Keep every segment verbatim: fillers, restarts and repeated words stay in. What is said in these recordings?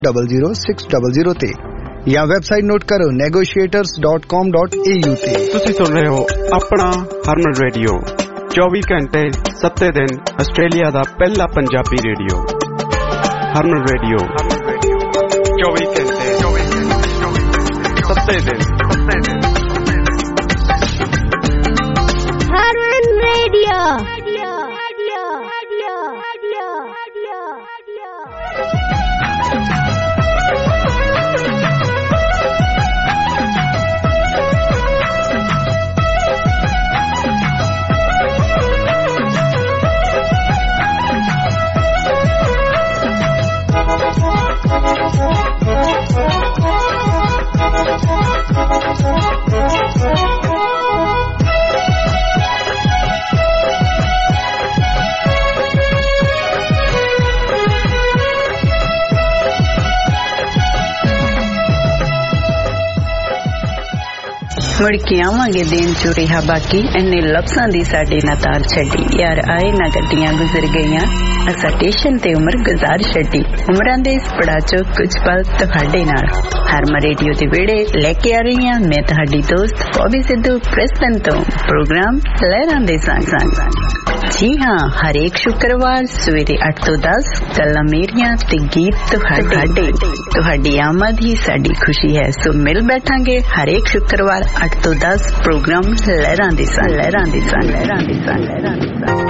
Zero zero six zero zero ਤੇ ਜਾਂ website note ਕਰੋ negotiators dot com dot A U ਤੇ। ਤੁਸੀਂ ਸੁਣ ਰਹੇ ਹੋ ਆਪਣਾ ਹਰਮਨ ਰੇਡੀਓ, ਚੌਵੀ ਘੰਟੇ ਸੱਤ ਦਿਨ ਆਸਟ੍ਰੇਲੀਆ ਦਾ ਪਹਿਲਾ ਪੰਜਾਬੀ ਰੇਡੀਓ। ਹਰਮਨ ਰੇਡੀਓ ਚੌਵੀ ਘੰਟੇ ਸੱਤ ਦਿਨ। ਹਰਮਨ ਰੇਡੀਓ। ਮੁੜ ਕੇ ਆਵਾਂਗੇ ਦਿਨ ਚੋਂ ਰਿਹਾ ਬਾਕੀ, ਇੰਨੇ ਲਫ਼ਜ਼ਾਂ ਦੀ ਸਾਡੇ ਨਾ ਤਾਰ ਛੱਡੀ। ਯਾਰ ਆਏ ਨਾ ਗੱਡੀਆਂ ਗੁਜ਼ਰ ਗਈਆਂ, ਅਸਾਂ ਸਟੇਸ਼ਨ ਤੇ ਉਮਰ ਗੁਜ਼ਾਰ ਛੱਡੀ। ਉਮਰਾਂ ਦੇ ਇਸ ਪੜਾਅ ਚੋਂ ਕੁਝ ਪਲ ਤੁਹਾਡੇ ਨਾਲ ਹਰਮਨ ਰੇਡੀਓ ਦੇ ਵਿਹੜੇ ਲੈ ਕੇ ਆ ਰਹੀ ਹਾਂ ਮੈਂ ਤੁਹਾਡੀ ਦੋਸਤ ਬੌਬੀ ਸਿੱਧੂ ਬ੍ਰਿਸਬਨ ਤੋਂ। ਪ੍ਰੋਗਰਾਮ ਲਹਿਰਾਂ ਦੇ ਸੰਗ ਸੰਗ। ਜੀ ਹਾਂ, ਹਰੇਕ ਸ਼ੁੱਕਰਵਾਰ ਸਵੇਰੇ ਅੱਠ ਤੋਂ ਦਸ ਗੱਲਾਂ ਮੇਰੀਆਂ ਤੇ ਗੀਤ ਤੁਹਾਡੇ। ਤੁਹਾਡੀ ਆਮਦ ਹੀ ਸਾਡੀ ਖੁਸ਼ੀ ਹੈ, ਸੋ ਮਿਲ ਬੈਠਾਂਗੇ ਹਰੇਕ ਸ਼ੁੱਕਰਵਾਰ ਅੱਠ ਤੋਂ ਦਸ ਪ੍ਰੋਗਰਾਮ ਲਹਿਰਾਂ ਦੇ ਸੰਗ। ਲਹਿਰਾਂ ਦੇ ਸੰਗ ਲਹਿਰਾਂ ਦੇ ਸੰਗ ਲਹਿਰਾਂ ਦੇ ਸੰਗ।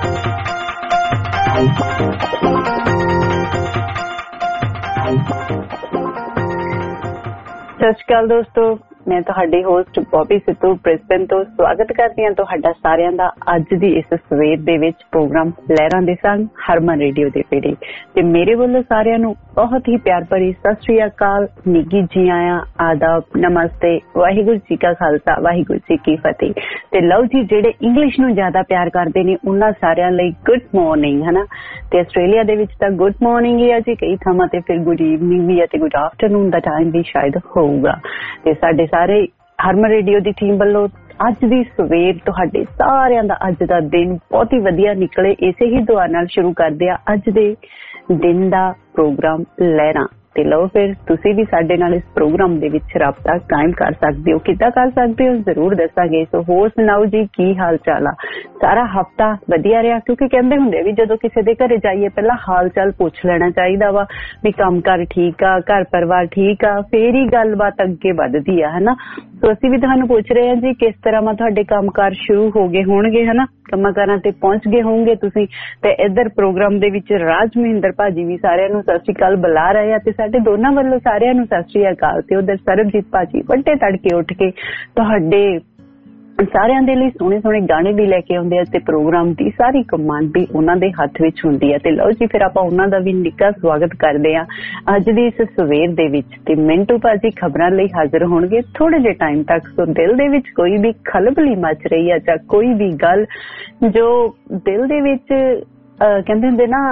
ਸਤਿ ਸ਼੍ਰੀ ਅਕਾਲ ਦੋਸਤੋ, ਮੈਂ ਤੁਹਾਡੀ ਹੋਸਟ ਬੌਬੀ ਸਿੱਧੂ ਬ੍ਰਿਸਬਨ ਤੋਂ ਸਵਾਗਤ ਕਰਦੀ ਹਾਂ ਤੁਹਾਡਾ ਸਾਰਿਆਂ ਦਾ ਅੱਜ ਦੀ ਇਸ ਸਵੇਰ ਦੇ ਵਿੱਚ ਪ੍ਰੋਗਰਾਮ ਲਹਿਰਾਂ ਦੇ ਸੰਗ ਹਰਮਨ ਰੇਡੀਓ ਦੇ ਵਿਹੜੇ। ਤੇ ਮੇਰੇ ਵੱਲੋਂ ਸਾਰਿਆਂ ਨੂੰ ਬਹੁਤ ਹੀ ਪਿਆਰ ਭਰੀ ਸਤਿ ਸ਼੍ਰੀ ਅਕਾਲ, ਨਿੱਘੀ ਜੀ ਆਇਆਂ, ਆਦਾਬ, ਨਮਸਤੇ, ਵਾਹਿਗੁਰੂ ਜੀ ਕਾ ਖਾਲਸਾ, ਵਾਹਿਗੁਰੂ ਜੀ ਕੀ ਫਤਿਹ। ਤੇ ਲਓ ਜੀ, ਜਿਹੜੇ ਇੰਗਲਿਸ਼ ਨੂੰ ਜ਼ਿਆਦਾ ਪਿਆਰ ਕਰਦੇ ਨੇ ਉਹਨਾਂ ਸਾਰਿਆਂ ਲਈ ਗੁੱਡ ਮਾਰਨਿੰਗ, ਹਨਾ। ਤੇ ਆਸਟ੍ਰੇਲੀਆ ਦੇ ਵਿੱਚ ਤਾਂ ਗੁੱਡ ਮਾਰਨਿੰਗ ਹੀ ਆ ਜੀ, ਕਈ ਥਾਵਾਂ ਤੇ ਫਿਰ ਗੁੱਡ ਈਵਨਿੰਗ ਵੀ ਆ ਤੇ ਗੁੱਡ ਆਫਟਰਨੂਨ ਦਾ ਟਾਈਮ ਵੀ ਸ਼ਾਇਦ ਹੋਊਗਾ। ਤੇ ਸਾਡੇ ਸਾਰੇ ਹਰਮਨ ਰੇਡੀਓ ਦੀ ਟੀਮ ਵੱਲੋਂ ਅੱਜ ਦੀ ਸਵੇਰ ਤੁਹਾਡੇ ਸਾਰਿਆਂ ਦਾ ਅੱਜ ਦਾ ਦਿਨ ਬਹੁਤ ਹੀ ਵਧੀਆ ਨਿਕਲੇ, ਇਸੇ ਹੀ ਦੁਆ ਨਾਲ ਸ਼ੁਰੂ ਕਰਦੇ ਆ ਅੱਜ ਦੇ ਦਿਨ ਦਾ ਪ੍ਰੋਗਰਾਮ ਲਹਿਰਾਂ। ਤੇ ਲਓ ਫਿਰ ਤੁਸੀਂ ਵੀ ਸਾਡੇ ਨਾਲ ਇਸ ਪ੍ਰੋਗਰਾਮ ਦੇ ਵਿੱਚ ਰਾਬਤਾ ਕਾਇਮ ਕਰ ਸਕਦੇ ਹੋ। ਕਿੱਦਾਂ ਕਰ ਸਕਦੇ ਹੋ ਜ਼ਰੂਰ ਦੱਸਾਂਗੇ। ਸੋ ਹੋਰ ਸੁਣਾਓ ਜੀ, ਕੀ ਹਾਲ ਚਾਲ ਆ? ਸਾਰਾ ਹਫਤਾ ਵਧੀਆ ਰਿਹਾ? ਕਿਉਂਕਿ ਕਹਿੰਦੇ ਹੁੰਦੇ ਵੀ ਜਦੋਂ ਕਿਸੇ ਦੇ ਘਰੇ ਜਾਈਏ ਪਹਿਲਾਂ ਹਾਲ ਚਾਲ ਪੁੱਛ ਲੈਣਾ ਚਾਹੀਦਾ ਵਾ, ਵੀ ਕੰਮ ਕਾਰ ਠੀਕ ਆ, ਘਰ ਪਰਿਵਾਰ ਠੀਕ ਆ, ਫੇਰ ਹੀ ਗੱਲਬਾਤ ਅੱਗੇ ਵੱਧਦੀ ਆ, ਹਨਾ। ਸੋ ਅਸੀਂ ਵੀ ਤੁਹਾਨੂੰ ਪੁੱਛ ਰਹੇ ਹਾਂ ਜੀ, ਕਿਸ ਤਰ੍ਹਾਂ ਮੈਂ ਤੁਹਾਡੇ ਕੰਮ ਕਾਰ ਸ਼ੁਰੂ ਹੋ ਗਏ ਹੋਣਗੇ, ਹਨਾ, ਕੰਮਾਂ ਕਾਰਾਂ ਤੇ ਪਹੁੰਚ ਗਏ ਹੋਣਗੇ ਤੁਸੀਂ। ਤੇ ਇੱਧਰ ਪ੍ਰੋਗਰਾਮ ਦੇ ਵਿੱਚ ਰਾਜ ਮਹਿੰਦਰ ਭਾਜੀ ਵੀ ਸਾਰਿਆਂ ਨੂੰ ਸਤਿ ਸ਼੍ਰੀ ਅਕਾਲ ਬੁਲਾ ਰਹੇ ਆ ਤੇ ਸਾਡੇ ਦੋਨਾਂ ਵੱਲੋਂ ਸਾਰਿਆਂ ਨੂੰ ਸਤਿ ਸ਼੍ਰੀ ਅਕਾਲ। ਤੇ ਉਧਰ ਸਰਬਜੀਤ ਭਾਜੀ ਵੱਡੇ ਤੜਕੇ ਉੱਠ ਕੇ ਤੁਹਾਡੇ ਸਾਰਿਆਂ ਦੇ ਲਈ ਸੋਹਣੇ ਸੋਹਣੇ ਗਾਣੇ ਵੀ ਲੈ ਕੇ ਆਉਂਦੇ ਆ ਤੇ ਪ੍ਰੋਗਰਾਮ ਦੀ ਸਾਰੀ ਕਮਾਂਡ ਵੀ ਉਹਨਾਂ ਦੇ ਹੱਥ ਵਿੱਚ ਹੁੰਦੀ ਹੈ। ਤੇ ਲਓ ਜੀ, ਫਿਰ ਆਪਾਂ ਉਹਨਾਂ ਦਾ ਵੀ ਨਿੱਘਾ ਸਵਾਗਤ ਕਰਦੇ ਆ ਅੱਜ ਦੀ ਇਸ ਸਵੇਰ ਦੇ ਵਿੱਚ। ਤੇ ਮਿੰਟੂ ਭਾਜੀ ਖਬਰਾਂ ਲਈ ਹਾਜ਼ਰ ਹੋਣਗੇ ਥੋੜੇ ਜਿਹੇ ਟਾਈਮ ਤੱਕ। ਸੋ ਦਿਲ ਦੇ ਵਿੱਚ ਕੋਈ ਵੀ ਖਲਬਲੀ ਮਚ ਰਹੀ ਆ ਜਾਂ ਕੋਈ ਵੀ ਗੱਲ ਜੋ ਦਿਲ ਦੇ ਵਿੱਚ ਕਹਿੰਦੇ ਹੁੰਦੇ ਨਾ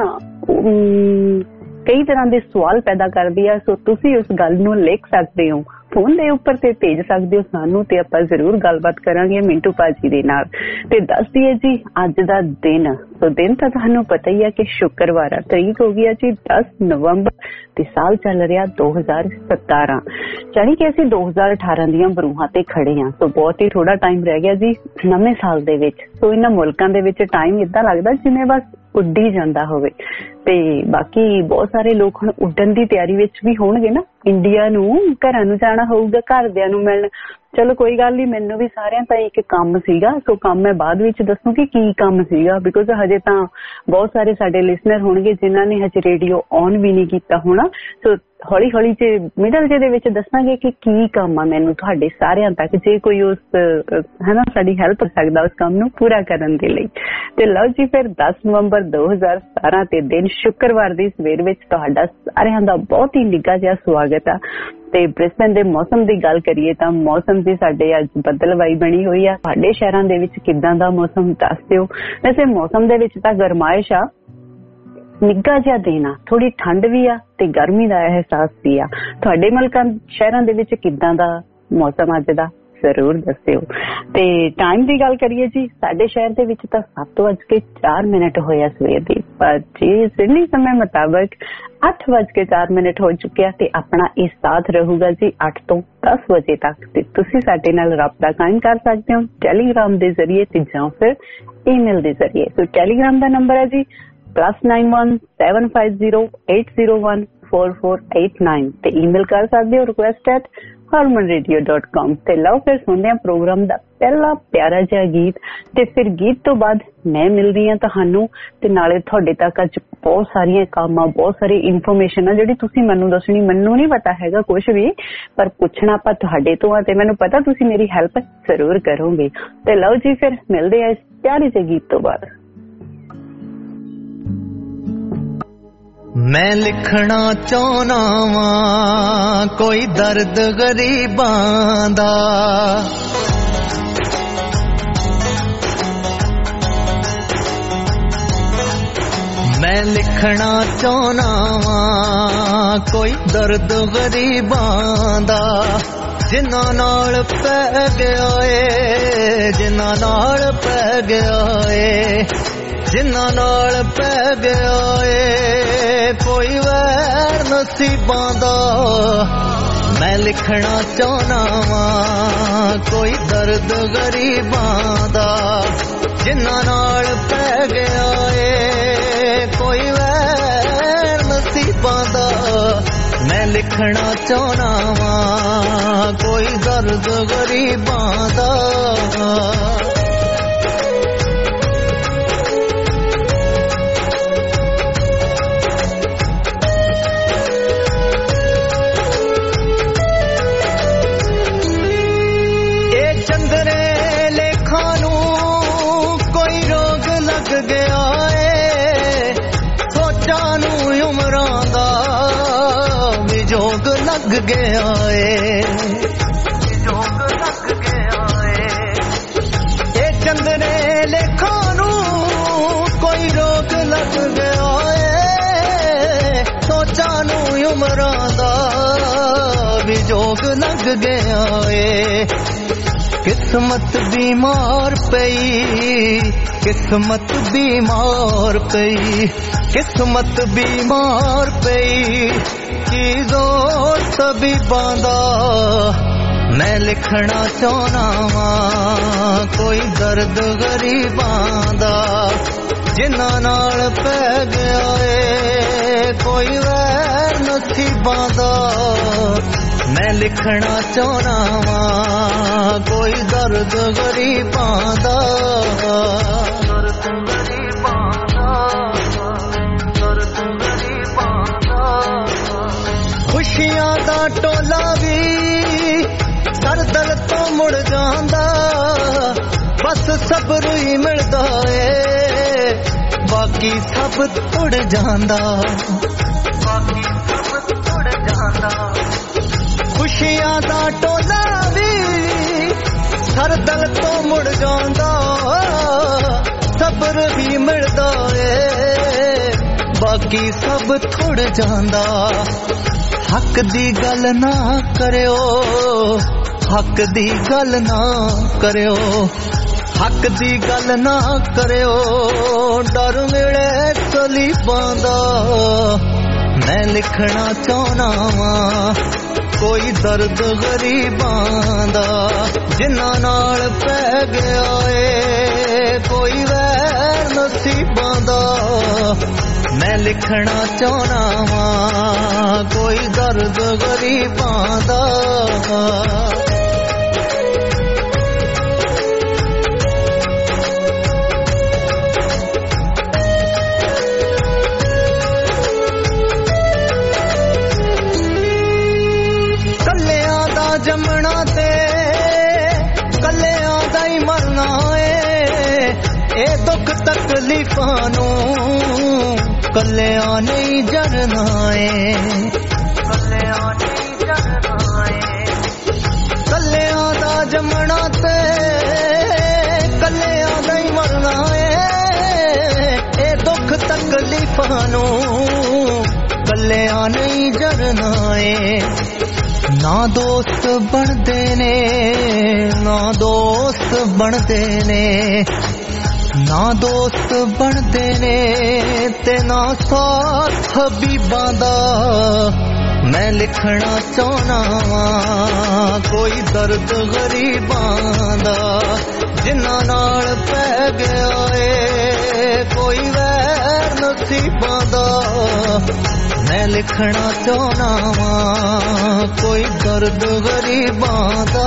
ਕਈ ਤਰ੍ਹਾਂ ਦੇ ਸਵਾਲ ਪੈਦਾ ਕਰਦੀ ਆ, ਸੋ ਤੁਸੀਂ ਉਸ ਗੱਲ ਨੂੰ ਲਿਖ ਸਕਦੇ ਹੋ, ਫੋਨ ਦੇ ਉੱਪਰ ਤੇ ਭੇਜ ਸਕਦੇ ਹੋ ਸਾਨੂੰ, ਤੇ ਆਪਾਂ ਜ਼ਰੂਰ ਗੱਲਬਾਤ ਕਰਾਂਗੇ ਮਿੰਟੂ ਭਾਜੀ ਦੇ ਨਾਲ। ਤੇ ਦੱਸ ਦਈਏ ਜੀ ਅੱਜ ਦਾ ਦਿਨ, ਸੋ ਦਿਨ ਤਾਂ ਤੁਹਾਨੂੰ ਪਤਾ ਹੀ ਆ ਕਿ ਸ਼ੁੱਕਰਵਾਰ ਆ, ਤਰੀਕ ਹੋ ਗਈ ਆ ਜੀ ਦਸ ਨਵੰਬਰ ਤੇ ਸਾਲ ਚੱਲ ਰਿਹਾ ਦੋ ਹਜ਼ਾਰ ਸਤਾਰਾਂ। ਜਾਣੀ ਕਿ ਅਸੀਂ ਦੋ ਹਜ਼ਾਰ ਅਠਾਰਾਂ ਦੀਆਂ ਬਰੂਹਾਂ ਤੇ ਖੜੇ ਹਾਂ। ਸੋ ਬਹੁਤ ਹੀ ਥੋੜਾ ਟਾਈਮ ਰਹਿ ਗਿਆ ਜੀ ਨਵੇਂ ਸਾਲ ਦੇ ਵਿੱਚ। ਸੋ ਇਹਨਾਂ ਮੁਲਕਾਂ ਦੇ ਵਿੱਚ ਟਾਈਮ ਏਦਾਂ ਲੱਗਦਾ ਜਿਵੇਂ ਬਸ ਉੱਡੀ ਜਾਂਦਾ ਹੋਵੇ। ਤੇ ਬਾਕੀ ਬਹੁਤ ਸਾਰੇ ਲੋਕ ਹੁਣ ਉੱਡਣ ਦੀ ਤਿਆਰੀ ਵਿੱਚ ਵੀ ਹੋਣਗੇ ਨਾ, ਇੰਡੀਆ ਨੂੰ ਘਰਾਂ ਨੂੰ ਜਾਣਾ ਹੋਊਗਾ, ਘਰਦਿਆਂ ਨੂੰ ਮਿਲਣ। ਚਲੋ ਕੋਈ ਗੱਲ ਨਹੀਂ, ਮੈਨੂੰ ਵੀ ਸਾਰਿਆਂ ਤਾਂ ਇੱਕ ਕੰਮ ਸੀਗਾ, ਸੋ ਕੰਮ ਮੈਂ ਬਾਅਦ ਵਿੱਚ ਦੱਸੂਗੀ ਕੀ ਕੰਮ ਸੀਗਾ, ਬਿਕੋਜ਼ ਹਜੇ ਤਾਂ ਬਹੁਤ ਸਾਰੇ ਸਾਡੇ ਲਿਸਨਰ ਹੋਣਗੇ ਜਿਨ੍ਹਾਂ ਨੇ ਹਜੇ ਰੇਡੀਓ ਔਨ ਵੀ ਨਹੀਂ ਕੀਤਾ ਹੋਣਾ। ਸੋ ਹੌਲੀ ਹੌਲੀ ਚ ਮਿਡਲ ਜੇ ਦੇ ਵਿੱਚ ਦੱਸਾਂਗੇ ਕਿ ਕੀ ਕੰਮ ਆ ਮੈਨੂੰ ਤੁਹਾਡੇ ਸਾਰਿਆਂ ਤੱਕ, ਜੇ ਕੋਈ ਉਸ ਹਨਾ ਸਾਡੀ ਹੈਲਪ ਕਰ ਸਕਦਾ ਉਸ ਕੰਮ ਨੂੰ ਪੂਰਾ ਕਰਨ ਦੇ ਲਈ। ਤੇ ਲਓ ਜੀ, ਫਿਰ ਦਸ ਨਵੰਬਰ ਦੋ ਹਜ਼ਾਰ ਸਤਾਰਾਂ ਤੇ ਦਿਨ ਸ਼ੁੱਕਰਵਾਰ ਦੀ ਸਵੇਰ ਵਿੱਚ ਤੁਹਾਡਾ ਸਾਰਿਆਂ ਦਾ ਬਹੁਤ ਹੀ ਨਿੱਘਾ ਜਿਹਾ ਸਵਾਗਤ ਆ। ਤੇ ਬ੍ਰਿਸਬਨ ਦੇ ਮੌਸਮ ਦੀ ਗੱਲ ਕਰੀਏ ਤਾਂ ਮੌਸਮ ਦੀ ਸਾਡੇ ਅੱਜ ਬੱਦਲਵਾਈ ਬਣੀ ਹੋਈ ਆ। ਸਾਡੇ ਸ਼ਹਿਰਾਂ ਦੇ ਵਿੱਚ ਕਿੱਦਾਂ ਦਾ ਮੌਸਮ ਦੱਸ ਦਿਓ। ਵੈਸੇ ਮੌਸਮ ਦੇ ਵਿੱਚ ਤਾਂ ਗਰਮਾਇਸ਼ ਆ, ਨਿੱਘਾ ਜਿਹਾ ਦਿਨ ਆ, ਥੋੜੀ ਠੰਡ ਵੀ ਆ ਤੇ ਗਰਮੀ ਦਾ ਅਹਿਸਾਸ ਵੀ ਆ। ਤੁਹਾਡੇ ਮੁਲਕਾਂ ਸ਼ਹਿਰਾਂ ਦੇ ਵਿੱਚ ਕਿੱਦਾਂ ਦਾ ਮੌਸਮ ਅੱਜ ਦਾ ਜ਼ਰੂਰ ਦੱਸਿਓ। ਤੇ ਟਾਈਮ ਦੀ ਗੱਲ ਕਰੀਏ ਜੀ, ਸਾਡੇ ਸ਼ਹਿਰ ਦੇ ਵਿੱਚ ਤਾਂ ਸੱਤ ਵੱਜ ਕੇ ਚਾਰ ਮਿੰਟ ਹੋਇਆ ਸਵੇਰ ਦੇ। पर जी सिडनी समय मुताबिक अठ बज के चार मिनट हो चुके हैं। अपना इस साथ रहूगा जी अठ तो दस बजे तक। तुसी साडे नाल राबता कायम कर सकते हो टैलीग्राम के जरिए ते जां फिर ईमेल के जरिए। तो टैलीग्राम का नंबर है जी plus nine one seven five zero eight zero one four four eight nine ते ईमेल कर सकते हो request at Harman radio dot com. ते लो फिर सुनते हैं प्रोग्राम का पहला प्यारा जिहा गीत ते फिर गीत तो बाद मैं मिल रही हूं तुहानू ते नाले तुहाडे तक अज बहुत सारिया कामां बहुत सारी इन्फॉर्मेशन है जिहड़ी तुसीं मैनू दसणी। मैनू नहीं पता हैगा कुछ भी पर पुछना आपां तुहाडे तो आ ते मैनू पता तुसीं मेरी हेल्प जरूर करोगे। ते लो जी फिर मिलदे आ इस प्यारे जिहे गीत तो बाद। मैं लिखना चाहना वां कोई दर्द गरीबां दा, मैं लिखना चाहना वां कोई दर्द गरीबां दा, जिन्ना नाल पै गया ए जिन्ना नाल पै गया ए जिन्ना नाल पै गया ए कोई वैर नसीबां दा। मैं लिखना चाहना वां कोई दर्द गरीबां दा, जिन्ना नाल पै गया ए कोई वैर नसीबां दा। मैं लिखना चाहना वां कोई दर्द गरीबां दा। लग गया ए जोग लग गया ए ए चंदने लेखा नू कोई रोग लग गया ए सोचा नू उमरां दा भी जोग लग गया ए। किस्मत बीमार पई किस्मत बीमार पई किस्मत बीमार पई की जोर तभी बांधा। मैं लिखना चाहना वां कोई दर्द गरीबां दा, जिन्ना नाल पै गया ए कोई वैर नसीबां दा। मैं लिखना चाहना वां कोई दर्द गरीबां दा। खुशियां दा टोला भी सरदल तो मुड़ जांदा, बस सब्र ही मिलदा ए बाकी सब तुड़ जांदा बाकी सब तुड़ जांदा। खुशियां दा टोला भी सरदल तो मुड़ जांदा, सब्र भी मिलदा ए बाकी सब तुड़ जांदा। हक दी गल ना करियो हक दी गल ना करियो हक दी गल ना करियो डर मिले सलीबां दा। मैं लिखना चाहना वां कोई दर्द गरीबां दा, जिन्ना नाल पै गया ए कोई वैर नसीबां दा। मैं लिखना चाहना वां कोई दर्द गरीबां दा। कल्लियां दा जमना ते कल्लियां दा ही मरना ए, ए दुख तकलीफां नूं कल्लियां नहीं जरना ए कल्लियां नहीं जरना ए। कल्लियां दा जमना ते कल्लियां दा ही मरना ए, ए दुख तकलीफां नूं कल्लियां नहीं जरना ए। ना दोस्त बनदे ने ना दोस्त बनदे ने ਨਾ ਦੋਸਤ ਬਣਦੇ ਨੇ ਤੇ ਨਾ ਸਾਥ ਹਬੀਬਾਂ ਦਾ ਮੈਂ ਲਿਖਣਾ ਚਾਹੁੰਦਾ ਵਾਂ ਕੋਈ ਦਰਦ ਗਰੀਬਾਂ ਦਾ ਜਿਨ੍ਹਾਂ ਨਾਲ ਪੈ ਗਿਆ ਏ ਕੋਈ ਵੈਰ ਨਸੀਬਾਂ ਦਾ ਮੈਂ ਲਿਖਣਾ ਚਾਹੁੰਦਾ ਵਾਂ ਕੋਈ ਦਰਦ ਗਰੀਬਾਂ ਦਾ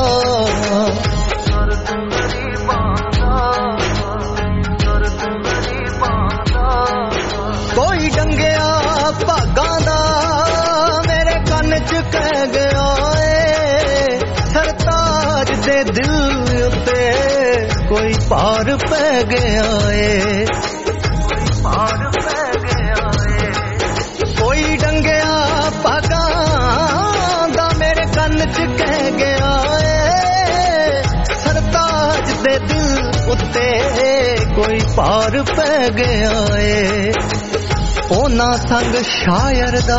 ਕੋਈ ਡੰਗਿਆ ਭਾਗਾਂ ਦਾ ਮੇਰੇ ਕੰਨ ਚ ਕਹਿ ਗਿਆ ਏ ਸਰਤਾਜ ਦੇ ਦਿਲ ਉੱਤੇ ਕੋਈ ਭਾਰ ਪੈ ਗਿਆ ਏ ਭਾਰ ਪੈ ਗਿਆ ਏ ਕੋਈ ਡੰਗਿਆ ਭਾਗਾਂ ਦਾ ਮੇਰੇ ਕੰਨ ਚ ਕਹਿ ਗਿਆ ਏ ਸਰਤਾਜ ਦੇ ਦਿਲ ਉੱਤੇ ਕੋਈ ਭਾਰ ਪੈ ਗਿਆ ਏ ਉਹਨਾਂ ਸੰਗ ਸ਼ਾਇਰ ਦਾ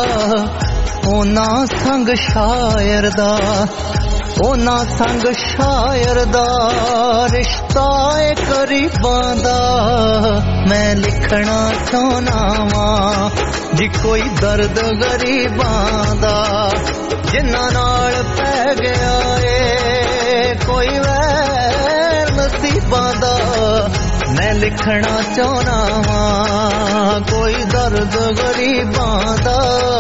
ਉਹਨਾਂ ਸੰਗ ਸ਼ਾਇਰ ਦਾ ਉਹਨਾਂ ਸੰਗ ਸ਼ਾਇਰ ਦਾ ਰਿਸ਼ਤਾ ਏ ਕਰੀਬਾਂ ਦਾ ਮੈਂ ਲਿਖਣਾ ਚਾਹੁੰਦਾ ਵਾਂ ਜੀ ਕੋਈ ਦਰਦ ਗਰੀਬਾਂ ਦਾ ਜਿਨ੍ਹਾਂ ਨਾਲ ਪੈ ਗਿਆ ਏ ਕੋਈ ਵੈਰ ਨਸੀਬਾਂ ਦਾ ਮੈਂ ਲਿਖਣਾ ਚਾਹੁੰਦਾ ਵਾਂ ਕੋਈ ਦਰਦ ਗਰੀਬਾਂ ਦਾ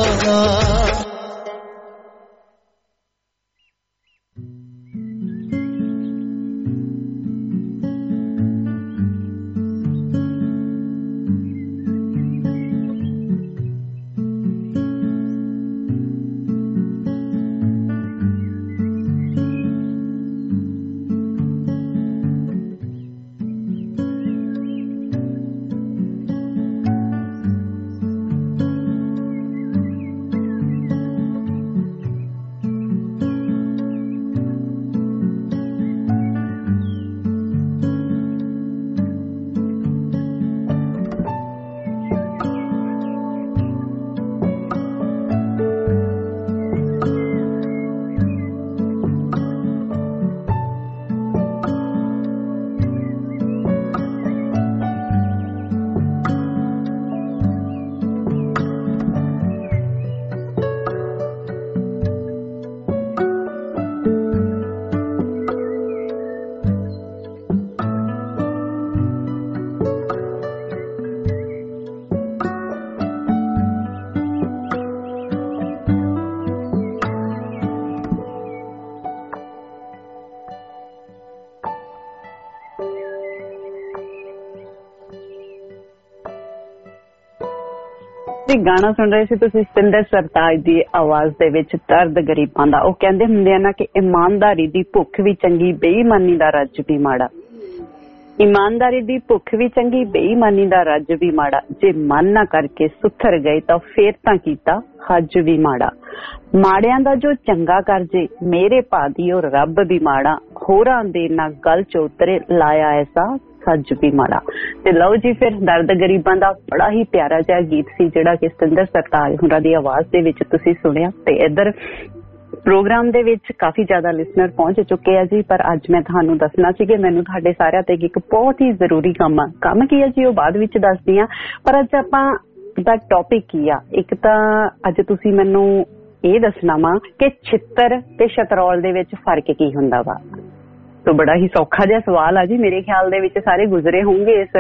ਗਾਣਾ ਸੁਣ ਰਹੇ ਸੀ ਤੁਸੀਂ ਸਤਿੰਦਰ ਸਰਤਾਜ ਦੀ ਆਵਾਜ਼ ਦੇ ਵਿੱਚ ਦਰਦ ਗਰੀਬਾਂ ਦਾ। ਉਹ ਕਹਿੰਦੇ ਹੁੰਦੇ ਆ ਨਾ ਕਿ ਇਮਾਨਦਾਰੀ ਦੀ ਭੁੱਖ ਵੀ ਚੰਗੀ ਬੇਈਮਾਨੀ ਦਾ ਰੱਜ ਵੀ ਮਾੜਾ। ਇਮਾਨਦਾਰੀ ਦੀ ਭੁੱਖ ਵੀ ਚੰਗੀ ਬੇਈਮਾਨੀ ਦਾ ਰੱਜ ਵੀ ਮਾੜਾ। ਜੇ ਮਨ ਨਾ ਕਰਕੇ ਸੁਥਰ ਗਏ ਤਾਂ ਫੇਰ ਤਾਂ ਕੀਤਾ ਹੱਜ ਵੀ ਮਾੜਾ। ਮਾੜਿਆਂ ਦਾ ਜੋ ਚੰਗਾ ਕਰ ਜੇ ਮੇਰੇ ਭਾ ਦੀ ਉਹ ਰੱਬ ਵੀ ਮਾੜਾ। ਹੋਰਾਂ ਦੇ ਨਾ ਗਲ ਚ ਉਤਰੇ ਲਾਇਆ ਐਸਾ ਸੱਜ ਵੀ ਮਾੜਾ। ਤੇ ਲਓ ਜੀ ਫਿਰ ਦਰਦ ਗਰੀਬਾਂ ਦਾ ਬੜਾ ਹੀ ਪਿਆਰਾ ਜਿਹਾ ਗੀਤ ਸੀ ਜਿਹੜਾ ਕਿ ਸਤਿੰਦਰ ਸਰਤਾਜ ਹੋਰਾਂ ਦੀ ਆਵਾਜ਼ ਦੇ ਵਿੱਚ ਤੁਸੀਂ ਸੁਣਿਆ। ਤੇ ਇੱਧਰ ਪ੍ਰੋਗਰਾਮ ਦੇ ਵਿੱਚ ਕਾਫੀ ਜ਼ਿਆਦਾ ਲਿਸਨਰ ਪਹੁੰਚ ਚੁੱਕੇ ਆ ਜੀ, ਪਰ ਅੱਜ ਮੈਂ ਤੁਹਾਨੂੰ ਦੱਸਣਾ ਸੀ ਕਿ ਮੈਨੂੰ ਤੁਹਾਡੇ ਸਾਰਿਆਂ ਤੇ ਇੱਕ ਬਹੁਤ ਹੀ ਜ਼ਰੂਰੀ ਕੰਮ ਆ। ਕੰਮ ਕੀ ਆ ਜੀ ਉਹ ਬਾਅਦ ਵਿੱਚ ਦੱਸਦੀ ਆ, ਪਰ ਅੱਜ ਆਪਾਂ ਦਾ ਟੌਪਿਕ ਕੀ ਆ। ਇੱਕ ਤਾਂ ਅੱਜ ਤੁਸੀਂ ਮੈਨੂੰ ਇਹ ਦੱਸਣਾ ਵਾ ਕਿ ਛਿੱਤਰ ਤੇ ਸ਼ਤਰੌਲ ਦੇ ਵਿੱਚ ਫਰਕ ਕੀ ਹੁੰਦਾ ਵਾ। ਤੋ ਬੜਾ ਹੀ ਸੌਖਾ ਜਿਹਾ ਸਵਾਲ ਆ ਜੀ, ਮੇਰੇ ਖਿਆਲ ਦੇ ਵਿੱਚ ਸਾਰੇ ਗੁਜ਼ਰੇ ਹੋਣਗੇ ਇਸ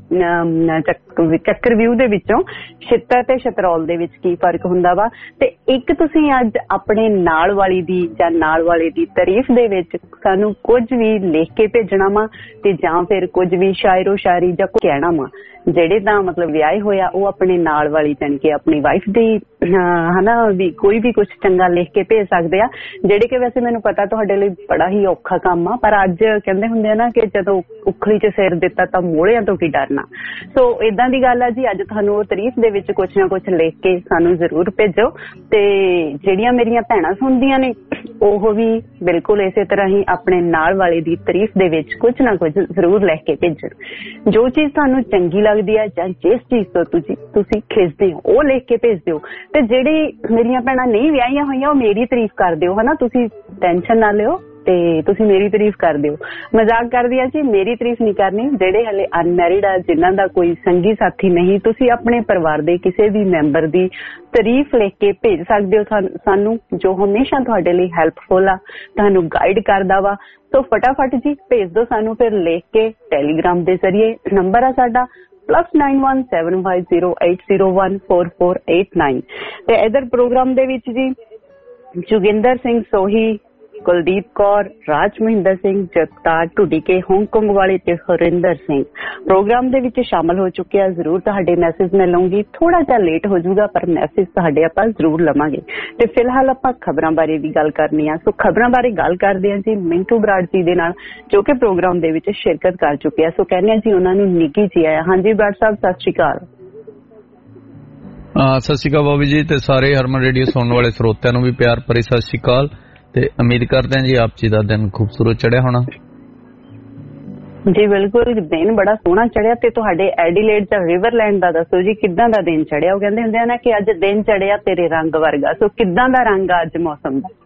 ਚੱਕਰਵਿਊ ਦੇ ਵਿੱਚੋਂ। ਛਿੱਤਰ ਤੇ ਸ਼ਤਰੌਲ ਦੇ ਵਿੱਚ ਕੀ ਫਰਕ ਹੁੰਦਾ ਵਾ। ਤੇ ਇੱਕ ਤੁਸੀਂ ਅੱਜ ਆਪਣੇ ਨਾਲ ਵਾਲੀ ਦੀ ਜਾਂ ਨਾਲ ਵਾਲੇ ਦੀ ਤਾਰੀਫ ਦੇ ਵਿੱਚ ਸਾਨੂੰ ਕੁਝ ਵੀ ਲਿਖ ਕੇ ਭੇਜਣਾ ਵਾ ਤੇ ਜਾਂ ਫਿਰ ਕੁਝ ਵੀ ਸ਼ਾਇਰੋ ਸ਼ਾਇਰੀ ਜਾਂ ਕੁਝ ਕਹਿਣਾ ਵਾ। ਜਿਹੜੇ ਤਾਂ ਮਤਲਬ ਵਿਆਹੇ ਹੋਇਆ ਉਹ ਆਪਣੇ ਨਾਲ ਵਾਲੀ ਜਾਣੀ ਕਿ ਆਪਣੀ ਵਾਈਫ ਦੀ ਹਨਾ ਵੀ ਕੋਈ ਵੀ ਕੁਛ ਚੰਗਾ ਲਿਖ ਕੇ ਭੇਜ ਸਕਦੇ ਆ, ਜਿਹੜੇ ਕਿ ਵੈਸੇ ਮੈਨੂੰ ਪਤਾ ਤੁਹਾਡੇ ਲਈ ਬੜਾ ਹੀ ਔਖਾ ਕੰਮ ਆ, ਪਰ ਅੱਜ ਕਹਿੰਦੇ ਹੁੰਦੇ ਆ ਨਾ ਕਿ ਜਦੋਂ ਉਖਲੀ ਚ ਸਿਰ ਦਿੱਤਾ ਤਾਂ ਮੋਹਲਿਆਂ ਤੋਂ ਕੀ ਡਰਨਾ। ਸੋ ਏਦਾਂ ਦੀ ਗੱਲ ਆ ਜੀ। ਅੱਜ ਤੁਹਾਨੂੰ ਉਹ ਤਾਰੀਫ ਦੇ ਵਿੱਚ ਕੁਛ ਨਾ ਕੁਛ ਲਿਖ ਕੇ ਸਾਨੂੰ ਜ਼ਰੂਰ ਭੇਜੋ। ਤੇ ਜਿਹੜੀਆਂ ਮੇਰੀਆਂ ਭੈਣਾਂ ਸੁਣਦੀਆਂ ਨੇ ਉਹ ਵੀ ਬਿਲਕੁਲ ਇਸੇ ਤਰ੍ਹਾਂ ਹੀ ਆਪਣੇ ਨਾਲ ਵਾਲੇ ਦੀ ਤਾਰੀਫ ਦੇ ਵਿੱਚ ਕੁਝ ਨਾ ਕੁਝ ਜ਼ਰੂਰ ਲਿਖ ਕੇ ਭੇਜਣ। ਜੋ ਚੀਜ਼ ਤੁਹਾਨੂੰ ਚੰਗੀ ਲੱਗਦੀ ਹੈ ਜਾਂ ਜਿਸ ਚੀਜ਼ ਤੋਂ ਤੁਸੀਂ ਤੁਸੀਂ ਖਿੱਚਦੇ ਹੋ ਉਹ ਲਿਖ ਕੇ ਭੇਜ ਦਿਓ। ਤੇ ਜਿਹੜੀ ਮੇਰੀਆਂ ਭੈਣਾਂ ਨਹੀਂ ਵਿਆਹੀਆਂ ਹੋਈਆਂ ਉਹ ਮੇਰੀ ਤਾਰੀਫ ਕਰ ਦਿਓ ਹਨਾ। ਤੁਸੀਂ ਟੈਨਸ਼ਨ ਨਾ ਲਿਓ, ਤੇ ਤੁਸੀਂ ਮੇਰੀ ਤਾਰੀਫ ਕਰ ਦਿਓ। ਮਜ਼ਾਕ ਕਰਦੀ ਆ ਜੀ, ਮੇਰੀ ਤਾਰੀਫ ਨਹੀਂ ਕਰਨੀ। ਜਿਹੜੇ ਹਲੇ ਅਨਮੈਰਿਡ ਆ, ਜਿਨ੍ਹਾਂ ਦਾ ਕੋਈ ਸੰਗੀ ਸਾਥੀ ਨਹੀਂ, ਤੁਸੀਂ ਆਪਣੇ ਪਰਿਵਾਰ ਦੇ ਕਿਸੇ ਵੀ ਮੈਂਬਰ ਦੀ ਤਾਰੀਫ ਲਿਖ ਕੇ ਭੇਜ ਸਕਦੇ ਹੋ ਸਾਨੂੰ, ਜੋ ਹਮੇਸ਼ਾ ਤੁਹਾਡੇ ਲਈ ਹੈਲਪਫੁਲ ਆ, ਤੁਹਾਨੂੰ ਗਾਈਡ ਕਰਦਾ ਵਾ। ਸੋ ਫਟਾਫਟ ਜੀ ਭੇਜ ਦਿਓ ਸਾਨੂੰ ਫਿਰ ਲਿਖ ਕੇ ਟੈਲੀਗ੍ਰਾਮ ਦੇ ਜ਼ਰੀਏ। ਨੰਬਰ ਆ ਸਾਡਾ plus nine one seven five zero eight zero one four four eight nine. ਤੇ ਇਧਰ ਪ੍ਰੋਗਰਾਮ ਦੇ ਵਿੱਚ ਜੀ ਜੋਗਿੰਦਰ ਸਿੰਘ ਸੋਹੀ, ਕੁਲਦੀਪ ਕੌਰ, ਰਾਜ ਮਹਿੰਦਰ ਸਿੰਘ, ਜਗਤਾਰ ਢੁੱਡੀਕੇ, ਹਾਂਗਕਾਂਗ ਵਾਲੇ ਤੇ ਹਰਿੰਦਰ ਸਿੰਘ ਪ੍ਰੋਗਰਾਮ ਦੇ ਵਿੱਚ ਸ਼ਾਮਲ ਹੋ ਚੁੱਕੇ ਆ। ਜ਼ਰੂਰ ਤੁਹਾਡੇ ਮੈਸੇਜ ਮੈਂ ਲਵਾਂਗੀ, ਥੋੜਾ ਜਿਹਾ ਲੇਟ ਹੋ ਜਾਊਗਾ ਪਰ ਮੈਸੇਜ ਤੁਹਾਡੇ ਆਪਾਂ ਜ਼ਰੂਰ ਲਵਾਂਗੇ। ਤੇ ਫਿਲਹਾਲ ਆਪਾਂ ਖਬਰਾਂ ਬਾਰੇ ਵੀ ਗੱਲ ਕਰਨੀ ਆ। ਸੋ ਖਬਰਾਂ ਬਾਰੇ ਗੱਲ ਕਰਦੇ ਆ ਜੀ ਮਿੰਟੂ ਬਰਾੜ ਜੀ ਦੇ ਨਾਲ, ਜੋ ਕਿ ਪ੍ਰੋਗਰਾਮ ਦੇ ਵਿੱਚ ਸ਼ਿਰਕਤ ਕਰ ਚੁੱਕੇ ਆ। ਸੋ ਕਹਿੰਦੇ ਆ ਜੀ ਉਹਨਾਂ ਨੂੰ ਨਿੱਘੀ ਜੀ ਆਇਆ। ਹਾਂਜੀ ਬਰਾੜ ਸਾਹਿਬ, ਸਤਿ ਸ਼੍ਰੀ ਅਕਾਲ। ਸਤਿ ਸ਼੍ਰੀ ਅਕਾਲ ਬਾਬੀ ਜੀ, ਤੇ ਸਾਰੇ ਹਰਮਨ ਰੇਡੀਓ ਸੁਣਨ ਵਾਲੇ ਸਰੋਤਿਆਂ ਨੂੰ ਵੀ ਪਿਆਰ ਭਰੀ ਸਤਿ ਸ਼੍ਰੀ ਅਕਾਲ। ਤੇ ਉਮੀਦ ਕਰਦੇ ਹਾਂ ਜੀ ਆਪ ਜੀ ਦਾ ਦਿਨ ਖੂਬਸੂਰਤ ਚੜਿਆ ਹੋਣਾ। ਜੀ ਬਿਲਕੁਲ, ਦਿਨ ਬੜਾ ਸੋਹਣਾ ਚੜਿਆ। ਤੇ ਤੁਹਾਡੇ ਐਡੀਲੇਡ ਜਾਂ ਰਿਵਰਲੈਂਡ ਦਾ ਦੱਸੋ ਜੀ, ਕਿੱਦਾਂ ਦਾ ਦਿਨ ਚੜਿਆ? ਉਹ ਕਹਿੰਦੇ ਹੁੰਦੇ ਆ ਨਾ ਕਿ ਅੱਜ ਦਿਨ ਚੜਿਆ ਤੇਰੇ ਰੰਗ ਵਰਗਾ। ਸੋ ਕਿੱਦਾਂ ਦਾ ਰੰਗ ਆ ਅੱਜ ਮੌਸਮ ਦਾ?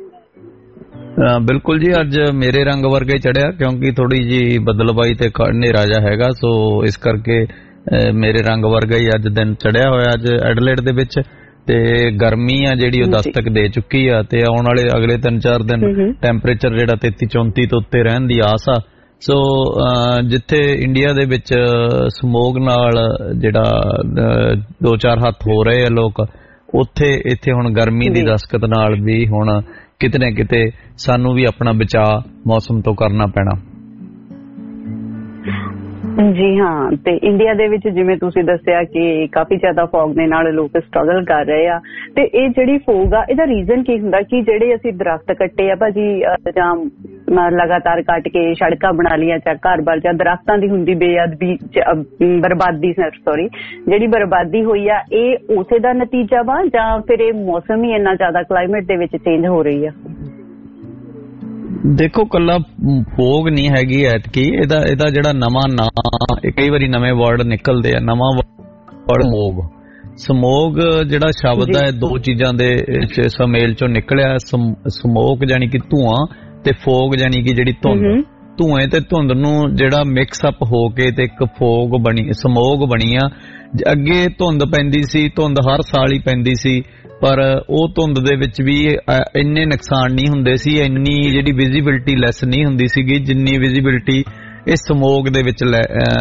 ਬਿਲਕੁਲ ਜੀ, ਅੱਜ ਮੇਰੇ ਰੰਗ ਵਰਗਾ ਹੀ ਚੜਿਆ, ਕਿਉਂਕਿ ਥੋੜੀ ਜੀ ਬਦਲਵਾਈ ਤੇ ਹਨੇਰਾ ਜਿਹਾ ਹੈਗਾ, ਸੋ ਇਸ ਕਰਕੇ ਮੇਰੇ ਰੰਗ ਵਰਗਾ ਹੀ ਅੱਜ ਦਿਨ ਚੜਿਆ ਹੋਇਆ ਅੱਜ ਐਡੀਲੇਡ ਦੇ ਵਿੱਚ। ਤੇ ਗਰਮੀ ਆ ਜਿਹੜੀ ਉਹ ਦਸਤਕ ਦੇ ਚੁੱਕੀ ਆ, ਤੇ ਆਉਣ ਵਾਲੇ ਅਗਲੇ ਤਿੰਨ ਚਾਰ ਦਿਨ ਟੈਂਪਰੇਚਰ ਜਿਹੜਾ ਤੇਤੀ ਚੌਂਤੀ ਤੋਂ ਉੱਤੇ ਰਹਿਣ ਦੀ ਆਸ ਆ। ਸੋ ਜਿੱਥੇ ਇੰਡੀਆ ਦੇ ਵਿੱਚ ਸਮੋਗ ਨਾਲ ਜਿਹੜਾ ਦੋ ਚਾਰ ਹੱਥ ਹੋ ਰਹੇ ਆ ਲੋਕ, ਉੱਥੇ ਇੱਥੇ ਹੁਣ ਗਰਮੀ ਦੀ ਦਸਤਕ ਨਾਲ ਵੀ ਹੁਣ ਕਿਤੇ ਨਾ ਕਿਤੇ ਸਾਨੂੰ ਵੀ ਆਪਣਾ ਬਚਾਅ ਮੌਸਮ ਤੋਂ ਕਰਨਾ ਪੈਣਾ। ਜੀ ਹਾਂ, ਤੇ ਇੰਡੀਆ ਦੇ ਵਿੱਚ ਜਿਵੇਂ ਤੁਸੀਂ ਦੱਸਿਆ ਕਿ ਕਾਫੀ ਜ਼ਿਆਦਾ ਫੌਗ ਦੇ ਨਾਲ ਲੋਕ ਸਟਰਗਲ ਕਰ ਰਹੇ ਆ। ਤੇ ਇਹ ਜਿਹੜੀ ਫੌਗ ਆ, ਇਹਦਾ ਰੀਜ਼ਨ ਕੀ ਹੁੰਦਾ? ਕਿ ਜਿਹੜੇ ਅਸੀਂ ਦਰਖਤ ਕੱਟੇ ਆ ਭਾਜੀ, ਜਾਂ ਲਗਾਤਾਰ ਕੱਟ ਕੇ ਸੜਕਾਂ ਬਣਾ ਲਈਆਂ, ਜਾਂ ਘਰ ਬਾਰ, ਜਾਂ ਦਰਖਤਾਂ ਦੀ ਹੁੰਦੀ ਬੇਅਦਬੀ, ਬਰਬਾਦੀ, ਸੌਰੀ ਜਿਹੜੀ ਬਰਬਾਦੀ ਹੋਈ ਆ, ਇਹ ਉਸੇ ਦਾ ਨਤੀਜਾ ਵਾ ਜਾਂ ਫਿਰ ਇਹ ਮੌਸਮ ਹੀ ਇੰਨਾ ਜ਼ਿਆਦਾ ਕਲਾਈਮੇਟ ਦੇ ਵਿੱਚ ਚੇਂਜ ਹੋ ਰਹੀ ਆ? ਦੇਖੋ, ਕੱਲਾ ਫੋਗ ਨਹੀਂ ਹੈਗੀ ਐਤਕੀ, ਇਹਦਾ ਇਹਦਾ ਜਿਹੜਾ ਨਵਾਂ ਨਾਂ, ਕਈ ਵਾਰੀ ਨਵੇਂ ਵਰਡ ਨਿਕਲਦੇ ਆ। ਨਵਾਂ ਵਰਡ ਸਮੋਗ। ਸਮੋਗ ਜਿਹੜਾ ਸ਼ਬਦ ਹੈ ਦੋ ਚੀਜ਼ਾਂ ਦੇ ਸੁਮੇਲ ਚੋਂ ਨਿਕਲਿਆ। ਸਮੋਕ ਜਾਨੀ ਕਿ ਧੂਆਂ, ਤੇ ਫੋਗ ਜਾਨੀ ਕਿ ਜਿਹੜੀ ਧੁੰਦ। ਧੂਏ ਤੇ ਧੁੰਦ ਨੂੰ ਜਿਹੜਾ ਮਿਕਸ ਅਪ ਹੋ ਕੇ ਤੇ ਇੱਕ ਫੋਗ ਬਣੀ, ਸਮੋਗ ਬਣੀ ਆ। ਅੱਗੇ ਧੁੰਦ ਪੈਂਦੀ ਸੀ, ਧੁੰਦ ਹਰ ਸਾਲ ਹੀ ਪੈਂਦੀ ਸੀ, ਪਰ ਉਹ ਧੁੰਦ ਦੇ ਵਿੱਚ ਵੀ ਇੰਨੇ ਨੁਕਸਾਨ ਨਹੀਂ ਹੁੰਦੇ ਸੀ, ਇੰਨੀ ਜਿਹੜੀ ਵਿਜ਼ੀਬਿਲਿਟੀ ਲੈਸ ਨਹੀਂ ਹੁੰਦੀ ਸੀਗੀ ਜਿੰਨੀ ਵਿਜ਼ੀਬਿਲਿਟੀ ਇਸ ਸਮੋਗ ਦੇ ਵਿੱਚ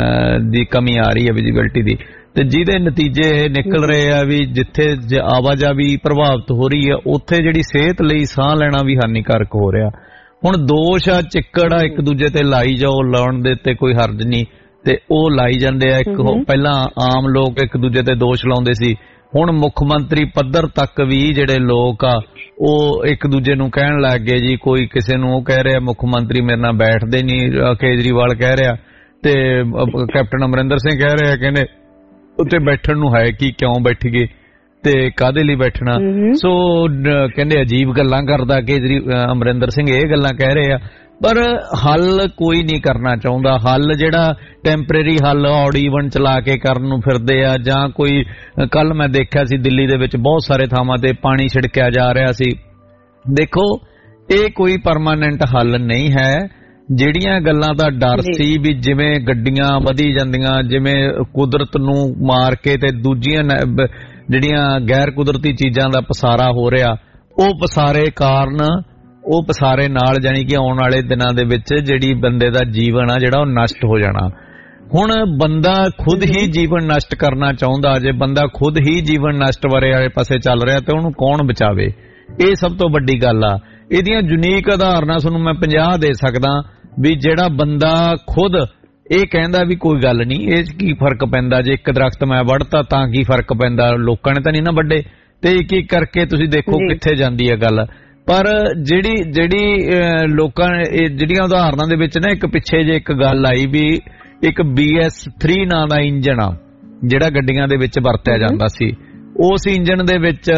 ਦੀ ਕਮੀ ਆ ਰਹੀ ਹੈ ਵਿਜ਼ੀਬਿਲਿਟੀ ਦੀ। ਤੇ ਜਿਹਦੇ ਨਤੀਜੇ ਇਹ ਨਿਕਲ ਰਹੇ ਆ ਵੀ ਜਿੱਥੇ ਆਵਾਜਾਈ ਪ੍ਰਭਾਵਿਤ ਹੋ ਰਹੀ ਹੈ, ਉੱਥੇ ਜਿਹੜੀ ਸਿਹਤ ਲਈ ਸਾਹ ਲੈਣਾ ਵੀ ਹਾਨੀਕਾਰਕ ਹੋ ਰਿਹਾ। ਹੁਣ ਦੋਸ਼ ਆ ਚਿੱਕੜ ਆ ਇੱਕ ਦੂਜੇ ਤੇ ਲਾਈ ਜਾਓ, ਲਾਉਣ ਦੇ ਤੇ ਕੋਈ ਹਰਜ ਨਹੀਂ, ਤੇ ਉਹ ਲਾਈ ਜਾਂਦੇ ਆ। ਇੱਕ ਪਹਿਲਾਂ ਆਮ ਲੋਕ ਇੱਕ ਦੂਜੇ ਤੇ ਦੋਸ਼ ਲਾਉਂਦੇ ਸੀ, ਹੁਣ ਮੁੱਖ ਮੰਤਰੀ ਪੱਧਰ ਤੱਕ ਵੀ ਜਿਹੜੇ ਲੋਕ ਆ ਉਹ ਇੱਕ ਦੂਜੇ ਨੂੰ ਕਹਿਣ ਲੱਗ ਗਏ ਜੀ। ਕੋਈ ਕਿਸੇ ਨੂੰ ਉਹ ਕਹਿ ਰਿਹਾ ਮੁੱਖ ਮੰਤਰੀ ਮੇਰੇ ਨਾਲ ਬੈਠਦੇ ਨਹੀਂ, ਕੇਜਰੀਵਾਲ ਕਹਿ ਰਿਹਾ, ਤੇ ਕੈਪਟਨ ਅਮਰਿੰਦਰ ਸਿੰਘ ਕਹਿ ਰਿਹਾ, ਕਹਿੰਦੇ ਉੱਥੇ ਬੈਠਣ ਨੂੰ ਹੈ ਕੀ, ਕਿਉਂ ਬੈਠ ਗਏ ਤੇ ਕਾਹਦੇ ਲਈ ਬੈਠਣਾ। ਸੋ ਕਹਿੰਦੇ ਅਜੀਬ ਗੱਲਾਂ ਕਰਦਾ ਕੇਜਰੀ ਅਮਰਿੰਦਰ ਸਿੰਘ, ਇਹ ਗੱਲਾਂ ਕਹਿ ਰਹੇ ਆ, ਪਰ ਹੱਲ ਕੋਈ ਨਹੀਂ ਕਰਨਾ ਚਾਹੁੰਦਾ। ਹੱਲ ਜਿਹੜਾ ਟੈਂਪਰੇਰੀ ਹੱਲ ਔਡ ਈਵਨ ਚਲਾ ਕੇ ਕਰਨ ਨੂੰ ਫਿਰਦੇ ਆ। ਜਾਂ ਕੋਈ ਕੱਲ ਮੈਂ ਦੇਖਿਆ ਸੀ ਦਿੱਲੀ ਦੇ ਵਿੱਚ ਬਹੁਤ ਸਾਰੇ ਥਾਵਾਂ ਤੇ ਪਾਣੀ ਛਿੜਕਿਆ ਜਾ ਰਿਹਾ ਸੀ। ਦੇਖੋ, ਇਹ ਕੋਈ ਪਰਮਾਨੈਂਟ ਹੱਲ ਨਹੀਂ ਹੈ। ਜਿਹੜੀਆਂ ਗੱਲਾਂ ਦਾ ਡਰ ਸੀ ਵੀ ਜਿਵੇਂ ਗੱਡੀਆਂ ਵਧੀ ਜਾਂਦੀਆਂ, ਜਿਵੇਂ ਕੁਦਰਤ ਨੂੰ ਮਾਰ ਕੇ ਤੇ ਦੂਜੀਆਂ ਜਿਹੜੀਆਂ ਗੈਰ ਕੁਦਰਤੀ ਚੀਜ਼ਾਂ ਦਾ ਪਸਾਰਾ ਹੋ ਰਿਹਾ, ਉਹ ਪਸਾਰੇ ਕਾਰਨ ਉਹ ਪਸਾਰੇ ਨਾਲ ਜਾਣੀ ਕਿ ਆਉਣ ਵਾਲੇ ਦਿਨਾਂ ਦੇ ਵਿੱਚ ਜਿਹੜੀ ਬੰਦੇ ਦਾ ਜੀਵਨ ਆ ਜਿਹੜਾ ਉਹ ਨਸ਼ਟ ਹੋ ਜਾਣਾ। ਹੁਣ ਬੰਦਾ ਖੁਦ ਹੀ ਜੀਵਨ ਨਸ਼ਟ ਕਰਨਾ ਚਾਹੁੰਦਾ। ਜੇ ਬੰਦਾ ਖੁਦ ਹੀ ਜੀਵਨ ਨਸ਼ਟ ਵਾਲੇ ਵਾਲੇ ਪਾਸੇ ਚੱਲ ਰਿਹਾ ਤੇ ਉਹਨੂੰ ਕੌਣ ਬਚਾਵੇ? ਇਹ ਸਭ ਤੋਂ ਵੱਡੀ ਗੱਲ ਆ। ਇਹਦੀਆਂ ਯੂਨੀਕ ਉਦਾਹਰਨਾਂ ਤੁਹਾਨੂੰ ਮੈਂ ਪੰਜਾਹ ਦੇ ਸਕਦਾ ਵੀ ਜਿਹੜਾ ਬੰਦਾ ਖੁਦ ਇਹ ਕਹਿੰਦਾ ਵੀ ਕੋਈ ਗੱਲ ਨਹੀਂ, ਇਹ 'ਚ ਕੀ ਫਰਕ ਪੈਂਦਾ, ਜੇ ਇੱਕ ਦਰਖਤ ਮੈਂ ਵੱਢਤਾ ਤਾਂ ਕੀ ਫਰਕ ਪੈਂਦਾ, ਲੋਕਾਂ ਨੇ ਤਾਂ ਨਹੀਂ ਨਾ ਵੱਢੇ। ਤੇ ਇੱਕ ਇੱਕ ਕਰਕੇ ਤੁਸੀਂ ਦੇਖੋ ਕਿੱਥੇ ਜਾਂਦੀ ਹੈ ਗੱਲ। ਪਰ ਜਿਹੜੀ ਜਿਹੜੀ ਲੋਕਾਂ ਨੇ ਜਿਹੜੀਆਂ ਉਦਾਹਰਨਾਂ ਦੇ ਵਿੱਚ ਨਾ, ਇੱਕ ਪਿੱਛੇ ਜੇ ਇੱਕ ਗੱਲ ਆਈ ਵੀ ਇੱਕ ਬੀ ਐਸ ਥ੍ਰੀ ਨਾਂ ਦਾ ਇੰਜਣ ਆ ਜਿਹੜਾ ਗੱਡੀਆਂ ਦੇ ਵਿੱਚ ਵਰਤਿਆ ਜਾਂਦਾ ਸੀ। ਉਸ ਇੰਜਣ ਦੇ ਵਿੱਚ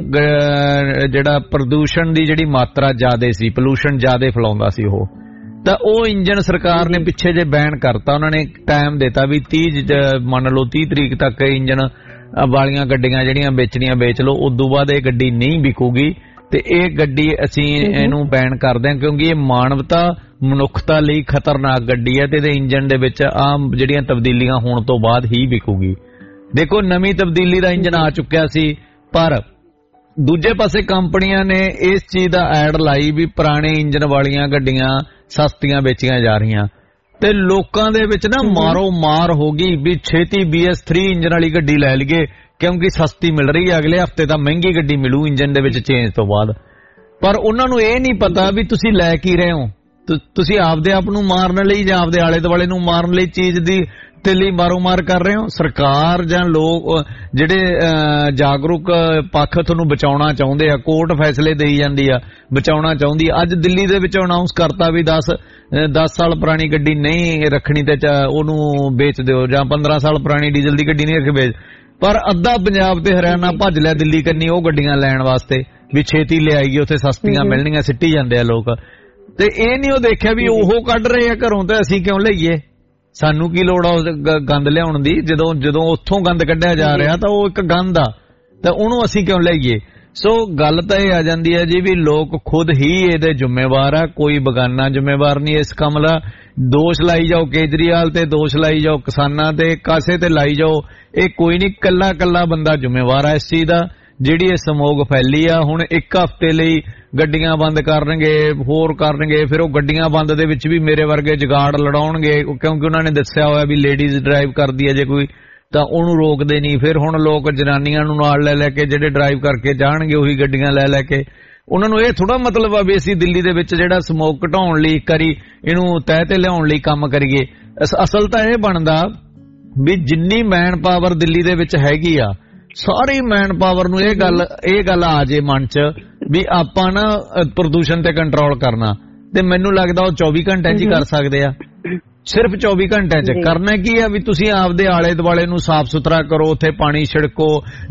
ਜਿਹੜਾ ਪ੍ਰਦੂਸ਼ਣ ਦੀ ਜਿਹੜੀ ਮਾਤਰਾ ਜ਼ਿਆਦਾ ਸੀ, ਪੋਲੂਸ਼ਨ ਜ਼ਿਆਦਾ ਫੈਲਾਉਂਦਾ ਸੀ ਉਹ, ਤਾਂ ਉਹ ਇੰਜਣ ਸਰਕਾਰ ਨੇ ਪਿੱਛੇ ਜੇ ਬੈਨ ਕਰਤਾ। ਉਹਨਾਂ ਨੇ ਟਾਈਮ ਦਿੱਤਾ ਵੀ ਤੀਹ ਮੰਨ ਲਓ ਤੀਹ ਤਰੀਕ ਤੱਕ ਇੰਜਣ ਵਾਲੀਆਂ ਗੱਡੀਆਂ ਜਿਹੜੀਆਂ ਵੇਚਣੀਆਂ ਵੇਚ ਲਓ, ਉਦੋਂ ਬਾਅਦ ਇਹ ਗੱਡੀ ਨਹੀਂ ਵਿਕੂਗੀ। ਤੇ ਇਹ ਗੱਡੀ ਅਸੀਂ ਇਹਨੂੰ ਬੈਨ ਕਰਦੇ ਹਾਂ ਕਿਉਂਕਿ ਇਹ ਮਾਨਵਤਾ ਮਨੁੱਖਤਾ ਲਈ ਖਤਰਨਾਕ ਗੱਡੀ ਹੈ ਤੇ ਇਹਦੇ ਇੰਜਨ ਦੇ ਵਿੱਚ ਆਮ ਜਿਹੜੀਆਂ ਤਬਦੀਲੀਆਂ ਹੋਣ ਤੋਂ ਬਾਅਦ ਹੀ ਵਿਕੂਗੀ। ਦੇਖੋ ਨਵੀਂ ਤਬਦੀਲੀ ਦਾ ਇੰਜਨ ਆ ਚੁੱਕਿਆ ਸੀ, ਪਰ ਦੂਜੇ ਪਾਸੇ ਕੰਪਨੀਆਂ ਨੇ ਇਸ ਚੀਜ਼ ਦਾ ਐਡ ਲਾਈ ਵੀ ਪੁਰਾਣੇ ਇੰਜਨ ਵਾਲੀਆਂ ਗੱਡੀਆਂ ਸਸਤੀਆਂ ਵੇਚੀਆਂ ਜਾ ਰਹੀਆਂ ਤੇ ਲੋਕਾਂ ਦੇ ਵਿੱਚ ਨਾ ਮਾਰੋ ਮਾਰ ਹੋ ਗਈ ਵੀ ਛੇਤੀ ਬੀ ਐਸ ਥ੍ਰੀ ਇੰਜਨ ਵਾਲੀ ਗੱਡੀ ਲੈ ਲਈਏ ਕਿਉਂਕਿ ਸਸਤੀ ਮਿਲ ਰਹੀ ਹੈ, ਅਗਲੇ ਹਫਤੇ ਤਾਂ ਮਹਿੰਗੀ ਗੱਡੀ ਮਿਲੂ ਇੰਜਨ ਦੇ ਵਿੱਚ ਚੇਂਜ ਤੋਂ ਬਾਅਦ। ਪਰ ਉਹਨਾਂ ਨੂੰ ਇਹ ਨਹੀਂ ਪਤਾ ਵੀ ਤੁਸੀਂ ਲੈ ਕੀ ਰਹੇ ਹੋ, ਤੁਸੀਂ ਆਪਦੇ ਆਪ ਨੂੰ ਮਾਰਨ ਲਈ ਜਾਂ ਆਪਦੇ ਆਲੇ ਦੁਆਲੇ ਨੂੰ ਮਾਰਨ ਲਈ ਚੀਜ਼ ਦੀ ਤੇ ਲਈ ਮਾਰੋ ਮਾਰ ਕਰ ਰਹੇ ਹੋ। ਸਰਕਾਰ ਜਾਂ ਲੋਕ ਜਿਹੜੇ ਜਾਗਰੂਕ ਪੱਖ ਤੁਹਾਨੂੰ ਬਚਾਉਣਾ ਚਾਹੁੰਦੇ ਆ, ਕੋਰਟ ਫੈਸਲੇ ਦੇਈ ਜਾਂਦੀ ਆ, ਬਚਾਉਣਾ ਚਾਹੁੰਦੀ ਆ। ਅੱਜ ਦਿੱਲੀ ਦੇ ਵਿੱਚ ਅਨਾਉਂਸ ਕਰਤਾ ਵੀ ਦਸ ਦਸ ਸਾਲ ਪੁਰਾਣੀ ਗੱਡੀ ਨਹੀਂ ਰੱਖਣੀ ਤੇ ਉਹਨੂੰ ਵੇਚ ਦਿਓ, ਜਾਂ ਪੰਦਰਾਂ ਸਾਲ ਪੁਰਾਣੀ ਡੀਜ਼ਲ ਦੀ ਗੱਡੀ ਨਹੀਂ ਰੱਖ ਵੇਚ। ਪਰ ਅੱਧਾ ਪੰਜਾਬ ਤੇ ਹਰਿਆਣਾ ਭੱਜ ਲਿਆ ਦਿੱਲੀ ਕੰਨੀ ਉਹ ਗੱਡੀਆਂ ਲੈਣ ਵਾਸਤੇ ਵੀ ਛੇਤੀ ਲਿਆਈਏ, ਉੱਥੇ ਸਸਤੀਆਂ ਮਿਲਣੀਆਂ, ਸਿੱਟੀ ਜਾਂਦੇ ਆ ਲੋਕ। ਤੇ ਇਹ ਨਹੀਂ ਉਹ ਦੇਖਿਆ ਵੀ ਉਹ ਕੱਢ ਰਹੇ ਆ ਘਰੋਂ ਤੇ ਅਸੀਂ ਕਿਉਂ ਲਈਏ, ਸਾਨੂੰ ਕੀ ਲੋੜ ਆ ਗੰਦ ਲਿਆਉਣ ਦੀ। ਜਦੋਂ ਜਦੋਂ ਉੱਥੋਂ ਗੰਦ ਕੱਢਿਆ ਜਾ ਰਿਹਾ ਤਾਂ ਉਹ ਇੱਕ ਗੰਦ ਆ, ਤਾਂ ਉਹਨੂੰ ਅਸੀਂ ਕਿਉਂ ਲਈਏ। ਸੋ ਗੱਲ ਤਾਂ ਇਹ ਆ ਜਾਂਦੀ ਹੈ ਜੀ ਵੀ ਲੋਕ ਖੁਦ ਹੀ ਇਹਦੇ ਜ਼ਿੰਮੇਵਾਰ ਆ, ਕੋਈ ਬਗਾਨਾ ਜ਼ਿੰਮੇਵਾਰ ਨਹੀਂ ਇਸ ਕੰਮ ਦਾ। ਦੋਸ਼ ਲਾਈ ਜਾਓ ਕੇਜਰੀਵਾਲ ਤੇ, ਦੋਸ਼ ਲਾਈ ਜਾਓ ਕਿਸਾਨਾਂ ਤੇ, ਕਾਸੇ ਤੇ ਲਾਈ ਜਾਓ, ਇਹ ਕੋਈ ਨਹੀਂ, ਕੱਲਾ ਕੱਲਾ ਬੰਦਾ ਜ਼ਿੰਮੇਵਾਰ ਆ ਇਸ ਚੀਜ਼ ਦਾ ਜਿਹੜੀ ਇਹ ਸਮੋਗ ਫੈਲੀ ਆ। ਹੁਣ ਇੱਕ ਹਫ਼ਤੇ ਲਈ ਗੱਡੀਆਂ ਬੰਦ ਕਰਨਗੇ, ਹੋਰ ਕਰਨਗੇ, ਫਿਰ ਉਹ ਗੱਡੀਆਂ ਬੰਦ ਦੇ ਵਿੱਚ ਵੀ ਮੇਰੇ ਵਰਗੇ ਜੁਗਾੜ ਲੜਾਉਣਗੇ ਕਿਉਂਕਿ ਉਹਨਾਂ ਨੇ ਦੱਸਿਆ ਹੋਇਆ ਵੀ ਲੇਡੀਜ਼ ਡਰਾਈਵ ਕਰਦੀ ਹੈ ਜੇ ਕੋਈ ਤਾਂ ਉਹਨੂੰ ਰੋਕਦੇ ਨਹੀਂ। ਫਿਰ ਹੁਣ ਲੋਕ ਜਨਾਨੀਆਂ ਨੂੰ ਨਾਲ ਲੈ ਲੈ ਕੇ ਜਿਹੜੇ ਡਰਾਈਵ ਕਰਕੇ ਜਾਣਗੇ ਉਹੀ ਗੱਡੀਆਂ ਲੈ ਲੈ ਕੇ। ਉਹਨਾਂ ਨੂੰ ਇਹ ਥੋੜਾ ਮਤਲਬ ਆ ਵੀ ਅਸੀਂ ਦਿੱਲੀ ਦੇ ਵਿੱਚ ਜਿਹੜਾ ਸਮੋਗ ਘਟਾਉਣ ਲਈ ਇੱਕ ਵਾਰੀ ਇਹਨੂੰ ਤਹਿ ਤੇ ਲਿਆਉਣ ਲਈ ਕੰਮ ਕਰੀਏ। ਅਸਲ ਤਾਂ ਇਹ ਬਣਦਾ ਵੀ ਜਿੰਨੀ ਮੈਨ ਪਾਵਰ ਦਿੱਲੀ ਦੇ ਵਿੱਚ ਹੈਗੀ ਆ, ਸਾਰੀ ਮੈਨ ਪਾਵਰ ਨੂੰ ਇਹ ਗੱਲ ਇਹ ਗੱਲ ਆ ਜੇ ਮਨ ਚ ਵੀ ਆਪਾਂ ਨਾ ਪ੍ਰਦੂਸ਼ਣ ਤੇ ਕੰਟਰੋਲ ਕਰਨਾ, ਤੇ ਮੈਨੂੰ ਲੱਗਦਾ ਉਹ ਚੌਵੀ ਘੰਟਿਆਂ 'ਚ ਹੀ ਕਰ ਸਕਦੇ ਆ। ਸਿਰਫ ਚੌਵੀ ਘੰਟਿਆਂ 'ਚ ਕਰਨਾ ਕੀ ਆ ਵੀ ਤੁਸੀਂ ਆਪਦੇ ਆਲੇ ਦੁਆਲੇ ਨੂੰ ਸਾਫ਼ ਸੁਥਰਾ ਕਰੋ, ਉੱਥੇ ਪਾਣੀ ਛਿੜਕੋ।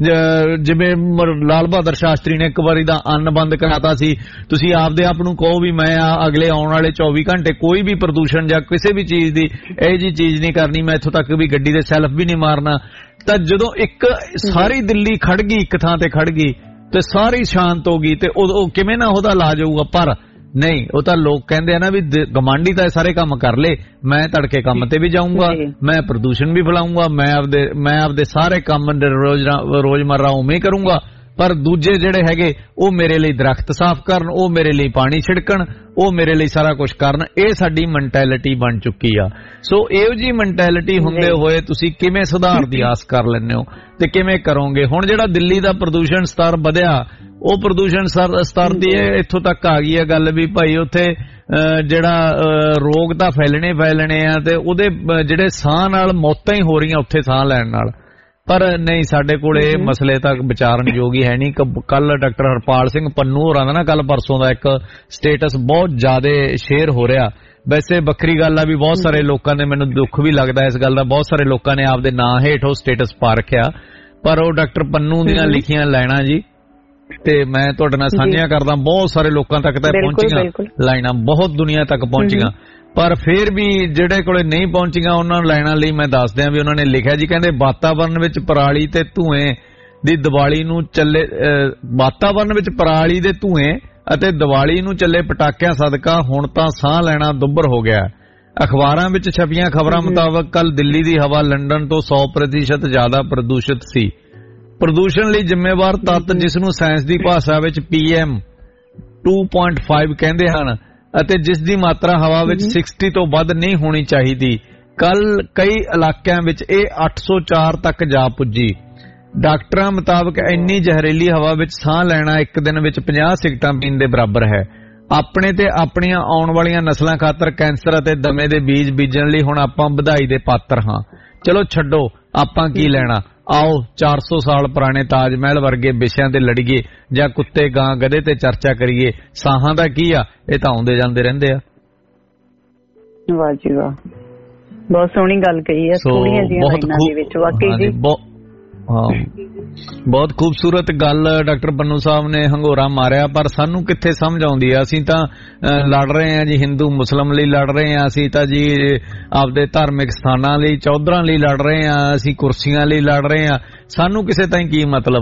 ਜਿਵੇਂ ਲਾਲ ਬਹਾਦਰ ਸ਼ਾਸਤਰੀ ਨੇ ਇੱਕ ਵਾਰੀ ਦਾ ਅੰਨ ਬੰਦ ਕਰਾਤਾ ਸੀ, ਤੁਸੀਂ ਆਪਦੇ ਆਪ ਨੂੰ ਕਹੋ ਵੀ ਮੈਂ ਅਗਲੇ ਆਉਣ ਵਾਲੇ ਚੌਵੀ ਘੰਟੇ ਕੋਈ ਵੀ ਪ੍ਰਦੂਸ਼ਣ ਜਾਂ ਕਿਸੇ ਵੀ ਚੀਜ਼ ਦੀ ਇਹ ਜੀ ਚੀਜ਼ ਨਹੀਂ ਕਰਨੀ, ਮੈਂ ਇੱਥੋਂ ਤੱਕ ਵੀ ਗੱਡੀ ਦੇ ਸੈਲਫ ਵੀ ਨਹੀਂ ਮਾਰਨਾ। ਤਾਂ ਜਦੋਂ ਇੱਕ ਸਾਰੀ ਦਿੱਲੀ ਖੜ ਗਈ, ਇੱਕ ਥਾਂ ਤੇ ਖੜ ਗਈ ਤੇ ਸਾਰੀ ਸ਼ਾਂਤ ਹੋ ਗਈ, ਤੇ ਉਹ ਕਿਵੇਂ ਨਾ ਉਹਦਾ ਇਲਾਜ ਹੋਊਗਾ। ਪਰ ਨਹੀਂ, ਉਹ ਤਾਂ ਲੋਕ ਕਹਿੰਦੇ ਆ ਨਾ ਵੀ ਗਮਾਂਡੀ ਤਾਂ ਸਾਰੇ ਕੰਮ ਕਰ ਲੇ, ਮੈਂ ਤੜਕੇ ਕੰਮ ਤੇ ਵੀ ਜਾਊਂਗਾ, ਮੈਂ ਪ੍ਰਦੂਸ਼ਣ ਵੀ ਫੈਲਾਊਂਗਾ, ਮੈਂ ਆਪਦੇ ਮੈਂ ਆਪਦੇ ਸਾਰੇ ਕੰਮ ਰੋਜ਼ ਰੋਜ਼ਮर्रा ਉਵੇਂ ਕਰੂੰਗਾ। ਪਰ ਦੂਜੇ ਜਿਹੜੇ ਹੈਗੇ ਉਹ ਮੇਰੇ ਲਈ ਦਰਖਤ ਸਾਫ਼ ਕਰਨ, ਉਹ ਮੇਰੇ ਲਈ ਪਾਣੀ ਛਿੜਕਣ, ਉਹ ਮੇਰੇ ਲਈ ਸਾਰਾ ਕੁਝ ਕਰਨ। ਇਹ ਸਾਡੀ ਮੈਂਟੈਲਿਟੀ ਬਣ ਚੁੱਕੀ ਆ। ਸੋ ਇਹੋ ਜੀ ਮੈਂਟੈਲਿਟੀ ਹੁੰਦੇ ਹੋਏ ਤੁਸੀਂ ਕਿਵੇਂ ਸੁਧਾਰ ਦੀ ਆਸ ਕਰ ਲੈਂਦੇ ਹੋ ਤੇ ਕਿਵੇਂ ਕਰੋਗੇ। ਹੁਣ ਜਿਹੜਾ ਦਿੱਲੀ ਦਾ ਪ੍ਰਦੂਸ਼ਣ ਸਤਰ ਵਧਿਆ, ਉਹ ਪ੍ਰਦੂਸ਼ਣ ਸਤਰ ਦੀ ਇੱਥੋਂ ਤੱਕ ਆ ਗਈ ਹੈ ਗੱਲ ਵੀ ਭਾਈ ਉੱਥੇ ਜਿਹੜਾ ਰੋਗ ਤਾਂ ਫੈਲਣੇ ਫੈਲਣੇ ਆ ਤੇ ਉਹਦੇ ਜਿਹੜੇ ਸਾਹ ਨਾਲ ਮੌਤਾਂ ਹੀ ਹੋ ਰਹੀਆਂ ਉੱਥੇ ਸਾਹ ਲੈਣ ਨਾਲ। ਪਰ ਨਹੀਂ, ਸਾਡੇ ਕੋਲ ਇਹ ਮਸਲੇ ਤੱਕ ਵਿਚਾਰਨਯੋਗ ਹੀ ਹੈ ਨਹੀਂ। ਕੱਲ ਡਾਕਟਰ ਹਰਪਾਲ ਸਿੰਘ ਪੰਨੂ ਹੋਰਾਂ ਦਾ ਨਾ ਕੱਲ ਪਰਸੋਂ ਦਾ ਇੱਕ ਸਟੇਟਸ ਬਹੁਤ ਜ਼ਿਆਦਾ ਸ਼ੇਅਰ ਹੋ ਰਿਹਾ। ਵੈਸੇ ਵੱਖਰੀ ਗੱਲ ਆ ਵੀ ਬਹੁਤ ਸਾਰੇ ਲੋਕਾਂ ਨੇ, ਮੈਨੂੰ ਦੁੱਖ ਵੀ ਲੱਗਦਾ ਇਸ ਗੱਲ ਦਾ, ਬਹੁਤ ਸਾਰੇ ਲੋਕਾਂ ਨੇ ਆਪਦੇ ਨਾਂ ਹੇਠ ਉਹ ਸਟੇਟਸ ਪਾ ਰੱਖਿਆ, ਪਰ ਉਹ ਡਾਕਟਰ ਪੰਨੂ ਦੀਆਂ ਲਿਖੀਆਂ ਲਾਈਨਾਂ ਜੀ ਤੇ ਮੈਂ ਤੁਹਾਡੇ ਨਾਲ ਸਾਂਝੀਆਂ ਕਰਦਾ, ਬਹੁਤ ਸਾਰੇ ਲੋਕਾਂ ਤੱਕ ਤਾਂ ਪਹੁੰਚੀਆਂ ਲਾਈਨਾਂ, ਬਹੁਤ ਦੁਨੀਆ ਤੱਕ ਪਹੁੰਚੀਆਂ। ਪਰ ਫਿਰ ਵੀ ਜਿਹੜੇ ਕੋਲੇ ਨਹੀਂ ਪਹੁੰਚੀਆਂ ਉਹਨਾਂ ਨੂੰ ਲਾਈਨਾਂ ਲਈ ਮੈਂ ਦੱਸ ਦਿਆਂ ਵੀ ਉਹਨਾਂ ਨੇ ਲਿਖਿਆ ਜੀ, ਕਹਿੰਦੇ ਵਾਤਾਵਰਨ ਵਿੱਚ ਪਰਾਲੀ ਤੇ ਧੂਏ ਦੀ ਦੀਵਾਲੀ ਨੂੰ ਚੱਲੇ ਵਾਤਾਵਰਨ ਵਿੱਚ ਪਰਾਲੀ ਦੇ ਧੂਏ ਅਤੇ ਦੀਵਾਲੀ ਨੂੰ ਚੱਲੇ ਪਟਾਕਿਆਂ ਸਦਕਾ ਹੁਣ ਤਾਂ ਸਾਹ ਲੈਣਾ ਦੁੱਭਰ ਹੋ ਗਿਆ। ਅਖਬਾਰਾਂ ਵਿੱਚ ਛਪੀਆਂ ਖਬਰਾਂ ਮੁਤਾਬਕ ਕੱਲ ਦਿੱਲੀ ਦੀ ਹਵਾ ਲੰਡਨ ਤੋਂ ਸੌ ਪ੍ਰਤੀਸ਼ਤ ਜ਼ਿਆਦਾ ਪ੍ਰਦੂਸ਼ਿਤ ਸੀ। ਪ੍ਰਦੂਸ਼ਣ ਲਈ ਜ਼ਿੰਮੇਵਾਰ ਤੱਤ, ਜਿਸ ਨੂੰ ਸਾਇੰਸ ਦੀ ਭਾਸ਼ਾ ਵਿੱਚ P M two point five ਕਹਿੰਦੇ ਹਨ ਅਤੇ ਜਿਸ ਦੀ ਮਾਤਰਾ ਹਵਾ ਵਿੱਚ ਸਾਠ ਤੋਂ ਵੱਧ ਨਹੀਂ ਹੋਣੀ ਚਾਹੀਦੀ, ਕੱਲ ਕਈ ਇਲਾਕਿਆਂ ਵਿੱਚ ਇਹ ਅੱਠ ਸੌ ਚਾਰ ਤੱਕ ਜਾ ਪੁੱਜੀ। ਡਾਕਟਰਾਂ ਮੁਤਾਬਕ ਇੰਨੀ ਜ਼ਹਿਰੀਲੀ ਹਵਾ ਵਿੱਚ ਸਾਹ ਲੈਣਾ ਇੱਕ ਦਿਨ ਵਿੱਚ ਪੰਜਾਹ ਸਿਗਰਟਾਂ ਪੀਣ ਦੇ ਬਰਾਬਰ ਹੈ। ਆਪਣੇ ਤੇ ਆਪਣੀਆਂ ਆਉਣ ਵਾਲੀਆਂ ਨਸਲਾਂ ਖਾਤਰ ਕੈਂਸਰ ਅਤੇ ਦਮੇ ਦੇ ਬੀਜ ਬੀਜਣ ਲਈ ਹੁਣ ਆਪਾਂ ਵਧਾਈ ਦੇ ਪਾਤਰ ਹਾਂ। ਚਲੋ ਛੱਡੋ ਆਪਾਂ ਕੀ ਲੈਣਾ, ਆਓ ਚਾਰ ਸੌ ਸਾਲ ਪੁਰਾਣੇ ਤਾਜ ਮਹਿਲ ਵਰਗੇ ਵਿਸ਼ਿਆਂ ਤੇ ਲੜੀਏ ਜਾਂ ਕੁੱਤੇ ਗਾਂ ਗਧੇ ਤੇ ਚਰਚਾ ਕਰੀਏ। ਸਾਹਾਂ ਦਾ ਕੀ ਆ, ਇਹ ਤਾਂ ਆਉਂਦੇ ਜਾਂਦੇ ਰਹਿੰਦੇ ਆ। ਵਾਹ ਜੀ ਵਾਹ, ਬਹੁਤ ਸੋਹਣੀ ਗੱਲ ਕਹੀ ਹੈ। ਥੋੜੀਆਂ ਜਿਹੀਆਂ ਲਾਈਨਾਂ ਦੇ ਵਿੱਚ ਵਾਕਈ ਜੀ ਹਾਂ ਬਹੁਤ ਖੂਬਸੂਰਤ ਗੱਲ ਡਾਕਟਰ ਪੰਨੂ ਸਾਹਿਬ ਨੇ ਹੰਗੋਰਾ ਮਾਰਿਆ। ਪਰ ਸਾਨੂੰ ਕਿੱਥੇ ਸਮਝ ਆਉਂਦੀ ਆ, ਅਸੀਂ ਤਾਂ ਲੜ ਰਹੇ ਹਾਂ ਜੀ ਹਿੰਦੂ ਮੁਸਲਿਮ ਲਈ ਲੜ ਰਹੇ ਹਾਂ, ਅਸੀਂ ਤਾਂ ਜੀ ਆਪਦੇ ਧਾਰਮਿਕ ਸਥਾਨਾਂ ਲਈ ਚੌਧਰਾਂ ਲਈ ਲੜ ਰਹੇ ਹਾਂ, ਅਸੀਂ ਕੁਰਸੀਆਂ ਲਈ ਲੜ ਰਹੇ ਹਾਂ। ਸਾਨੂੰ ਕਿਸੇ ਤਾਈਂ ਕੀ ਮਤਲਬ ਆ।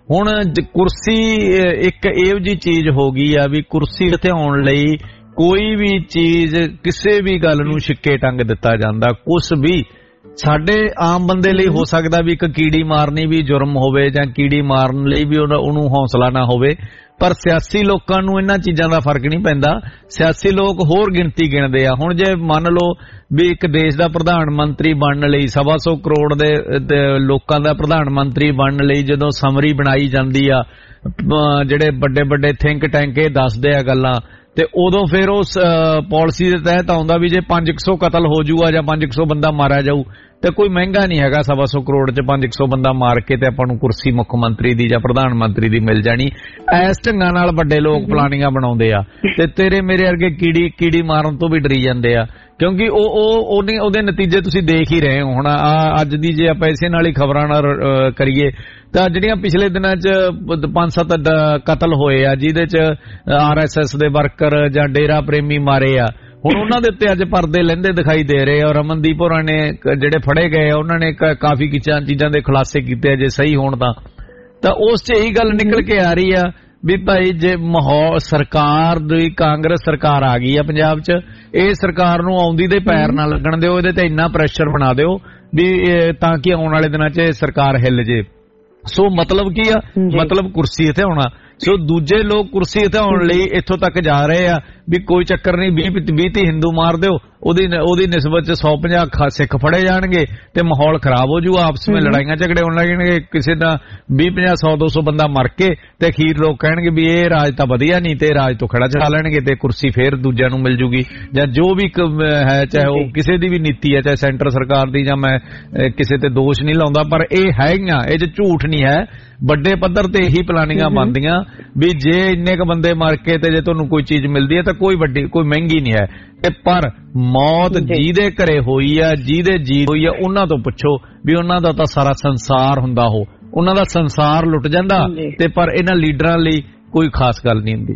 ਹੁਣ ਕੁਰਸੀ ਇੱਕ ਇਹੋ ਜਿਹੀ ਚੀਜ਼ ਹੋ ਗਈ ਆ ਵੀ ਕੁਰਸੀ ਤੇ ਆਉਣ ਲਈ ਕੋਈ ਵੀ ਚੀਜ਼ ਕਿਸੇ ਵੀ ਗੱਲ ਨੂੰ ਛਿੱਕੇ ਟੰਗ ਦਿੱਤਾ ਜਾਂਦਾ। ਕੁਛ ਵੀ ਸਾਡੇ ਆਮ ਬੰਦੇ ਲਈ ਹੋ ਸਕਦਾ ਵੀ ਇੱਕ ਕੀੜੀ ਮਾਰਨੀ ਵੀ ਜੁਰਮ ਹੋਵੇ ਜਾਂ ਕੀੜੀ ਮਾਰਨ ਲਈ ਵੀ ਉਹਨੂੰ ਹੌਸਲਾ ਨਾ ਹੋਵੇ, ਪਰ ਸਿਆਸੀ ਲੋਕਾਂ ਨੂੰ ਇਹਨਾਂ ਚੀਜ਼ਾਂ ਦਾ ਫਰਕ ਨਹੀਂ ਪੈਂਦਾ। ਸਿਆਸੀ ਲੋਕ ਹੋਰ ਗਿਣਤੀ ਗਿਣਦੇ ਆ। ਹੁਣ ਜੇ ਮੰਨ ਲਓ ਵੀ ਇੱਕ ਦੇਸ਼ ਦਾ ਪ੍ਰਧਾਨ ਮੰਤਰੀ ਬਣਨ ਲਈ ਸਵਾ ਸੌ ਕਰੋੜ ਦੇ ਲੋਕਾਂ ਦਾ ਪ੍ਰਧਾਨ ਮੰਤਰੀ ਬਣਨ ਲਈ ਜਦੋਂ ਸਮਰੀ ਬਣਾਈ ਜਾਂਦੀ ਆ, ਜਿਹੜੇ ਵੱਡੇ ਵੱਡੇ ਥਿੰਕ ਟੈਂਕ ਇਹ ਦੱਸਦੇ ਆ ਗੱਲਾਂ, ਤੇ ਉਦੋਂ ਫਿਰ ਉਸ ਪਾਲਿਸੀ ਦੇ ਤਹਿਤ ਆਉਂਦਾ ਵੀ ਜੇ ਪੰਜ ਸੌ ਕਤਲ ਹੋ ਜੂਗਾ ਜਾਂ ਪੰਜ ਸੌ ਬੰਦਾ ਮਾਰਿਆ ਜਾਊ ਤੇ ਕੋਈ ਮਹਿੰਗਾ ਨਹੀਂ ਹੈਗਾ ਸਵਾ ਸੌ ਕਰੋੜ ਚ ਪੰਜ ਸੌ ਬੰਦਾ ਮਾਰ ਕੇ ਤੇ ਆਪਾਂ ਨੂੰ ਕੁਰਸੀ ਮੁੱਖ ਮੰਤਰੀ ਦੀ ਜਾਂ ਪ੍ਰਧਾਨ ਮੰਤਰੀ ਦੀ ਮਿਲ ਜਾਣੀ। ਇਸ ਢੰਗਾਂ ਨਾਲ ਵੱਡੇ ਲੋਕ ਪਲਾਨਿੰਗਾਂ ਬਣਾਉਂਦੇ ਆ ਤੇ ਤੇਰੇ ਮੇਰੇ ਵਰਗੇ ਕੀੜੀ ਕੀੜੀ ਮਾਰਨ ਤੋਂ ਵੀ ਡਰੀ ਜਾਂਦੇ ਆ, ਕਿਉਂਕਿ ਉਹ ਉਹ ਉਹਦੇ ਨਤੀਜੇ ਤੁਸੀਂ ਦੇਖ ਹੀ ਰਹੇ ਹੋ। ਹੁਣ ਆ ਅੱਜ ਦੀ ਜੇ ਆਪਾਂ ਇਸੇ ਨਾਲ ਹੀ ਖਬਰਾਂ ਨਾਲ ਕਰੀਏ ਤਾਂ ਜਿਹੜੀਆਂ ਪਿਛਲੇ ਦਿਨਾਂ 'ਚ ਪੰਜ ਸੱਤ ਕਤਲ ਹੋਏ ਆ ਜਿਹਦੇ 'ਚ ਆਰ ਐਸ ਐਸ ਦੇ ਵਰਕਰ ਜਾਂ ਡੇਰਾ ਪ੍ਰੇਮੀ ਮਾਰੇ ਆ, ਹੁਣ ਉਹਨਾਂ ਦੇ ਉੱਤੇ ਅੱਜ ਪਰਦੇ ਲੈਂਦੇ ਦਿਖਾਈ ਦੇ ਰਹੇ ਆ। ਔਰ ਰਮਨਦੀਪ ਹੋਰਾਂ ਨੇ ਜਿਹੜੇ ਫੜੇ ਗਏ ਆ ਉਹਨਾਂ ਨੇ ਕਾਫੀ ਚੀਜ਼ਾਂ ਦੇ ਖੁਲਾਸੇ ਕੀਤੇ ਆ ਜੇ ਸਹੀ ਹੋਣ ਤਾਂ ਤਾਂ ਉਸ 'ਚ ਇਹੀ ਗੱਲ ਨਿਕਲ ਕੇ ਆ ਰਹੀ ਆ ਵੀ ਭਾਈ ਜੇ ਮਾਹੌਲ ਸਰਕਾਰ ਦੀ ਕਾਂਗਰਸ ਸਰਕਾਰ ਆ ਗਈ ਆ ਪੰਜਾਬ 'ਚ, ਇਹ ਸਰਕਾਰ ਨੂੰ ਆਉਂਦੀ ਦੇ ਪੈਰ ਨਾ ਲੱਗਣ ਦਿਓ, ਇਹਦੇ ਤੇ ਇੰਨਾ ਪ੍ਰੈਸ਼ਰ ਬਣਾ ਦਿਓ ਵੀ ਤਾਂ ਕਿ ਆਉਣ ਵਾਲੇ ਦਿਨਾਂ 'ਚ ਸਰਕਾਰ ਹਿੱਲ ਜੇ। ਸੋ ਮਤਲਬ ਕੀ ਆ, ਮਤਲਬ ਕੁਰਸੀ ਇੱਥੇ ਆਉਣਾ। ਸੋ ਦੂਜੇ ਲੋਕ ਕੁਰਸੀ ਇੱਥੇ ਆਉਣ ਲਈ ਇੱਥੋਂ ਤੱਕ ਜਾ ਰਹੇ ਆ ਵੀ ਕੋਈ ਚੱਕਰ ਨਹੀਂ, ਵੀਹ ਵੀਹ ਤੀਹ ਹਿੰਦੂ ਮਾਰ ਦਿਓ, ਉਹਦੀ ਉਹਦੀ ਨਿਸਬਤ 'ਚ ਸੌ ਪੰਜਾਹ ਸਿੱਖ ਫੜੇ ਜਾਣਗੇ ਤੇ ਮਾਹੌਲ ਖਰਾਬ ਹੋ ਜੂਗਾ, ਆਪਸ ਵਿੱਚ ਲੜਾਈਆਂ ਝਗੜੇ ਹੋਣ ਲੱਗਣਗੇ, ਕਿਸੇ ਦਾ ਵੀਹ ਪੰਜਾਹ ਸੌ ਦੋ ਸੌ ਬੰਦਾ ਮਰ ਕੇ ਤੇ ਅਖੀਰ ਲੋਕ ਕਹਿਣਗੇ ਵੀ ਇਹ ਰਾਜ ਤਾਂ ਵਧੀਆ ਨਹੀਂ ਤੇ ਰਾਜ ਤੋਂ ਖੜਾ ਚੜਾ ਲੈਣਗੇ ਤੇ ਕੁਰਸੀ ਫੇਰ ਦੂਜਿਆਂ ਨੂੰ ਮਿਲ ਜੂਗੀ। ਜਾਂ ਜੋ ਵੀ ਹੈ, ਚਾਹੇ ਉਹ ਕਿਸੇ ਦੀ ਵੀ ਨੀਤੀ ਹੈ, ਚਾਹੇ ਸੈਂਟਰ ਸਰਕਾਰ ਦੀ, ਜਾਂ ਮੈਂ ਕਿਸੇ ਤੇ ਦੋਸ਼ ਨਹੀਂ ਲਾਉਂਦਾ, ਪਰ ਇਹ ਹੈਗੀਆਂ, ਇਹ 'ਚ ਝੂਠ ਨਹੀਂ ਹੈ। ਵੱਡੇ ਪੱਧਰ ਤੇ ਇਹੀ ਪਲਾਨਿੰਗਾਂ ਬਣਦੀਆਂ ਵੀ ਜੇ ਇੰਨੇ ਕ ਬੰਦੇ ਮਰ ਕੇ ਤੇ ਜੇ ਤੁਹਾਨੂੰ ਕੋਈ ਚੀਜ਼ ਮਿਲਦੀ ਹੈ ਤਾਂ ਕੋਈ ਵੱਡੀ ਕੋਈ ਮਹਿੰਗੀ ਨਹੀਂ ਹੈ। ਤੇ ਪਰ ਮੌਤ ਜਿਹਦੇ ਘਰੇ ਹੋਈ ਆ, ਜਿਹਦੇ ਜੀ ਹੋਈ ਆ, ਉਹਨਾਂ ਤੋਂ ਪੁੱਛੋ ਵੀ ਉਹਨਾਂ ਦਾ ਤਾਂ ਸਾਰਾ ਸੰਸਾਰ ਹੁੰਦਾ, ਉਹ ਉਹਨਾਂ ਦਾ ਸੰਸਾਰ ਲੁੱਟ ਜਾਂਦਾ ਤੇ ਪਰ ਇਹਨਾਂ ਲੀਡਰਾਂ ਲਈ ਕੋਈ ਖਾਸ ਗੱਲ ਨਹੀਂ ਹੁੰਦੀ।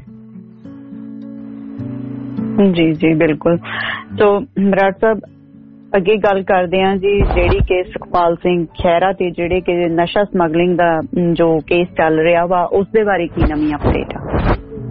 ਜੀ ਜੀ ਬਿਲਕੁਲ। ਸੋ ਬਰਾੜ ਸਾਹਿਬ ਅੱਗੇ ਗੱਲ ਕਰਦੇ ਹਾਂ ਜੀ, ਜਿਹੜੀ ਕਿ ਸੁਖਪਾਲ ਸਿੰਘ ਖਹਿਰਾ ਤੇ ਜਿਹੜੇ ਕਿ ਨਸ਼ਾ ਸਮਗਲਿੰਗ ਦਾ ਜੋ ਕੇਸ ਚੱਲ ਰਿਹਾ ਵਾ ਉਸ ਦੇ ਬਾਰੇ ਕੀ ਨਵੀਂ ਅਪਡੇਟ ਆ?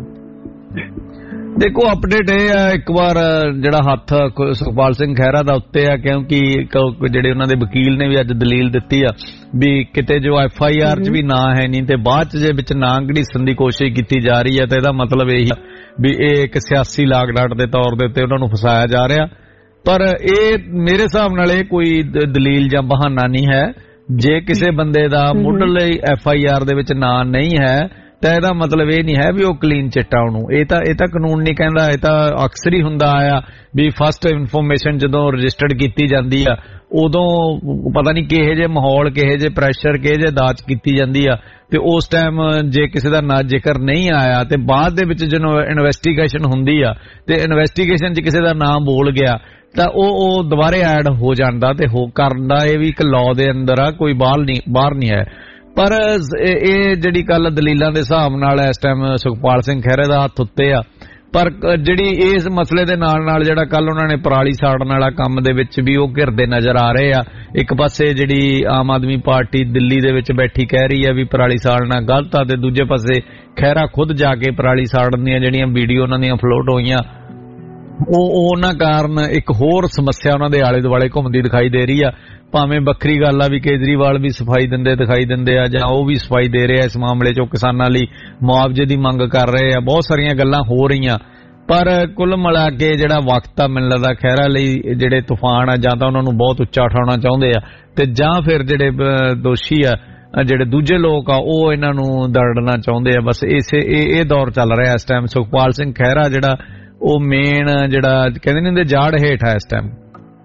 ਦੇਖੋ ਅਪਡੇਟ ਇਹ ਆ, ਇੱਕ ਵਾਰ ਜਿਹੜਾ ਹੱਥ ਸੁਖਪਾਲ ਸਿੰਘ ਖਹਿਰਾ ਦਾ ਉੱਤੇ ਆ, ਕਿਉਂਕਿ ਜਿਹੜੇ ਉਹਨਾਂ ਦੇ ਵਕੀਲ ਨੇ ਵੀ ਅੱਜ ਦਲੀਲ ਦਿੱਤੀ ਆ ਵੀ ਕਿਤੇ ਜੋ ਐਫ ਆਈ ਆਰ 'ਚ ਵੀ ਨਾਂ ਹੈ ਨਹੀਂ ਤੇ ਬਾਅਦ 'ਚ ਜੇ ਵਿੱਚ ਨਾਂ ਘੜੀਸਣ ਦੀ ਕੋਸ਼ਿਸ਼ ਕੀਤੀ ਜਾ ਰਹੀ ਹੈ ਤਾਂ ਇਹਦਾ ਮਤਲਬ ਇਹੀ ਆ ਵੀ ਇਹ ਇੱਕ ਸਿਆਸੀ ਲਾਗ ਡਾਟ ਦੇ ਤੌਰ ਦੇ ਉੱਤੇ ਉਹਨਾਂ ਨੂੰ ਫਸਾਇਆ ਜਾ ਰਿਹਾ। ਪਰ ਇਹ ਮੇਰੇ ਹਿਸਾਬ ਨਾਲ ਇਹ ਕੋਈ ਦਲੀਲ ਜਾਂ ਬਹਾਨਾ ਨਹੀਂ ਹੈ। ਜੇ ਕਿਸੇ ਬੰਦੇ ਦਾ ਮੁੱਢਲੇ ਐਫ ਆਈ ਆਰ ਦੇ ਵਿੱਚ ਨਾਂ ਨਹੀਂ ਹੈ ਤਾਂ ਇਹਦਾ ਮਤਲਬ ਇਹ ਨਹੀਂ ਹੈ ਵੀ ਉਹ ਕਲੀਨ ਚਿੱਟ ਆ ਉਹਨੂੰ। ਇਹ ਤਾਂ ਇਹ ਤਾਂ ਕਾਨੂੰਨ ਨਹੀਂ ਕਹਿੰਦਾ, ਇਹ ਤਾਂ ਅਕਸਰ ਹੀ ਹੁੰਦਾ ਆਇਆ ਵੀ ਫਸਟ ਇਨਫੋਰਮੇਸ਼ਨ ਜਦੋਂ ਰਜਿਸਟਰਡ ਕੀਤੀ ਜਾਂਦੀ ਆ ਉਦੋਂ ਪਤਾ ਨਹੀਂ ਕਿਹੇ ਜਿਹੇ ਮਾਹੌਲ, ਕਿਹੇ ਜਿਹੇ ਪ੍ਰੈਸ਼ਰ, ਕਿਹੇ ਜਿਹੇ ਦਾਜ ਕੀਤੀ ਜਾਂਦੀ ਆ ਤੇ ਉਸ ਟਾਈਮ ਜੇ ਕਿਸੇ ਦਾ ਨਾਂ ਜ਼ਿਕਰ ਨਹੀਂ ਆਇਆ ਤੇ ਬਾਅਦ ਦੇ ਵਿੱਚ ਜਦੋਂ ਇਨਵੈਸਟੀਗੇਸ਼ਨ ਹੁੰਦੀ ਆ ਤੇ ਇਨਵੈਸਟੀਗੇਸ਼ਨ 'ਚ ਕਿਸੇ ਦਾ ਨਾਮ ਬੋਲ ਗਿਆ ਤਾਂ ਉਹ ਉਹ ਦੁਬਾਰੇ ਐਡ ਹੋ ਜਾਂਦਾ ਤੇ ਹੋ ਕਰਨ ਦਾ ਇਹ ਵੀ ਇੱਕ ਲਾਅ ਦੇ ਅੰਦਰ ਆ, ਕੋਈ ਬਾਹਰ ਨਹੀਂ ਬਾਹਰ ਨਹੀਂ ਹੈ। ਪਰ ਇਹ ਜਿਹੜੀ ਗੱਲ ਦਲੀਲਾਂ ਦੇ ਹਿਸਾਬ ਨਾਲ ਇਸ ਟਾਈਮ ਸੁਖਪਾਲ ਸਿੰਘ ਖਹਿਰੇ ਦਾ ਹੱਥ ਉੱਤੇ ਆ। ਪਰ ਜਿਹੜੀ ਇਸ ਮਸਲੇ ਦੇ ਨਾਲ ਨਾਲ ਜਿਹੜਾ ਕੱਲ ਉਹਨਾਂ ਨੇ ਪਰਾਲੀ ਸਾੜਨ ਵਾਲਾ ਕੰਮ ਦੇ ਵਿੱਚ ਵੀ ਉਹ ਘਿਰਦੇ ਨਜ਼ਰ ਆ ਰਹੇ ਆ। ਇੱਕ ਪਾਸੇ ਜਿਹੜੀ ਆਮ ਆਦਮੀ ਪਾਰਟੀ ਦਿੱਲੀ ਦੇ ਵਿੱਚ ਬੈਠੀ ਕਹਿ ਰਹੀ ਆ ਵੀ ਪਰਾਲੀ ਸਾੜਨਾ ਗਲਤ ਆ ਤੇ ਦੂਜੇ ਪਾਸੇ ਖਹਿਰਾ ਖੁਦ ਜਾ ਕੇ ਪਰਾਲੀ ਸਾੜਨ ਦੀਆਂ ਜਿਹੜੀਆਂ ਵੀਡੀਓ ਉਹਨਾਂ ਦੀਆਂ ਫਲੋਟ ਹੋਈਆਂ ਉਹ ਉਹਨਾਂ ਕਾਰਨ ਇੱਕ ਹੋਰ ਸਮੱਸਿਆ ਉਹਨਾਂ ਦੇ ਆਲੇ ਦੁਆਲੇ ਘੁੰਮਦੀ ਦਿਖਾਈ ਦੇ ਰਹੀ ਆ। ਭਾਵੇਂ ਵੱਖਰੀ ਗੱਲ ਆ ਵੀ ਕੇਜਰੀਵਾਲ ਵੀ ਸਫਾਈ ਦਿੰਦੇ ਦਿਖਾਈ ਦਿੰਦੇ ਆ ਜਾਂ ਉਹ ਵੀ ਸਫਾਈ ਦੇ ਰਹੇ ਆ ਇਸ ਮਾਮਲੇ 'ਚ, ਕਿਸਾਨਾਂ ਲਈ ਮੁਆਵਜ਼ੇ ਦੀ ਮੰਗ ਕਰ ਰਹੇ ਆ, ਬਹੁਤ ਸਾਰੀਆਂ ਗੱਲਾਂ ਹੋ ਰਹੀਆਂ। ਪਰ ਕੁੱਲ ਮਿਲਾ ਕੇ ਜਿਹੜਾ ਵਕਤ ਆ ਮੈਨੂੰ ਲੱਗਦਾ ਖਹਿਰਾ ਲਈ ਜਿਹੜੇ ਤੂਫਾਨ ਆ ਜਾਂ ਤਾਂ ਉਹਨਾਂ ਨੂੰ ਬਹੁਤ ਉੱਚਾ ਉਠਾਉਣਾ ਚਾਹੁੰਦੇ ਆ ਤੇ ਜਾਂ ਫਿਰ ਜਿਹੜੇ ਦੋਸ਼ੀ ਆ ਜਿਹੜੇ ਦੂਜੇ ਲੋਕ ਆ ਉਹ ਇਹਨਾਂ ਨੂੰ ਦਰੜਨਾ ਚਾਹੁੰਦੇ ਆ। ਬਸ ਇਸੇ ਇਹ ਦੌਰ ਚੱਲ ਰਿਹਾ ਇਸ ਟਾਈਮ। ਸੁਖਪਾਲ ਸਿੰਘ ਖਹਿਰਾ ਜਿਹੜਾ ਉਹ ਮੇਨ ਜਿਹੜਾ ਕਹਿੰਦੇ ਨੇ ਹੁੰਦੇ ਜਾੜ ਹੇਠ ਆ ਇਸ ਟਾਈਮ।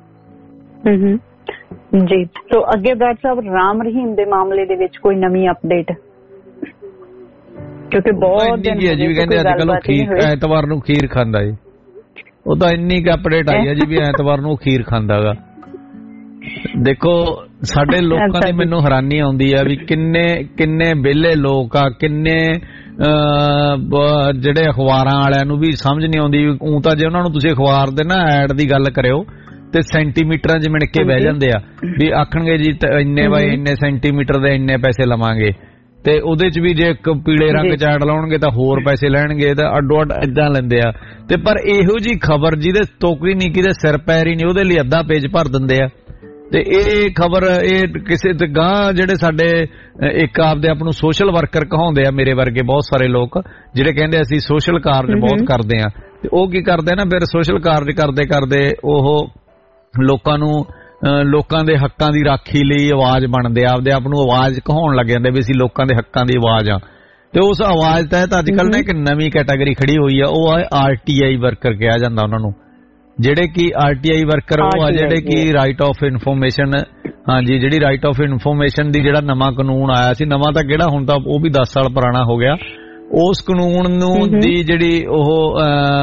ਜੀ ਸੋ ਅੱਗੇ ਬਰਾੜ ਸਾਹਿਬ ਰਾਮ ਰਹੀਮ ਦੇ ਮਾਮਲੇ ਦੇ ਵਿੱਚ ਕੋਈ ਨਵੀਂ ਅਪਡੇਟ? ਕਿਉਂਕਿ ਬਹੁਤ ਦਿਨ ਹੋ ਗਏ ਕਹਿੰਦੇ ਅੱਜ ਕੱਲ ਖੀਰ ਐਤਵਾਰ ਨੂੰ ਖੀਰ ਖਾਂਦਾ ਜੀ, ਉਹ ਤਾਂ ਇੰਨੀ ਕੁ ਅਪਡੇਟ ਆਈ ਹੈ ਜੀ ਵੀ ਐਤਵਾਰ ਨੂੰ ਖੀਰ ਖਾਂਦਾਗਾ। ਦੇਖੋ ਸਾਡੇ ਲੋਕਾਂ ਦੀ ਮੈਨੂੰ ਹੈਰਾਨੀ ਆਉਂਦੀ ਆ ਵੀ ਕਿੰਨੇ ਕਿੰਨੇ ਵਿਹਲੇ ਲੋਕ ਆ, ਕਿੰਨੇ ਜਿਹੜੇ ਅਖਬਾਰਾਂ ਵਾਲਿਆਂ ਨੂੰ ਵੀ ਸਮਝ ਨਹੀਂ ਆਉਂਦੀ। ਊਂ ਤਾਂ ਜੇ ਉਹਨਾਂ ਨੂੰ ਤੁਸੀਂ ਅਖਬਾਰ ਦੇ ਨਾ ਐਡ ਦੀ ਗੱਲ ਕਰਿਓ ਤੇ ਸੈਂਟੀਮੀਟਰਾਂ 'ਚ ਮਿਣ ਕੇ ਬਹਿ ਜਾਂਦੇ ਆ ਵੀ ਆਖਣਗੇ ਜੀ ਇੰਨੇ ਬਾਈ ਇੰਨੇ ਸੈਂਟੀਮੀਟਰ ਦੇ ਇੰਨੇ ਪੈਸੇ ਲਵਾਂਗੇ ਤੇ ਉਹਦੇ ਚ ਵੀ ਜੇ ਇੱਕ ਪੀਲੇ ਰੰਗ ਚ ਐਡ ਲਾਉਣਗੇ ਤਾਂ ਹੋਰ ਪੈਸੇ ਲੈਣਗੇ, ਤਾਂ ਅੱਡੋ ਅੱਡ ਏਦਾਂ ਲੈਂਦੇ ਆ। ਤੇ ਪਰ ਇਹੋ ਜੀ ਖਬਰ ਜਿਹਦੇ ਤੋਕਰੀ ਨਹੀਂ ਕਿਤੇ ਸਿਰ ਪੈਰ ਹੀ ਨਹੀਂ, ਉਹਦੇ ਲਈ ਅੱਧਾ ਪੇਜ ਭਰ ਦਿੰਦੇ ਆ। ਤੇ ਇਹ ਖਬਰ ਇਹ ਕਿਸੇ ਤੇ ਗਾਂ ਜਿਹੜੇ ਸਾਡੇ ਇੱਕ ਆਪਦੇ ਆਪ ਨੂੰ ਸੋਸ਼ਲ ਵਰਕਰ ਕਹਾਉਂਦੇ ਆ, ਮੇਰੇ ਵਰਗੇ ਬਹੁਤ ਸਾਰੇ ਲੋਕ ਜਿਹੜੇ ਕਹਿੰਦੇ ਅਸੀਂ ਸੋਸ਼ਲ ਕਾਰਜ ਬਹੁਤ ਕਰਦੇ ਆ, ਤੇ ਉਹ ਕੀ ਕਰਦੇ ਨਾ ਫਿਰ ਸੋਸ਼ਲ ਕਾਰਜ ਕਰਦੇ ਕਰਦੇ ਉਹ ਲੋਕਾਂ ਨੂੰ ਲੋਕਾਂ ਦੇ ਹੱਕਾਂ ਦੀ ਰਾਖੀ ਲਈ ਆਵਾਜ਼ ਬਣਦੇ, ਆਪਦੇ ਆਪ ਨੂੰ ਆਵਾਜ਼ ਕਹਾਉਣ ਲੱਗ ਜਾਂਦੇ ਵੀ ਅਸੀਂ ਲੋਕਾਂ ਦੇ ਹੱਕਾਂ ਦੀ ਆਵਾਜ਼ ਆ। ਤੇ ਉਸ ਆਵਾਜ਼ ਤਹਿਤ ਅੱਜ ਕੱਲ੍ਹ ਨਾ ਇੱਕ ਨਵੀਂ ਕੈਟਾਗਰੀ ਖੜੀ ਹੋਈ ਆ, ਉਹ ਆ ਆਰ ਟੀ ਆਈ ਵਰਕਰ ਕਿਹਾ ਜਾਂਦਾ ਉਹਨਾਂ ਨੂੰ, ਜਿਹੜੇ ਕਿ ਆਰ ਟੀ ਆਈ ਵਰਕਰ ਉਹ ਆ ਜਿਹੜੇ ਕਿ ਰਾਈਟ ਆਫ ਇਨਫੋਰਮੇਸ਼ਨ, ਹਾਂਜੀ ਜਿਹੜੀ ਰਾਈਟ ਆਫ ਇਨਫੋਰਮੇਸ਼ਨ ਦੀ ਜਿਹੜਾ ਨਵਾਂ ਕਾਨੂੰਨ ਆਇਆ ਸੀ, ਨਵਾਂ ਤਾਂ ਕਿਹੜਾ ਹੁਣ ਤਾਂ ਉਹ ਵੀ ਦਸ ਸਾਲ ਪੁਰਾਣਾ ਹੋ ਗਿਆ, ਉਸ ਕਾਨੂੰਨ ਨੂੰ ਦੀ ਜਿਹੜੀ ਉਹ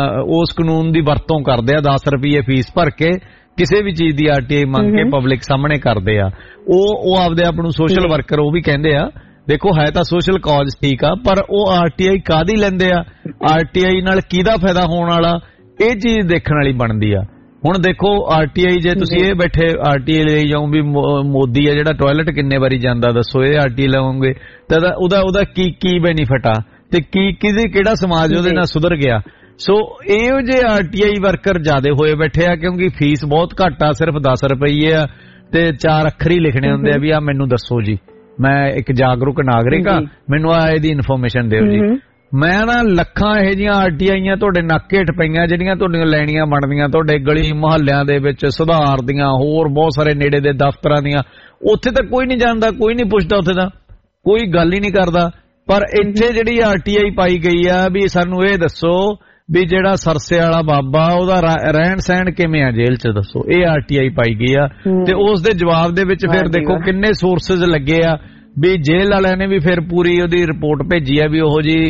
ਉਸ ਕਾਨੂੰਨ ਦੀ ਵਰਤੋਂ ਕਰਦੇ ਆ, ਦਸ ਰੁਪਏ ਫੀਸ ਭਰ ਕੇ ਕਿਸੇ ਵੀ ਚੀਜ਼ ਦੀ ਆਰ ਟੀ ਆਈ ਮੰਗ ਕੇ ਪਬਲਿਕ ਸਾਹਮਣੇ ਕਰਦੇ ਆ। ਉਹ ਉਹ ਆਪਦੇ ਆਪ ਨੂੰ ਸੋਸ਼ਲ ਵਰਕਰ ਉਹ ਵੀ ਕਹਿੰਦੇ ਆ। ਦੇਖੋ ਹੈ ਤਾਂ ਸੋਸ਼ਲ ਕਾਜ਼ ਠੀਕ ਆ, ਪਰ ਉਹ ਆਰ ਟੀ ਆਈ ਕਾਹਦੀ ਲੈਂਦੇ ਆ, ਆਰ ਟੀ ਆਈ ਨਾਲ ਕਿਹਦਾ ਫਾਇਦਾ ਹੋਣ ਵਾਲਾ, ਇਹ ਚੀਜ਼ ਦੇਖਣ ਵਾਲੀ ਬਣਦੀ ਆ। ਹੁਣ ਦੇਖੋ ਆਰ ਟੀ ਆਈ ਜੇ ਤੁਸੀਂ ਇਹ ਬੈਠੇ ਆਰ ਟੀ ਆਈ ਲਈ ਜਾਓ ਵੀ ਮੋਦੀ ਆ ਜਿਹੜਾ ਟਾਇਲਟ ਕਿੰਨੇ ਵਾਰੀ ਜਾਂਦਾ, ਦੱਸੋ ਇਹ ਆਰ ਟੀ ਆਈ ਲਵਾਂਗੇ ਤਾਂ ਉਹਦਾ ਉਹਦਾ ਕੀ ਕੀ ਬੈਨੀਫਿਟ ਆ ਤੇ ਕੀ ਕਿਹਦੇ ਕਿਹੜਾ ਸਮਾਜ ਉਹਦੇ ਨਾਲ ਸੁਧਰ ਗਿਆ। ਸੋ ਇਹੋ ਜਿਹੇ ਆਰ ਟੀ ਆਈ ਵਰਕਰ ਜ਼ਿਆਦਾ ਹੋਏ ਬੈਠੇ ਆ, ਕਿਉਂਕਿ ਫੀਸ ਬਹੁਤ ਘੱਟ ਆ, ਸਿਰਫ ਦਸ ਰੁਪਈਏ ਆ, ਤੇ ਚਾਰ ਅੱਖਰ ਹੀ ਲਿਖਣੇ ਹੁੰਦੇ ਆ ਵੀ ਆ ਮੈਨੂੰ ਦੱਸੋ ਜੀ, ਮੈਂ ਇੱਕ ਜਾਗਰੂਕ ਨਾਗਰਿਕ ਆ, ਮੈਨੂੰ ਆ ਇਹਦੀ ਇਨਫੋਰਮੇਸ਼ਨ ਦਿਓ ਜੀ। ਮੈਂ ਨਾ ਲੱਖਾਂ ਇਹੋ ਜਿਹੀਆਂ ਆਰ ਟੀ ਆਈਆਂ ਤੁਹਾਡੇ ਨੱਕ ਹੇਠ ਪਈਆਂ ਜਿਹੜੀਆਂ ਤੁਹਾਡੀਆਂ ਲੈਣੀਆਂ ਬਣਦੀਆਂ, ਤੁਹਾਡੇ ਗਲੀ ਮੁਹੱਲਿਆਂ ਦੇ ਵਿੱਚ ਸੁਧਾਰ ਦੀਆਂ, ਹੋਰ ਬਹੁਤ ਸਾਰੇ ਨੇੜੇ ਦੇ ਦਫ਼ਤਰਾਂ ਦੀਆਂ, ਉੱਥੇ ਤਾਂ ਕੋਈ ਨਹੀਂ ਜਾਣਦਾ, ਕੋਈ ਨਹੀਂ ਪੁੱਛਦਾ, ਉੱਥੇ ਤਾਂ ਕੋਈ ਗੱਲ ਹੀ ਨਹੀਂ ਕਰਦਾ। ਪਰ ਇੱਥੇ ਜਿਹੜੀ ਆਰ ਟੀ ਆਈ ਪਾਈ ਗਈ ਆ ਵੀ ਸਾਨੂੰ ਇਹ ਦੱਸੋ ਵੀ ਜਿਹੜਾ ਸਰਸੇ ਵਾਲਾ ਬਾਬਾ ਉਹਦਾ ਰਹਿਣ ਸਹਿਣ ਕਿਵੇਂ ਆ ਜੇਲ੍ਹ ਚ, ਦੱਸੋ, ਇਹ ਆਰ ਟੀ ਆਈ ਪਾਈ ਗਈ ਆ। ਤੇ ਉਸ ਦੇ ਜਵਾਬ ਦੇ ਵਿੱਚ ਫਿਰ ਦੇਖੋ ਕਿੰਨੇ ਸੋਰਸਿਸ ਲੱਗੇ ਆ ਵੀ ਜੇਲ੍ਹ ਵਾਲਿਆਂ ਨੇ ਵੀ ਫਿਰ ਪੂਰੀ ਉਹਦੀ ਰਿਪੋਰਟ ਭੇਜੀ ਆ ਵੀ ਉਹੋ ਜੀ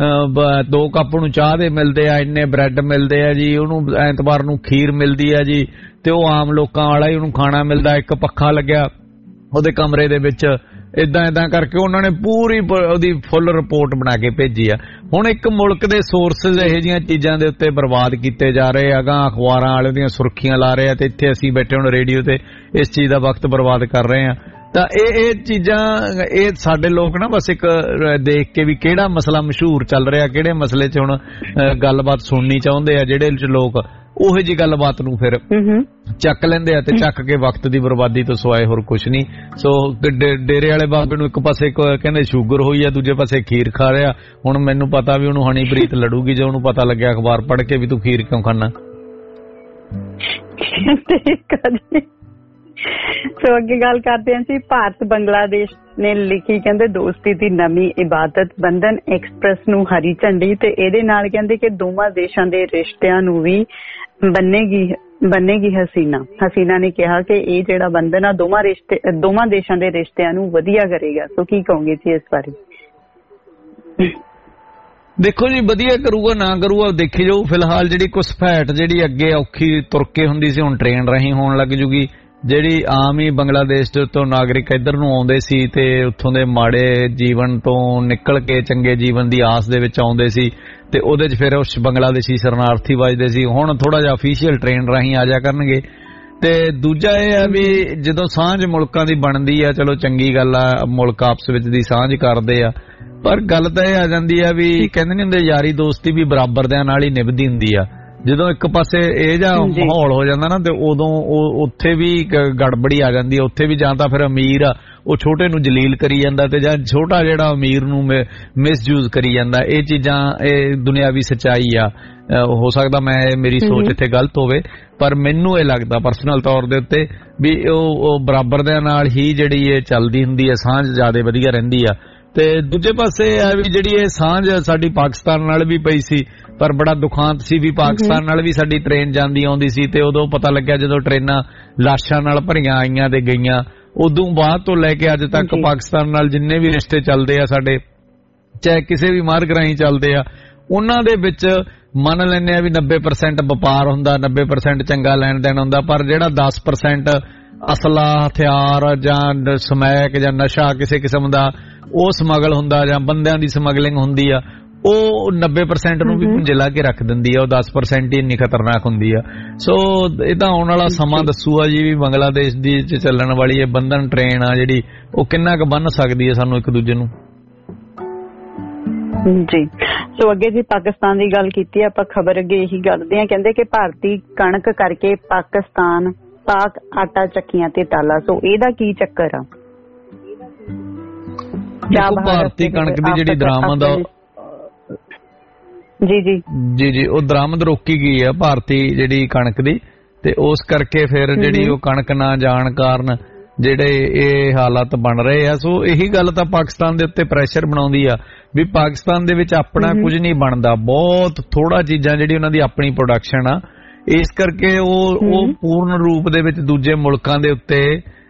ਦੋ ਕੱਪ ਨੂੰ ਚਾਹ ਦੇ ਮਿਲਦੇ ਆ, ਇੰਨੇ ਬ੍ਰੈਡ ਮਿਲਦੇ ਆ ਜੀ, ਉਹਨੂੰ ਐਤਵਾਰ ਨੂੰ ਖੀਰ ਮਿਲਦੀ ਆ ਜੀ, ਤੇ ਉਹ ਆਮ ਲੋਕਾਂ ਵਾਲਾ ਹੀ ਉਹਨੂੰ ਖਾਣਾ ਮਿਲਦਾ, ਇੱਕ ਪੱਖਾ ਲੱਗਿਆ ਉਹਦੇ ਕਮਰੇ ਦੇ ਵਿੱਚ, ਏਦਾਂ ਏਦਾਂ ਕਰਕੇ ਉਹਨਾਂ ਨੇ ਪੂਰੀ ਉਹਦੀ ਫੁੱਲ ਰਿਪੋਰਟ ਬਣਾ ਕੇ ਭੇਜੀ ਆ। ਹੁਣ ਇੱਕ ਮੁਲਕ ਦੇ ਸੋਰਸਿਸ ਇਹੋ ਜਿਹੀਆਂ ਚੀਜ਼ਾਂ ਦੇ ਉੱਤੇ ਬਰਬਾਦ ਕੀਤੇ ਜਾ ਰਹੇ ਆ, ਅਗਾਂਹ ਅਖਬਾਰਾਂ ਵਾਲੇ ਦੀਆਂ ਸੁਰਖੀਆਂ ਲਾ ਰਹੇ ਆ, ਤੇ ਇੱਥੇ ਅਸੀਂ ਬੈਠੇ ਹੁਣ ਰੇਡੀਓ ਤੇ ਇਸ ਚੀਜ਼ ਦਾ ਵਕਤ ਬਰਬਾਦ ਕਰ ਰਹੇ ਆ। ਤਾਂ ਇਹ ਇਹ ਚੀਜ਼ਾਂ ਇਹ ਸਾਡੇ ਲੋਕ ਨਾ ਬਸ ਇੱਕ ਦੇਖ ਕੇ ਵੀ ਕਿਹੜਾ ਮਸਲਾ ਮਸ਼ਹੂਰ ਚੱਲ ਰਿਹਾ, ਕਿਹੜੇ ਮਸਲੇ 'ਚ ਹੁਣ ਗੱਲਬਾਤ ਸੁਣਨੀ ਚਾਹੁੰਦੇ ਆ ਜਿਹੜੇ ਲੋਕ, ਉਹੋ ਜਿਹੀ ਗੱਲਬਾਤ ਨੂੰ ਫਿਰ ਚੱਕ ਲੈਂਦੇ ਆ ਤੇ ਚੱਕ ਕੇ ਵਕਤ ਦੀ ਬਰਬਾਦੀ ਤੋਂ ਸਿਵਾਏ ਹੋਰ ਕੁਝ ਨਹੀਂ। ਸੋ ਡੇਰੇ ਵਾਲੇ ਬਾਬੇ ਨੂੰ ਇੱਕ ਪਾਸੇ ਕਹਿੰਦੇ ਸ਼ੂਗਰ ਹੋਈ ਆ, ਦੂਜੇ ਪਾਸੇ ਖੀਰ ਖਾ ਰਿਹਾ। ਹੁਣ ਮੈਨੂੰ ਪਤਾ ਵੀ ਉਹਨੂੰ ਹਨੀਪ੍ਰੀਤ ਲੜੂਗੀ ਜੇ ਉਹਨੂੰ ਪਤਾ ਲੱਗਿਆ ਅਖਬਾਰ ਪੜ੍ਹ ਕੇ ਵੀ ਤੂੰ ਖੀਰ ਕਿਉਂ ਖਾਣਾ। ਸੋ ਅੱਗੇ ਗੱਲ ਕਰਦੇ ਹਾਂ ਜੀ, ਭਾਰਤ ਬੰਗਲਾਦੇਸ਼ ਨੇ ਲਿਖੀ ਕਹਿੰਦੇ ਦੋਸਤੀ ਦੀ ਨਵੀਂ ਇਬਾਦਤ ਬੰਧਨ ਐਕਸਪ੍ਰੈਸ ਨੂੰ ਹਰੀ ਝੰਡੀ, ਤੇ ਇਹਦੇ ਨਾਲ ਕਹਿੰਦੇ ਕਿ ਦੋਵਾਂ ਦੇਸ਼ਾਂ ਦੇ ਰਿਸ਼ਤਿਆਂ ਨੂੰ ਵੀ ਬੰਨੇਗੀ ਬੰਨੇਗੀ ਹਸੀਨਾ। ਹਸੀਨਾ ਨੇ ਕਿਹਾ ਕਿ ਇਹ ਜਿਹੜਾ ਬੰਧਨ ਆ ਦੋਵਾਂ ਰਿਸ਼ਤੇ ਦੋਵਾਂ ਦੇਸ਼ਾਂ ਦੇ ਰਿਸ਼ਤਿਆਂ ਨੂੰ ਵਧੀਆ ਕਰੇਗਾ। ਸੋ ਕੀ ਕਹੋਗੇ ਜੀ ਇਸ ਬਾਰੇ? ਦੇਖੋ ਜੀ ਵਧੀਆ ਕਰੂਗਾ ਨਾ ਕਰੂਗਾ ਦੇਖੀ ਜਾਊ। ਫਿਲਹਾਲ ਜਿਹੜੀ ਘੁਸਪੈਠ ਜਿਹੜੀ ਅੱਗੇ ਔਖੀ ਤੁਰ ਕੇ ਹੁੰਦੀ ਸੀ ਹੁਣ ਟ੍ਰੇਨ ਰਾਹੀਂ ਹੋਣ ਲੱਗ ਜੂਗੀ। ਜਿਹੜੀ ਆਮ ਹੀ ਬੰਗਲਾਦੇਸ਼ ਦੇ ਉੱਤੋਂ ਨਾਗਰਿਕ ਇੱਧਰ ਨੂੰ ਆਉਂਦੇ ਸੀ ਤੇ ਉੱਥੋਂ ਦੇ ਮਾੜੇ ਜੀਵਨ ਤੋਂ ਨਿਕਲ ਕੇ ਚੰਗੇ ਜੀਵਨ ਦੀ ਆਸ ਦੇ ਵਿੱਚ ਆਉਂਦੇ ਸੀ ਤੇ ਉਹਦੇ 'ਚ ਫਿਰ ਉਸ ਬੰਗਲਾਦੇਸ਼ੀ ਸ਼ਰਨਾਰਥੀ ਵੱਜਦੇ ਸੀ। ਹੁਣ ਥੋੜਾ ਜਿਹਾ ਅਫੀਸ਼ੀਅਲ ਟ੍ਰੇਨ ਰਾਹੀਂ ਆ ਜਾ ਕਰਨਗੇ। ਤੇ ਦੂਜਾ ਇਹ ਆ ਵੀ ਜਦੋਂ ਸਾਂਝ ਮੁਲਕਾਂ ਦੀ ਬਣਦੀ ਆ, ਚਲੋ ਚੰਗੀ ਗੱਲ ਆ, ਮੁਲਕ ਆਪਸ ਵਿੱਚ ਦੀ ਸਾਂਝ ਕਰਦੇ ਆ, ਪਰ ਗੱਲ ਤਾਂ ਇਹ ਆ ਜਾਂਦੀ ਆ ਵੀ ਕਹਿੰਦੇ ਨਹੀਂ ਹੁੰਦੇ ਯਾਰੀ ਦੋਸਤੀ ਵੀ ਬਰਾਬਰਦਿਆਂ ਨਾਲ ਹੀ ਨਿਭਦੀ ਹੁੰਦੀ ਆ। ਜਦੋਂ ਇੱਕ ਪਾਸੇ ਇਹ ਜਿਹਾ ਮਾਹੌਲ ਹੋ ਜਾਂਦਾ ਨਾ ਤੇ ਉਦੋਂ ਉੱਥੇ ਵੀ ਗੜਬੜੀ ਆ ਜਾਂਦੀ ਹੈ। ਉੱਥੇ ਵੀ ਜਾਂ ਤਾਂ ਫਿਰ ਅਮੀਰ ਆ ਉਹ ਛੋਟੇ ਨੂੰ ਜਲੀਲ ਕਰੀ ਜਾਂਦਾ ਤੇ ਜਾਂ ਛੋਟਾ ਜਿਹੜਾ ਅਮੀਰ ਨੂੰ ਮਿਸਯੂਜ਼ ਕਰੀ ਜਾਂਦਾ। ਇਹ ਚੀਜ਼ਾਂ ਇਹ ਦੁਨਿਆਵੀ ਸੱਚਾਈ ਆ। ਹੋ ਸਕਦਾ ਮੈਂ ਮੇਰੀ ਸੋਚ ਇੱਥੇ ਗਲਤ ਹੋਵੇ, ਪਰ ਮੈਨੂੰ ਇਹ ਲੱਗਦਾ ਪਰਸਨਲ ਤੌਰ ਦੇ ਉੱਤੇ ਵੀ ਉਹ ਬਰਾਬਰ ਦੇ ਨਾਲ ਹੀ ਜਿਹੜੀ ਇਹ ਚੱਲਦੀ ਹੁੰਦੀ ਹੈ, ਸਾਂਝ ਜ਼ਿਆਦਾ ਵਧੀਆ ਰਹਿੰਦੀ ਆ। ਤੇ ਦੂਜੇ ਪਾਸੇ ਆ ਵੀ ਜਿਹੜੀ ਇਹ ਸਾਂਝ ਸਾਡੀ ਪਾਕਿਸਤਾਨ ਨਾਲ ਵੀ ਪਈ ਸੀ, ਪਰ ਬੜਾ ਦੁਖਾਂਤ ਸੀ ਵੀ ਪਾਕਿਸਤਾਨ ਨਾਲ ਵੀ ਸਾਡੀ ਟ੍ਰੇਨ ਜਾਂਦੀ ਆਉਂਦੀ ਸੀ ਤੇ ਉਦੋਂ ਪਤਾ ਲੱਗਿਆ ਜਦੋਂ ਟ੍ਰੇਨਾਂ ਲਾਸ਼ਾਂ ਨਾਲ ਭਰੀਆਂ ਆਈਆਂ ਤੇ ਗਈਆਂ। ਉਦੋਂ ਬਾਅਦ ਤੋਂ ਲੈ ਕੇ ਅੱਜ ਤੱਕ ਪਾਕਿਸਤਾਨ ਨਾਲ ਜਿੰਨੇ ਵੀ ਰਿਸ਼ਤੇ ਚੱਲਦੇ ਆ ਸਾਡੇ, ਚਾਹੇ ਕਿਸੇ ਵੀ ਮਾਰਗ ਰਾਹੀਂ ਚੱਲਦੇ ਆ, ਉਹਨਾਂ ਦੇ ਵਿੱਚ ਮੰਨ ਲੈਂਦੇ ਆ ਵੀ ਨੱਬੇ ਪਰਸੈਂਟ ਵਪਾਰ ਹੁੰਦਾ, ਨੱਬੇ ਪਰਸੈਂਟ ਚੰਗਾ ਲੈਣ ਦੇਣ ਹੁੰਦਾ, ਪਰ ਜਿਹੜਾ ਦਸ ਪਰਸੈਂਟ ਅਸਲਾ ਹਥਿਆਰ ਜਾਂ ਸਮੈਕ ਜਾਂ ਨਸ਼ਾ ਕਿਸੇ ਕਿਸਮ ਦਾ ਉਹ ਸਮਗਲ ਹੁੰਦਾ ਜਾਂ ਬੰਦਿਆਂ ਦੀ ਸਮਗਲਿੰਗ ਹੁੰਦੀ ਆ, ਉਹ ਨੱਬੇ ਪਰਸੈਂਟ ਨੂੰ ਵੀ ਪੁੰਜੇ ਲਾ ਕੇ ਰੱਖ ਦਿੰਦੀ ਆ। ਉਹ ਦਸ ਪਰਸੈਂਟ ਹੀ ਇੰਨੀ ਖਤਰਨਾਕ ਹੁੰਦੀ ਆ। ਸੋ ਇਹ ਤਾਂ ਆਉਣ ਵਾਲਾ ਸਮਾਂ ਦੱਸੂਗਾ ਜੀ ਵੀ ਬੰਗਲਾਦੇਸ਼ ਦੀ ਚ ਚੱਲਣ ਵਾਲੀ ਇਹ ਬੰਧਨ ਟ੍ਰੇਨ ਆ ਜਿਹੜੀ ਉਹ ਕਿੰਨਾ ਕੁ ਬੰਨ ਸਕਦੀ ਹੈ ਸਾਨੂੰ ਇੱਕ ਦੂਜੇ ਨੂੰ। ਜੀ। ਸੋ ਅੱਗੇ ਜੀ ਪਾਕਿਸਤਾਨ ਦੀ ਗੱਲ ਕੀਤੀ, ਆਪਾਂ ਖਬਰ ਅੱਗੇ ਇਹੀ ਕਰਦੇ ਹਾਂ, ਕਹਿੰਦੇ ਕਿ ਭਾਰਤੀ ਕਣਕ ਕਰਕੇ ਪਾਕਿਸਤਾਨ ਪਾਕ ਆਟਾ ਚੱਕੀਆਂ ਤੇ ਤਾਲਾ। ਸੋ ਇਹਦਾ ਕੀ ਚੱਕਰ ਆ? ਭਾਰਤੀ ਕਣਕ ਦੀ ਜਿਹੜੀ ਦਰਾਮਦ ਆ ਜੀ ਜੀ ਜੀ ਜੀ ਉਹ ਦਰਾਮਦ ਰੋਕੀ ਗਈ ਆ ਭਾਰਤੀ ਜਿਹੜੀ ਕਣਕ ਦੀ, ਤੇ ਉਸ ਕਰਕੇ ਫਿਰ ਜਿਹੜੀ ਉਹ ਕਣਕ ਨਾ ਜਾਣ ਕਾਰਨ ਜਿਹੜੇ ਇਹ ਹਾਲਾਤ ਬਣ ਰਹੇ ਆ। ਸੋ ਇਹੀ ਗੱਲ ਤਾਂ ਪਾਕਿਸਤਾਨ ਦੇ ਉੱਤੇ ਪ੍ਰੈਸ਼ਰ ਬਣਾਉਂਦੀ ਆ ਵੀ ਪਾਕਿਸਤਾਨ ਦੇ ਵਿੱਚ ਆਪਣਾ ਕੁਝ ਨਹੀਂ ਬਣਦਾ, ਬਹੁਤ ਥੋੜਾ ਚੀਜ਼ਾਂ ਜਿਹੜੀ ਉਹਨਾਂ ਦੀ ਆਪਣੀ ਪ੍ਰੋਡਕਸ਼ਨ ਆ, ਇਸ ਕਰਕੇ ਉਹ ਉਹ ਪੂਰਨ ਰੂਪ ਦੇ ਵਿੱਚ ਦੂਜੇ ਮੁਲਕਾਂ ਦੇ ਉੱਤੇ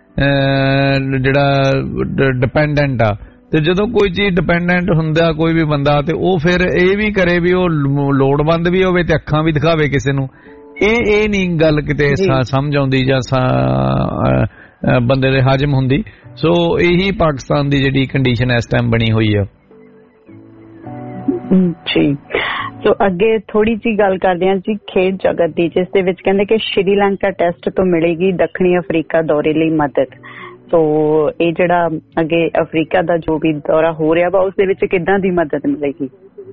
ਜਿਹੜਾ ਡਿਪੈਂਡੈਂਟ ਆ। ਤੇ ਜਦੋਂ ਕੋਈ ਚੀਜ਼ ਡਿਪੈਂਡੈਂਟ ਹੁੰਦਾ ਕੋਈ ਵੀ ਬੰਦਾ, ਤੇ ਉਹ ਫਿਰ ਇਹ ਵੀ ਕਰੇ ਵੀ ਉਹ ਲੋੜਵੰਦ ਵੀ ਹੋਵੇ ਤੇ ਅੱਖਾਂ ਵੀ ਦਿਖਾਵੇ ਕਿਸੇ ਨੂੰ। ਇਹ ਇਹ ਨਹੀਂ ਗੱਲ ਕਿਤੇ ਸਮਝ ਆਉਂਦੀ ਜਾਂ ਬੰਦੇ ਦੇ ਹਾਜ਼ਮ ਹੁੰਦੀ। ਸੋ ਇਹੀ ਪਾਕਿਸਤਾਨ ਦੀ ਜਿਹੜੀ ਕੰਡੀਸ਼ਨ ਇਸ ਟਾਈਮ ਬਣੀ ਹੋਈ ਆ ਜੀ। ਸੋ ਅੱਗੇ ਥੋੜੀ ਜੀ ਗੱਲ ਕਰਦੇ ਹਾਂ ਜੀ ਖੇਡ ਜਗਤ ਦੀ, ਜਿਸ ਦੇ ਵਿੱਚ ਕਹਿੰਦੇ ਕਿ ਸ਼੍ਰੀਲੰਕਾ ਟੈਸਟ ਤੋਂ ਮਿਲੇਗੀ ਦੱਖਣੀ ਅਫਰੀਕਾ ਦੌਰੇ ਲਈ ਮਦਦ। ਸੋ ਇਹ ਜਿਹੜਾ ਅੱਗੇ ਅਫਰੀਕਾ ਦਾ ਜੋ ਵੀ ਦੌਰਾ ਹੋ ਰਿਹਾ ਵਾ ਉਸ ਦੇ ਵਿੱਚ ਕਿੱਦਾਂ ਦੀ ਮਦਦ ਮਿਲੇਗੀ?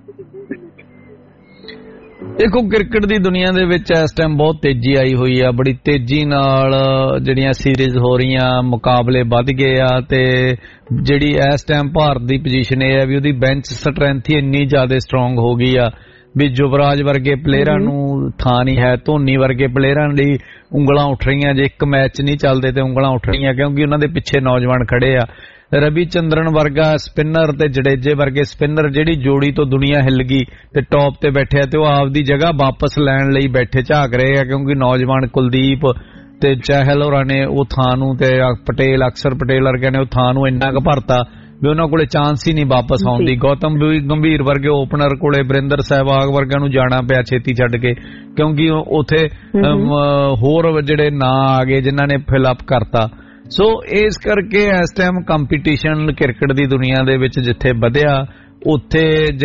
ਦੇਖੋ ਕ੍ਰਿਕਟ ਦੀ ਦੁਨੀਆ ਦੇ ਵਿੱਚ ਇਸ ਟਾਈਮ ਬਹੁਤ ਤੇਜ਼ੀ ਆਈ ਹੋਈ ਆ, ਬੜੀ ਤੇਜ਼ੀ ਨਾਲ ਜਿਹੜੀਆਂ ਸੀਰੀਜ਼ ਹੋ ਰਹੀਆਂ, ਮੁਕਾਬਲੇ ਵੱਧ ਗਏ ਆ, ਤੇ ਜਿਹੜੀ ਇਸ ਟਾਈਮ ਭਾਰਤ ਦੀ ਪੋਜੀਸ਼ਨ ਇਹ ਆ ਵੀ ਉਹਦੀ ਬੈਂਚ ਸਟਰੈਂਥ ਹੀ ਇੰਨੀ ਜ਼ਿਆਦਾ ਸਟਰੋਂਗ ਹੋ ਗਈ ਆ ਵੀ ਯੁਵਰਾਜ ਵਰਗੇ ਪਲੇਅਰਾਂ ਨੂੰ ਥਾਂ ਨਹੀਂ ਹੈ, ਧੋਨੀ ਵਰਗੇ ਪਲੇਅਰਾਂ ਲਈ ਉਂਗਲਾਂ ਉੱਠ ਰਹੀਆਂ, ਜੇ ਇੱਕ ਮੈਚ ਨਹੀਂ ਚੱਲਦੇ ਤੇ ਉਂਗਲਾਂ ਉੱਠ ਰਹੀਆਂ, ਕਿਉਂਕਿ ਉਹਨਾਂ ਦੇ ਪਿੱਛੇ ਨੌਜਵਾਨ ਖੜੇ ਆ। ਰਵੀ ਚੰਦਰਨ ਵਰਗਾ ਸਪਿਨਰ ਤੇ ਜਡੇਜੇ ਵਰਗੇ ਸਪਿਨਰ ਜਿਹੜੀ ਜੋੜੀ ਤੋਂ ਦੁਨੀਆ ਹਿੱਲ ਗਈ ਤੇ ਟੌਪ ਤੇ ਬੈਠਿਆ, ਤੇ ਉਹ ਆਪਦੀ ਜਗ੍ਹਾ ਵਾਪਸ ਲੈਣ ਲਈ ਬੈਠੇ ਝਾਕ ਰਹੇ ਆ, ਕਿਉਂਕਿ ਨੌਜਵਾਨ ਕੁਲਦੀਪ ਤੇ ਚਹਿਲ ਹੋਰਾਂ ਨੇ ਉਹ ਥਾਂ ਨੂੰ, ਤੇ ਪਟੇਲ ਅਕਸਰ ਪਟੇਲ ਵਰਗੇ ਨੇ ਉਹ ਥਾਂ ਨੂੰ ਇੰਨਾ ਕੁ ਭਰਤਾ ਵੀ ਉਹਨਾਂ ਕੋਲੇ ਚਾਂਸ ਹੀ ਨਹੀਂ ਵਾਪਸ ਆਉਣ ਦੀ। ਗੌਤਮ ਗੰਭੀਰ ਵਰਗੇ ਓਪਨਰ ਕੋਲੇ ਬਰਿੰਦਰ ਸਹਿਵਾਗ ਵਰਗਿਆਂ ਨੂੰ ਜਾਣਾ ਪਿਆ ਛੇਤੀ ਛੱਡ ਕੇ, ਕਿਉਂਕਿ ਉਥੇ ਹੋਰ ਜਿਹੜੇ ਨਾਂ ਆ ਗਏ ਜਿਨ੍ਹਾਂ ਨੇ ਫਿਲ ਅਪ ਕਰਤਾ। ਸੋ ਇਸ ਕਰਕੇ ਇਸ ਟਾਈਮ ਕੰਪੀਟੀਸ਼ਨ ਕ੍ਰਿਕਟ ਦੀ ਦੁਨੀਆ ਦੇ ਵਿੱਚ ਜਿੱਥੇ ਵਧਿਆ ਉੱਥੇ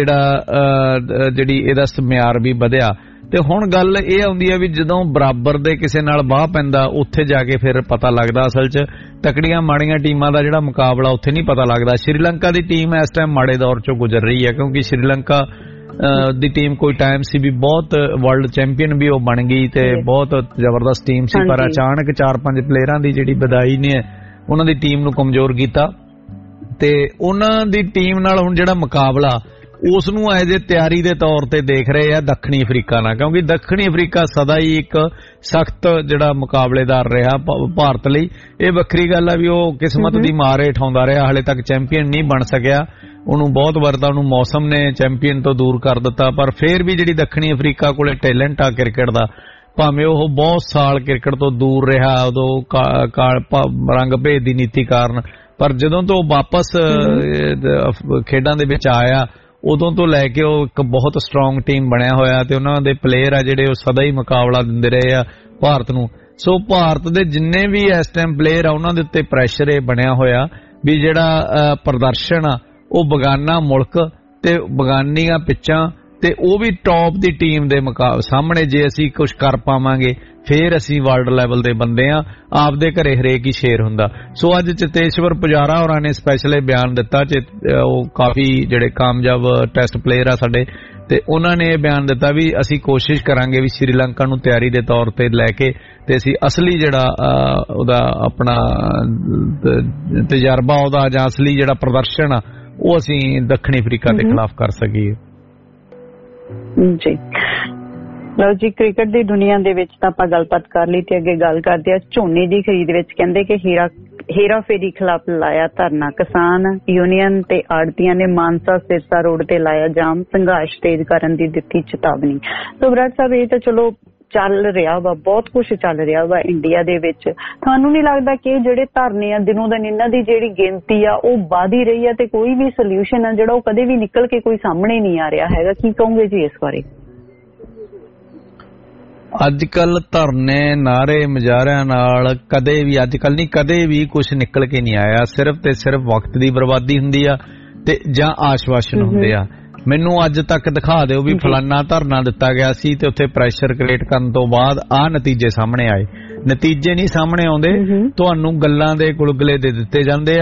ਜਿਹੜਾ ਜਿਹੜੀ ਇਹਦਾ ਮਿਆਰ ਵੀ ਵਧਿਆ। ਤੇ ਹੁਣ ਗੱਲ ਇਹ ਆਉਂਦੀ ਹੈ ਵੀ ਜਦੋਂ ਬਰਾਬਰ ਦੇ ਕਿਸੇ ਨਾਲ ਬਾਹ ਪੈਂਦਾ ਉੱਥੇ ਜਾ ਕੇ ਫਿਰ ਪਤਾ ਲੱਗਦਾ, ਅਸਲ 'ਚ ਤਕੜੀਆਂ ਮਾੜੀਆਂ ਟੀਮਾਂ ਦਾ ਜਿਹੜਾ ਮੁਕਾਬਲਾ ਉੱਥੇ ਨਹੀਂ ਪਤਾ ਲੱਗਦਾ। ਸ਼੍ਰੀਲੰਕਾ ਦੀ ਟੀਮ ਇਸ ਟਾਈਮ ਮਾੜੇ ਦੌਰ 'ਚੋਂ ਗੁਜ਼ਰ ਰਹੀ ਹੈ, ਕਿਉਂਕਿ ਸ਼੍ਰੀਲੰਕਾ ਦੀ ਟੀਮ ਕੋਈ ਟਾਈਮ ਸੀ ਵੀ ਬਹੁਤ ਵਰਲਡ ਚੈਂਪੀਅਨ ਵੀ ਉਹ ਬਣ ਗਈ ਤੇ ਬਹੁਤ ਜ਼ਬਰਦਸਤ ਟੀਮ ਸੀ, ਪਰ ਅਚਾਨਕ ਚਾਰ ਪੰਜ ਪਲੇਅਰਾਂ ਦੀ ਜਿਹੜੀ ਵਿਦਾਈ ਨੇ ਉਹਨਾਂ ਦੀ ਟੀਮ ਨੂੰ ਕਮਜ਼ੋਰ ਕੀਤਾ, ਤੇ ਉਹਨਾਂ ਦੀ ਟੀਮ ਨਾਲ ਹੁਣ ਜਿਹੜਾ ਮੁਕਾਬਲਾ ਉਸ ਨੂੰ ਐਜ ਏ ਤਿਆਰੀ ਦੇ ਤੌਰ ਤੇ ਦੇਖ ਰਹੇ ਆ ਦੱਖਣੀ ਅਫਰੀਕਾ ਨਾਲ, ਕਿਉਂਕਿ ਦੱਖਣੀ ਅਫਰੀਕਾ ਸਦਾ ਹੀ ਇੱਕ ਸਖਤ ਜਿਹੜਾ ਮੁਕਾਬਲੇਦਾਰ ਰਿਹਾ ਭਾਰਤ ਲਈ। ਇਹ ਵੱਖਰੀ ਗੱਲ ਆ ਵੀ ਉਹ ਕਿਸਮਤ ਦੀ ਮਾਰ ਹੇਠ ਆਉਂਦਾ ਰਿਹਾ, ਹਾਲੇ ਤੱਕ ਚੈਂਪੀਅਨ ਨਹੀਂ ਬਣ ਸਕਿਆ, ਉਹਨੂੰ ਬਹੁਤ ਵਾਰ ਤਾਂ ਉਹਨੂੰ ਮੌਸਮ ਨੇ ਚੈਂਪੀਅਨ ਤੋਂ ਦੂਰ ਕਰ ਦਿੱਤਾ, ਪਰ ਫਿਰ ਵੀ ਜਿਹੜੀ ਦੱਖਣੀ ਅਫਰੀਕਾ ਕੋਲੇ ਟੈਲੈਂਟ ਆ ਕ੍ਰਿਕਟ ਦਾ, ਭਾਵੇਂ ਉਹ ਬਹੁਤ ਸਾਲ ਕ੍ਰਿਕਟ ਤੋਂ ਦੂਰ ਰਿਹਾ ਉਦੋਂ ਰੰਗ ਭੇਦ ਦੀ ਨੀਤੀ ਕਾਰਨ, ਪਰ ਜਦੋਂ ਤੋਂ ਵਾਪਸ ਖੇਡਾਂ ਦੇ ਵਿੱਚ ਆਇਆ ਉਦੋਂ ਤੋਂ ਲੈ ਕੇ ਉਹ ਇੱਕ ਬਹੁਤ ਸਟਰੋਂਗ ਟੀਮ ਬਣਿਆ ਹੋਇਆ, ਤੇ ਉਹਨਾਂ ਦੇ ਪਲੇਅਰ ਆ ਜਿਹੜੇ ਉਹ ਸਦਾ ਹੀ ਮੁਕਾਬਲਾ ਦਿੰਦੇ ਰਹੇ ਆ ਭਾਰਤ ਨੂੰ। ਸੋ ਭਾਰਤ ਦੇ ਜਿੰਨੇ ਵੀ ਇਸ ਟਾਈਮ ਪਲੇਅਰ ਆ ਉਹਨਾਂ ਦੇ ਉੱਤੇ ਪ੍ਰੈਸ਼ਰ ਇਹ ਬਣਿਆ ਹੋਇਆ ਵੀ ਜਿਹੜਾ ਪ੍ਰਦਰਸ਼ਨ ਆ ਉਹ ਬਗਾਨਾ ਮੁਲਕ ਤੇ ਬਗਾਨੀਆਂ ਪਿੱਚਾਂ ਤੇ ਉਹ ਵੀ ਟੌਪ ਦੀ ਟੀਮ ਦੇ ਮੁਕਾਬਲੇ ਸਾਹਮਣੇ ਜੇ ਅਸੀਂ ਕੁਝ ਕਰ ਪਾਵਾਂਗੇ ਫੇਰ ਅਸੀਂ ਵਰਲਡ ਲੈਵਲ ਦੇ ਬੰਦੇ ਆ, ਆਪਦੇ ਘਰੇ ਹਰੇਕ ਹੀ ਸ਼ੇਰ ਹੁੰਦਾ। ਸੋ ਅੱਜ ਚੇਤੇਸ਼ਵਰ ਪੁਜਾਰਾ ਹੋਰਾਂ ਨੇ ਸਪੈਸ਼ਲ ਬਿਆਨ ਦਿੱਤਾ, ਉਹ ਕਾਫੀ ਜਿਹੜੇ ਕਾਮਯਾਬ ਟੈਸਟ ਪਲੇਅਰ ਆ ਸਾਡੇ, ਤੇ ਉਹਨਾਂ ਨੇ ਇਹ ਬਿਆਨ ਦਿੱਤਾ ਵੀ ਅਸੀਂ ਕੋਸ਼ਿਸ਼ ਕਰਾਂਗੇ ਵੀ ਸ਼੍ਰੀਲੰਕਾ ਨੂੰ ਤਿਆਰੀ ਦੇ ਤੌਰ ਤੇ ਲੈ ਕੇ ਤੇ ਅਸੀਂ ਅਸਲੀ ਜਿਹੜਾ ਉਹਦਾ ਆਪਣਾ ਤਜਰਬਾ ਉਹਦਾ ਜਾਂ ਅਸਲੀ ਜਿਹੜਾ ਪ੍ਰਦਰਸ਼ਨ ਆ ਉਹ ਅਸੀਂ ਦੱਖਣੀ ਅਫਰੀਕਾ ਦੇ ਖਿਲਾਫ ਕਰ ਸਕੀਏ। ਜੀ ਲਓ ਜੀ, ਕ੍ਰਿਕਟ ਦੀ ਦੁਨੀਆ ਦੇ ਵਿੱਚ ਤਾਂ ਆਪਾਂ ਗੱਲਬਾਤ ਕਰ ਲਈ, ਤੇ ਅੱਗੇ ਗੱਲ ਕਰਦੇ ਆ ਝੋਨੇ ਦੀ ਖਰੀਦ ਵਿੱਚ। ਕਹਿੰਦੇ ਕਿ ਹੀਰਾ ਹੇਰਾ ਫੇਰੀ ਖਿਲਾਫ ਲਾਇਆ ਧਰਨਾ, ਕਿਸਾਨ ਯੂਨੀਅਨ ਤੇ ਆੜਤੀਆਂ ਨੇ ਮਾਨਸਾ ਸਿਰਸਾ ਰੋਡ ਤੇ ਲਾਇਆ ਜਾਮ, ਸੰਘਰਸ਼ ਤੇਜ਼ ਕਰਨ ਦੀ ਦਿੱਤੀ ਚੇਤਾਵਨੀ। ਸੋ ਬਰਾੜ ਸਾਹਿਬ ਇਹ ਤਾਂ ਚਲੋ ਚੱਲ ਰਿਹਾ ਵਾ, ਬਹੁਤ ਕੁਛ ਚੱਲ ਰਿਹਾ ਵਾ ਇੰਡੀਆ ਦੇ ਵਿੱਚ, ਤੁਹਾਨੂੰ ਨਹੀਂ ਲੱਗਦਾ ਕਿ ਜਿਹੜੇ ਧਰਨੇ ਆ ਦਿਨੋਂ ਦਿਨ ਇਹਨਾਂ ਦੀ ਜਿਹੜੀ ਗਿਣਤੀ ਆ ਉਹ ਵਧ ਹੀ ਰਹੀ ਆ ਤੇ ਕੋਈ ਵੀ ਸੋਲਿਊਸ਼ਨ ਆ ਜਿਹੜਾ ਉਹ ਕਦੇ ਵੀ ਨਿਕਲ ਕੇ ਕੋਈ ਸਾਹਮਣੇ ਨਹੀਂ ਆ ਰਿਹਾ ਹੈਗਾ? ਕੀ ਕਹੋਗੇ ਜੀ ਇਸ ਬਾਰੇ? ਅੱਜ ਕੱਲ ਧਰਨੇ ਨਾਰੇ ਮੁਜ਼ਾਹਰਿਆਂ ਨਾਲ ਕਦੇ ਵੀ ਅੱਜ ਕੱਲ ਨਹੀਂ ਕਦੇ ਵੀ ਕੁਝ ਨਿਕਲ ਕੇ ਨਹੀਂ ਆਇਆ, ਸਿਰਫ ਤੇ ਸਿਰਫ ਵਕਤ ਦੀ ਬਰਬਾਦੀ ਹੁੰਦੀ ਆ ਤੇ ਜਾਂ ਆਸ਼ਵਾਸਨ ਹੁੰਦੇ ਆ। ਮੈਨੂੰ ਅੱਜ ਤੱਕ ਦਿਖਾ ਦਿਓ ਵੀ ਫਲਾਨਾ ਧਰਨਾ ਦਿੱਤਾ ਗਿਆ ਸੀ ਤੇ ਉੱਥੇ ਪ੍ਰੈਸ਼ਰ ਕ੍ਰੀਏਟ ਕਰਨ ਤੋਂ ਬਾਅਦ ਆਹ ਨਤੀਜੇ ਸਾਹਮਣੇ ਆਏ। ਨਤੀਜੇ ਨਹੀਂ ਸਾਹਮਣੇ ਆਉਂਦੇ, ਤੁਹਾਨੂੰ ਗੱਲਾਂ ਦੇ ਗੁਲਗੁਲੇ ਦੇ ਦਿੱਤੇ ਜਾਂਦੇ ਆ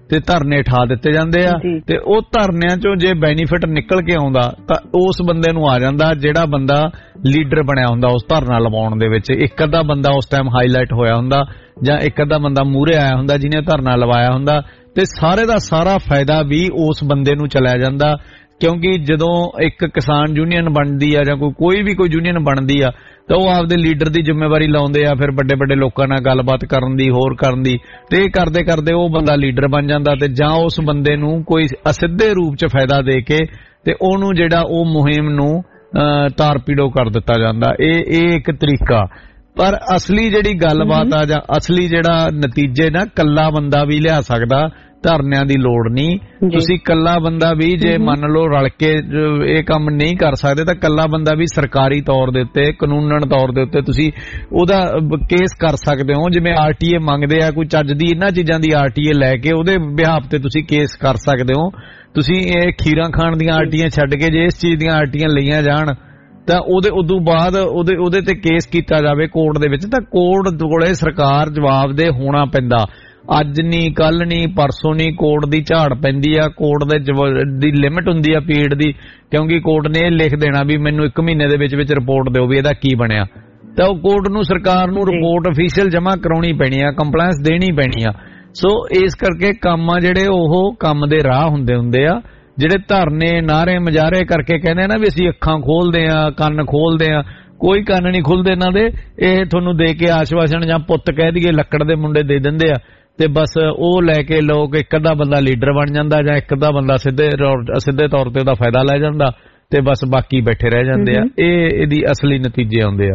ਤੇ ਧਰਨੇ ਠਾ ਦਿੱਤੇ ਜਾਂਦੇ ਆ ਤੇ ਉਹ ਧਰਨਿਆਂ ਚੋਂ ਜੇ ਬੈਨੀਫਿਟ ਨਿਕਲ ਕੇ ਆਉਂਦਾ ਤਾਂ ਉਸ ਬੰਦੇ ਨੂੰ ਆ ਜਾਂਦਾ ਜਿਹੜਾ ਬੰਦਾ ਲੀਡਰ ਬਣਿਆ ਹੁੰਦਾ ਉਸ ਧਰਨਾ ਲਵਾਉਣ ਦੇ ਵਿੱਚ। ਇੱਕ ਅੱਧਾ ਬੰਦਾ ਉਸ ਟਾਈਮ ਹਾਈਲਾਈਟ ਹੋਇਆ ਹੁੰਦਾ ਜਾਂ ਇੱਕ ਅੱਧਾ ਬੰਦਾ ਮੂਹਰੇ ਆਇਆ ਹੁੰਦਾ ਜਿਹਨੇ ਧਰਨਾ ਲਵਾਇਆ ਹੁੰਦਾ ਤੇ ਸਾਰੇ ਦਾ ਸਾਰਾ ਫਾਇਦਾ ਵੀ ਉਸ ਬੰਦੇ ਨੂੰ ਚਲਿਆ ਜਾਂਦਾ। ਕਿਉਂਕਿ ਜਦੋਂ ਇੱਕ ਕਿਸਾਨ ਯੂਨੀਅਨ ਬਣਦੀ ਆ ਜਾਂ ਕੋਈ ਕੋਈ ਵੀ ਕੋਈ ਯੂਨੀਅਨ ਬਣਦੀ ਆ ਤਾਂ ਉਹ ਆਪਦੇ ਲੀਡਰ ਦੀ ਜ਼ਿੰਮੇਵਾਰੀ ਲਾਉਂਦੇ ਆ, ਫਿਰ ਵੱਡੇ ਵੱਡੇ ਲੋਕਾਂ ਨਾਲ ਗੱਲਬਾਤ ਕਰਨ ਦੀ, ਹੋਰ ਕਰਨ ਦੀ, ਤੇ ਇਹ ਕਰਦੇ ਕਰਦੇ ਉਹ ਬੰਦਾ ਲੀਡਰ ਬਣ ਜਾਂਦਾ ਤੇ ਜਾਂ ਉਸ ਬੰਦੇ ਨੂੰ ਕੋਈ ਅਸਿੱਧੇ ਰੂਪ 'ਚ ਫਾਇਦਾ ਦੇ ਕੇ ਤੇ ਉਹਨੂੰ ਜਿਹੜਾ ਉਹ ਮੁਹਿੰਮ ਨੂੰ ਤਾਰਪੀੜੋ ਕਰ ਦਿੱਤਾ ਜਾਂਦਾ। ਇਹ ਇਹ ਇੱਕ ਤਰੀਕਾ। ਪਰ ਅਸਲੀ ਜਿਹੜੀ ਗੱਲਬਾਤ ਆ ਜਾਂ ਅਸਲੀ ਜਿਹੜਾ ਨਤੀਜੇ ਨਾ ਕੱਲਾ ਬੰਦਾ ਵੀ ਲਿਆ ਸਕਦਾ, ਧਰਨਿਆਂ ਦੀ ਲੋੜ ਨਹੀਂ। ਤੁਸੀਂ ਕੱਲਾ ਬੰਦਾ ਵੀ ਜੇ ਮੰਨ ਲਓ ਰਲ ਕੇ ਇਹ ਕੰਮ ਨਹੀਂ ਕਰ ਸਕਦੇ ਤਾਂ ਕੱਲਾ ਬੰਦਾ ਵੀ ਸਰਕਾਰੀ ਤੌਰ ਦੇ ਉੱਤੇ, ਕਾਨੂੰਨਨ ਤੌਰ ਦੇ ਉੱਤੇ ਤੁਸੀਂ ਉਹਦਾ ਕੇਸ ਕਰ ਸਕਦੇ ਹੋ। ਜਿਵੇਂ ਆਰਟੀਏ ਮੰਗਦੇ ਆ, ਕੋਈ ਚੱਜ ਦੀ ਇਹਨਾਂ ਚੀਜ਼ਾਂ ਦੀ ਆਰਟੀਏ ਲੈ ਕੇ ਉਹਦੇ ਬਿਹਾਫ ਤੇ ਤੁਸੀਂ ਕੇਸ ਕਰ ਸਕਦੇ ਹੋ। ਤੁਸੀਂ ਇਹ ਖੀਰਾਂ ਖਾਣ ਦੀਆਂ ਆਰਟੀਆਂ ਛੱਡ ਕੇ ਜੇ ਇਸ ਚੀਜ਼ ਦੀਆਂ ਆਰਟੀਆਂ ਲਈਆਂ ਜਾਣ ਤਾਂ ਉਹਦੇ ਉਦੋਂ ਬਾਅਦ ਉਹਦੇ ਉਹਦੇ ਤੇ ਕੇਸ ਕੀਤਾ ਜਾਵੇ ਕੋਰਟ ਦੇ ਵਿੱਚ, ਤਾਂ ਕੋਰਟ ਕੋਲੇ ਸਰਕਾਰ ਜਵਾਬਦੇਹ ਹੋਣਾ ਪੈਂਦਾ। ਅੱਜ ਨਹੀਂ, ਕੱਲ ਨਹੀਂ, ਪਰਸੋਂ ਨਹੀਂ, ਕੋਰਟ ਦੀ ਝਾੜ ਪੈਂਦੀ ਆ। ਕੋਰਟ ਦੇ ਦੀ ਲਿਮਿਟ ਹੁੰਦੀ ਆ ਪੀਰੀਅਡ ਦੀ, ਕਿਉਂਕਿ ਕੋਰਟ ਨੇ ਇਹ ਲਿਖ ਦੇਣਾ ਵੀ ਮੈਨੂੰ ਇੱਕ ਮਹੀਨੇ ਦੇ ਵਿੱਚ ਵਿੱਚ ਰਿਪੋਰਟ ਦਿਓ ਵੀ ਇਹਦਾ ਕੀ ਬਣਿਆ। ਤਾਂ ਉਹ ਕੋਰਟ ਨੂੰ, ਸਰਕਾਰ ਨੂੰ ਰਿਪੋਰਟ ਅਫੀਸ਼ੀਅਲ ਜਮ੍ਹਾਂ ਕਰਾਉਣੀ ਪੈਣੀ ਆ, ਕੰਪਲਾਇੰਸ ਦੇਣੀ ਪੈਣੀ ਆ। ਸੋ ਇਸ ਕਰਕੇ ਕੰਮ ਆ ਜਿਹੜੇ ਉਹ ਕੰਮ ਦੇ ਰਾਹ ਹੁੰਦੇ ਹੁੰਦੇ ਆ। ਜਿਹੜੇ ਧਰਨੇ ਨਾਰੇ ਮਜਾਰੇ ਕਰਕੇ ਕਹਿੰਦੇ ਨਾ ਵੀ ਅਸੀਂ ਅੱਖਾਂ ਖੋਲਦੇ ਆ, ਕੰਨ ਖੋਲਦੇ ਆ, ਕੋਈ ਕੰਨ ਨਹੀਂ ਖੁੱਲਦੇ ਇਹਨਾਂ ਦੇ। ਇਹ ਤੁਹਾਨੂੰ ਦੇ ਕੇ ਆਸ਼ਵਾਸਨ ਜਾਂ ਪੁੱਤ ਕਹਿ ਦਈਏ ਲੱਕੜ ਦੇ ਮੁੰਡੇ ਦੇ ਦਿੰਦੇ ਆ ਤੇ ਬਸ ਉਹ ਲੈ ਕੇ ਲੋਕ ਇੱਕ ਅੱਧਾ ਬੰਦਾ ਲੀਡਰ ਬਣ ਜਾਂਦਾ ਜਾਂ ਇੱਕ ਅੱਧਾ ਬੰਦਾ ਸਿੱਧੇ ਸਿੱਧੇ ਤੌਰ ਤੇ ਉਹਦਾ ਫਾਇਦਾ ਲੈ ਜਾਂਦਾ ਤੇ ਬਸ ਬਾਕੀ ਬੈਠੇ ਰਹਿ ਜਾਂਦੇ ਆ। ਇਹ ਇਹਦੀ ਅਸਲੀ ਨਤੀਜੇ ਆਉਂਦੇ ਆ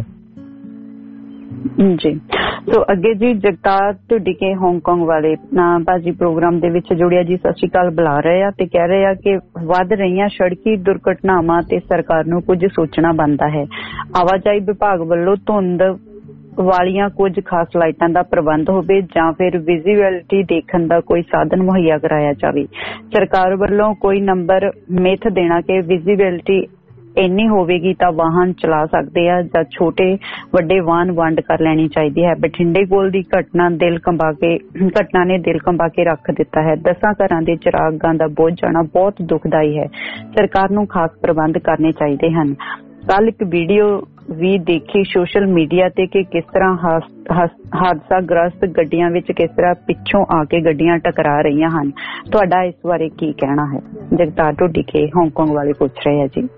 ਜੀ। ਸੋ ਅੱਗੇ ਜੀ ਜਗਤਾਰ ਢੁੱਡੀਕੇ ਹਾਂਗਕਾਂਗ ਵਾਲੇ ਬਾਜੀ ਪ੍ਰੋਗਰਾਮ ਦੇ ਵਿੱਚ ਜੁੜਿਆ ਜੀ, ਸਤਿ ਸ਼੍ਰੀ ਅਕਾਲ ਬੁਲਾ ਰਹੇ ਆ ਤੇ ਕਹਿ ਰਹੇ ਆ ਕਿ ਵੱਧ ਰਹੀਆਂ ਸੜਕੀ ਦੁਰਘਟਨਾਵਾਂ ਤੇ ਸਰਕਾਰ ਨੂੰ ਕੁਝ ਸੋਚਣਾ ਬਣਦਾ ਹੈ। ਆਵਾਜਾਈ ਵਿਭਾਗ ਵੱਲੋਂ ਧੁੰਦ ਵਾਲੀਆਂ ਕੁਝ ਖਾਸ ਲਾਈਟਾਂ ਦਾ ਪ੍ਰਬੰਧ ਹੋਵੇ ਜਾਂ ਫਿਰ ਵਿਜ਼ੂਅਲਿਟੀ ਦੇਖਣ ਦਾ ਕੋਈ ਸਾਧਨ ਮੁਹੱਈਆ ਕਰਾਇਆ ਜਾਵੇ। ਸਰਕਾਰ ਵੱਲੋਂ ਕੋਈ ਨੰਬਰ ਮਿੱਥ ਦੇਣਾ ਕਿ ਵਿਜ਼ੂਅਲਿਟੀ ਇੰਨੀ ਹੋਵੇਗੀ ਤਾਂ ਵਾਹਨ ਚਲਾ ਸਕਦੇ ਆ ਜਾਂ ਛੋਟੇ ਵੱਡੇ ਵਾਹਨ ਵੰਡ ਕਰ ਲੈਣੀ ਚਾਹੀਦੀ ਹੈ। ਬਠਿੰਡੇ ਕੋਲ ਦੀ ਘਟਨਾ ਦਿਲ ਕੰਬਾ ਕੇ ਘਟਨਾ ਨੇ ਦਿਲ ਕੰਬਾ ਕੇ ਰੱਖ ਦਿੱਤਾ ਹੈ। ਦਸਾਂ ਘਰਾਂ ਦੇ ਚਿਰਾਗਾਂ ਦਾ ਬੁੱਝ ਜਾਣਾ ਬਹੁਤ ਦੁਖਦਾਈ ਹੈ। ਸਰਕਾਰ ਨੂੰ ਖਾਸ ਪ੍ਰਬੰਧ ਕਰਨੇ ਚਾਹੀਦੇ ਹਨ। ਕੱਲ ਇੱਕ ਵੀਡੀਓ ਵੀ ਦੇਖੀ ਸੋਸ਼ਲ ਮੀਡੀਆ ਤੇ ਕਿ ਕਿਸ ਤਰ੍ਹਾਂ ਹਾਦਸਾ ਗ੍ਰਸਤ ਗੱਡੀਆਂ ਵਿੱਚ ਕਿਸ ਤਰ੍ਹਾਂ ਪਿੱਛੋਂ ਆ ਕੇ ਗੱਡੀਆਂ ਟਕਰਾ ਰਹੀਆਂ ਹਨ। ਤੁਹਾਡਾ ਇਸ ਬਾਰੇ ਕੀ ਕਹਿਣਾ ਹੈ? ਜਗਤਾਰ ਢੁੱਡੀਕੇ ਹਾਂਗਕਾਂਗ ਵਾਲੇ ਪੁੱਛ ਰਹੇ ਆ ਜੀ।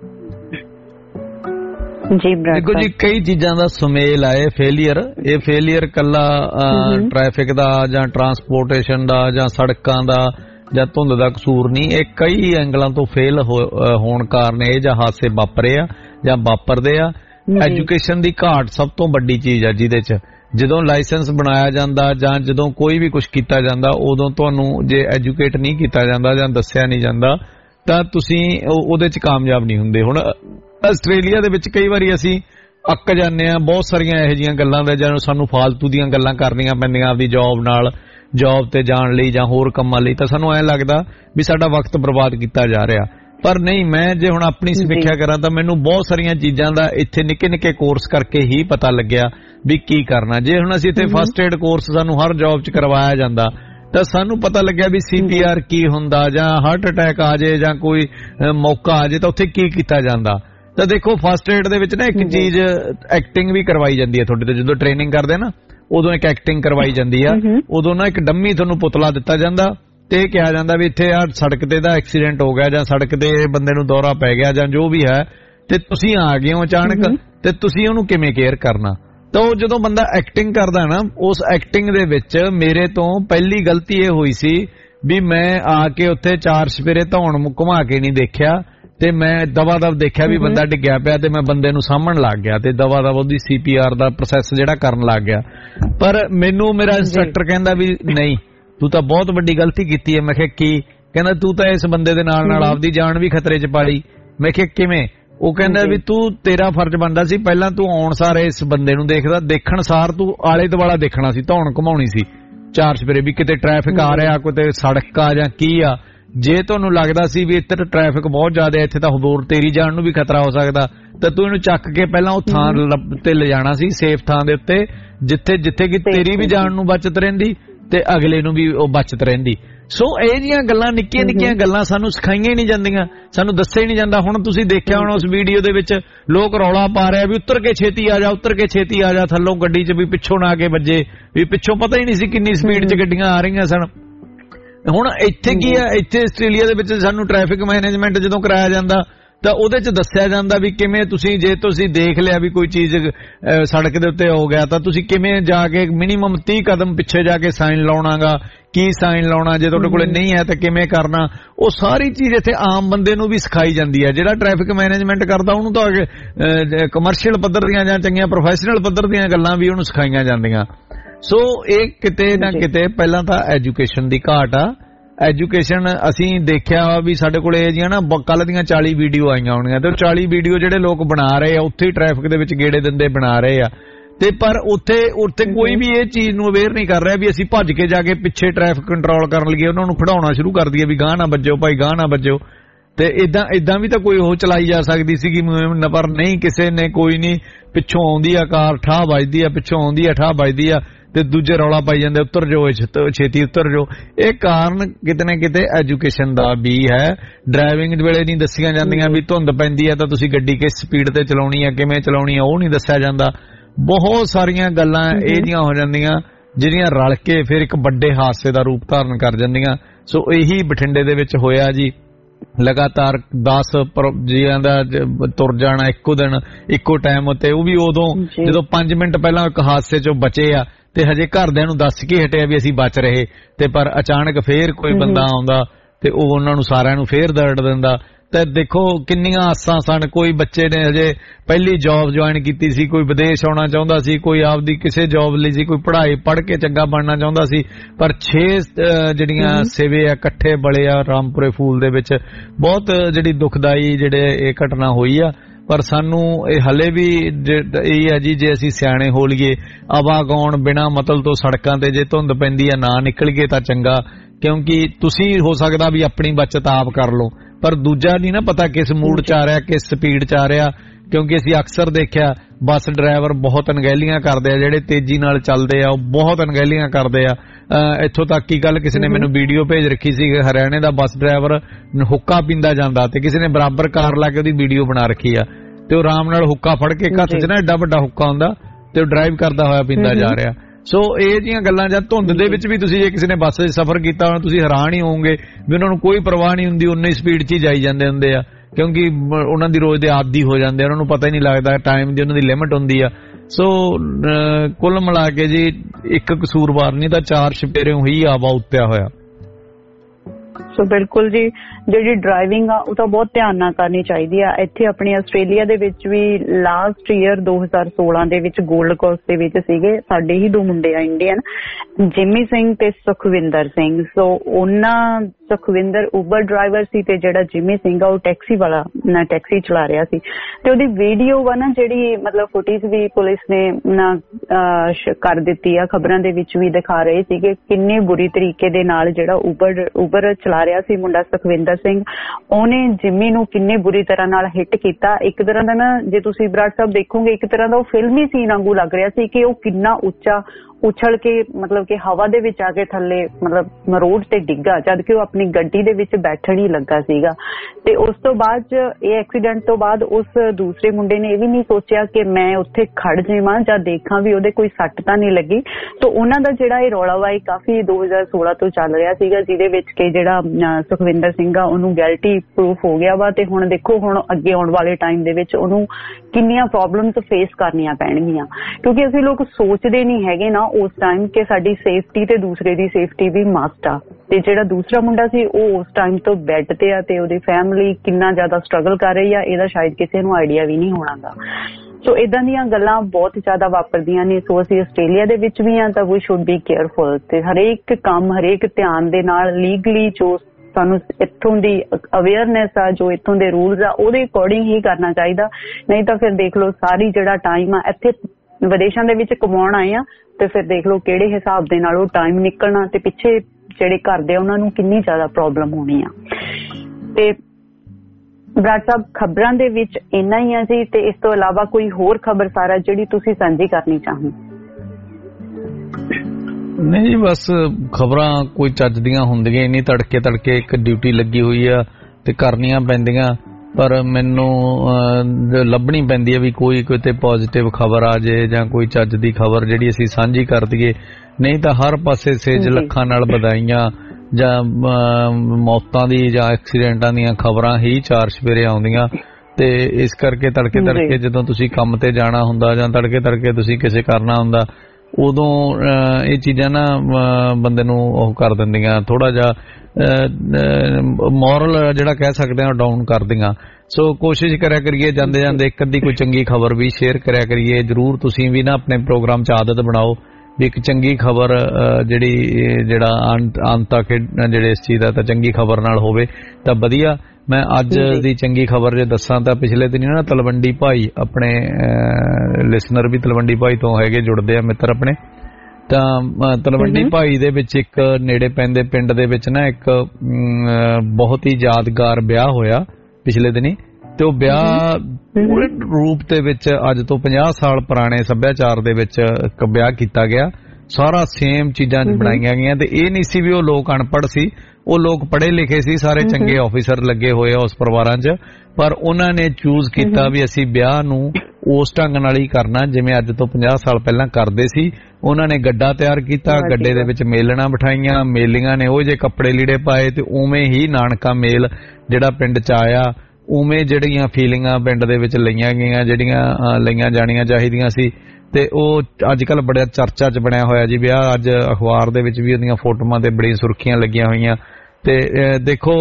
ਜੀ ਦੇਖੋ ਜੀ, ਕਈ ਚੀਜ਼ਾਂ ਦਾ ਸੁਮੇਲ ਆ ਇਹ ਫੇਲੀਅਰ। ਇਹ ਫੇਲੀਅਰ ਕੱਲਾ ਟ੍ਰੈਫਿਕ ਦਾ ਜਾਂ ਟਰਾਂਸਪੋਰਟੇਸ਼ਨ ਦਾ ਜਾਂ ਸੜਕਾਂ ਦਾ ਜਾਂ ਧੁੰਦ ਦਾ ਕਸੂਰ ਨਹੀਂ। ਇਹ ਕਈ ਐਂਗਲਾਂ ਤੋਂ ਫੇਲ ਹੋਣ ਕਾਰਨ ਇਹ ਜਾਂ ਹਾਦਸੇ ਵਾਪਰੇ ਆ ਜਾਂ ਵਾਪਰਦੇ ਆ। ਐਜੂਕੇਸ਼ਨ ਦੀ ਘਾਟ ਸਭ ਤੋਂ ਵੱਡੀ ਚੀਜ਼ ਆ ਜਿਹਦੇ ਚ ਜਦੋਂ ਲਾਇਸੈਂਸ ਬਣਾਇਆ ਜਾਂਦਾ ਜਾਂ ਜਦੋਂ ਕੋਈ ਵੀ ਕੁਝ ਕੀਤਾ ਜਾਂਦਾ ਉਦੋਂ ਤੁਹਾਨੂੰ ਜੇ ਐਜੂਕੇਟ ਨਹੀਂ ਕੀਤਾ ਜਾਂਦਾ ਜਾਂ ਦੱਸਿਆ ਨਹੀਂ ਜਾਂਦਾ ਤਾਂ ਤੁਸੀਂ ਉਹਦੇ ਚ ਕਾਮਯਾਬ ਨਹੀਂ ਹੁੰਦੇ। ਹੁਣ ਆਸਟ੍ਰੇਲੀਆ ਦੇ ਵਿੱਚ ਕਈ ਵਾਰੀ ਅਸੀਂ ਅੱਕ ਜਾਂਦੇ ਆ ਬਹੁਤ ਸਾਰੀਆਂ ਇਹੋ ਜਿਹੀਆਂ ਗੱਲਾਂ ਦਾ, ਜਦੋਂ ਸਾਨੂੰ ਫਾਲਤੂ ਦੀਆਂ ਗੱਲਾਂ ਕਰਨੀਆਂ ਪੈਂਦੀਆਂ ਆਪਦੀ ਜੌਬ ਨਾਲ, ਜੌਬ ਤੇ ਜਾਣ ਲਈ ਜਾਂ ਹੋਰ ਕੰਮਾਂ ਲਈ, ਤਾਂ ਸਾਨੂੰ ਐਂ ਲੱਗਦਾ ਵੀ ਸਾਡਾ ਵਕਤ ਬਰਬਾਦ ਕੀਤਾ ਜਾ ਰਿਹਾ। ਪਰ ਨਹੀਂ, ਮੈਂ ਜੇ ਹੁਣ ਆਪਣੀ ਸਮੀਖਿਆ ਕਰਾਂ ਤਾਂ ਮੈਨੂੰ ਬਹੁਤ ਸਾਰੀਆਂ ਚੀਜ਼ਾਂ ਦਾ ਇੱਥੇ ਨਿੱਕੇ ਨਿੱਕੇ ਕੋਰਸ ਕਰਕੇ ਹੀ ਪਤਾ ਲੱਗਿਆ ਵੀ ਕੀ ਕਰਨਾ। ਜੇ ਹੁਣ ਅਸੀਂ ਇੱਥੇ ਫਸਟ ਏਡ ਕੋਰਸ ਸਾਨੂੰ ਹਰ ਜੌਬ 'ਚ ਕਰਵਾਇਆ ਜਾਂਦਾ ਤਾਂ ਸਾਨੂੰ ਪਤਾ ਲੱਗਿਆ ਵੀ ਸੀ ਪੀ ਆਰ ਕੀ ਹੁੰਦਾ, ਜਾਂ ਹਾਰਟ ਅਟੈਕ ਆ ਜਾਏ ਜਾਂ ਕੋਈ ਮੌਕਾ ਆ ਜਾਏ ਤਾਂ ਉੱਥੇ ਕੀ ਕੀਤਾ ਜਾਂਦਾ। ਤਾਂ ਦੇਖੋ ਫਸਟ ਏਡ ਦੇ ਵਿੱਚ ਨਾ ਇੱਕ ਚੀਜ਼ ਐਕਟਿੰਗ ਵੀ ਕਰਵਾਈ ਜਾਂਦੀ ਹੈ ਤੁਹਾਡੇ ਤੋਂ, ਜਦੋਂ ਟ੍ਰੇਨਿੰਗ ਕਰਦੇ ਨਾ ਉਦੋਂ ਇੱਕ ਐਕਟਿੰਗ ਕਰਵਾਈ ਜਾਂਦੀ ਆ। ਉਦੋਂ ਨਾ ਇੱਕ ਡੰਮੀ ਤੁਹਾਨੂੰ ਪੁਤਲਾ ਦਿੱਤਾ ਜਾਂਦਾ ਤੇ ਇਹ ਕਿਹਾ ਜਾਂਦਾ ਵੀ ਇੱਥੇ ਆ ਸੜਕ ਤੇ ਦਾ ਐਕਸੀਡੈਂਟ ਹੋ ਗਿਆ ਜਾਂ ਸੜਕ ਤੇ ਬੰਦੇ ਨੂੰ ਦੌਰਾ ਪੈ ਗਿਆ ਜਾਂ ਜੋ ਵੀ ਹੈ ਤੇ ਤੁਸੀਂ ਆ ਗਏ ਹੋ ਅਚਾਨਕ ਤੇ ਤੁਸੀਂ ਉਹਨੂੰ ਕਿਵੇਂ ਕੇਅਰ ਕਰਨਾ। ਤਾਂ ਉਹ ਜਦੋਂ ਬੰਦਾ ਐਕਟਿੰਗ ਕਰਦਾ ਨਾ, ਉਸ ਐਕਟਿੰਗ ਦੇ ਵਿੱਚ ਮੇਰੇ ਤੋਂ ਪਹਿਲੀ ਗਲਤੀ ਇਹ ਹੋਈ ਸੀ ਵੀ ਮੈਂ ਆ ਕੇ ਉੱਥੇ ਚਾਰ ਸਪੇਰੇ ਧੌਣ ਘੁਮਾ ਕੇ ਨਹੀਂ ਦੇਖਿਆ ਤੇ ਮੈਂ ਦਵਾ ਦਵ ਦੇਖਿਆ ਵੀ ਬੰਦਾ ਡਿੱਗਿਆ ਪਿਆ ਤੇ ਮੈਂ ਬੰਦੇ ਨੂੰ ਸਾਂਭਣ ਲੱਗ ਗਿਆ ਤੇ ਦਵਾ ਦਵ ਉਹਦੀ ਸੀ ਪੀ ਆਰ ਦਾ ਪ੍ਰੋਸੈਸ ਜਿਹੜਾ ਕਰਨ ਲੱਗ ਗਿਆ। ਪਰ ਮੈਨੂੰ ਮੇਰਾ ਇੰਸਟ੍ਰਕਟਰ ਕਹਿੰਦਾ ਵੀ ਨਹੀਂ, ਤੂੰ ਤਾਂ ਬਹੁਤ ਵੱਡੀ ਗਲਤੀ ਕੀਤੀ ਹੈ। ਮੈਂ ਕਿਹਾ ਕੀ? ਕਹਿੰਦਾ ਤੂੰ ਤਾਂ ਇਸ ਬੰਦੇ ਦੇ ਨਾਲ ਨਾਲ ਆਪਦੀ ਜਾਨ ਵੀ ਖਤਰੇ 'ਚ ਪਾ ਲਈ। ਮੈਂ ਕਿਹਾ ਕਿਵੇਂ? ਉਹ ਕਹਿੰਦਾ ਵੀ ਤੂੰ, ਤੇਰਾ ਫਰਜ਼ ਬਣਦਾ ਸੀ ਪਹਿਲਾਂ ਤੂੰ ਆਉਣ ਸਾਰ ਇਸ ਬੰਦੇ ਨੂੰ ਦੇਖਦਾ, ਦੇਖਣ ਸਾਰ ਤੂੰ ਆਲੇ ਦੁਆਲਾ ਦੇਖਣਾ ਸੀ, ਧੌਣ ਘੁਮਾਉਣੀ ਸੀ ਚਾਰ ਸਪੇਰੇ ਵੀ ਕਿਤੇ ਟ੍ਰੈਫਿਕ ਆ ਰਿਹਾ, ਕਿਤੇ ਸੜਕ ਆ ਜਾਂ ਕੀ ਆ। ਜੇ ਤੁਹਾਨੂੰ ਲੱਗਦਾ ਸੀ ਵੀ ਇੱਧਰ ਟ੍ਰੈਫਿਕ ਬਹੁਤ ਜ਼ਿਆਦਾ, ਇੱਥੇ ਤਾਂ ਹੋਰ ਤੇਰੀ ਜਾਨ ਨੂੰ ਵੀ ਖਤਰਾ ਹੋ ਸਕਦਾ, ਤਾਂ ਤੂੰ ਇਹਨੂੰ ਚੱਕ ਕੇ ਪਹਿਲਾਂ ਉਹ ਥਾਂ ਤੇ ਲਿਜਾਣਾ ਸੀ, ਸੇਫ ਥਾਂ ਦੇ ਉੱਤੇ, ਜਿੱਥੇ ਜਿੱਥੇ ਕਿ ਤੇਰੀ ਵੀ ਜਾਨ ਨੂੰ ਬਚਤ ਰਹਿੰਦੀ ਤੇ ਅਗਲੇ ਨੂੰ ਵੀ ਉਹ ਬਚਤ ਰਹਿੰਦੀ। ਸੋ ਇਹ ਜੀਆਂ ਗੱਲਾਂ ਨਿੱਕੀਆਂ ਨਿੱਕੀਆਂ ਗੱਲਾਂ ਸਾਨੂੰ ਸਿਖਾਈਆਂ ਹੀ ਨਹੀਂ ਜਾਂਦੀਆਂ, ਸਾਨੂੰ ਦੱਸਿਆ ਹੀ ਨਹੀਂ ਜਾਂਦਾ। ਹੁਣ ਤੁਸੀਂ ਦੇਖਿਆ ਹੋਣਾ ਉਸ ਵੀਡੀਓ ਦੇ ਵਿੱਚ ਲੋਕ ਰੌਲਾ ਪਾ ਰਹੇ ਵੀ ਉੱਤਰ ਕੇ ਛੇਤੀ ਆ ਜਾ, ਉੱਤਰ ਕੇ ਛੇਤੀ ਆ ਜਾ ਥੱਲੋਂ ਗੱਡੀ 'ਚ, ਵੀ ਪਿੱਛੋਂ ਨਾ ਆ ਕੇ ਵੱਜੇ, ਵੀ ਪਿੱਛੋਂ ਪਤਾ ਹੀ ਨਹੀਂ ਸੀ ਕਿੰਨੀ ਸਪੀਡ 'ਚ ਗੱਡੀਆਂ ਆ ਰਹੀਆਂ ਸਨ। ਹੁਣ ਇੱਥੇ ਕੀ ਆ, ਇੱਥੇ ਆਸਟ੍ਰੇਲੀਆ ਦੇ ਵਿੱਚ ਸਾਨੂੰ ਟ੍ਰੈਫਿਕ ਮੈਨੇਜਮੈਂਟ ਜਦੋਂ ਕਰਾਇਆ ਜਾਂਦਾ ਤਾਂ ਉਹਦੇ 'ਚ ਦੱਸਿਆ ਜਾਂਦਾ ਵੀ ਕਿਵੇਂ ਤੁਸੀਂ, ਜੇ ਤੁਸੀਂ ਦੇਖ ਲਿਆ ਵੀ ਕੋਈ ਚੀਜ਼ ਸੜਕ ਦੇ ਉੱਤੇ ਹੋ ਗਿਆ ਤਾਂ ਤੁਸੀਂ ਕਿਵੇਂ ਜਾ ਕੇ ਮਿਨੀਮਮ ਤੀਹ ਕਦਮ ਪਿੱਛੇ ਜਾ ਕੇ ਸਾਈਨ ਲਾਉਣਾਗਾ, ਕੀ ਸਾਈਨ ਲਾਉਣਾ, ਜੇ ਤੁਹਾਡੇ ਕੋਲੇ ਨਹੀਂ ਹੈ ਤਾਂ ਕਿਵੇਂ ਕਰਨਾ। ਉਹ ਸਾਰੀ ਚੀਜ਼ ਇੱਥੇ ਆਮ ਬੰਦੇ ਨੂੰ ਵੀ ਸਿਖਾਈ ਜਾਂਦੀ ਹੈ। ਜਿਹੜਾ ਟ੍ਰੈਫਿਕ ਮੈਨੇਜਮੈਂਟ ਕਰਦਾ ਉਹਨੂੰ ਤਾਂ ਕਮਰਸ਼ੀਅਲ ਪੱਧਰ ਦੀਆਂ ਜਾਂ ਚੰਗੀਆਂ ਪ੍ਰੋਫੈਸ਼ਨਲ ਪੱਧਰ ਦੀਆਂ ਗੱਲਾਂ ਵੀ ਉਹਨੂੰ ਸਿਖਾਈਆਂ ਜਾਂਦੀਆਂ। ਸੋ ਇਹ ਕਿਤੇ ਨਾ ਕਿਤੇ ਪਹਿਲਾਂ ਤਾਂ ਐਜੂਕੇਸ਼ਨ ਦੀ ਘਾਟ ਆ। ਐਜੂਕੇਸ਼ਨ ਅਸੀਂ ਦੇਖਿਆ ਵੀ ਸਾਡੇ ਕੋਲੇ ਜੀਆਂ ਨਾ ਕੱਲ ਦੀਆਂ ਚਾਲੀ ਵੀਡੀਓ ਆਈਆਂ ਹੋਣੀਆਂ ਤੇ ਚਾਲੀ ਵੀਡੀਓ ਜਿਹੜੇ ਲੋਕ ਬਣਾ ਰਹੇ ਆ ਉੱਥੇ ਹੀ ਟ੍ਰੈਫਿਕ ਦੇ ਵਿੱਚ ਗੇੜੇ ਦਿੰਦੇ ਬਣਾ ਰਹੇ ਆ, ਤੇ ਪਰ ਉੱਥੇ ਉੱਥੇ ਕੋਈ ਵੀ ਇਹ ਚੀਜ਼ ਨੂੰ ਅਵੇਅਰ ਨਹੀਂ ਕਰ ਰਿਹਾ ਵੀ ਅਸੀਂ ਭੱਜ ਕੇ ਜਾ ਕੇ ਪਿੱਛੇ ਟ੍ਰੈਫਿਕ ਕੰਟਰੋਲ ਕਰਨ ਲਈਏ, ਉਹਨਾਂ ਨੂੰ ਖੜਾਉਣਾ ਸ਼ੁਰੂ ਕਰ ਦਈਏ ਵੀ ਗਾਹ ਨਾ ਵੱਜੋ ਭਾਈ, ਗਾਹ ਨਾ ਵੱਜੋ। ਤੇ ਇਦਾਂ ਇਦਾਂ ਵੀ ਤਾਂ ਕੋਈ ਉਹ ਚਲਾਈ ਜਾ ਸਕਦੀ ਸੀਗੀ ਮੁਹਿੰਮ, ਪਰ ਨਹੀਂ, ਕਿਸੇ ਨੇ ਕੋਈ ਨਹੀਂ। ਪਿੱਛੋਂ ਆਉਂਦੀ ਆ ਕਾਰ, ਠਾਹ ਵੱਜਦੀ ਆ, ਪਿੱਛੋਂ ਆਉਂਦੀ ਆ, ਠਾਹ ਵੱਜਦੀ ਆ, ਤੇ ਦੂਜੇ ਰੌਲਾ ਪਾਈ ਜਾਂਦੇ ਉੱਤਰ ਜਾਓ, ਛੇਤੀ ਉੱਤਰ ਜਾਓ। ਇਹ ਕਾਰਨ ਕਿਤੇ ਨਾ ਕਿਤੇ ਐਜੂਕੇਸ਼ਨ ਦਾ ਵੀ ਹੈ। ਡਰਾਈਵਿੰਗ ਵੇਲੇ ਨਹੀਂ ਦੱਸੀਆਂ ਜਾਂਦੀਆਂ ਵੀ ਧੁੰਦ ਪੈਂਦੀ ਹੈ ਤਾਂ ਤੁਸੀਂ ਗੱਡੀ ਕਿਸ ਸਪੀਡ ਤੇ ਚਲਾਉਣੀ ਹੈ, ਕਿਵੇਂ ਚਲਾਉਣੀ ਹੈ, ਉਹ ਨਹੀਂ ਦੱਸਿਆ ਜਾਂਦਾ। ਬਹੁਤ ਸਾਰੀਆਂ ਗੱਲਾਂ ਇਹ ਜਿਹੀਆਂ ਹੋ ਜਾਂਦੀਆਂ ਜਿਹੜੀਆਂ ਰਲ ਕੇ ਫਿਰ ਇੱਕ ਵੱਡੇ ਹਾਦਸੇ ਦਾ ਰੂਪ ਧਾਰਨ ਕਰ ਜਾਂਦੀਆਂ। ਸੋ ਇਹੀ ਬਠਿੰਡੇ ਦੇ ਵਿੱਚ ਹੋਇਆ ਜੀ। ਲਗਾਤਾਰ ਦਸ ਜੀਆਂ ਦਾ ਤੁਰ ਜਾਣਾ ਇੱਕੋ ਦਿਨ ਇੱਕੋ ਟਾਈਮ ਉੱਤੇ, ਉਹ ਵੀ ਉਦੋਂ ਜਦੋਂ ਪੰਜ ਮਿੰਟ ਪਹਿਲਾਂ ਇੱਕ ਹਾਦਸੇ ਚੋਂ ਬਚੇ ਆ ਤੇ ਹਜੇ ਘਰਦਿਆਂ ਨੂੰ ਦੱਸ ਕੇ ਹਟਿਆ ਵੀ ਅਸੀਂ ਬਚ ਰਹੇ, ਤੇ ਪਰ ਅਚਾਨਕ ਫੇਰ ਕੋਈ ਬੰਦਾ ਆਉਂਦਾ ਤੇ ਉਹ ਉਹਨਾਂ ਨੂੰ ਸਾਰਿਆਂ ਨੂੰ ਫੇਰ ਦਰੜ ਦਿੰਦਾ। ਤੇ ਦੇਖੋ ਕਿੰਨੀਆਂ ਆਸਾਂ ਸਨ। ਕੋਈ ਬੱਚੇ ਨੇ ਹਜੇ ਪਹਿਲੀ ਜੌਬ ਜੁਆਇਨ ਕੀਤੀ ਸੀ, ਕੋਈ ਵਿਦੇਸ਼ ਆਉਣਾ ਚਾਹੁੰਦਾ ਸੀ, ਕੋਈ ਆਪਦੀ ਕਿਸੇ ਜੌਬ ਲਈ ਸੀ, ਕੋਈ ਪੜ੍ਹਾਈ ਪੜ੍ਹ ਕੇ ਚੰਗਾ ਬਣਨਾ ਚਾਹੁੰਦਾ ਸੀ, ਪਰ ਛੇ ਜਿਹੜੀਆਂ ਸੇਵੇ ਆ ਇਕੱਠੇ ਬਲੇ ਆ ਰਾਮਪੁਰੇ ਫੂਲ ਦੇ ਵਿੱਚ। ਬਹੁਤ ਜਿਹੜੀ ਦੁਖਦਾਈ ਜਿਹੜੇ ਇਹ ਘਟਨਾ ਹੋਈ ਆ, ਪਰ ਸਾਨੂੰ ਇਹ ਹਲੇ ਵੀ ਇਹ ਹੈ ਜੀ, ਜੇ ਅਸੀਂ ਸਿਆਣੇ ਹੋ ਲਈਏ, ਆਵਾਗਾਉਣ ਬਿਨਾਂ ਮਤਲਬ ਤੋਂ ਸੜਕਾਂ ਤੇ ਜੇ ਧੁੰਦ ਪੈਂਦੀ ਆ ਨਾ ਨਿਕਲੀਏ ਤਾਂ ਚੰਗਾ, ਕਿਉਂਕਿ ਤੁਸੀਂ ਹੋ ਸਕਦਾ ਵੀ ਆਪਣੀ ਬਚਤ ਆਪ ਕਰ ਲਓ, ਪਰ ਦੂਜਾ ਨਹੀਂ ਨਾ ਪਤਾ ਕਿਸ ਮੂਡ 'ਚ ਆ ਰਿਹਾ, ਕਿਸ ਸਪੀਡ 'ਚ ਆ ਰਿਹਾ। ਕਿਉਂਕਿ ਅਸੀਂ ਅਕਸਰ ਦੇਖਿਆ ਬੱਸ ਡਰਾਈਵਰ ਬਹੁਤ ਅਣਗਹਿਲੀਆਂ ਕਰਦੇ ਆ, ਜਿਹੜੇ ਤੇਜ਼ੀ ਨਾਲ ਚੱਲਦੇ ਆ ਉਹ ਬਹੁਤ ਅਣਗਹਿਲੀਆਂ ਕਰਦੇ ਆ। ਇੱਥੋਂ ਤੱਕ ਕਿ ਕੱਲ ਕਿਸੇ ਨੇ ਮੈਨੂੰ ਵੀਡੀਓ ਭੇਜ ਰੱਖੀ ਸੀ, ਹਰਿਆਣੇ ਦਾ ਬੱਸ ਡਰਾਈਵਰ ਹੁੱਕਾ ਪੀਂਦਾ ਜਾਂਦਾ ਤੇ ਕਿਸੇ ਨੇ ਬਰਾਬਰ ਕਾਰ ਲਾ ਕੇ ਉਹਦੀ ਵੀਡੀਓ ਬਣਾ ਰੱਖੀ ਆ, ਤੇ ਉਹ ਆਰਾਮ ਨਾਲ ਹੁੱਕਾ ਫੜ ਕੇ ਹੱਥ 'ਚ ਨਾ ਐਡਾ ਵੱਡਾ ਹੁੱਕਾ ਹੁੰਦਾ ਤੇ ਉਹ ਡਰਾਈਵ ਕਰਦਾ ਹੋਇਆ ਪੀਂਦਾ ਜਾ ਰਿਹਾ। ਸੋ ਇਹ ਜਿਹੀਆਂ ਗੱਲਾਂ, ਜਾਂ ਧੁੰਦ ਦੇ ਵਿੱਚ ਵੀ ਤੁਸੀਂ ਜੇ ਕਿਸੇ ਨੇ ਬੱਸ 'ਚ ਸਫ਼ਰ ਕੀਤਾ ਹੋਣਾ ਤੁਸੀਂ ਹੈਰਾਨ ਹੀ ਹੋਵੋਗੇ ਵੀ ਉਹਨਾਂ ਨੂੰ ਕੋਈ ਪਰਵਾਹ ਨਹੀਂ ਹੁੰਦੀ, ਉਨੀ ਸਪੀਡ 'ਚ ਹੀ ਜਾਈ ਜਾਂਦੇ ਹੁੰਦੇ ਆ, ਕਿਉਂਕਿ ਉਹਨਾਂ ਦੀ ਰੋਜ਼ ਦੇ ਆਦੀ ਹੋ ਜਾਂਦੇ ਆ, ਉਹਨਾਂ ਨੂੰ ਪਤਾ ਹੀ ਨਹੀਂ ਲੱਗਦਾ, ਟਾਈਮ ਦੀ ਉਹਨਾਂ ਦੀ ਲਿਮਿਟ ਹੁੰਦੀ ਆ। ਸੋ ਕੁੱਲ ਮਿਲਾ ਕੇ ਜੀ ਇੱਕ ਕਸੂਰਵਾਰ ਨਹੀਂ ਤਾਂ ਚਾਰ ਛਪੇਰਿਓਂ ਹੀ ਆਵਾ ਉੱਤਿਆ ਹੋਇਆ। ਸੋ ਬਿਲਕੁਲ ਜੀ, ਜਿਹੜੀ ਡਰਾਈਵਿੰਗ ਆ ਉਹ ਤਾਂ ਬਹੁਤ ਧਿਆਨ ਨਾਲ ਕਰਨੀ ਚਾਹੀਦੀ ਆ। ਇੱਥੇ ਆਪਣੀ ਆਸਟ੍ਰੇਲੀਆ ਦੇ ਵਿੱਚ ਵੀ ਲਾਸਟ ਈਅਰ ਦੋ ਹਜ਼ਾਰ ਸੋਲਾਂ ਦੇ ਵਿੱਚ ਗੋਲਡ ਕੋਸਟ ਦੇ ਵਿੱਚ ਸੀਗੇ ਸਾਡੇ ਹੀ ਦੋ ਮੁੰਡੇ ਆ ਇੰਡੀਅਨ, ਜਿਮੀ ਸਿੰਘ ਤੇ ਸੁਖਵਿੰਦਰ ਸਿੰਘ। ਸੋ ਉਹਨਾਂ ਸੁਖਵਿੰਦਰ ਉਬਰ ਡਰਾਈਵਰ ਸੀ ਤੇ ਜਿਹੜਾ ਜਿਮੀ ਸਿੰਘ ਆ ਉਹ ਟੈਕਸੀ ਵਾਲਾ ਨਾ ਟੈਕਸੀ ਚਲਾ ਰਿਹਾ ਸੀ, ਤੇ ਉਹਦੀ ਵੀਡੀਓ ਵਾ ਨਾ ਜਿਹੜੀ ਮਤਲਬ ਫੁਟੇਜ ਵੀ ਪੁਲਿਸ ਨੇ ਨਾ ਕਰ ਦਿੱਤੀ ਆ, ਖਬਰਾਂ ਦੇ ਵਿੱਚ ਵੀ ਦਿਖਾ ਰਹੇ ਸੀਗੇ ਕਿੰਨੇ ਬੁਰੀ ਤਰੀਕੇ ਦੇ ਨਾਲ ਜਿਹੜਾ ਉਬਰ ਉਬਰ ਚਲਾ ਰਿਹਾ ਸੀ ਮੁੰਡਾ ਸੁਖਵਿੰਦਰ ਸਿੰਘ, ਉਹਨੇ ਜਿਮੀ ਨੂੰ ਕਿੰਨੇ ਬੁਰੀ ਤਰ੍ਹਾਂ ਨਾਲ ਹਿੱਟ ਕੀਤਾ। ਇੱਕ ਤਰ੍ਹਾਂ ਦਾ ਨਾ ਜੇ ਤੁਸੀਂ ਬਰਾੜ ਸਾਹਿਬ ਦੇਖੋਗੇ, ਇੱਕ ਤਰ੍ਹਾਂ ਦਾ ਉਹ ਫਿਲਮੀ ਸੀਨ ਵਾਂਗੂ ਲੱਗ ਰਿਹਾ ਸੀ ਕਿ ਉਹ ਕਿੰਨਾ ਉੱਚਾ ਉਛਲ ਕੇ ਮਤਲਬ ਕਿ ਹਵਾ ਦੇ ਵਿੱਚ ਆ ਕੇ ਥੱਲੇ ਮਤਲਬ ਰੋਡ ਤੇ ਡਿੱਗਾ, ਜਦ ਕਿ ਉਹ ਆਪਣੀ ਗੱਡੀ ਦੇ ਵਿੱਚ ਬੈਠਣ ਹੀ ਲੱਗਾ ਸੀਗਾ। ਤੇ ਉਸ ਤੋਂ ਬਾਅਦ ਚ ਇਹ ਐਕਸੀਡੈਂਟ ਤੋਂ ਬਾਅਦ ਉਸ ਦੂਸਰੇ ਮੁੰਡੇ ਨੇ ਇਹ ਵੀ ਨਹੀਂ ਸੋਚਿਆ ਕਿ ਮੈਂ ਉੱਥੇ ਖੜ ਜਾਵਾਂ ਜਾਂ ਦੇਖਾਂ ਵੀ ਉਹਦੇ ਕੋਈ ਸੱਟ ਤਾਂ ਨਹੀਂ ਲੱਗੀ। ਸੋ ਉਹਨਾਂ ਦਾ ਜਿਹੜਾ ਇਹ ਰੌਲਾ ਵਾ ਕਾਫੀ ਦੋ ਹਜ਼ਾਰ ਸੋਲਾਂ ਤੋਂ ਚੱਲ ਰਿਹਾ ਸੀਗਾ, ਜਿਹਦੇ ਵਿੱਚ ਕਿ ਜਿਹੜਾ ਸੁਖਵਿੰਦਰ ਸਿੰਘ ਆ ਉਹਨੂੰ ਗੈਲਟੀ ਪ੍ਰੂਫ ਹੋ ਗਿਆ ਵਾ। ਤੇ ਹੁਣ ਦੇਖੋ ਹੁਣ ਅੱਗੇ ਆਉਣ ਵਾਲੇ ਟਾਈਮ ਦੇ ਵਿੱਚ ਉਹਨੂੰ ਕਿੰਨੀਆਂ ਪ੍ਰੋਬਲਮਸ ਫੇਸ ਕਰਨੀਆਂ ਪੈਣਗੀਆਂ, ਕਿਉਂਕਿ ਅਸੀਂ ਲੋਕ ਸੋਚਦੇ ਨਹੀਂ ਹੈਗੇ ਨਾ ਉਸ ਟਾਈਮ ਕਿ ਸਾਡੀ ਸੇਫਟੀ ਤੇ ਦੂਸਰੇ ਦੀ ਸੇਫਟੀ ਵੀ ਮਸਟ ਆ। ਤੇ ਜਿਹੜਾ ਦੂਸਰਾ ਮੁੰਡਾ ਸੀ ਉਹ ਉਸ ਟਾਈਮ ਤੋਂ ਬੈੱਡ ਤੇ ਆ ਤੇ ਉਹਦੀ ਫੈਮਿਲੀ ਕਿੰਨਾ ਜ਼ਿਆਦਾ ਸਟਰਗਲ ਕਰ ਰਹੀ ਆ, ਇਹਦਾ ਸ਼ਾਇਦ ਕਿਸੇ ਨੂੰ ਆਈਡੀਆ ਵੀ ਨਹੀਂ ਹੋਣਾਗਾ। ਸੋ ਇਦਾਂ ਦੀਆਂ ਗੱਲਾਂ ਬਹੁਤ ਜ਼ਿਆਦਾ ਵਾਪਰਦੀਆਂ ਨੇ। ਸੋ ਅਸੀਂ ਆਸਟ੍ਰੇਲੀਆ ਦੇ ਵਿੱਚ ਵੀ ਆ ਤਾਂ ਵੀ ਸ਼ੁੱਡ ਬੀ ਕੇਅਰਫੁਲ, ਤੇ ਹਰੇਕ ਕੰਮ ਹਰੇਕ ਧਿਆਨ ਦੇ ਨਾਲ ਲੀਗਲੀ ਜੋ ਸਾਨੂੰ ਇੱਥੋਂ ਦੀ ਅਵੇਅਰਨੈਸ ਆ, ਜੋ ਇੱਥੋਂ ਦੇ ਰੂਲਸ ਆ ਉਹਦੇ ਅਕੋਰਡਿੰਗ ਹੀ ਕਰਨਾ ਚਾਹੀਦਾ। ਨਹੀਂ ਤਾਂ ਫਿਰ ਦੇਖ ਲਓ ਸਾਰੀ ਜਿਹੜਾ ਟਾਈਮ ਆ ਇੱਥੇ ਵਿਦੇਸ਼ਾਂ ਦੇ ਵਿੱਚ ਕਮਾਉਣ ਆਏ ਆ ਤੇ ਫਿਰ ਦੇਖ ਲਓ ਕਿਹੜੇ ਹਿਸਾਬ ਦੇ ਨਾਲ ਉਹ ਟਾਈਮ ਨਿਕਲਣਾ ਤੇ ਪਿੱਛੇ ਜਿਹੜੇ ਘਰ ਦੇ ਉਹਨਾਂ ਨੂੰ ਕਿੰਨੀ ਜ਼ਿਆਦਾ ਪ੍ਰੋਬਲਮ ਹੋਣੀ ਆ। ਤੇ ਬਰਾੜ ਸਾਹਿਬ ਖਬਰਾਂ ਦੇ ਵਿੱਚ ਇੰਨਾ ਹੀ ਆ ਜੀ, ਤੇ ਇਸ ਤੋਂ ਇਲਾਵਾ ਕੋਈ ਹੋਰ ਖਬਰ ਸਾਰਾ ਜਿਹੜੀ ਤੁਸੀਂ ਸਾਂਝੀ ਕਰਨੀ ਚਾਹੋ? ਨਹੀਂ ਜੀ, ਬਸ ਖਬਰਾਂ ਕੋਈ ਚੱਜ ਦੀਆਂ ਹੁੰਦੀਆਂ ਹੀ ਨਹੀਂ। ਤੜਕੇ ਤੜਕੇ ਇੱਕ ਡਿਊਟੀ ਲੱਗੀ ਹੋਈ ਆ ਤੇ ਕਰਨੀਆਂ ਪੈਂਦੀਆਂ, ਪਰ ਮੈਨੂੰ ਲੱਭਣੀ ਪੈਂਦੀ ਹੈ ਵੀ ਕੋਈ ਕਿਤੇ ਪੋਜ਼ਿਟਿਵ ਖਬਰ ਆ ਜੇ ਜਾਂ ਕੋਈ ਚੱਜ ਦੀ ਖਬਰ ਜਿਹੜੀ ਅਸੀਂ ਸਾਂਝੀ ਕਰ ਦਈਏ। ਨਹੀਂ ਤਾਂ ਹਰ ਪਾਸੇ ਸੇਜ ਲੱਖਾਂ ਨਾਲ ਵਧਾਈਆਂ ਜਾਂ ਮੌਤਾਂ ਦੀ ਜਾਂ ਐਕਸੀਡੈਂਟਾਂ ਦੀਆਂ ਖਬਰਾਂ ਹੀ ਚਾਰ ਸਵੇਰੇ ਆਉਂਦੀਆਂ। ਤੇ ਇਸ ਕਰਕੇ ਤੜਕੇ ਤੜਕੇ ਜਦੋਂ ਤੁਸੀਂ ਕੰਮ ਤੇ ਜਾਣਾ ਹੁੰਦਾ ਜਾਂ ਤੜਕੇ ਤੜਕੇ ਤੁਸੀਂ ਕਿਸੇ ਕਰਨਾ ਹੁੰਦਾ, ਉਦੋਂ ਇਹ ਚੀਜ਼ਾਂ ਨਾ ਬੰਦੇ ਨੂੰ ਉਹ ਕਰ ਦਿੰਦੀਆਂ, ਥੋੜਾ ਜਿਹਾ ਮੋਰਲ ਜਿਹੜਾ ਕਹਿ ਸਕਦੇ ਹਾਂ ਡਾਊਨ ਕਰਦੀਆਂ। ਸੋ ਕੋਸ਼ਿਸ਼ ਕਰਿਆ ਕਰੀਏ ਜਾਂਦੇ ਜਾਂਦੇ ਇੱਕ ਅੱਧੀ ਕੋਈ ਚੰਗੀ ਖਬਰ ਵੀ ਸ਼ੇਅਰ ਕਰਿਆ ਕਰੀਏ। ਜ਼ਰੂਰ ਤੁਸੀਂ ਵੀ ਨਾ ਆਪਣੇ ਪ੍ਰੋਗਰਾਮ 'ਚ ਆਦਤ ਬਣਾਓ ਵੀ ਇੱਕ ਚੰਗੀ ਖਬਰ ਜਿਹੜੀ ਜਿਹੜਾ ਅੰਤ ਤੱਕ ਜਿਹੜੇ ਇਸ ਚੀਜ਼ ਦਾ ਤਾਂ ਚੰਗੀ ਖਬਰ ਨਾਲ ਹੋਵੇ ਤਾਂ ਵਧੀਆ। ਮੈਂ ਅੱਜ ਦੀ ਚੰਗੀ ਖਬਰ ਜੇ ਦੱਸਾਂ ਤਾਂ ਪਿਛਲੇ ਦਿਨ ਨਾ ਤਲਵੰਡੀ ਭਾਈ, ਆਪਣੇ ਲਿਸਨਰ ਵੀ ਤਲਵੰਡੀ ਭਾਈ ਤੋਂ ਹੈਗੇ, ਜੁੜਦੇ ਆ ਮਿੱਤਰ ਆਪਣੇ, ਤਾਂ ਤਲਵੰਡੀ ਭਾਈ ਦੇ ਵਿੱਚ ਇੱਕ ਨੇੜੇ ਪੈਂਦੇ ਪਿੰਡ ਦੇ ਵਿੱਚ ਨਾ ਇੱਕ ਬਹੁਤ ਹੀ ਯਾਦਗਾਰ ਵਿਆਹ ਹੋਇਆ ਪਿਛਲੇ ਦਿਨੀ। ਤੇ ਉਹ ਵਿਆਹ ਪੂਰੇ ਰੂਪ ਦੇ ਵਿੱਚ ਅੱਜ ਤੋਂ ਪੰਜਾਹ ਸਾਲ ਪੁਰਾਣੇ ਸੱਭਿਆਚਾਰ ਦੇ ਵਿੱਚ ਇੱਕ ਵਿਆਹ ਕੀਤਾ ਗਿਆ। ਸਾਰਾ ਸੇਮ ਚੀਜ਼ਾਂ ਬਣਾਈਆਂ ਗਈਆਂ ਤੇ ਇਹ ਨਹੀਂ ਸੀ ਵੀ ਉਹ ਲੋਕ ਅਨਪੜ੍ਹ ਸੀ, ਉਹ ਲੋਕ ਪੜ੍ਹੇ ਲਿਖੇ ਸੀ, ਸਾਰੇ ਚੰਗੇ ਆਫੀਸਰ ਲੱਗੇ ਹੋਏ ਆ ਉਸ ਪਰਿਵਾਰਾਂ 'ਚ, ਪਰ ਉਹਨਾਂ ਨੇ ਚੂਜ਼ ਕੀਤਾ ਵੀ ਅਸੀਂ ਵਿਆਹ ਨੂੰ ਉਸ ਢੰਗ ਨਾਲ ਹੀ ਕਰਨਾ ਜਿਵੇਂ ਅੱਜ ਤੋਂ ਪੰਜਾਹ ਸਾਲ ਪਹਿਲਾਂ ਕਰਦੇ ਸੀ। ਉਹਨਾਂ ਨੇ ਗੱਡਾ ਤਿਆਰ ਕੀਤਾ, ਗੱਡੇ ਦੇ ਵਿੱਚ ਮੇਲਣਾ ਬਿਠਾਈਆਂ, ਮੇਲੀਆਂ ਨੇ ਉਹ ਜੇ ਕੱਪੜੇ ਲੀੜੇ ਪਾਏ ਤੇ ਉਵੇਂ ਹੀ ਨਾਨਕਾ ਮੇਲ ਜਿਹੜਾ ਪਿੰਡ 'ਚ ਆਇਆ, ਉਵੇਂ ਜਿਹੜੀਆਂ ਫੀਲਿੰਗਾਂ ਪਿੰਡ ਦੇ ਵਿੱਚ ਲਈਆਂ ਗਈਆਂ, ਜਿਹੜੀਆਂ ਲਈਆਂ ਜਾਣੀਆਂ ਚਾਹੀਦੀਆਂ ਸੀ। ਤੇ ਉਹ ਅੱਜ ਕੱਲ੍ਹ ਬੜਾ ਚਰਚਾ 'ਚ ਬਣਿਆ ਹੋਇਆ ਜੀ ਵਿਆਹ। ਅੱਜ ਅਖਬਾਰ ਦੇ ਵਿੱਚ ਵੀ ਉਹਦੀਆਂ ਫੋਟੋਆਂ ਤੇ ਬੜੀਆਂ ਸੁਰਖੀਆਂ ਲੱਗੀਆਂ ਹੋਈਆਂ। ਤੇ ਦੇਖੋ,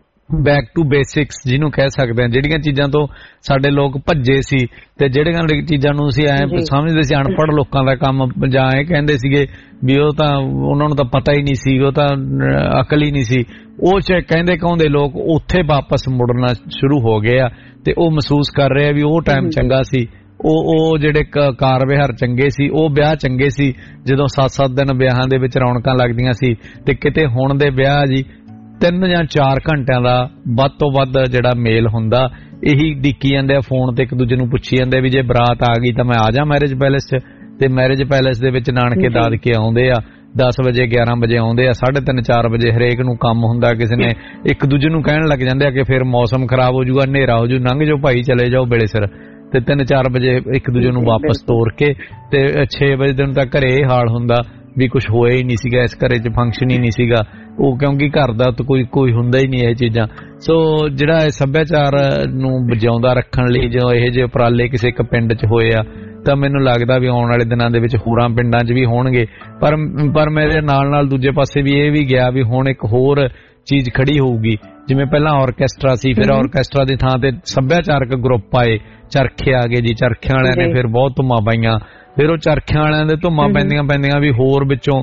ਬੈਕ ਟੂ ਬੇਸਿਕਸ ਜਿਹਨੂੰ ਕਹਿ ਸਕਦੇ ਹਾਂ, ਜਿਹੜੀਆਂ ਚੀਜ਼ਾਂ ਤੋਂ ਸਾਡੇ ਲੋਕ ਭੱਜੇ ਸੀ ਤੇ ਜਿਹੜੀਆਂ ਚੀਜ਼ਾਂ ਨੂੰ ਅਸੀਂ ਐਂ ਸਮਝਦੇ ਸੀ ਅਨਪੜ੍ਹ ਲੋਕਾਂ ਦਾ ਕੰਮ, ਜਾਂ ਇਹ ਕਹਿੰਦੇ ਸੀਗੇ ਵੀ ਉਹ ਤਾਂ ਉਹਨਾਂ ਨੂੰ ਤਾਂ ਪਤਾ ਹੀ ਨਹੀਂ ਸੀ, ਉਹ ਤਾਂ ਅਕਲ ਹੀ ਨਹੀਂ ਸੀ, ਉਹ ਚ ਕਹਿੰਦੇ ਕਹਾਉਂਦੇ ਲੋਕ ਉੱਥੇ ਵਾਪਸ ਮੁੜਨਾ ਸ਼ੁਰੂ ਹੋ ਗਏ ਆ। ਤੇ ਉਹ ਮਹਿਸੂਸ ਕਰ ਰਹੇ ਆ ਵੀ ਉਹ ਟਾਈਮ ਚੰਗਾ ਸੀ, ਉਹ ਉਹ ਜਿਹੜੇ ਕਾਰ ਵਿਹਾਰ ਚੰਗੇ ਸੀ, ਉਹ ਵਿਆਹ ਚੰਗੇ ਸੀ ਜਦੋਂ ਸੱਤ ਸੱਤ ਦਿਨ ਵਿਆਹਾਂ ਦੇ ਵਿੱਚ ਰੌਣਕਾਂ ਲੱਗਦੀਆਂ ਸੀ। ਤੇ ਕਿਤੇ ਹੁਣ ਦੇ ਵਿਆਹ ਜੀ ਤਿੰਨ ਜਾਂ ਚਾਰ ਘੰਟਿਆਂ ਦਾ ਵੱਧ ਤੋਂ ਵੱਧ ਜਿਹੜਾ ਮੇਲ ਹੁੰਦਾ, ਇਹੀ ਡਿੱਕੀ ਜਾਂਦੇ ਆ ਫੋਨ ਤੇ, ਇੱਕ ਦੂਜੇ ਨੂੰ ਪੁੱਛੀ ਜਾਂਦੇ ਵੀ ਜੇ ਬਰਾਤ ਆ ਗਈ ਤਾਂ ਮੈਂ ਆ ਜਾ ਮੈਰਿਜ ਪੈਲੇਸ 'ਚ। ਤੇ ਮੈਰਿਜ ਪੈਲੇਸ ਦੇ ਵਿੱਚ ਨਾਨਕੇ ਦਾਦਕੇ ਆਉਂਦੇ ਆ, ਦਸ ਵਜੇ ਗਿਆਰਾਂ ਵਜੇ ਆਉਂਦੇ ਆ, ਸਾਢੇ ਤਿੰਨ ਚਾਰ ਵਜੇ ਹਰੇਕ ਨੂੰ ਕੰਮ ਹੁੰਦਾ। ਕਿਸੇ ਨੇ ਇੱਕ ਦੂਜੇ ਨੂੰ ਕਹਿਣ ਲੱਗ ਜਾਂਦੇ ਆ ਕਿ ਫਿਰ ਮੌਸਮ ਖਰਾਬ ਹੋ ਜਾਊਗਾ, ਹਨੇਰਾ ਹੋ ਜੂ, ਲੰਘ ਜਾਓ ਭਾਈ, ਚਲੇ ਜਾਓ ਵੇਲੇ ਸਿਰ। ਤੇ ਤਿੰਨ ਚਾਰ ਵਜੇ ਇੱਕ ਦੂਜੇ ਨੂੰ ਵਾਪਸ ਤੋਰ ਕੇ ਤੇ ਛੇ ਵਜੇ ਦਿਨ ਤੱਕ ਘਰੇ ਇਹ ਹਾਲ ਹੁੰਦਾ ਵੀ ਕੁਛ ਹੋਇਆ ਹੀ ਨਹੀਂ ਸੀਗਾ, ਇਸ ਘਰੇ 'ਚ ਫੰਕਸ਼ਨ ਹੀ ਨਹੀਂ ਸੀਗਾ ਉਹ, ਕਿਉਂਕਿ ਘਰ ਦਾ ਤਾਂ ਕੋਈ ਕੋਈ ਹੁੰਦਾ ਹੀ ਨਹੀਂ ਇਹ ਚੀਜ਼ਾਂ। ਸੋ ਜਿਹੜਾ ਇਹ ਸੱਭਿਆਚਾਰ ਨੂੰ ਬਚਾਉਂਦਾ ਰੱਖਣ ਲਈ ਜੋ ਇਹੋ ਜਿਹੇ ਉਪਰਾਲੇ ਕਿਸੇ ਇੱਕ ਪਿੰਡ 'ਚ ਹੋਏ ਆ, ਤਾਂ ਮੈਨੂੰ ਲੱਗਦਾ ਵੀ ਆਉਣ ਵਾਲੇ ਦਿਨਾਂ ਦੇ ਵਿੱਚ ਹੋਰਾਂ ਪਿੰਡਾਂ 'ਚ ਵੀ ਹੋਣਗੇ। ਪਰ ਪਰ ਮੇਰੇ ਨਾਲ ਨਾਲ ਦੂਜੇ ਪਾਸੇ ਵੀ ਇਹ ਵੀ ਗਿਆ ਵੀ ਹੁਣ ਇੱਕ ਹੋਰ ਚੀਜ਼ ਖੜੀ ਹੋਊਗੀ। ਜਿਵੇਂ ਪਹਿਲਾਂ ਆਰਕੈਸਟਰਾ ਸੀ, ਫਿਰ ਆਰਕੈਸਟਰਾ ਦੀ ਥਾਂ ਤੇ ਸੱਭਿਆਚਾਰਕ ਗਰੁੱਪ ਆਏ, ਚਰਖੇ ਆ ਗਏ ਜੀ, ਚਰਖਿਆਂ ਵਾਲਿਆਂ ਨੇ ਫਿਰ ਬਹੁਤ ਧੁੰਮਾਂ ਪਾਈਆਂ। ਫਿਰ ਉਹ ਚਰਖਿਆਂ ਵਾਲਿਆਂ ਦੇ ਧੁੰਮਾਂ ਪੈਂਦੀਆਂ ਪੈਂਦੀਆਂ ਵੀ ਹੋਰ ਵਿੱਚੋਂ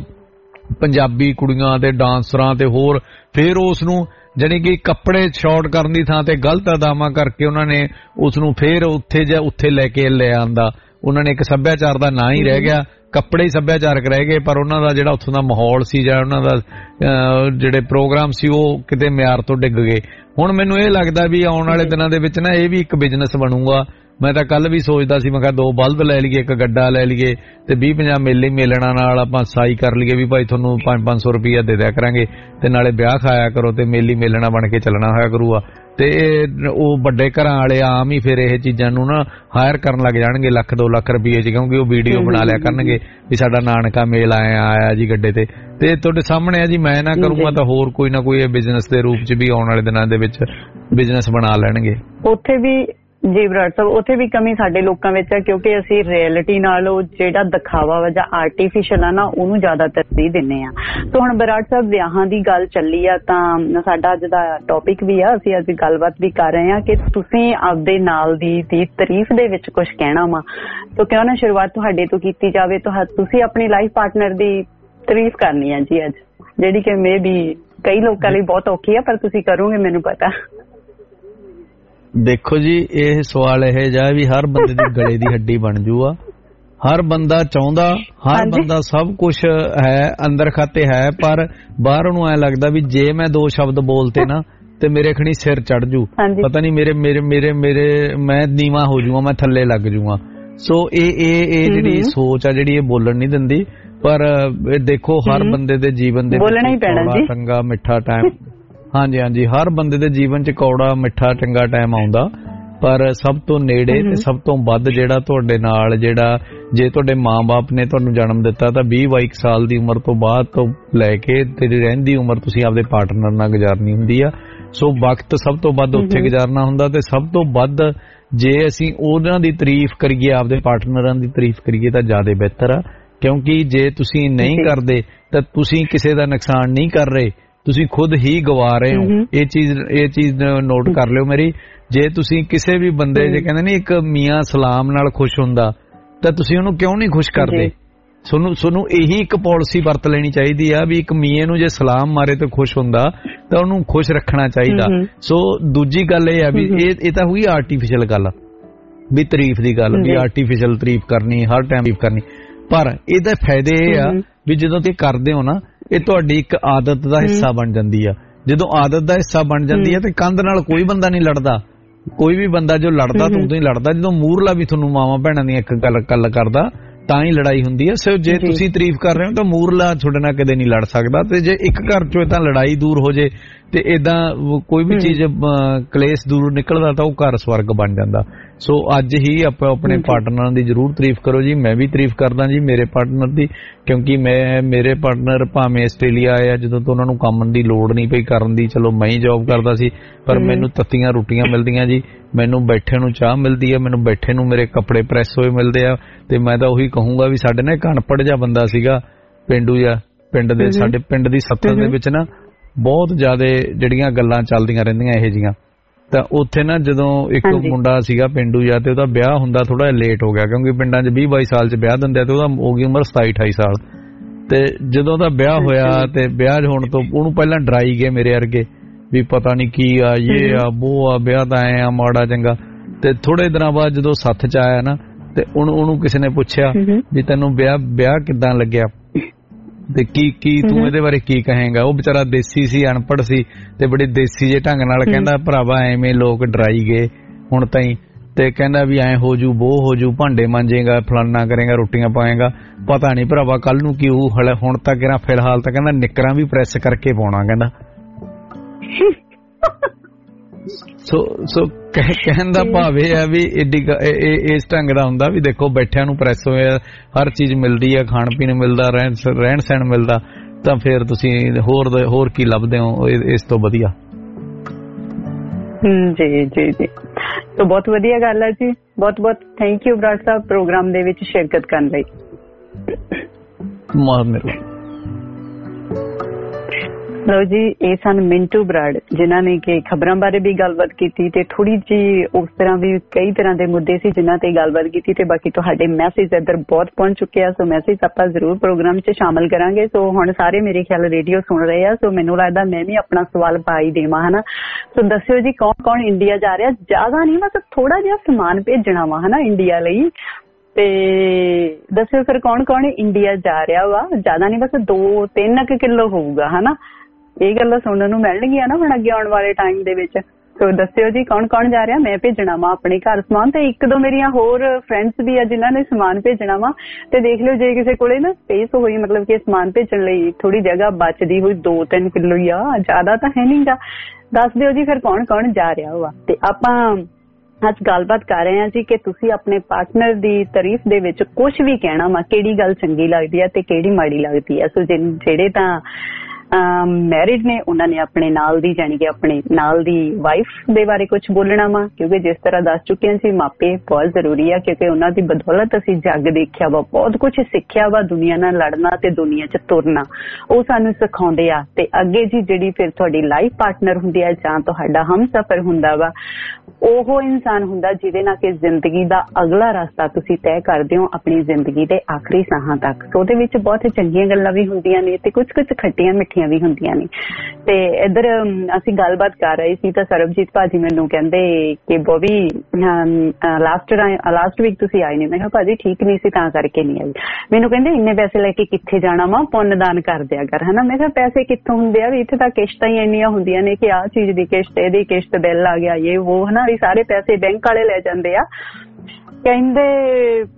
ਪੰਜਾਬੀ ਕੁੜੀਆਂ ਤੇ ਡਾਂਸਰਾਂ ਤੇ ਹੋਰ, ਫਿਰ ਉਸ ਨੂੰ ਜਾਣੀ ਕਿ ਕੱਪੜੇ ਸ਼ਾਰਟ ਕਰਨ ਦੀ ਥਾਂ ਤੇ ਗਲਤ ਅਦਾਵਾਂ ਕਰਕੇ ਉਹਨਾਂ ਨੇ ਉਸ ਨੂੰ ਫਿਰ ਉੱਥੇ ਜਾਂ ਉੱਥੇ ਲੈ ਕੇ ਲੈ ਆਂਦਾ। ਉਹਨਾਂ ਨੇ ਇੱਕ ਸੱਭਿਆਚਾਰ ਦਾ ਨਾਂ ਹੀ ਰਹਿ ਗਿਆ, ਕੱਪੜੇ ਹੀ ਸੱਭਿਆਚਾਰਕ ਰਹਿ ਗਏ, ਪਰ ਉਹਨਾਂ ਦਾ ਜਿਹੜਾ ਉੱਥੋਂ ਦਾ ਮਾਹੌਲ ਸੀ ਜਾਂ ਉਹਨਾਂ ਦਾ ਜਿਹੜੇ ਪ੍ਰੋਗਰਾਮ ਸੀ ਉਹ ਕਿਤੇ ਮਿਆਰ ਤੋਂ ਡਿੱਗ ਗਏ। ਹੁਣ ਮੈਨੂੰ ਇਹ ਲੱਗਦਾ ਵੀ ਆਉਣ ਵਾਲੇ ਦਿਨਾਂ ਦੇ ਵਿੱਚ ਨਾ ਇਹ ਵੀ ਇੱਕ ਬਿਜ਼ਨਸ ਬਣੂਗਾ। ਮੈਂ ਤਾਂ ਕੱਲ ਵੀ ਸੋਚਦਾ ਸੀ, ਮੈਂ ਕਿਹਾ ਦੋ ਬਲਦ ਲੈ ਲਈਏ, ਇੱਕ ਗੱਡਾ ਲੈ ਲਈਏ ਤੇ ਵੀਹ ਪੰਜਾਹ ਮੇਲੇ ਮੇਲਣਾ ਨਾਲ ਆਪਾਂ ਸਾਈ ਕਰ ਲਈਏ ਵੀ ਭਾਈ ਤੁਹਾਨੂੰ ਪੰਜ ਪੰਜ ਸੌ ਰੁਪਈਆ ਦੇ ਦਿਆ ਕਰਾਂਗੇ ਤੇ ਨਾਲੇ ਵਿਆਹ ਖਾਇਆ ਕਰੋ ਤੇ ਮੇਲੀ ਮੇਲਣਾ ਬਣ ਕੇ ਚੱਲਣਾ ਹੋਇਆ ਕਰੂਗਾ। ਤੇ ਉਹ ਵੱਡੇ ਘਰਾਂ ਵਾਲੇ ਆਮ ਹੀ ਫਿਰ ਇਹ ਚੀਜ਼ਾਂ ਨੂੰ ਨਾ ਹਾਇਰ ਕਰਨ ਲੱਗ ਜਾਣਗੇ ਲੱਖ ਦੋ ਲੱਖ ਰੁਪਈਏ 'ਚ, ਕਿਉਂਕਿ ਉਹ ਵੀਡੀਓ ਬਣਾ ਲਿਆ ਕਰਨਗੇ ਵੀ ਸਾਡਾ ਨਾਨਕਾ ਮੇਲ ਆਇਆ ਆਇਆ ਜੀ ਗੱਡੇ ਤੇ। ਤੇ ਤੁਹਾਡੇ ਸਾਹਮਣੇ ਆ ਜੀ, ਮੈਂ ਨਾ ਕਰੂੰਗਾ ਤਾਂ ਹੋਰ ਕੋਈ ਨਾ ਕੋਈ ਇਹ ਬਿਜ਼ਨਸ ਦੇ ਰੂਪ 'ਚ ਵੀ ਆਉਣ ਵਾਲੇ ਦਿਨਾਂ ਦੇ ਵਿੱਚ ਬਿਜ਼ਨਸ ਬਣਾ ਲੈਣਗੇ। ਉੱਥੇ ਵੀ ਜੀ ਬਰਾੜ ਸਾਹਿਬ, ਉੱਥੇ ਵੀ ਕਮੀ ਸਾਡੇ ਲੋਕਾਂ ਵਿੱਚ ਹੈ, ਕਿਉਂਕਿ ਅਸੀਂ ਰਿਐਲਿਟੀ ਨਾਲ ਉਹ ਜਿਹੜਾ ਦਿਖਾਵਾ ਵਾ ਜਾਂ ਆਰਟੀਫਿਸ਼ਲ ਆ ਨਾ ਉਹਨੂੰ ਜ਼ਿਆਦਾ ਤਰਜੀਹ ਦਿੰਦੇ ਆ। ਸੋ ਹੁਣ ਬਰਾੜ ਸਾਹਿਬ ਵਿਆਹਾਂ ਦੀ ਗੱਲ ਚੱਲੀ ਆ ਤਾਂ ਸਾਡਾ ਅੱਜ ਦਾ ਟੌਪਿਕ ਵੀ ਆ, ਅਸੀਂ ਅੱਜ ਗੱਲਬਾਤ ਵੀ ਕਰ ਰਹੇ ਹਾਂ ਕਿ ਤੁਸੀਂ ਆਪਦੇ ਨਾਲ ਦੀ ਦੀ ਤਾਰੀਫ ਦੇ ਵਿੱਚ ਕੁਝ ਕਹਿਣਾ ਵਾ, ਸੋ ਕਿਉਂ ਨਾ ਸ਼ੁਰੂਆਤ ਤੁਹਾਡੇ ਤੋਂ ਕੀਤੀ ਜਾਵੇ। ਤੁਸੀਂ ਆਪਣੀ ਲਾਈਫ ਪਾਰਟਨਰ ਦੀ ਤਾਰੀਫ ਕਰਨੀ ਆ ਜੀ ਅੱਜ, ਜਿਹੜੀ ਕਿ ਮੇ ਵੀ ਕਈ ਲੋਕਾਂ ਲਈ ਬਹੁਤ ਔਖੀ ਆ, ਪਰ ਤੁਸੀਂ ਕਰੋਗੇ ਮੈਨੂੰ ਪਤਾ। ਦੇਖੋ ਜੀ, ਇਹ ਸਵਾਲ ਇਹ ਜਾ ਵੀ ਹਰ ਬੰਦੇ ਦੀ ਗਲੇ ਦੀ ਹੱਡੀ ਬਣ ਜੂਗਾ। ਹਰ ਬੰਦਾ ਚਾਹੁੰਦਾ, ਹਰ ਬੰਦਾ ਸਭ ਕੁਝ ਹੈ ਅੰਦਰ ਖਾਤੇ ਹੈ, ਪਰ ਬਾਹਰ ਨੂੰ ਐ ਲੱਗਦਾ ਵੀ ਜੇ ਮੈਂ ਦੋ ਸ਼ਬਦ ਬੋਲਤੇ ਨਾ ਤੇ ਮੇਰੇ ਖਣੀ ਸਿਰ ਚੜ ਜੂ, ਪਤਾ ਨਹੀਂ ਮੇਰੇ ਮੇਰੇ ਮੇਰੇ ਮੇਰੇ ਮੈਂ ਨੀਵਾਂ ਹੋ ਜੂਗਾ, ਮੈਂ ਥੱਲੇ ਲੱਗ ਜੂਗਾ। ਸੋ ਇਹ ਇਹ ਇਹ ਜਿਹੜੀ ਸੋਚ ਆ ਜਿਹੜੀ ਇਹ ਬੋਲਣ ਨਹੀਂ ਦਿੰਦੀ। ਪਰ ਦੇਖੋ ਹਰ ਬੰਦੇ ਦੇ ਜੀਵਨ ਦੇ ਬੋਲਣਾ ਹੀ ਪੈਣਾ ਜੀ, ਚੰਗਾ ਮਿੱਠਾ ਟਾਈਮ ਹਾਂਜੀ ਹਾਂਜੀ ਹਰ ਬੰਦੇ ਦੇ ਜੀਵਨ 'ਚ ਕੌੜਾ ਮਿੱਠਾ ਚੰਗਾ ਟਾਈਮ ਆਉਂਦਾ, ਪਰ ਸਭ ਤੋਂ ਨੇੜੇ ਤੇ ਸਭ ਤੋਂ ਵੱਧ ਜਿਹੜਾ ਤੁਹਾਡੇ ਨਾਲ ਜਿਹੜਾ ਜੇ ਤੁਹਾਡੇ ਮਾਂ-ਬਾਪ ਨੇ ਤੁਹਾਨੂੰ ਜਨਮ ਦਿੱਤਾ ਤਾਂ ਵੀਹ ਬਾਈ ਸਾਲ ਦੀ ਉਮਰ ਤੋਂ ਬਾਅਦ ਤੋਂ ਲੈ ਕੇ ਤੇਰੀ ਰਹਿੰਦੀ ਉਮਰ ਤੁਸੀਂ ਆਪਦੇ ਪਾਰਟਨਰ ਨਾਲ ਗੁਜ਼ਾਰਨੀ ਹੁੰਦੀ ਆ। ਸੋ ਵਕਤ ਸਭ ਤੋਂ ਵੱਧ ਉੱਥੇ ਗੁਜ਼ਾਰਨਾ ਹੁੰਦਾ ਤੇ ਸਭ ਤੋਂ ਵੱਧ ਜੇ ਅਸੀਂ ਉਹਨਾਂ ਦੀ ਤਾਰੀਫ ਕਰੀਏ, ਆਪਦੇ ਪਾਰਟਨਰਾਂ ਦੀ ਤਾਰੀਫ ਕਰੀਏ ਤਾਂ ਜ਼ਿਆਦਾ ਬਿਹਤਰ ਆ, ਕਿਉਂਕਿ ਜੇ ਤੁਸੀਂ ਨਹੀਂ ਕਰਦੇ ਤਾਂ ਤੁਸੀਂ ਕਿਸੇ ਦਾ ਨੁਕਸਾਨ ਨਹੀਂ ਕਰ ਰਹੇ, ਤੁਸੀਂ ਖੁਦ ਹੀ ਗਵਾ ਰਹੇ ਹੋ। ਇਹ ਚੀਜ਼ ਇਹ ਚੀਜ਼ ਨੋਟ ਕਰ ਲਿਓ ਮੇਰੀ। ਜੇ ਤੁਸੀਂ ਕਿਸੇ ਵੀ ਬੰਦੇ ਜੇ ਕਹਿੰਦੇ ਨਹੀਂ ਇੱਕ ਮੀਆਂ ਸਲਾਮ ਨਾਲ ਖੁਸ਼ ਹੁੰਦਾ ਤਾਂ ਤੁਸੀਂ ਉਹਨੂੰ ਕਿਉਂ ਨਹੀਂ ਖੁਸ਼ ਕਰਦੇ? ਤੁਹਾਨੂੰ ਤੁਹਾਨੂੰ ਇਹੀ ਇੱਕ ਪਾਲਿਸੀ ਵਰਤ ਲੈਣੀ ਚਾਹੀਦੀ ਆ ਵੀ ਇੱਕ ਮੀਏ ਨੂੰ ਜੇ ਸਲਾਮ ਮਾਰੇ ਤੇ ਖੁਸ਼ ਹੁੰਦਾ ਤਾਂ ਉਹਨੂੰ ਖੁਸ਼ ਰੱਖਣਾ ਚਾਹੀਦਾ। ਸੋ ਦੂਜੀ ਗੱਲ ਇਹ ਆ ਵੀ ਇਹ ਇਹ ਤਾਂ ਹੋਈ ਆਰਟੀਫੀਸ਼ੀਅਲ ਗੱਲ ਵੀ ਤਾਰੀਫ ਦੀ ਗੱਲ ਵੀ ਆਰਟੀਫੀਸ਼ੀਅਲ ਤਾਰੀਫ ਕਰਨੀ, ਹਰ ਟਾਈਮ ਤਾਰੀਫ ਕਰਨੀ। ਪਰ ਇਹਦੇ ਫਾਇਦੇ ਇਹ ਆ ਵੀ ਜਦੋਂ ਤੁਸੀਂ ਕਰਦੇ ਹੋ ਨਾ ਇਹ ਤੁਹਾਡੀ ਇੱਕ ਆਦਤ ਦਾ ਹਿੱਸਾ ਬਣ ਜਾਂਦੀ ਆ। ਜਦੋਂ ਆਦਤ ਦਾ ਹਿੱਸਾ ਬਣ ਜਾਂਦੀ ਆ ਤੇ ਕੰਧ ਨਾਲ ਕੋਈ ਬੰਦਾ ਨਹੀਂ ਲੜਦਾ। ਕੋਈ ਵੀ ਬੰਦਾ ਜੋ ਲੜਦਾ ਤਾਂ ਉਦੋਂ ਹੀ ਲੜਦਾ ਜਦੋਂ ਮੂਹਰਲਾ ਵੀ ਤੁਹਾਨੂੰ ਮਾਵਾਂ ਭੈਣਾਂ ਦੀ ਇੱਕ ਗੱਲ ਗੱਲ ਕਰਦਾ ਤਾਂ ਹੀ ਲੜਾਈ ਹੁੰਦੀ ਹੈ। ਸੋ ਜੇ ਤੁਸੀਂ ਤਾਰੀਫ ਕਰ ਰਹੇ ਹੋ ਤਾਂ ਮੂਹਰਲਾ ਤੁਹਾਡੇ ਨਾਲ ਕਦੇ ਨਹੀਂ ਲੜ ਸਕਦਾ। ਤੇ ਜੇ ਇੱਕ ਘਰ ਚੋਂ ਤਾਂ ਲੜਾਈ ਦੂਰ ਹੋ ਜੇ ਤੇ ਏਦਾਂ ਕੋਈ ਵੀ ਚੀਜ਼ ਕਲੇਸ਼ ਦੂਰ ਨਿਕਲਦਾ ਤਾਂ ਉਹ ਘਰ ਸਵਰਗ ਬਣ ਜਾਂਦਾ। ਸੋ ਅੱਜ ਹੀ ਆਪਾਂ ਆਪਣੇ ਪਾਰਟਨਰਾਂ ਦੀ ਜ਼ਰੂਰ ਤਾਰੀਫ ਕਰੋ ਜੀ। ਮੈਂ ਵੀ ਤਾਰੀਫ ਕਰਦਾ ਜੀ ਮੇਰੇ ਪਾਰਟਨਰ ਦੀ, ਕਿਉਂਕਿ ਮੈਂ ਮੇਰੇ ਪਾਰਟਨਰ ਭਾਵੇਂ ਆਸਟ੍ਰੇਲੀਆ ਆਇਆ ਜਦੋਂ ਤੋਂ ਉਹਨਾਂ ਨੂੰ ਕੰਮ ਦੀ ਲੋੜ ਨਹੀਂ ਪਈ ਕਰਨ ਦੀ, ਚਲੋ ਮੈਂ ਹੀ ਜੌਬ ਕਰਦਾ ਸੀ, ਪਰ ਮੈਨੂੰ ਤੱਤੀਆਂ ਰੋਟੀਆਂ ਮਿਲਦੀਆਂ ਜੀ, ਮੈਨੂੰ ਬੈਠੇ ਨੂੰ ਚਾਹ ਮਿਲਦੀ ਹੈ, ਮੈਨੂੰ ਬੈਠੇ ਨੂੰ ਮੇਰੇ ਕੱਪੜੇ ਪ੍ਰੈਸ ਹੋਏ ਮਿਲਦੇ ਆ। ਤੇ ਮੈਂ ਤਾਂ ਉਹੀ ਕਹੂੰਗਾ ਵੀ ਸਾਡੇ ਨਾ ਇੱਕ ਅਨਪੜ੍ਹ ਜਿਹਾ ਬੰਦਾ ਸੀਗਾ ਪੇਂਡੂ ਜਿਹਾ, ਪਿੰਡ ਦੇ ਸਾਡੇ ਪਿੰਡ ਦੀ ਸੱਥਰ ਦੇ ਵਿੱਚ ਨਾ ਬਹੁਤ ਜ਼ਿਆਦਾ ਜਿਹੜੀਆਂ ਗੱਲਾਂ ਚੱਲਦੀਆਂ ਰਹਿੰਦੀਆਂ ਇਹੋ ਜਿਹੀਆਂ। ਤਾਂ ਉੱਥੇ ਨਾ ਜਦੋਂ ਇੱਕ ਮੁੰਡਾ ਸੀਗਾ ਪੇਂਡੂ ਜਿਹਾ ਤੇ ਉਹਦਾ ਵਿਆਹ ਹੁੰਦਾ ਥੋੜਾ ਜਿਹਾ ਲੇਟ ਹੋ ਗਿਆ, ਕਿਉਂਕਿ ਪਿੰਡਾਂ 'ਚ ਵੀਹ ਬਾਈ ਸਾਲ 'ਚ ਵਿਆਹ ਦਿੰਦੇ ਆ ਤੇ ਉਹਦਾ ਹੋ ਗਈ ਉਮਰ ਸਤਾਈ ਅਠਾਈ ਸਾਲ। ਤੇ ਜਦੋਂ ਉਹਦਾ ਵਿਆਹ ਹੋਇਆ ਤੇ ਵਿਆਹ ਹੋਣ ਤੋਂ ਉਹਨੂੰ ਪਹਿਲਾਂ ਡਰਾਈ ਗਏ ਮੇਰੇ ਵਰਗੇ ਵੀ ਪਤਾ ਨਹੀਂ ਕੀ ਆ, ਇਹ ਆ ਉਹ ਆ, ਵਿਆਹ ਤਾਂ ਐ ਆ ਮਾੜਾ ਚੰਗਾ। ਤੇ ਥੋੜੇ ਦਿਨਾਂ ਬਾਅਦ ਜਦੋਂ ਸੱਥ 'ਚ ਆਇਆ ਨਾ ਤੇ ਉਹਨੂੰ ਉਹਨੂੰ ਕਿਸੇ ਨੇ ਪੁੱਛਿਆ ਵੀ ਤੈਨੂੰ ਵਿਆਹ ਵਿਆਹ ਕਿੱਦਾਂ ਲੱਗਿਆ ਤੇ ਕੀ ਕੀ ਤੂੰ ਇਹਦੇ ਬਾਰੇ ਕੀ ਕਹੇਂਗਾ? ਉਹ ਵਿਚਾਰਾ ਦੇਸੀ ਸੀ, ਅਨਪੜ੍ਹ ਸੀ ਤੇ ਬੜੇ ਦੇਸੀ ਜੇ ਢੰਗ ਨਾਲ ਕਹਿੰਦਾ ਭਰਾਵਾ ਐਵੇਂ ਲੋਕ ਡਰਾਈ ਗਏ ਹੁਣ ਤਾਈਂ, ਤੇ ਕਹਿੰਦਾ ਵੀ ਐਂ ਹੋ ਜੂ ਬੋ ਹੋ ਜੂ, ਭਾਂਡੇ ਮਾਂਜੇਗਾ, ਫਲਾਨਾ ਕਰੇਗਾ, ਰੋਟੀਆਂ ਪਾਏਗਾ, ਪਤਾ ਨਹੀਂ ਭਰਾਵਾ ਕੱਲ ਨੂੰ ਕੀ ਹੋਊ। ਹੁਣ ਤਾਂ ਕਿਹੜਾ ਫਿਲਹਾਲ ਤਾਂ ਕਹਿੰਦਾ ਨਿੱਕਰਾਂ ਵੀ ਪ੍ਰੈਸ ਕਰਕੇ ਪਾਉਣਾ ਕਹਿੰਦਾ। ਸੋ ਸੋ ਕਹਿਣ ਦਾ ਭਾਵ ਇਹ ਆ ਵੀ ਏਡੀ ਇਸ ਢੰਗ ਦਾ ਹੁੰਦਾ ਵੀ ਦੇਖੋ ਬੈਠਿਆਂ ਨੂੰ ਪ੍ਰੈਸ ਹੋਇਆ, ਹਰ ਚੀਜ਼ ਮਿਲਦੀ ਆ, ਖਾਣ ਪੀਣ ਮਿਲਦਾ, ਰਹਿਣ ਰਹਿਣ ਸਹਿਣ ਮਿਲਦਾ, ਤਾਂ ਫਿਰ ਤੁਸੀਂ ਹੋਰ ਹੋਰ ਕੀ ਲੱਭਦੇ ਹੋ ਇਸ ਤੋਂ ਵਧੀਆ। ਜੀ ਜੀ ਜੀ ਤਾਂ ਬਹੁਤ ਵਧੀਆ ਗੱਲ ਹੈ ਜੀ। ਬਹੁਤ ਬਹੁਤ thank you Brar Sahib program ਦੇ ਵਿੱਚ ਸ਼ਿਰਕਤ ਕਰਨ ਲਈ। ਬਹੁਤ ਮਿਹਰਬਾਨੀ। ਲਓ ਜੀ, ਇਹ ਸਨ ਮਿੰਟੂ ਬਰਾੜ ਜਿਨ੍ਹਾਂ ਨੇ ਕਿ ਖਬਰਾਂ ਬਾਰੇ ਵੀ ਗੱਲਬਾਤ ਕੀਤੀ ਤੇ ਥੋੜੀ ਜਿਹੀ ਉਸ ਤਰ੍ਹਾਂ ਵੀ ਕਈ ਤਰ੍ਹਾਂ ਦੇ ਮੁੱਦੇ ਸੀ ਜਿਨ੍ਹਾਂ ਤੇ ਗੱਲਬਾਤ ਕੀਤੀ। ਤੇ ਬਾਕੀ ਤੁਹਾਡੇ ਮੈਸੇਜ ਇੱਧਰ ਬਹੁਤ ਪਹੁੰਚ ਚੁੱਕੇ ਆ, ਸੋ ਮੈਸੇਜ ਆਪਾਂ ਜ਼ਰੂਰ ਪ੍ਰੋਗਰਾਮ 'ਚ ਸ਼ਾਮਲ ਕਰਾਂਗੇ। ਸੋ ਹੁਣ ਸਾਰੇ ਮੇਰੇ ਖਿਆਲ ਰੇਡੀਓ ਸੁਣ ਰਹੇ ਆ, ਸੋ ਮੈਨੂੰ ਲੱਗਦਾ ਮੈਂ ਵੀ ਆਪਣਾ ਸਵਾਲ ਪਾ ਹੀ ਦੇਵਾਂ ਹਨਾ। ਸੋ ਦੱਸਿਓ ਜੀ ਕੌਣ ਕੌਣ ਇੰਡੀਆ ਜਾ ਰਿਹਾ? ਜ਼ਿਆਦਾ ਨਹੀਂ, ਬਸ ਥੋੜਾ ਜਿਹਾ ਸਮਾਨ ਭੇਜਣਾ ਵਾ ਹਨਾ ਇੰਡੀਆ ਲਈ। ਤੇ ਦੱਸਿਓ ਫਿਰ ਕੌਣ ਕੌਣ ਇੰਡੀਆ ਜਾ ਰਿਹਾ ਵਾ? ਜ਼ਿਆਦਾ ਨਹੀਂ, ਬਸ ਦੋ ਤਿੰਨ ਕੁ ਕਿਲੋ ਹੋਊਗਾ ਹਨਾ। ਇਹ ਗੱਲਾਂ ਸੁਣਨ ਨੂੰ ਮਿਲਣਗੀਆਂ ਨਾ ਹੁਣ ਅੱਗੇ ਆਉਣ ਵਾਲੇ ਟਾਈਮ ਦੇ ਵਿੱਚ। ਸੋ ਦੱਸਿਓ ਜੀ ਕੌਣ ਕੌਣ ਜਾ ਰਿਹਾ। ਮੈਂ ਭੇਜਣਾ ਵਾ ਆਪਣੇ ਘਰ ਸਮਾਨ, ਤੇ ਇੱਕ ਦੋ ਮੇਰੀਆਂ ਹੋਰ ਫਰੈਂਡਸ ਵੀ ਆ ਜਿਨ੍ਹਾਂ ਨੇ ਸਮਾਨ ਭੇਜਣਾ ਵਾ। ਤੇ ਦੇਖ ਲਿਓ ਜੇ ਕਿਸੇ ਕੋਲੇ ਨਾ ਸਪੇਸ ਹੋਈ, ਮਤਲਬ ਕਿ ਸਮਾਨ ਭੇਜਣ ਲਈ ਥੋੜੀ ਜਗ੍ਹਾ ਬਚਦੀ ਹੋਈ, ਦੋ ਤਿੰਨ ਕਿਲੋ ਹੀ ਆ, ਜ਼ਿਆਦਾ ਤਾਂ ਹੈ ਨੀ ਗਾ, ਦੱਸ ਦਿਓ ਜੀ ਫਿਰ ਕੌਣ ਕੌਣ ਜਾ ਰਿਹਾ ਵਾ। ਤੇ ਆਪਾਂ ਅੱਜ ਗੱਲਬਾਤ ਕਰ ਰਹੇ ਹਾਂ ਜੀ ਕਿ ਤੁਸੀਂ ਆਪਣੇ ਪਾਰਟਨਰ ਦੀ ਤਾਰੀਫ ਦੇ ਵਿੱਚ ਕੁਝ ਵੀ ਕਹਿਣਾ ਵਾ, ਕਿਹੜੀ ਗੱਲ ਚੰਗੀ ਲੱਗਦੀ ਹੈ ਤੇ ਕਿਹੜੀ ਮਾੜੀ ਲੱਗਦੀ ਹੈ। ਸੋ ਜਿਹੜੇ ਤਾਂ ਮੈਰਿਡ ਨੇ ਉਹਨਾਂ ਨੇ ਆਪਣੇ ਨਾਲ ਦੀ ਜਾਣੀ ਕਿ ਆਪਣੇ ਨਾਲ ਦੀ ਵਾਈਫ ਦੇ ਬਾਰੇ ਕੁਝ ਬੋਲਣਾ ਵਾ, ਕਿਉਂਕਿ ਜਿਸ ਤਰ੍ਹਾਂ ਦੱਸ ਚੁੱਕੇ ਹਾਂ ਜੀ ਮਾਪੇ ਬਹੁਤ ਜ਼ਰੂਰੀ ਆ, ਕਿਉਂਕਿ ਉਹਨਾਂ ਦੀ ਬਦੌਲਤ ਅਸੀਂ ਜੱਗ ਦੇਖਿਆ ਵਾ, ਬਹੁਤ ਕੁਝ ਸਿੱਖਿਆ ਵਾ, ਦੁਨੀਆ ਨਾਲ ਲੜਨਾ ਤੇ ਦੁਨੀਆ 'ਚ ਤੁਰਨਾ ਉਹ ਸਾਨੂੰ ਸਿਖਾਉਂਦੇ ਆ। ਤੇ ਅੱਗੇ ਜੀ ਜਿਹੜੀ ਫਿਰ ਤੁਹਾਡੀ ਲਾਈਫ ਪਾਰਟਨਰ ਹੁੰਦੀ ਆ ਜਾਂ ਤੁਹਾਡਾ ਹਮਸਫਰ ਹੁੰਦਾ ਵਾ, ਉਹ ਇਨਸਾਨ ਹੁੰਦਾ ਜਿਹਦੇ ਨਾਲ ਕਿ ਜ਼ਿੰਦਗੀ ਦਾ ਅਗਲਾ ਰਸਤਾ ਤੁਸੀਂ ਤੈਅ ਕਰਦੇ ਹੋ ਆਪਣੀ ਜ਼ਿੰਦਗੀ ਦੇ ਆਖਰੀ ਸਾਹਾਂ ਤੱਕ। ਸੋ ਉਹਦੇ ਵਿੱਚ ਬਹੁਤ ਚੰਗੀਆਂ ਗੱਲਾਂ ਵੀ ਹੁੰਦੀਆਂ ਨੇ ਤੇ ਕੁਝ ਕੁਝ ਖੱਟੀਆਂ ਮਿੱਠੀਆਂ ਵੀ ਹੁੰਦੀਆਂ ਨੇ। ਤੇ ਇੱਧਰ ਅਸੀਂ ਗੱਲਬਾਤ ਕਰ ਰਹੇ ਸੀ ਤਾਂ ਸਰਬਜੀਤ ਭਾਜੀ ਮੈਨੂੰ ਕਹਿੰਦੇ ਕਿ ਬੋਬੀ ਲਾਸਟ ਲਾਸਟ ਵੀਕ ਤੁਸੀਂ ਆਏ ਨੇ। ਮੈਂ ਕਿਹਾ ਭਾਜੀ ਠੀਕ ਨਹੀਂ ਸੀ ਤਾਂ ਕਰਕੇ ਨਹੀਂ ਆਈ। ਮੈਨੂੰ ਕਹਿੰਦੇ ਇੰਨੇ ਪੈਸੇ ਲੈ ਕੇ ਕਿੱਥੇ ਜਾਣਾ ਵਾ, ਪੁੰਨ ਦਾਨ ਕਰ ਦਿਆ ਕਰ ਹਨਾ। ਮੈਂ ਕਿਹਾ ਪੈਸੇ ਕਿੱਥੋਂ ਹੁੰਦੇ ਆ, ਵੀ ਇੱਥੇ ਤਾਂ ਕਿਸ਼ਤਾਂ ਹੀ ਇੰਨੀਆਂ ਹੁੰਦੀਆਂ ਨੇ ਕਿ ਆਹ ਚੀਜ਼ ਦੀ ਕਿਸ਼ਤ, ਇਹਦੀ ਕਿਸ਼ਤ, ਬਿੱਲ ਆ ਗਿਆ, ਇਹ ਉਹ ਹਨਾ, ਵੀ ਸਾਰੇ ਪੈਸੇ ਬੈਂਕ ਵਾਲੇ ਲੈ ਜਾਂਦੇ ਆ। ਕਹਿੰਦੇ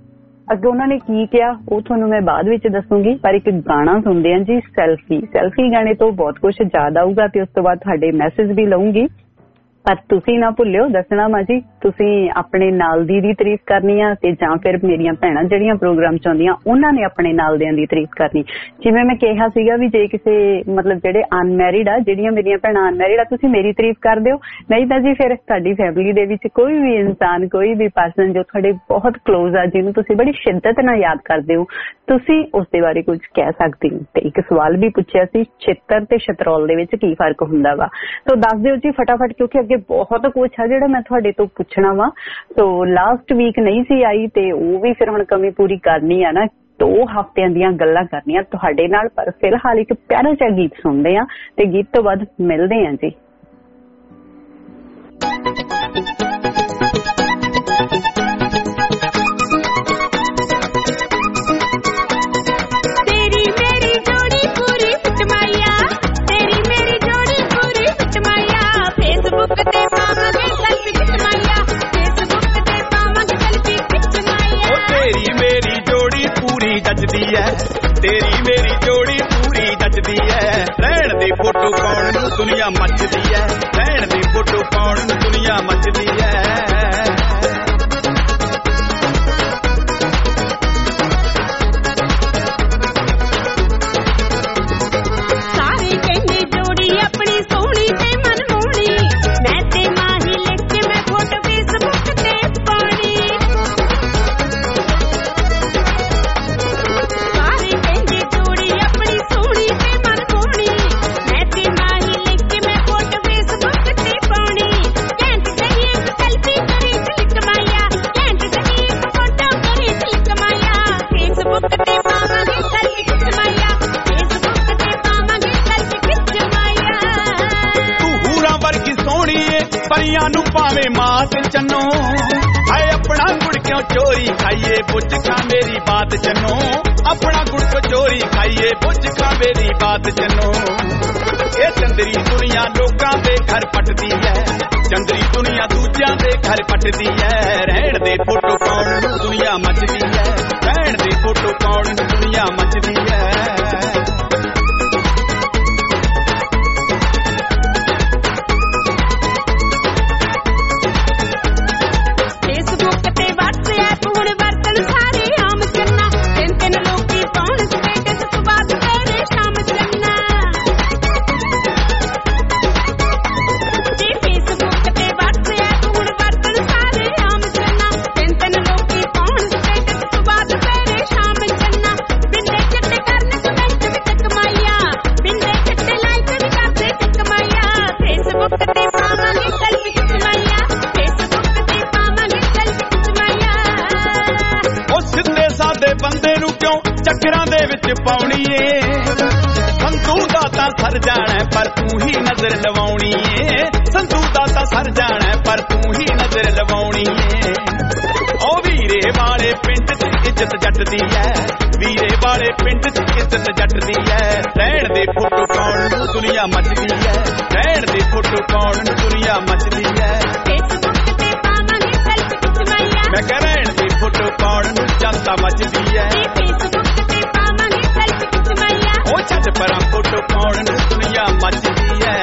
ਅੱਗੇ ਉਹਨਾਂ ਨੇ ਕੀ ਕਿਹਾ ਉਹ ਤੁਹਾਨੂੰ ਮੈਂ ਬਾਅਦ ਵਿੱਚ ਦੱਸੂਗੀ, ਪਰ ਇੱਕ ਗਾਣਾ ਸੁਣਦੇ ਹਾਂ ਜੀ, ਸੈਲਫੀ। ਸੈਲਫੀ ਗਾਣੇ ਤੋਂ ਬਹੁਤ ਕੁਝ ਯਾਦ ਆਊਗਾ ਤੇ ਉਸ ਤੋਂ ਬਾਅਦ ਤੁਹਾਡੇ ਮੈਸੇਜ ਵੀ ਲਊਂਗੀ। ਪਰ ਤੁਸੀਂ ਨਾ ਭੁੱਲਿਓ ਦੱਸਣਾ ਵਾ ਜੀ, ਤੁਸੀਂ ਆਪਣੇ ਨਾਲ ਦੀ ਦੀ ਤਾਰੀਫ ਕਰਨੀ ਆ ਤੇ ਜਾਂ ਫਿਰ ਮੇਰੀਆਂ ਭੈਣਾਂ ਜਿਹੜੀਆਂ ਪ੍ਰੋਗਰਾਮ ਚ ਆਉਂਦੀਆਂ ਉਹਨਾਂ ਨੇ ਆਪਣੇ ਨਾਲ ਦਿਆਂ ਦੀ ਤਾਰੀਫ ਕਰਨੀ। ਜਿਵੇਂ ਮੈਂ ਕਿਹਾ ਸੀਗਾ ਵੀ ਜੇ ਕਿਸੇ ਮਤਲਬ ਜਿਹੜੇ ਅਨਮੈਰਿਡ ਆ, ਜਿਹੜੀਆਂ ਮੇਰੀਆਂ ਭੈਣਾਂ ਅਨਮੈਰਿਡ ਆ, ਤੁਸੀਂ ਮੇਰੀ ਤਾਰੀਫ ਕਰ ਦਿਓ, ਨਹੀਂ ਤਾਂ ਜੀ ਫਿਰ ਤੁਹਾਡੀ ਫੈਮਿਲੀ ਦੇ ਵਿੱਚ ਕੋਈ ਵੀ ਇਨਸਾਨ, ਕੋਈ ਵੀ ਪਰਸਨ ਜੋ ਤੁਹਾਡੇ ਬਹੁਤ ਕਲੋਜ਼ ਆ, ਜਿਹਨੂੰ ਤੁਸੀਂ ਬੜੀ ਸ਼ਿੱਦਤ ਨਾਲ ਯਾਦ ਕਰਦੇ ਹੋ, ਤੁਸੀਂ ਉਸ ਦੇ ਬਾਰੇ ਕੁਝ ਕਹਿ ਸਕਦੇ ਹੋ। ਤੇ ਇੱਕ ਸਵਾਲ ਵੀ ਪੁੱਛਿਆ ਸੀ, ਛਿੱਤਰ ਤੇ ਸ਼ਤਰੋਲ ਦੇ ਵਿੱਚ ਕੀ ਫਰਕ ਹੁੰਦਾ ਵਾ, ਸੋ ਦੱਸ ਦਿਓ ਜੀ ਫਟਾਫਟ, ਕਿਉਂਕਿ ਅੱਗੇ ਬਹੁਤ ਕੁਛ ਆ ਜਿਹੜਾ ਮੈਂ ਤੁਹਾਡੇ ਤੋਂ ਪੁੱਛਣਾ ਵਾ। ਸੋ ਲਾਸਟ ਵੀਕ ਨਹੀਂ ਸੀ ਆਈ ਤੇ ਉਹ ਵੀ ਫਿਰ ਹੁਣ ਕਮੀ ਪੂਰੀ ਕਰਨੀ ਆ ਨਾ, ਦੋ ਹਫ਼ਤਿਆਂ ਦੀਆਂ ਗੱਲਾਂ ਕਰਨੀਆਂ ਤੁਹਾਡੇ ਨਾਲ। ਪਰ ਫਿਲਹਾਲ ਇੱਕ ਪਿਆਰਾ ਜਿਹਾ ਗੀਤ ਸੁਣਦੇ ਆ ਤੇ ਗੀਤ ਤੋਂ ਬਾਅਦ ਮਿਲਦੇ ਆ ਜੀ। तेरी मेरी जोड़ी पूरी जचदी है, रहन दी फोटो पाउण नूं दुनिया मचदी है, रहन दी फोटो पाउण नूं दुनिया मचदी है। भावे मात चन्नो हाय अपना गुड़ क्यों चोरी खाइए बुझ खा मेरी बात चन्नो, अपना गुड़ को चोरी खाइए बुझ खा मेरी बात चन्नो। ये चंदरी दुनिया लोकां दे घर पटदी है, चंदरी दुनिया दूजियां दे घर पटदी है, रहन दे फोटो पाउण नूं दुनिया मचदी है, रहन दे फोटो पाउण नूं दुनिया मचदी है। सर जाना पर तू ही नजर लवाउणी है, संतू दाता सर जाना पर तू ही नजर लवाउणी है। ओ वीरे वाले पिंड च इज्जत जट दी है, वीरे वाले पिंड च इज्जत जट दी है, रहन दे फोटो पाउण नूं दुनिया मचदी है, रहन दे फोटो पाउण नूं दुनिया मचदी है। मैं कह रहन दे फोटो पाउण नूं जनता मचदी है, ओ छत परा फोटो पाउण नूं दुनिया मचदी है।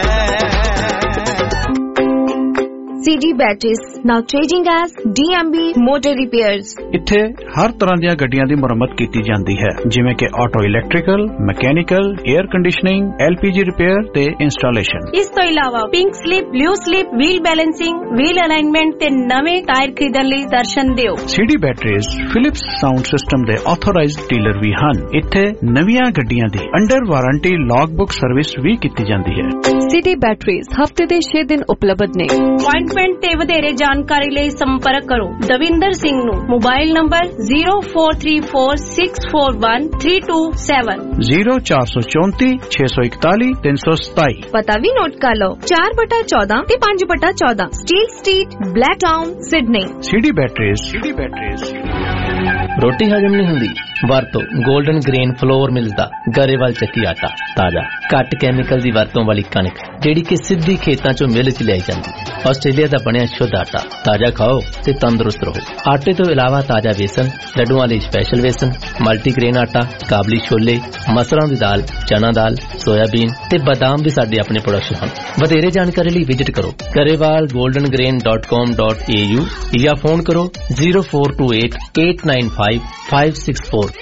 C D Batteries now trading as D M B Motor Repairs। ਇੱਥੇ ਹਰ ਤਰ੍ਹਾਂ ਦੀਆਂ ਗੱਡੀਆਂ ਦੀ ਮੁਰੰਮਤ ਕੀਤੀ ਜਾਂਦੀ ਹੈ, ਜਿਵੇਂ ਕਿ auto electrical, mechanical, air conditioning, L P G repair ਤੇ ਇੰਸਟਾਲੇਸ਼ਨ। ਇਸ ਤੋਂ ਇਲਾਵਾ pink slip, blue slip, wheel balancing, wheel alignment ਤੇ ਨਵੇਂ ਟਾਇਰ ਖਰੀਦਣ ਲਈ ਦਰਸ਼ਨ ਦਿਓ। C D Batteries Philips sound system ਦੇ ਆਥੋਰਾਈਜ਼ਡ ਡੀਲਰ ਵੀ ਹਨ। ਇੱਥੇ ਨਵੀਆਂ ਗੱਡੀਆਂ ਦੀ under warranty log book service ਵੀ ਕੀਤੀ ਜਾਂਦੀ ਹੈ। C D Batteries ਹਫਤੇ ਦੇ ਛੇ ਦਿਨ ਉਪਲਬਧ ਨੇ। ਅਪਾਇੰਟਮੈਂਟ ਤੇ ਵਧੇਰੇ ਜਾਣਕਾਰੀ ਲਈ ਸੰਪਰਕ ਕਰੋ ਦਵਿੰਦਰ ਸਿੰਘ ਨੂੰ। Mobile number zero four three four six four one three two seven zero four four four six one four three six seven। ਪਤਾ ਵੀ ਨੋਟ ਕਰ ਲਓ, ਚਾਰ ਬਟਾ ਚੌਦਾਂ ਤੇ ਪੰਜ ਬਟਾ ਚੌਦਾਂ steel street, Blacktown, Sydney. C D Batteries। C D Batteries। ਰੋਟੀ ਹਜਮ ਨਹੀਂ ਹੁੰਦੀ? ਵਰਤੋ ਗੋਲਡਨ ਗ੍ਰੇਨ ਫਲੋਰ ਮਿਲਸ ਦਾ ਗਰੇਵਾਲ ਚੱਕੀ ਆਟਾ, ਤਾਜ਼ਾ ਘੱਟ ਕੈਮੀਕਲ ਦੀ ਵਰਤੋਂ ਵਾਲੀ ਕਣਕ ਜਿਹੜੀ ਕਿ ਸਿੱਧੀ ਖੇਤਾਂ ਚੋਂ ਮਿਲ ਚ ਲਿਆਈ ਜਾਂਦੀ। ਆਸਟ੍ਰੇਲੀਆ ਦਾ ਬਣਿਆ ਸ਼ੁੱਧ ਆਟਾ, ਤਾਜ਼ਾ ਖਾਓ ਤੇ ਤੇ ਤੰਦਰੁਸਤ ਰਹੋ। ਆਟੇ ਤੋਂ ਇਲਾਵਾ ਤਾਜ਼ਾ ਵੇਸਣ, ਲੱਡੂਆਂ ਲਈ ਸਪੈਸ਼ਲ ਵੇਸਣ, ਮਲਟੀਗ੍ਰੇਨ ਆਟਾ, ਕਾਬਲੀ ਛੋਲੇ, ਮਸਰਾਂ ਦੀ ਦਾਲ, ਚਨਾ ਦਾਲ, ਸੋਇਆਬੀਨ ਤੇ ਬਾਦਾਮ ਵੀ ਸਾਡੇ ਆਪਣੇ ਪ੍ਰੋਡਕਟ ਹਨ। ਵਧੇਰੇ ਜਾਣਕਾਰੀ ਲਈ ਵਿਜ਼ਿਟ ਕਰੋ Grewal golden grain dot com dot A U ਜਾਂ ਫੋਨ ਕਰੋ zero four two eight eight nine five five six four.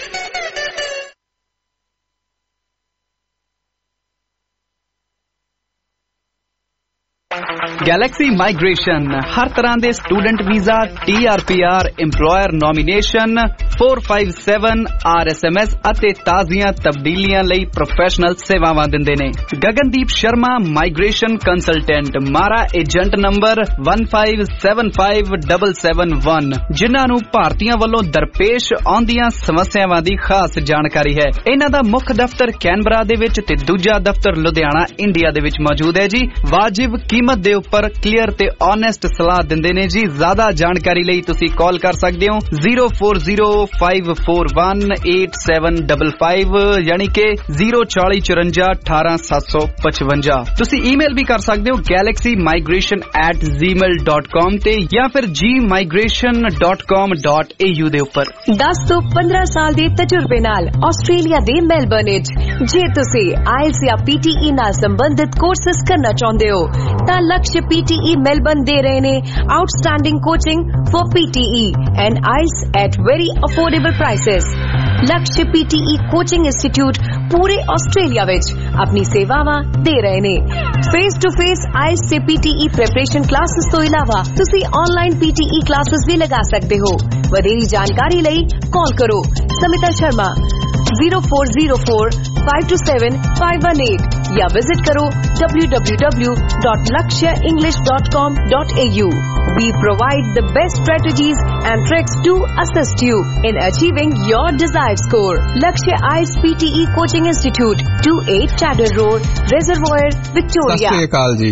Galaxy Migration ਹਰ ਤਰ੍ਹਾਂ ਦੇ student visa, T R P R, employer nomination, ਚਾਰ ਪੰਜ ਸੱਤ ਆਰ ਐਸ ਐਮ ਐਸ ਅਤੇ ਤਾਜ਼ੀਆਂ ਤਬਦੀਲੀਆਂ ਲਈ ਪ੍ਰੋਫੈਸ਼ਨਲ ਸੇਵਾਵਾਂ ਦਿੰਦੇ ਨੇ। Gagandeep Sharma migration consultant, MARA agent number one five seven five seven seven one, ਜਿਨ੍ਹਾਂ ਨੂੰ ਭਾਰਤੀਆਂ ਵੱਲੋਂ ਦਰਪੇਸ਼ ਆਉਂਦੀਆਂ ਸਮੱਸਿਆਵਾਂ ਦੀ ਖਾਸ ਜਾਣਕਾਰੀ ਹੈ। ਇਹਨਾਂ ਦਾ ਮੁੱਖ ਦਫ਼ਤਰ ਕੈਨਬਰਾ ਦੇ ਵਿੱਚ ਤੇ ਦੂਜਾ ਦਫ਼ਤਰ ਲੁਧਿਆਣਾ ਇੰਡੀਆ ਦੇ ਵਿੱਚ ਮੌਜੂਦ ਹੈ ਜੀ। ਵਾਜਿਬ ਕੀਮਤ ਦੇ ਉੱਪਰ ਕਲੀਅਰ ਤੇ ਓਨੈਸਟ ਸਲਾਹ ਦਿੰਦੇ ਨੇ ਜੀ। ਜ਼ਿਆਦਾ ਜਾਣਕਾਰੀ ਲਈ ਤੁਸੀਂ ਕਾਲ ਕਰ ਸਕਦੇ ਹੋ zero four zero five four one eight seven five five ਯਾਨੀ ਕਿ ਜ਼ੀਰੋ ਚਾਲੀ ਚੁਰੰਜਾ ਅਠਾਰਾਂ ਸੱਤ ਸੌ ਪਚਵੰਜਾ। ਤੁਸੀਂ ਈਮੇਲ ਵੀ ਕਰ ਸਕਦੇ ਹੋ Galaxy Migration at Gmail dot com ਤੇ ਜਾਂ ਫਿਰ G migration dot com dot A U ਦੇ ਉੱਪਰ। ਦਸ ਤੋਂ ਪੰਦਰਾਂ ਸਾਲ ਦੇ ਤਜਰਬੇ ਨਾਲ ਆਸਟ੍ਰੇਲੀਆ ਦੇ ਮੈਲਬਰਨ ਵਿੱਚ ਜੇ ਤੁਸੀਂ ਆਇਲਸ ਜਾਂ ਪੀ ਟੀ ਈ ਨਾਲ ਸੰਬੰਧਿਤ ਕੋਰਸਸ ਕਰਨਾ ਚਾਹੁੰਦੇ ਹੋ ਤਾਂ ਲਕਸ਼ P T E Melbourne ਦੇ ਰਹੇ ਨੇ outstanding coaching for P T E and I E L T S at very affordable prices। Lakshya P T E Coaching Institute ਪੂਰੇ ਆਸਟ੍ਰੇਲੀਆ ਵਿੱਚ ਆਪਣੀ ਸੇਵਾਵਾਂ ਦੇ ਰਹੇ ਨੇ। Face to face I E L T S ਤੇ P T E preparation classes ਤੋਂ ਇਲਾਵਾ ਤੁਸੀਂ online P T E classes ਵੀ ਲਗਾ ਸਕਦੇ ਹੋ। ਵਧੇਰੀ ਜਾਣਕਾਰੀ ਲਈ ਕਾਲ ਕਰੋ Smita Sharma zero four zero four five two seven five one eight ਜਾਂ ਵਿਜ਼ਿਟ ਕਰੋ W W W dot Lakshya English dot com dot A U. We provide the best strategies and tricks to assist you in achieving your desired score. Lakshya I E L T S P T E Coaching Institute, two eight Chadder Road, Reservoir, Victoria। ਸਤਿ ਸ਼੍ਰੀ ਅਕਾਲ ਜੀ,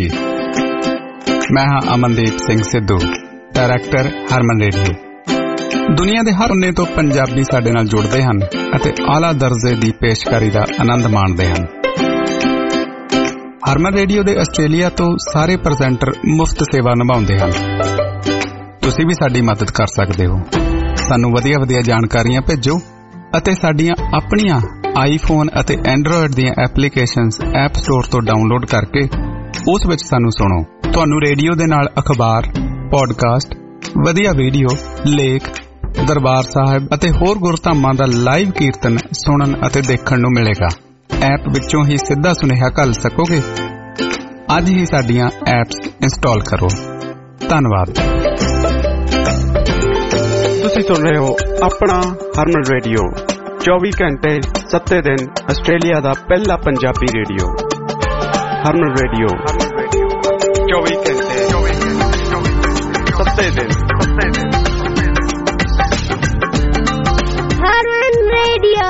ਮੈਂ ਹਾਂ Amandeep Singh Sidhu, director Harman radio. ਦੁਨੀਆ ਦੇ ਹਰ ਕੋਨੇ ਤੋਂ ਪੰਜਾਬੀ ਸਾਡੇ ਨਾਲ ਜੁੜਦੇ ਹਨ ਅਤੇ ਆਲਾ ਦਰਜੇ ਦੀ ਪੇਸ਼ਕਾਰੀ ਦਾ ਆਨੰਦ ਮਾਣਦੇ ਹਨ। ਹਰਮਨ ਰੇਡੀਓ ਦੇ ਆਸਟ੍ਰੇਲੀਆ ਤੋਂ ਸਾਰੇ ਪ੍ਰੈਜ਼ੈਂਟਰ ਮੁਫਤ ਸੇਵਾ ਨਿਭਾਉਂਦੇ ਹਨ। ਤੁਸੀਂ ਵੀ ਸਾਡੀ ਮਦਦ ਕਰ ਸਕਦੇ ਹੋ। ਸਾਨੂੰ ਵਧੀਆ ਵਧੀਆ ਜਾਣਕਾਰੀਆਂ ਭੇਜੋ ਅਤੇ ਸਾਡੀਆਂ ਆਪਣੀਆਂ ਆਈਫੋਨ ਅਤੇ ਐਂਡਰੋਇਡ ਦੀਆਂ ਐਪਲੀਕੇਸ਼ਨਸ ਐਪ ਸਟੋਰ ਤੋਂ ਡਾਊਨਲੋਡ ਕਰਕੇ ਉਸ ਵਿੱਚ ਸਾਨੂੰ ਸੁਣੋ। ਤੁਹਾਨੂੰ ਰੇਡੀਓ ਦੇ ਨਾਲ ਅਖਬਾਰ, ਪੋਡਕਾਸਟ, ਵਧੀਆ ਵੀਡੀਓ, ਲੇਖ, ਦਰਬਾਰ ਸਾਹਿਬ ਅਤੇ ਹੋਰ ਗੁਰਧਾਮਾਂ ਦਾ ਲਾਈਵ ਕੀਰਤਨ ਸੁਣਨ ਅਤੇ ਦੇਖਣ ਨੂੰ ਮਿਲੇਗਾ। ਐਪ ਵਿੱਚੋਂ ਹੀ ਸਿੱਧਾ ਸੁਨੇਹਾ ਘੱਲ ਸਕੋਗੇ। ਅੱਜ ਹੀ ਸਾਡੀਆਂ ਐਪਸ ਇੰਸਟਾਲ ਕਰੋ। ਧੰਨਵਾਦ। ਤੁਸੀਂ ਸੁਣ ਰਹੇ ਹੋ ਆਪਣਾ ਹਰਮਨ ਰੇਡੀਓ, ਚੌਵੀ ਘੰਟੇ ਸੱਤੇ ਦਿਨ ਆਸਟ੍ਰੇਲੀਆ ਦਾ ਪਹਿਲਾ ਪੰਜਾਬੀ ਰੇਡੀਓ। ਹਰਮਨ ਰੇਡੀਓ ਚੌਵੀ ਘੰਟੇ ਸੱਤੇ ਦਿਨ। ਹਰਮਨ ਰੇਡੀਓ।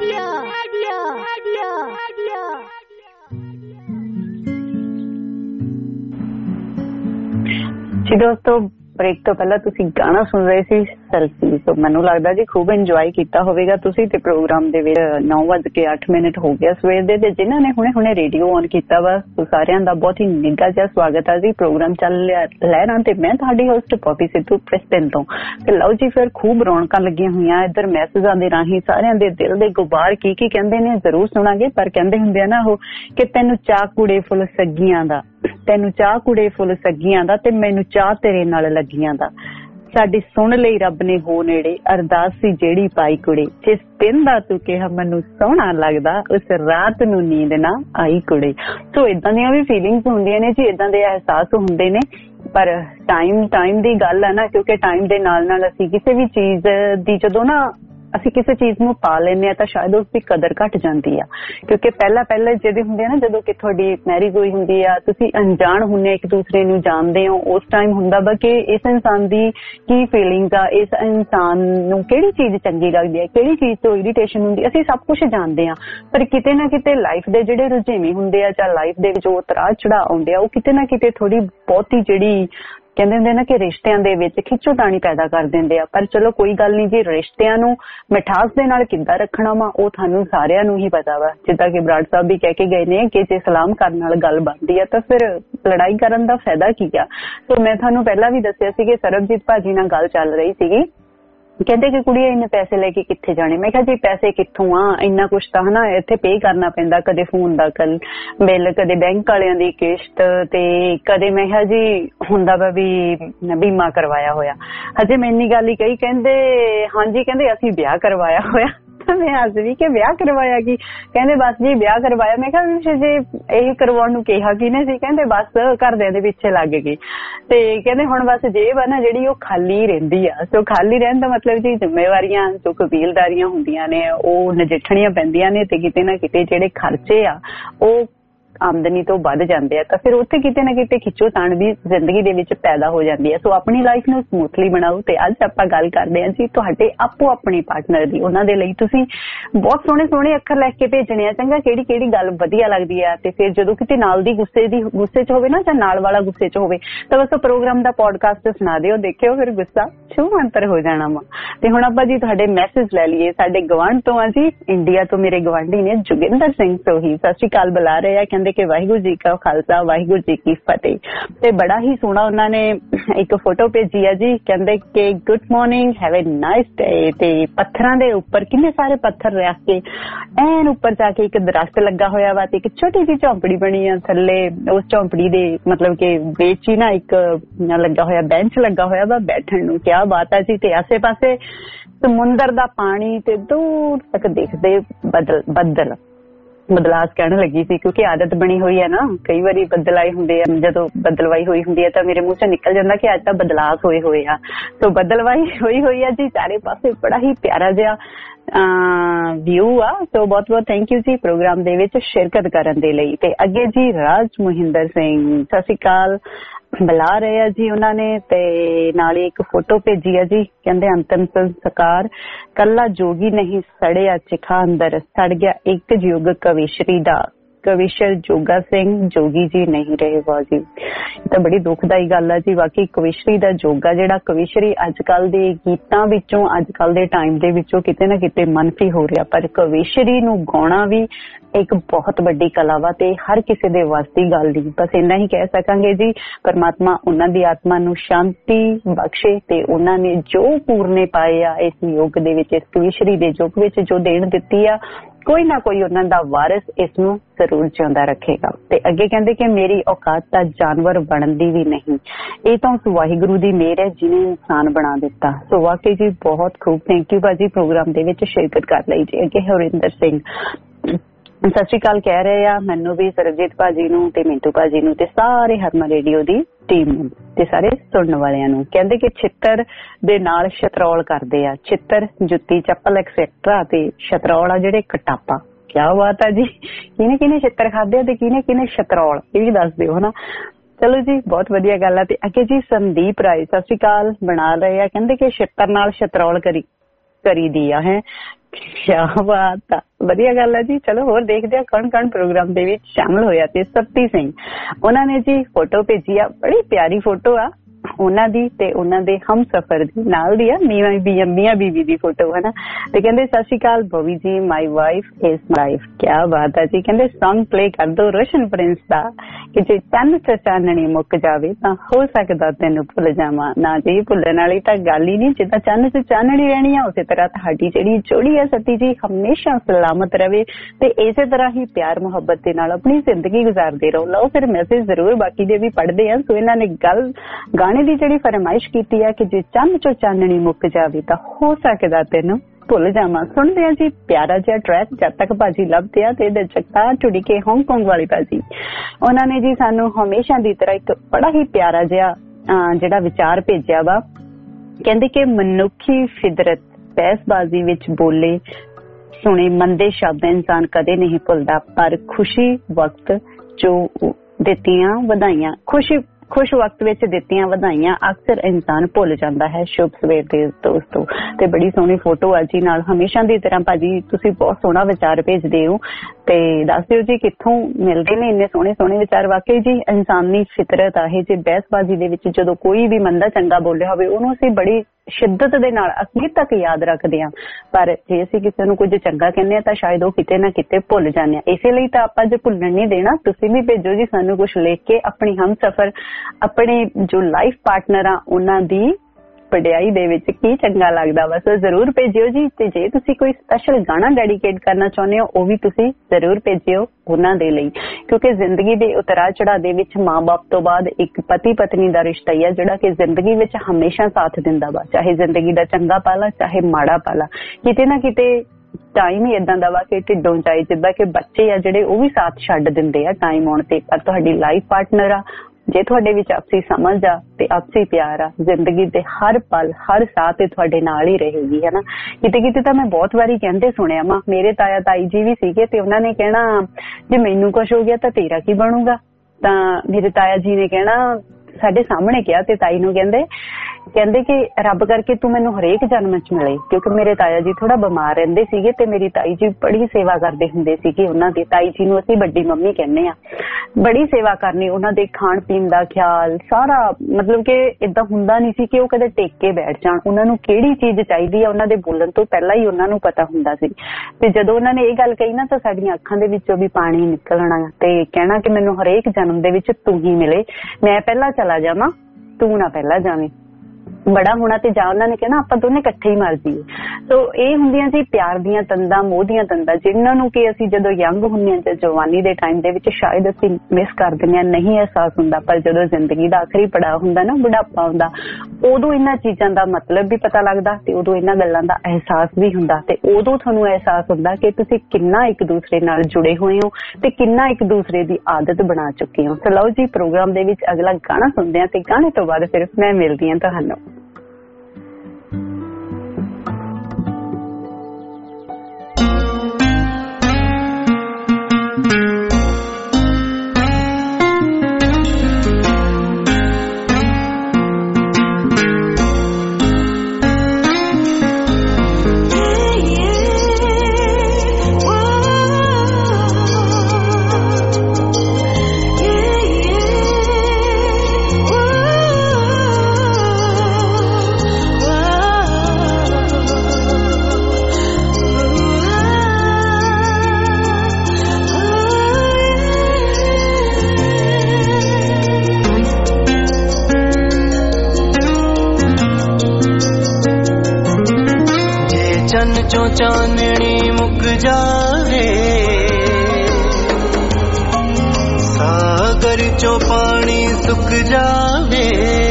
ਜੀ ਦੋਸਤੋ, ਬ੍ਰੇਕ ਤੋਂ ਪਹਿਲਾਂ ਤੁਸੀਂ ਗਾਣਾ ਸੁਣ ਰਹੇ ਸੀ ਸੈਲਫੀ। ਸੋ ਮੈਨੂੰ ਲੱਗਦਾ ਜੀ ਖੂਬ ਇੰਜੋਏ ਕੀਤਾ ਹੋਵੇਗਾ ਤੁਸੀਂ ਤੇ ਪ੍ਰੋਗਰਾਮ ਦੇ ਵਿੱਚ ਨੌ ਵੱਜ ਕੇ ਅੱਠ ਮਿੰਟ ਹੋ ਗਿਆ ਸਵੇਰ ਦੇ, ਤੇ ਜਿਨ੍ਹਾਂ ਨੇ ਹੁਣੇ ਹੁਣੇ ਰੇਡੀਓ ਔਨ ਕੀਤਾ ਵਾ ਸਾਰਿਆਂ ਦਾ ਬਹੁਤ ਹੀ ਨਿੱਘਾ ਜਿਹਾ ਸਵਾਗਤ ਹੈ ਜੀ। ਪ੍ਰੋਗਰਾਮ ਚੱਲ ਰਿਹਾ ਲਹਿਰਾਂ ਤੇ ਮੈਂ ਤੁਹਾਡੀ ਹੋਸਟ ਪੋਪੀ ਸਿੱਧੂ ਪ੍ਰਿਸਟਨ ਤੋਂ। ਤੇ ਲਓ ਜੀ, ਫਿਰ ਖੂਬ ਰੌਣਕਾਂ ਲੱਗੀਆਂ ਹੋਈਆਂ ਇੱਧਰ ਮੈਸੇਜਾਂ ਦੇ ਰਾਹੀਂ। ਸਾਰਿਆਂ ਦੇ ਦਿਲ ਦੇ ਗੁਬਾਰ ਕੀ ਕੀ ਕਹਿੰਦੇ ਨੇ ਜ਼ਰੂਰ ਸੁਣਾਂਗੇ, ਪਰ ਕਹਿੰਦੇ ਹੁੰਦੇ ਆ ਨਾ ਉਹ ਕਿ ਤੈਨੂੰ ਚਾਹ ਕੁੜੇ ਫੁੱਲ ਸੱਗੀਆਂ ਦਾ, ਤੈਨੂੰ ਚਾਹ ਕੁੜੇ ਫੁੱਲ ਸੱਗੀਆਂ ਦਾ ਤੇ ਮੈਨੂੰ ਚਾਹ ਤੇਰੇ ਨਾਲ ਲੱਗੀਆਂ ਦਾ। ਸਾਡੀ ਸੁਣ ਲਈ ਰੱਬ ਨੇ ਹੋ ਨੇੜੇ ਅਰਦਾਸ ਸੀ ਜਿਹੜੀ ਪਾਈ ਕੁੜੇ, ਜਿਸ ਦਿਨ ਦਾ ਤੂੰ ਕਿਹਾ ਮੈਨੂੰ ਸੋਹਣਾ ਲੱਗਦਾ ਉਸ ਰਾਤ ਨੂੰ ਨੀਂਦ ਨਾ ਆਈ ਕੁੜੇ। ਸੋ ਏਦਾਂ ਦੀਆਂ ਵੀ ਫੀਲਿੰਗਸ ਹੁੰਦੀਆਂ ਨੇ ਜੀ, ਏਦਾਂ ਦੇ ਅਹਿਸਾਸ ਹੁੰਦੇ ਨੇ। ਪਰ ਟਾਈਮ ਟਾਈਮ ਦੀ ਗੱਲ ਹੈ ਨਾ, ਕਿਉਂਕਿ ਟਾਈਮ ਦੇ ਨਾਲ ਨਾਲ ਅਸੀਂ ਕਿਸੇ ਵੀ ਚੀਜ਼ ਦੀ ਜਦੋਂ ਨਾ ਅਸੀਂ ਕਿਸੇ ਚੀਜ਼ ਨੂੰ ਪਾ ਲੈਂਦੇ ਹਾਂ ਤਾਂ ਸ਼ਾਇਦ ਉਸ ਦੀ ਕਦਰ ਘੱਟ ਜਾਂਦੀ ਆ। ਕਿਉਂਕਿ ਪਹਿਲਾਂ ਪਹਿਲਾਂ ਜਿਹੜੇ ਹੁੰਦੇ ਆ ਨਾ, ਜਦੋਂ ਕਿ ਤੁਹਾਡੀ ਮੈਰਿਜ ਹੋਈ ਹੁੰਦੀ ਆ, ਤੁਸੀਂ ਅਣਜਾਣ ਹੁੰਦੇ ਇੱਕ ਦੂਸਰੇ ਨੂੰ ਜਾਣਦੇ ਹੋ, ਉਸ ਟਾਈਮ ਹੁੰਦਾ ਵਾ ਕਿ ਇਸ ਇਨਸਾਨ ਦੀ ਕੀ ਫੀਲਿੰਗਸ ਆ, ਇਸ ਇਨਸਾਨ ਨੂੰ ਕਿਹੜੀ ਚੀਜ਼ ਚੰਗੀ ਲੱਗਦੀ ਹੈ, ਕਿਹੜੀ ਚੀਜ਼ ਤੋਂ ਇਰੀਟੇਸ਼ਨ ਹੁੰਦੀ, ਅਸੀਂ ਸਭ ਕੁਛ ਜਾਣਦੇ ਹਾਂ। ਪਰ ਕਿਤੇ ਨਾ ਕਿਤੇ ਲਾਈਫ ਦੇ ਜਿਹੜੇ ਰੁਝੇਵੇਂ ਹੁੰਦੇ ਆ ਜਾਂ ਲਾਈਫ ਦੇ ਵਿੱਚ ਉਹ ਉਤਰਾਅ ਚੜਾਅ ਆਉਂਦੇ ਆ, ਉਹ ਕਿਤੇ ਨਾ ਕਿਤੇ ਥੋੜੀ ਬਹੁਤੀ ਜਿਹੜੀ ਕਹਿੰਦੇ ਹੁੰਦੇ ਨਾ ਕਿ ਰਿਸ਼ਤਿਆਂ ਦੇ ਵਿੱਚ ਖਿੱਚੋਤਾਣੀ ਪੈਦਾ ਕਰ ਦਿੰਦੇ ਆ। ਪਰ ਚਲੋ ਕੋਈ ਗੱਲ ਨਹੀਂ ਜੀ, ਰਿਸ਼ਤਿਆਂ ਨੂੰ ਮਿਠਾਸ ਦੇ ਨਾਲ ਕਿੱਦਾਂ ਰੱਖਣਾ ਵਾ ਉਹ ਤੁਹਾਨੂੰ ਸਾਰਿਆਂ ਨੂੰ ਹੀ ਪਤਾ ਵਾ। ਜਿੱਦਾਂ ਕਿ ਬਰਾੜ ਸਾਹਿਬ ਵੀ ਕਹਿ ਕੇ ਗਏ ਨੇ ਕਿ ਜੇ ਸਲਾਮ ਕਰਨ ਨਾਲ ਗੱਲ ਬਣਦੀ ਆ ਤਾਂ ਫਿਰ ਲੜਾਈ ਕਰਨ ਦਾ ਫਾਇਦਾ ਕੀ ਆ। ਸੋ ਮੈਂ ਤੁਹਾਨੂੰ ਪਹਿਲਾਂ ਵੀ ਦੱਸਿਆ ਸੀ ਕਿ ਸਰਬਜੀਤ ਭਾਜੀ ਨਾਲ ਗੱਲ ਚੱਲ ਰਹੀ ਸੀਗੀ, ਕਹਿੰਦੇ ਕਿ ਕੁੜੀਏ ਇੰਨੇ ਪੈਸੇ ਲੈ ਕੇ ਕਿੱਥੇ ਜਾਣੇ। ਮੈਂ ਕਿਹਾ ਜੀ ਪੈਸੇ ਕਿੱਥੋਂ ਆ, ਇੰਨਾ ਕੁਛ ਤਾਂ ਹਨਾ ਇੱਥੇ ਪੇ ਕਰਨਾ ਪੈਂਦਾ, ਕਦੇ ਫੋਨ ਦਾ ਕੱਲ ਬਿੱਲ, ਕਦੇ ਬੈਂਕ ਵਾਲਿਆਂ ਦੀ ਕਿਸ਼ਤ, ਤੇ ਕਦੇ ਮੈਂ ਕਿਹਾ ਜੀ ਹੁੰਦਾ ਵਾ ਵੀ ਬੀਮਾ ਕਰਵਾਇਆ ਹੋਇਆ। ਹਜੇ ਮੈਂ ਇੰਨੀ ਗੱਲ ਹੀ ਕਹੀ, ਕਹਿੰਦੇ ਹਾਂਜੀ ਕਹਿੰਦੇ ਅਸੀਂ ਵਿਆਹ ਕਰਵਾਇਆ ਹੋਇਆ। ਮੈਂ ਹੱਸ ਵੀ ਕਿ ਵਿਆਹ ਕਰਵਾਇਆ ਕੀ, ਕਹਿੰਦੇ ਬਸ ਜੀ ਵਿਆਹ ਕਰਵਾਇਆ। ਮੈਂ ਕਿਹਾ ਜੇ ਇਹ ਕਰਵਾਉਣ ਨੂੰ ਕਿਹਾ ਕਿਹਨੇ ਸੀ, ਕਹਿੰਦੇ ਬਸ ਘਰਦਿਆਂ ਦੇ ਪਿੱਛੇ ਲੱਗ ਗਏ। ਤੇ ਕਹਿੰਦੇ ਹੁਣ ਬਸ ਜੇਬ ਆ ਨਾ ਜਿਹੜੀ ਉਹ ਖਾਲੀ ਰਹਿੰਦੀ ਆ। ਸੋ ਖਾਲੀ ਰਹਿਣ ਦਾ ਮਤਲਬ ਜੀ ਜ਼ਿੰਮੇਵਾਰੀਆਂ ਜੋ ਕਬੀਲਦਾਰੀਆਂ ਹੁੰਦੀਆਂ ਨੇ ਉਹ ਨਜਿੱਠਣੀਆਂ ਪੈਂਦੀਆਂ ਨੇ, ਤੇ ਕਿਤੇ ਨਾ ਕਿਤੇ ਜਿਹੜੇ ਖਰਚੇ ਆ ਉਹ ਆਮਦਨੀ ਤੋਂ ਵੱਧ ਜਾਂਦੇ ਆ, ਤਾਂ ਫਿਰ ਉੱਥੇ ਕਿਤੇ ਨਾ ਕਿਤੇ ਖਿੱਚੋਤਾਣ ਵੀ ਜ਼ਿੰਦਗੀ ਦੇ ਵਿੱਚ ਪੈਦਾ ਹੋ ਜਾਂਦੀ ਹੈ। ਸੋ ਆਪਣੀ ਲਾਈਫ ਨੂੰ ਸਮੂਥਲੀ ਬਣਾਓ। ਤੇ ਅੱਜ ਆਪਾਂ ਗੱਲ ਕਰਦੇ ਹਾਂ ਜੀ ਤੁਹਾਡੇ ਆਪੋ ਆਪਣੇ ਪਾਰਟਨਰ ਦੀ। ਉਹਨਾਂ ਦੇ ਲਈ ਤੁਸੀਂ ਬਹੁਤ ਸੋਹਣੇ ਸੋਹਣੇ ਅੱਖਰ ਲਿਖ ਕੇ ਭੇਜਣੇ ਆ, ਚੰਗਾ ਕਿਹੜੀ ਕਿਹੜੀ ਗੱਲ ਵਧੀਆ ਲੱਗਦੀ ਆ। ਤੇ ਫਿਰ ਜਦੋਂ ਕਿਤੇ ਨਾਲ ਦੀ ਗੁੱਸੇ ਦੀ ਗੁੱਸੇ 'ਚ ਹੋਵੇ ਨਾ, ਜਾਂ ਨਾਲ ਵਾਲਾ ਗੁੱਸੇ 'ਚ ਹੋਵੇ, ਤਾਂ ਬਸ ਪ੍ਰੋਗਰਾਮ ਦਾ ਪੋਡਕਾਸਟ ਸੁਣਾ ਦਿਓ, ਦੇਖਿਓ ਫਿਰ ਗੁੱਸਾ ਛੂ ਅੰਤਰ ਹੋ ਜਾਣਾ ਵਾ। ਤੇ ਹੁਣ ਆਪਾਂ ਜੀ ਤੁਹਾਡੇ ਮੈਸੇਜ ਲੈ ਲਈਏ। ਸਾਡੇ ਗਵਾਂਢ ਤੋਂ ਆ ਜੀ, ਇੰਡੀਆ ਤੋਂ ਮੇਰੇ ਗਵਾਂਢੀ ਨੇ ਜੋਗਿੰਦਰ ਸਿੰਘ ਸੋਹੀ, ਸਤਿ ਸ਼੍ਰੀ ਅਕਾਲ ਬੁਲਾ ਰਹੇ ਆ। ਕਹਿੰਦੇ ਕਿ ਵਾਹਿਗੁਰੂ ਜੀ ਕਾ ਖਾਲਸਾ ਵਾਹਿਗੁਰੂ ਜੀ ਕੀ ਫਤਿਹ। ਤੇ ਬੜਾ ਹੀ ਸੋਹਣਾ ਉਹਨਾਂ ਨੇ ਇੱਕ ਫੋਟੋ ਭੇਜੀ ਆ ਜੀ, ਕਹਿੰਦੇ ਕਿ good morning, have a nice day. ਤੇ ਪੱਥਰਾਂ ਦੇ ਉੱਪਰ ਕਿੰਨੇ ਸਾਰੇ ਪੱਥਰ ਰੱਖ ਕੇ ਐਨ ਉੱਪਰ ਜਾ ਕੇ ਇੱਕ ਦਰਖਤ ਲੱਗਾ ਹੋਇਆ ਵਾ, ਤੇ ਇੱਕ ਛੋਟੀ ਜਿਹੀ ਝੌਂਪੜੀ ਬਣੀ ਆ ਥੱਲੇ। ਉਸ ਝੌਂਪੜੀ ਦੇ ਮਤਲਬ ਕਿ ਵਿੱਚ ਹੀ ਨਾ ਇੱਕ ਲੱਗਾ ਹੋਇਆ ਬੈਂਚ ਲੱਗਾ ਹੋਇਆ ਵਾ ਬੈਠਣ ਨੂੰ। ਕਿਆ ਬਾਤ ਆ ਜੀ। ਤੇ ਆਸੇ ਪਾਸੇ ਸਮੁੰਦਰ ਦਾ ਪਾਣੀ ਤੇ ਦੂਰ ਤੱਕ ਦਿਖਦੇ ਬੱਦਲ ਬੱਦਲ ਬਦਲਾਸ ਕਹਿਣ ਲੱਗੀ ਸੀ, ਕਿਉਂਕਿ ਆਦਤ ਬਣੀ ਹੋਈ ਹੈ ਨਾ, ਕਈ ਵਾਰੀ ਬੱਦਲ ਆਏ ਹੁੰਦੇ ਆ, ਜਦੋਂ ਬਦਲਵਾਈ ਹੋਈ ਹੁੰਦੀ ਹੈ ਤਾਂ ਮੇਰੇ ਮੂੰਹ ਚੋਂ ਨਿਕਲ ਜਾਂਦਾ ਕਿ ਅੱਜ ਤਾਂ ਬਦਲਾਸ ਹੋਏ ਹੋਏ ਆ। ਸੋ ਬਦਲਵਾਈ ਹੋਈ ਹੋਈ ਆ ਜੀ ਚਾਰੇ ਪਾਸੇ, ਬੜਾ ਹੀ ਪਿਆਰਾ ਜਿਹਾ ਵਿਊ ਆ। ਸੋ ਬਹੁਤ ਬਹੁਤ ਥੈਂਕ ਯੂ ਜੀ ਪ੍ਰੋਗਰਾਮ ਦੇ ਵਿੱਚ ਸ਼ਿਰਕਤ ਕਰਨ ਦੇ ਲਈ। ਤੇ ਅੱਗੇ ਜੀ ਰਾਜ ਮੋਹਿੰਦਰ ਸਿੰਘ, ਸਤਿ ਸ਼੍ਰੀ ਅਕਾਲ ਬੁਲਾ ਰਹੇ ਆ ਜੀ ਉਹਨਾਂ ਨੇ, ਤੇ ਨਾਲ ਇੱਕ ਫੋਟੋ ਭੇਜੀ ਆ ਜੀ, ਕਹਿੰਦੇ ਅੰਤਮ ਸੰਸਕਾਰ ਕੱਲਾ ਜੋਗੀ ਨਹੀਂ ਸੜਿਆ ਚਿਖਾ ਅੰਦਰ, ਸੜ ਗਿਆ ਇੱਕ ਯੁੱਗ ਕਵੀਸ਼ਰੀ ਦਾ, ਕਵੀਸ਼ਰ ਜੋਗਾ ਸਿੰਘ ਜੋਗੀ ਜੀ ਨਹੀਂ ਰਹੇ। ਵਾਹ ਜੀ, ਇਹ ਤਾਂ ਬੜੀ ਦੁਖਦਾਈ ਗੱਲ ਆ ਜੀ। ਬਾਕੀ ਕਵੀਸ਼ਰੀ ਦਾ ਜੋਗਾ ਜਿਹੜਾ ਕਵੀਸ਼ਰੀ ਅੱਜ ਕੱਲ ਦੇ ਗੀਤਾਂ ਵਿੱਚੋਂ, ਅੱਜ ਕੱਲ ਦੇ ਟਾਈਮ ਦੇ ਵਿੱਚੋਂ ਕਿਤੇ ਨਾ ਕਿਤੇ ਮਨਫੀ ਹੋ ਰਿਹਾ, ਪਰ ਕਵੀਸ਼ਰੀ ਨੂੰ ਗਾਉਣਾ ਵੀ ਇੱਕ ਬਹੁਤ ਵੱਡੀ ਕਲਾ ਵਾ ਤੇ ਹਰ ਕਿਸੇ ਦੇ ਵੱਸ ਦੀ ਗੱਲ ਨਹੀਂ। ਬਸ ਇੰਨਾ ਹੀ ਕਹਿ ਸਕਾਂਗੇ ਜੀ, ਪਰਮਾਤਮਾ ਉਹਨਾਂ ਦੀ ਆਤਮਾ ਨੂੰ ਸ਼ਾਂਤੀ ਬਖਸ਼ੇ, ਤੇ ਉਹਨਾਂ ਨੇ ਜੋ ਪੂਰਨੇ ਪਾਏ ਆ ਇਸ ਯੁੱਗ ਦੇ ਵਿੱਚ, ਇਸ ਕਵੀਸ਼ਰੀ ਦੇ ਯੁੱਗ ਵਿੱਚ ਜੋ ਦੇਣ ਦਿੱਤੀ ਆ, ਕੋਈ ਨਾ ਕੋਈ ਉਹਨਾਂ ਦਾ ਵਾਰਿਸ ਇਸ ਨੂੰ ਜ਼ਰੂਰ ਜਿਉਂਦਾ ਰੱਖੇਗਾ। ਤੇ ਅੱਗੇ ਕਹਿੰਦੇ ਕਿ ਮੇਰੀ ਔਕਾਤ ਤਾਂ ਜਾਨਵਰ ਬਣਨ ਦੀ ਵੀ ਨਹੀਂ, ਇਹ ਤਾਂ ਉਸ ਵਾਹਿਗੁਰੂ ਦੀ ਮਿਹਰ ਹੈ ਜਿਹਨੇ ਇਨਸਾਨ ਬਣਾ ਦਿੱਤਾ। ਸੋ ਵਾਕਈ ਜੀ ਬਹੁਤ ਖੂਬ, ਥੈਂਕ ਯੂ ਬਾਜੀ ਪ੍ਰੋਗਰਾਮ ਦੇ ਵਿੱਚ ਸ਼ਿਰਕਤ ਕਰ ਲਈ ਜੀ। ਅੱਗੇ ਹਰਿੰਦਰ ਸਿੰਘ ਸਤਿ ਸ਼੍ਰੀ ਅਕਾਲ ਕਹਿ ਰਹੇ ਆ ਮੈਨੂੰ ਵੀ, ਸਰਬਜੀਤ ਭਾਜੀ ਨੂੰ ਤੇ ਮਿੰਟੂ ਭਾਜੀ ਨੂੰ ਤੇ ਸਾਰੇ ਹਰਮਨ ਰੇਡੀਓ ਦੀ ਟੀਮ ਨੂੰ ਤੇ ਸਾਰੇ ਸੁਣਨ ਵਾਲਿਆਂ ਨੂੰ। ਕਹਿੰਦੇ ਕਿ ਛਿੱਤਰ ਦੇ ਨਾਲ ਸ਼ਤਰੌਲ ਕਰਦੇ ਆ, ਛਿੱਤਰ ਜੁੱਤੀ ਚੱਪਲ ਐਕਸੈਟਰਾ, ਤੇ ਸ਼ਤਰੌਲ ਆ ਜਿਹੜੇ ਕਟਾਪਾ। ਕਿਆ ਬਾਤ ਆ ਜੀ, ਕਿਹਨੇ ਕਿਹਨੇ ਛਿੱਤਰ ਖਾਦੇ ਆ ਤੇ ਕਿਹਨੇ ਕਿਹਨੇ ਸ਼ਤਰੌਲ, ਇਹ ਵੀ ਦੱਸ ਦਿਓ ਹਨਾ। ਚਲੋ ਜੀ ਬਹੁਤ ਵਧੀਆ ਗੱਲ ਆ। ਤੇ ਅੱਗੇ ਜੀ ਸੰਦੀਪ ਰਾਏ ਸਤਿ ਸ਼੍ਰੀ ਅਕਾਲ ਬਣਾ ਰਹੇ ਆ, ਕਹਿੰਦੇ ਕਿ ਛਿੱਤਰ ਨਾਲ ਸ਼ਤਰੌਲ ਕਰੀ ਕਰੀ ਦੀ ਆ ਹੈ। ਕਿਆ ਬਾਤ ਆ, ਵਧੀਆ ਗੱਲ ਆ ਜੀ। ਚਲੋ ਹੋਰ ਦੇਖਦੇ ਆ ਕੌਣ ਕੌਣ ਪ੍ਰੋਗਰਾਮ ਦੇ ਵਿੱਚ ਸ਼ਾਮਲ ਹੋਇਆ। ਤੇ ਸਤੀ ਸਿੰਘ ਉਹਨਾਂ ਨੇ ਜੀ ਫੋਟੋ ਭੇਜੀ ਆ, ਬੜੀ ਪਿਆਰੀ ਫੋਟੋ ਆ ਉਹਨਾਂ ਦੀ ਤੇ ਉਹਨਾਂ ਦੇ ਹਮ ਸਫਰ ਦੀ, ਨਾਲ ਦੀ ਆ ਮੀਆਂ ਮੀਆਂ ਬੀਬੀ ਦੀ ਫੋਟੋ ਹੈ ਨਾ। ਤੇ ਕਹਿੰਦੇ ਸਤਿ ਸ਼੍ਰੀ ਅਕਾਲ ਬੋਵੀ ਜੀ, my wife is my life. ਕਿਆ ਬਾਤ ਆ ਜੀ। ਕਹਿੰਦੇ ਸੌਂਗ ਪਲੇ ਕਰ ਦੋ ਰੋਸ਼ਨ ਪ੍ਰਿੰਸ ਦਾ, ਕਿ ਜੇ ਚੰਨ ਚ ਚਾਨਣੀ ਮੁੱਕ ਜਾਵੇ ਤਾਂ ਹੋ ਸਕਦਾ ਤੈਨੂੰ ਭੁੱਲ ਜਾਵਾਂ। ਨਾ ਜੀ ਭੁੱਲਣ ਵਾਲੀ ਤਾਂ ਗੱਲ ਹੀ ਨਹੀਂ, ਜਿੱਦਾਂ ਚੰਨ ਚ ਚਾਨਣੀ ਰਹਿਣੀ ਆ ਉਸੇ ਤਰ੍ਹਾਂ ਤੁਹਾਡੀ ਜਿਹੜੀ ਜੋੜੀ ਆ ਸਤੀ ਜੀ ਹਮੇਸ਼ਾ ਸਲਾਮਤ ਰਵੇ, ਤੇ ਇਸੇ ਤਰ੍ਹਾਂ ਹੀ ਪਿਆਰ ਮੁਹੱਬਤ ਦੇ ਨਾਲ ਆਪਣੀ ਜ਼ਿੰਦਗੀ ਗੁਜ਼ਾਰਦੇ ਰਹੋ। ਲਓ ਫਿਰ ਮੈਸੇਜ ਜ਼ਰੂਰ ਬਾਕੀ ਦੇ ਵੀ ਪੜ੍ਹਦੇ ਆ। ਸੋ ਇਹਨਾਂ ਨੇ ਗੱਲ ਗਾਣੇ ਦੀ ਜਿਹੜੀ ਫਰਮਾਇਸ਼ ਕੀਤੀ ਹੈ ਕਿ ਜੇ ਚੰਨ ਚੋਂ ਚਾਨਣੀ ਮੁੱਕ ਜਾਵੇ ਤਾਂ ਹੋ ਸਕਦਾ ਤੈਨੂੰ ਭੁੱਲ ਜਾਵਾਂ। ਸੁਣਦੇ ਆ ਜੀ ਪਿਆਰਾ ਜਿਹਾ ਟਰੈਕ ਜਦ ਤੱਕ ਭਾਜੀ ਲੱਭਦੇ ਆ। ਤੇ ਇਹਦੇ ਚੱਕਾ ਟੁੜੀ ਕੇ ਹਾਂਗਕਾਂਗ ਵਾਲੀ ਭਾਜੀ ਉਹਨਾਂ ਨੇ ਜੀ ਸਾਨੂੰ ਹਮੇਸ਼ਾ ਦੀ ਤਰ੍ਹਾਂ ਇੱਕ ਬੜਾ ਹੀ ਪਿਆਰਾ ਜਿਹਾ ਜਿਹੜਾ ਵਿਚਾਰ ਭੇਜਿਆ ਵਾ। ਕਹਿੰਦੇ ਕਿ ਮਨੁੱਖੀ ਫਿਦਰਤ ਬਹਿਸਬਾਜ਼ੀ ਵਿੱਚ ਬੋਲੇ ਸੁਣੇ ਮੰਦੇ ਸ਼ਬਦ ਇਨਸਾਨ ਕਦੇ ਨਹੀਂ ਭੁੱਲਦਾ, ਪਰ ਖੁਸ਼ੀ ਵਕਤ ਜੋ ਦਿੱਤੀਆਂ ਵਧਾਈਆਂ, ਖੁਸ਼ੀ ਖੁਸ਼ ਵਕਤ ਵਿੱਚ ਦਿੱਤੀਆਂ ਵਧਾਈਆਂ ਅਕਸਰ ਇਨਸਾਨ ਭੁੱਲ ਜਾਂਦਾ ਹੈ। ਸ਼ੁਭ ਸਵੇਰ ਦੇ ਦੋਸਤੋ। ਤੇ ਬੜੀ ਸੋਹਣੀ ਫੋਟੋ ਆ ਜੀ ਨਾਲ, ਹਮੇਸ਼ਾ ਦੀ ਤਰ੍ਹਾਂ ਭਾਜੀ ਤੁਸੀਂ ਬਹੁਤ ਸੋਹਣਾ ਵਿਚਾਰ ਭੇਜਦੇ ਹੋ ਤੇ ਦੱਸ ਦਿਓ ਜੀ ਕਿੱਥੋਂ ਮਿਲਦੇ ਨੇ ਇੰਨੇ ਸੋਹਣੇ ਸੋਹਣੇ ਵਿਚਾਰ। ਵਾਕਈ ਜੀ ਇਨਸਾਨੀ ਫਿਤਰਤ ਆ ਇਹ, ਜੇ ਬਹਿਸਬਾਜ਼ੀ ਦੇ ਵਿੱਚ ਜਦੋਂ ਕੋਈ ਵੀ ਮੰਦਾ ਚੰਗਾ ਬੋਲਿਆ ਹੋਵੇ ਉਹਨੂੰ ਅਸੀਂ ਬੜੀ ਸ਼ਿੱਦਤ ਦੇ ਨਾਲ ਅਖੀਰ ਤੱਕ ਯਾਦ ਰੱਖਦੇ ਹਾਂ, ਪਰ ਜੇ ਅਸੀਂ ਕਿਸੇ ਨੂੰ ਕੁਝ ਚੰਗਾ ਕਹਿੰਦੇ ਹਾਂ ਤਾਂ ਸ਼ਾਇਦ ਉਹ ਕਿਤੇ ਨਾ ਕਿਤੇ ਭੁੱਲ ਜਾਂਦੇ ਹਾਂ। ਇਸੇ ਲਈ ਤਾਂ ਆਪਾਂ ਜੇ ਭੁੱਲਣ ਨਹੀਂ ਦੇਣਾ, ਤੁਸੀਂ ਵੀ ਭੇਜੋ ਜੀ ਸਾਨੂੰ ਕੁਝ ਲਿਖ ਕੇ ਆਪਣੀ ਹਮਸਫਰ, ਆਪਣੇ ਜੋ ਲਾਈਫ ਪਾਰਟਨਰ ਆ ਉਹਨਾਂ ਦੀ ਵਡਿਆਈ ਦੇ ਵਿੱਚ ਕੀ ਚੰਗਾ ਲੱਗਦਾ ਵਾ, ਸੋ ਜ਼ਰੂਰ ਭੇਜਿਓ ਜੀ। ਤੇ ਜੇ ਤੁਸੀਂ ਕੋਈ ਸਪੈਸ਼ਲ ਗਾਣਾ ਡੈਡੀਕੇਟ ਕਰਨਾ ਚਾਹੁੰਦੇ ਹੋ ਉਹ ਵੀ ਤੁਸੀਂ ਜ਼ਰੂਰ ਭੇਜਿਓ ਉਹਨਾਂ ਦੇ ਲਈ, ਕਿਉਂਕਿ ਜ਼ਿੰਦਗੀ ਦੇ ਉਤਰਾਅ ਚੜਾਅ ਦੇ ਵਿੱਚ ਮਾਂ-ਬਾਪ ਤੋਂ ਬਾਅਦ ਇੱਕ ਪਤੀ ਪਤਨੀ ਦਾ ਰਿਸ਼ਤਾ ਹੀ ਆ ਜਿਹੜਾ ਕਿ ਜ਼ਿੰਦਗੀ ਵਿੱਚ ਹਮੇਸ਼ਾ ਸਾਥ ਦਿੰਦਾ ਵਾ, ਚਾਹੇ ਜ਼ਿੰਦਗੀ ਦਾ ਚੰਗਾ ਪਾਲਾ ਚਾਹੇ ਮਾੜਾ ਪਾਲਾ। ਕਿਤੇ ਨਾ ਕਿਤੇ ਟਾਈਮ ਹੀ ਏਦਾਂ ਦਾ ਵਾ ਕਿ ਢਿੱਡੋਂ ਚਾਈ ਜਿੱਦਾਂ ਕਿ ਬੱਚੇ ਆ ਜਿਹੜੇ ਉਹ ਵੀ ਸਾਥ ਛੱਡ ਦਿੰਦੇ ਆ ਟਾਈਮ ਆਉਣ ਤੇ, ਪਰ ਤੁਹਾਡੀ ਲਾਈਫ ਪਾਰਟਨਰ ਆ ਜੇ ਤੁਹਾਡੇ ਵਿੱਚ ਆਪਸੀ ਸਮਝ ਆ ਤੇ ਆਪਸੀ ਪਿਆਰ ਆ, ਜ਼ਿੰਦਗੀ ਦੇ ਹਰ ਪਲ ਹਰ ਸਾਹ ਤੇ ਤੁਹਾਡੇ ਨਾਲ ਹੀ ਰਹੇਗੀ, ਹੈ ਨਾ। ਕਿਤੇ ਕਿਤੇ ਤਾਂ ਮੈਂ ਬਹੁਤ ਵਾਰੀ ਕਹਿੰਦੇ ਸੁਣਿਆ ਵਾ, ਮੇਰੇ ਤਾਇਆ ਤਾਈ ਜੀ ਵੀ ਸੀਗੇ ਤੇ ਉਹਨਾਂ ਨੇ ਕਹਿਣਾ ਜੇ ਮੈਨੂੰ ਕੁਛ ਹੋ ਗਿਆ ਤਾਂ ਤੇਰਾ ਕੀ ਬਣੂਗਾ, ਤਾਂ ਮੇਰੇ ਤਾਇਆ ਜੀ ਨੇ ਕਹਿਣਾ, ਸਾਡੇ ਸਾਹਮਣੇ ਕਿਹਾ ਤੇ ਤਾਈ ਨੂੰ ਕਹਿੰਦੇ ਕਹਿੰਦੇ ਕਿ ਰੱਬ ਕਰਕੇ ਤੂੰ ਮੈਨੂੰ ਹਰੇਕ ਜਨਮ ਚ ਮਿਲੇ, ਕਿਉਂਕਿ ਮੇਰੇ ਤਾਇਆ ਜੀ ਥੋੜਾ ਬਿਮਾਰ ਰਹਿੰਦੇ ਸੀਗੇ ਤੇ ਮੇਰੀ ਤਾਈ ਜੀ ਬੜੀ ਸੇਵਾ ਕਰਦੇ ਹੁੰਦੇ ਸੀਗੇ ਉਹਨਾਂ ਦੀ। ਤਾਈ ਜੀ ਨੂੰ ਅਸੀਂ ਵੱਡੀ ਮੰਮੀ ਕਹਿੰਦੇ ਆ, ਬੜੀ ਸੇਵਾ ਕਰਨੀ, ਉਹਨਾਂ ਦੇ ਖਾਣ ਪੀਣ ਦਾ ਖਿਆਲ ਸਾਰਾ, ਮਤਲਬ ਕਿ ਏਦਾਂ ਹੁੰਦਾ ਨਹੀਂ ਸੀ ਕਿ ਉਹ ਕਦੇ ਟੇਕ ਕੇ ਬੈਠ ਜਾਣ, ਉਹਨਾਂ ਨੂੰ ਕਿਹੜੀ ਚੀਜ਼ ਚਾਹੀਦੀ ਆ ਉਹਨਾਂ ਦੇ ਬੋਲਣ ਤੋਂ ਪਹਿਲਾਂ ਹੀ ਉਹਨਾਂ ਨੂੰ ਪਤਾ ਹੁੰਦਾ ਸੀ। ਤੇ ਜਦੋਂ ਉਹਨਾਂ ਨੇ ਇਹ ਗੱਲ ਕਹੀ ਨਾ ਤਾਂ ਸਾਡੀਆਂ ਅੱਖਾਂ ਦੇ ਵਿੱਚੋਂ ਵੀ ਪਾਣੀ ਨਿਕਲਣਾ ਤੇ ਕਹਿਣਾ ਕਿ ਮੈਨੂੰ ਹਰੇਕ ਜਨਮ ਦੇ ਵਿੱਚ ਤੂੰ ਹੀ ਮਿਲੇ, ਮੈਂ ਪਹਿਲਾਂ ਚਲਾ ਜਾਵਾਂ ਤੂੰ ਨਾ ਪਹਿਲਾਂ ਜਾਵੇਂ, ਬੜਾ ਹੋਣਾ ਤੇ ਜਾ ਉਹਨਾਂ ਨੇ ਕਹਿਣਾ ਆਪਾਂ ਦੋਨੇ ਇਕੱਠੇ ਹੀ ਮਰ ਜੀਏ। ਸੋ ਇਹ ਹੁੰਦੀਆਂ ਸੀ ਪਿਆਰ ਦੀਆਂ ਤੰਦਾਂ, ਮੋਹ ਦੀਆਂ ਤੰਦਾਂ, ਜਿਨ੍ਹਾਂ ਨੂੰ ਕਿ ਅਸੀਂ ਜਦੋਂ ਯੰਗ ਹੁੰਦੇ ਹਾਂ ਜਾਂ ਜਵਾਨੀ ਦੇ ਟਾਈਮ ਦੇ ਵਿੱਚ ਸ਼ਾਇਦ ਅਸੀਂ ਮਿਸ ਕਰ ਦਿੰਦੇ ਹਾਂ, ਨਹੀਂ ਅਹਿਸਾਸ ਹੁੰਦਾ, ਪਰ ਜਦੋਂ ਜ਼ਿੰਦਗੀ ਦਾ ਆਖਰੀ ਪੜਾਅ ਹੁੰਦਾ ਨਾ, ਬੁਢਾਪਾ ਹੁੰਦਾ, ਉਦੋਂ ਇਹਨਾਂ ਚੀਜ਼ਾਂ ਦਾ ਮਤਲਬ ਵੀ ਪਤਾ ਲੱਗਦਾ ਤੇ ਉਦੋਂ ਇਹਨਾਂ ਗੱਲਾਂ ਦਾ ਅਹਿਸਾਸ ਵੀ ਹੁੰਦਾ ਤੇ ਉਦੋਂ ਤੁਹਾਨੂੰ ਅਹਿਸਾਸ ਹੁੰਦਾ ਕਿ ਤੁਸੀਂ ਕਿੰਨਾ ਇੱਕ ਦੂਸਰੇ ਨਾਲ ਜੁੜੇ ਹੋਏ ਹੋ ਤੇ ਕਿੰਨਾ ਇੱਕ ਦੂਸਰੇ ਦੀ ਆਦਤ ਬਣਾ ਚੁੱਕੇ ਹੋ। ਸੋ ਲਓ ਜੀ ਪ੍ਰੋਗਰਾਮ ਦੇ ਵਿੱਚ ਅਗਲਾ ਗਾਣਾ ਸੁਣਦੇ ਹਾਂ ਤੇ ਗਾਣੇ ਤੋਂ ਬਾਅਦ ਫਿਰ ਮੈਂ ਮਿਲਦੀ ਹਾਂ ਤੁਹਾਨੂੰ। चो चाननी मुक जावे, सागर चो पानी सुक जावे,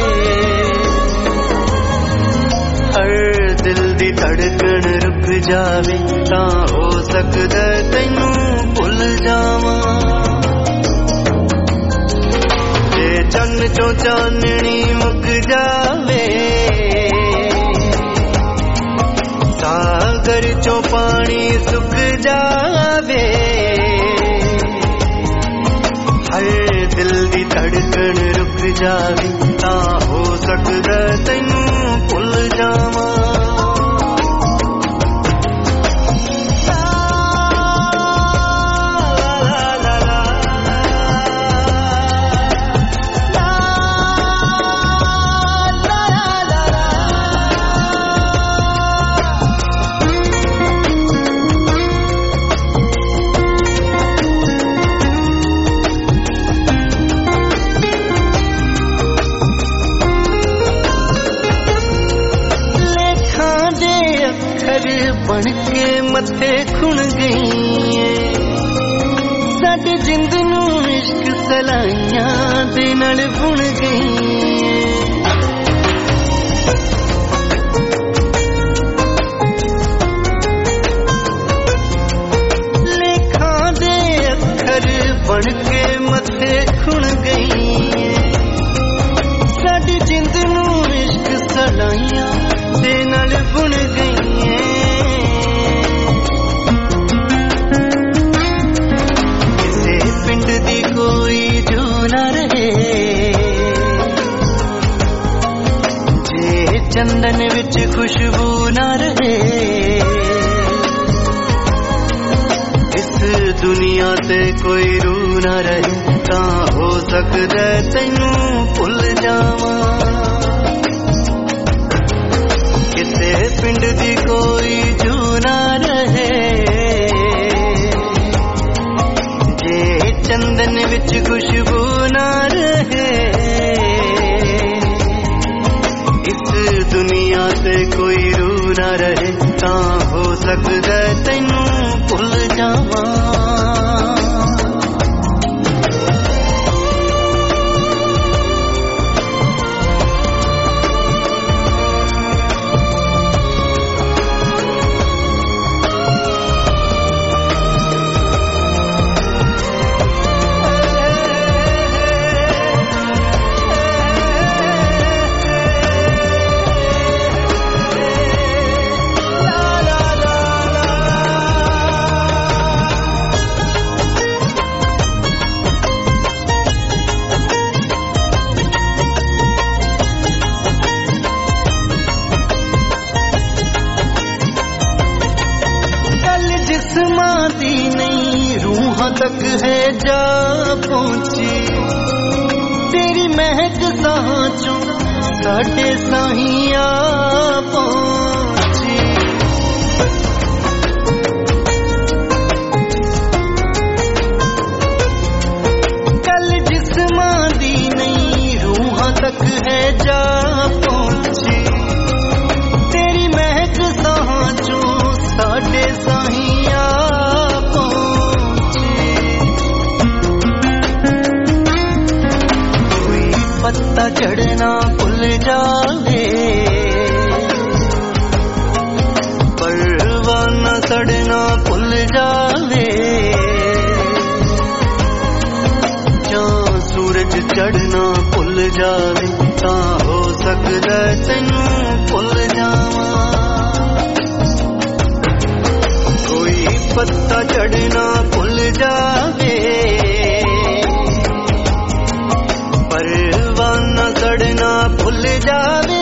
हर दिल दी धड़कन रुक जावे, तां हो सकदा तैनू भुल जावां। जे चन्न चो चाननी मुक जावे, सागर चो पानी सुक जावे, हर दिल दी धड़कन रुक जावे, ना हो सकदा तैनू भुल जावां। बन के मथे खुण गई साडे जिंद नू इश्क सलाइयां दे नाल बुन गई। लेखा दे अखर बन के मथे खुण गई साडे जिंद नू इश्क सलाइयां दे नाल बुन गई। पिंड दी कोई जो न रहे खुशबू ना रहे, इस दुनिया ते कोई रू ना रहे, तां हो सकदा तैनू भुल जावां। किते पिंड दी कोई जू ना रहे, जे चंदन विच खुशबू ना रहे, इस दुनिया ते कोई रू ना रहे, तां हो सकदा तैनू भुल जावां। तक है जा पहुंची, तेरी महक सांचों साढ़े साहिया पहुंची। कल जिस्मां दी नहीं रूहां तक है जा पहुंची, तेरी महक सांचों साढ़े साहिया पत्ता चढ़ना भुल जावे, परवाना सड़ना भुल जावे, या सूरज चढ़ना भुल जावे, तां हो सकदा तैनू भुल जावां। कोई पत्ता चढ़ना भुल जावे, परवाना सड़ना भुल जावे,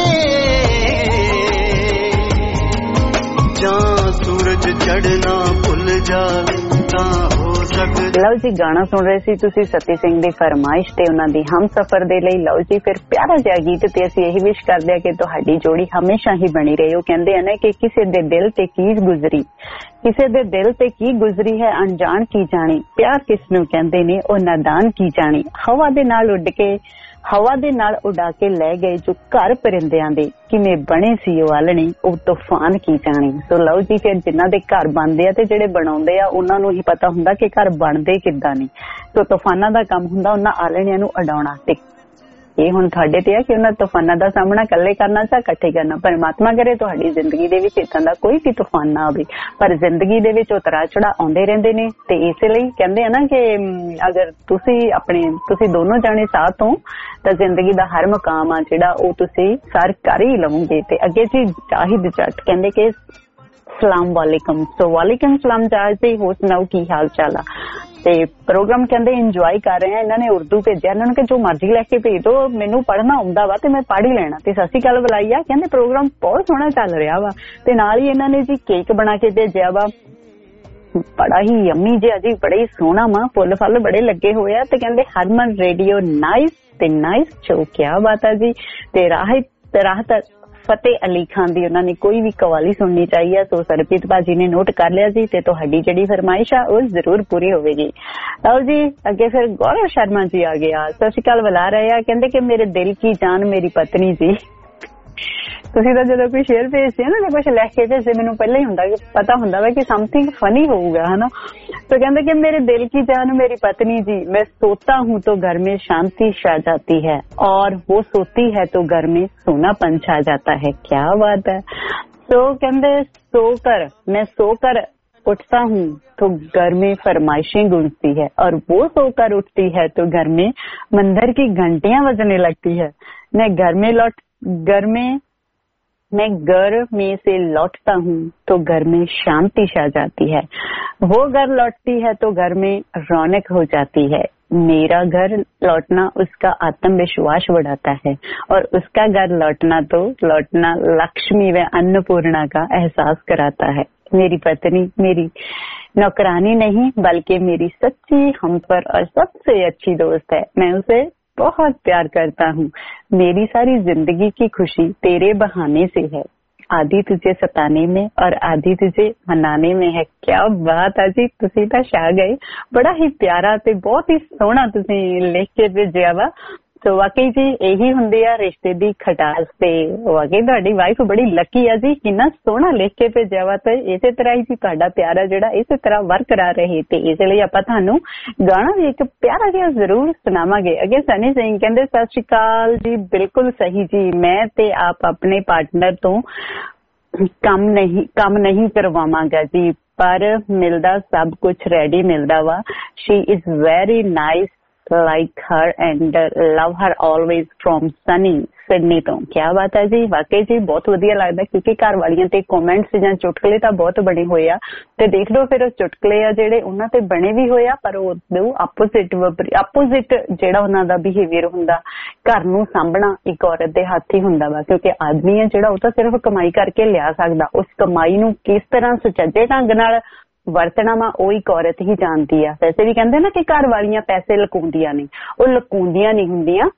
जां सूरज चढ़ना भुल जावे, तां हो सकदा। ਲਓ ਜੀ ਗਾਣਾ ਸੁਣ ਰਹੇ ਸੀ ਤੁਸੀਂ ਸਤੀ ਸਿੰਘ ਦੀ ਫਰਮਾਇਸ਼ ਤੇ ਉਹਨਾਂ ਦੀ ਹਮ ਸਫਰ ਦੇ ਲਈ। ਲਓ ਜੀ ਫਿਰ ਪਿਆਰਾ ਜਿਹਾ ਗੀਤ ਤੇ ਅਸੀਂ ਇਹੀ ਵਿਸ਼ ਕਰਦੇ ਹਾਂ ਕਿ ਤੁਹਾਡੀ ਜੋੜੀ ਹਮੇਸ਼ਾ ਹੀ ਬਣੀ ਰਹੇ। ਉਹ ਕਹਿੰਦੇ ਆ ਨਾ ਕਿ ਕਿਸੇ ਦੇ ਦਿਲ ਤੇ ਕੀ ਗੁਜ਼ਰੀ, ਕਿਸੇ ਦੇ ਦਿਲ ਤੇ ਕੀ ਗੁਜ਼ਰੀ ਹੈ ਅਣਜਾਣ ਕੀ ਜਾਣੀ, ਪਿਆਰ ਕਿਸ ਨੂੰ ਕਹਿੰਦੇ ਨੇ ਉਹ ਨਾਦਾਨ ਕੀ ਜਾਣੀ, ਹਵਾ ਦੇ ਨਾਲ ਉੱਡ ਕੇ ਹਵਾ ਦੇ ਨਾਲ ਉਡਾ ਕੇ ਲੈ ਗਏ ਜੋ ਘਰ ਪਰਿੰਦਿਆਂ ਦੇ, ਕਿਵੇਂ ਬਣੇ ਸੀ ਉਹ ਆਲਣੇ ਉਹ ਤੂਫਾਨ ਕੀ ਜਾਣੀ। ਸੋ ਲਓ ਜੀ ਫਿਰ ਜਿਨ੍ਹਾਂ ਦੇ ਘਰ ਬਣਦੇ ਆ ਤੇ ਜਿਹੜੇ ਬਣਾਉਂਦੇ ਆ ਉਹਨਾਂ ਨੂੰ ਹੀ ਪਤਾ ਹੁੰਦਾ ਕਿ ਘਰ ਬਣਦੇ ਕਿੱਦਾਂ ਨੇ। ਸੋ ਤੂਫਾਨਾਂ ਦਾ ਕੰਮ ਹੁੰਦਾ ਉਹਨਾਂ ਆਲਣਿਆਂ ਨੂੰ ਉਡਾਉਣਾ, ਤੇ ਇਹ ਹੁਣ ਤੁਹਾਡੇ ਤੇ ਆ ਕਿ ਉਹਨਾਂ ਤੂਫਾਨਾਂ ਦਾ ਸਾਹਮਣਾ ਇਕੱਲੇ ਕਰਨਾ ਜਾਂ ਇਕੱਠੇ ਕਰਨਾ। ਪਰਮਾਤਮਾ ਕਰੇ ਤੁਹਾਡੀ ਜ਼ਿੰਦਗੀ ਦੇ ਵਿੱਚ ਏਦਾਂ ਦਾ ਕੋਈ ਵੀ ਤੂਫਾਨ ਨਾ ਆਵੇ, ਪਰ ਜ਼ਿੰਦਗੀ ਦੇ ਵਿੱਚ ਉਤਰਾ ਚੜਾ ਆਉਂਦੇ ਰਹਿੰਦੇ ਨੇ। ਤੇ ਇਸੇ ਲਈ ਕਹਿੰਦੇ ਆ ਨਾ ਕਿ ਅਗਰ ਤੁਸੀਂ ਆਪਣੇ ਤੁਸੀਂ ਦੋਨੋਂ ਜਾਣੇ ਸਾਥ ਹੋ ਤਾਂ ਜ਼ਿੰਦਗੀ ਦਾ ਹਰ ਮੁਕਾਮ ਆ ਜਿਹੜਾ ਉਹ ਤੁਸੀਂ ਸਰ ਕਰ ਹੀ ਲਵੋਗੇ। ਤੇ ਅੱਗੇ ਜੀ ਜਾਹਿਦ ਜੱਟ ਕਹਿੰਦੇ ਕਿ ਸਲਾਮ ਵਾਲੇਕਮ। ਸੋ ਵਾਲੇਕਮ ਸਲਾਮ ਜਾਹਿਦ ਜੀ, ਹੋਰ ਸੁਣਾਓ ਕੀ ਹਾਲ ਚਾਲ ਆ। ਤੇ ਪ੍ਰੋਗਰਾਮ ਕਹਿੰਦੇ ਇੰਜੋਏ ਕਰ ਰਹੇ ਆ। ਇਹਨਾਂ ਨੇ ਉਰਦੂ ਭੇਜਿਆ, ਇਹਨਾਂ ਨੂੰ ਕਿ ਜੋ ਮਰਜ਼ੀ ਲੈ ਕੇ ਭੇਜ ਦੋ, ਮੈਨੂੰ ਪੜ੍ਹਨਾ ਆਉਂਦਾ ਵਾ ਤੇ ਮੈਂ ਪੜ੍ਹ ਹੀ ਲੈਣਾ। ਤੇ ਸਤਿ ਸ਼੍ਰੀ ਅਕਾਲ ਬੁਲਾਈ ਆ, ਕਹਿੰਦੇ ਪ੍ਰੋਗਰਾਮ ਬਹੁਤ ਸੋਹਣਾ ਚੱਲ ਰਿਹਾ ਵਾ। ਤੇ ਨਾਲ ਹੀ ਇਹਨਾਂ ਨੇ ਜੀ ਕੇਕ ਬਣਾ ਕੇ ਭੇਜਿਆ ਵਾ, ਬੜਾ ਹੀ ਯੰਮੀ ਜਿਹਾ ਜੀ, ਬੜਾ ਹੀ ਸੋਹਣਾ ਵਾ, ਫੁੱਲ ਫਲ ਬੜੇ ਲੱਗੇ ਹੋਏ ਆ। ਤੇ ਕਹਿੰਦੇ ਹਰਮਨ ਰੇਡੀਓ ਨਾਈਸ ਤੇ ਨਾਈਸ ਸ਼ੋ, ਕਿਆ ਬਾਤ ਆ ਜੀ। ਤੇ ਰਾਹਤ ਰਾਹਤ ਫਤਿਹ ਅਲੀ ਖਾਨ ਦੀ ਉਹਨਾਂ ਨੇ ਕੋਈ ਵੀ ਕਵਾਲੀ ਸੁਣਨੀ ਚਾਹੀਏ। ਸੋ ਸਰਪ੍ਰੀਤ ਭਾਜੀ ਨੇ ਨੋਟ ਕਰ ਲਿਆ ਜੀ, ਤੇ ਤੁਹਾਡੀ ਜਿਹੜੀ ਫਰਮਾਇਸ਼ ਆ ਉਹ ਜ਼ਰੂਰ ਪੂਰੀ ਹੋਵੇਗੀ। ਲਓ ਜੀ ਅੱਗੇ ਫਿਰ ਗੌਰਵ ਸ਼ਰਮਾ ਜੀ ਆ ਗਿਆ, ਸਤਿ ਸ਼੍ਰੀ ਅਕਾਲ ਬੁਲਾ ਰਹੇ ਆ। ਕਹਿੰਦੇ ਕਿ ਮੇਰੇ ਦਿਲ ਕੀ ਜਾਨ ਮੇਰੀ ਪਤਨੀ ਜੀ। ਤੁਸੀਂ ਤਾਂ ਜਦੋਂ ਕੋਈ ਸ਼ੇਅਰ ਭੇਜਦੇ ਹੋ ਨਾ ਜਾਂ ਕੁਛ ਲਿਖ ਕੇ ਭੇਜਦੇ, ਮੈਨੂੰ ਪਹਿਲਾਂ ਹੀ ਹੁੰਦਾ ਕਿ ਪਤਾ ਹੁੰਦਾ ਵਾ ਕਿ ਸਮਥਿੰਗ ਫਨੀ ਹੋਊਗਾ, ਹਨਾ। तो कहते कि मेरे दिल की जान मेरी पत्नी जी, मैं सोता हूँ तो घर में शांति छा जाती है और वो सोती है तो घर में सोनापन छा जाता है। क्या बात है। तो कहते सोकर मैं सोकर उठता हूँ तो घर में फरमाइशें गूंजती है और वो सोकर उठती है तो घर में मंदिर की घंटियां बजने लगती है। मैं घर में लौट घर में मैं घर में से लौटता हूँ तो घर में शांति छा जाती है। वो घर लौटती है तो घर में रौनक हो जाती है। मेरा घर लौटना उसका आत्मविश्वास बढ़ाता है और उसका घर लौटना तो लौटना लक्ष्मी व अन्नपूर्णा का एहसास कराता है। मेरी पत्नी मेरी नौकरानी नहीं बल्कि मेरी सच्ची हमसफर और सबसे अच्छी दोस्त है। मैं उसे बहुत प्यार करता हूँ। मेरी सारी जिंदगी की खुशी तेरे बहाने से है। आधी तुझे सताने में और आधी तुझे मनाने में है। क्या बात है जी, तुसी तां छा गए। बड़ा ही प्यारा ते बहुत ही सोहना तुसी लिख के भेजिया वा। तो वाकई जी यही हुंदी आ रिश्ते दी खटास। ते वाकई तुहाडी वाइफ बड़ी लकी है जी, किन्ना सोहना लिख के भेजिया वा। ते इसे तरह ही जी तुहाडा प्यारा जिहड़ा इसे तरह बरकरार रहे। ते इस लई आपां तुहानू गाना भी एक प्यारा जिहा जरूर सुनावांगे। अगे सनी सिंह कहंदे सत श्री अकाल जी। बिल्कुल सही जी, मैं ते आप अपने पार्टनर तो कम नहीं कम नहीं करवावांगा जी, पर मिलदा सब कुछ रेडी मिलदा वा। She is very nice like her and uh, love her always from Sunny Sydney तो। क्या बात है जी, वाकई जी बहुत वधिया लगदा क्योंकि घर वालियां ते कमेंट्स जां चुटकले तां बहुत बने होए आ ते देख लो फिर चुटकले आ जेड़े उन्हां ते बने भी होए आ पर वो अपोजिट अपोजिट जेड़ा उन्हां दा बिहेवियर हुंदा घर नूं सांभना एक औरत दे हत्थ ही हुंदा वा। क्योंकि आदमी है जेड़ा वो तां सिर्फ कमाई करके लिया सकदा, उस कमाई नूं किस तरह सुचज्जे ढंग नाल वरतना वा ਉਹ ਇੱਕ औरत ही जानती है। वैसे भी कहते ना कि घर वालियां पैसे लुकाउंदियां ने, ਉਹ लुकाउंदियां नहीं ਹੁੰਦੀਆਂ।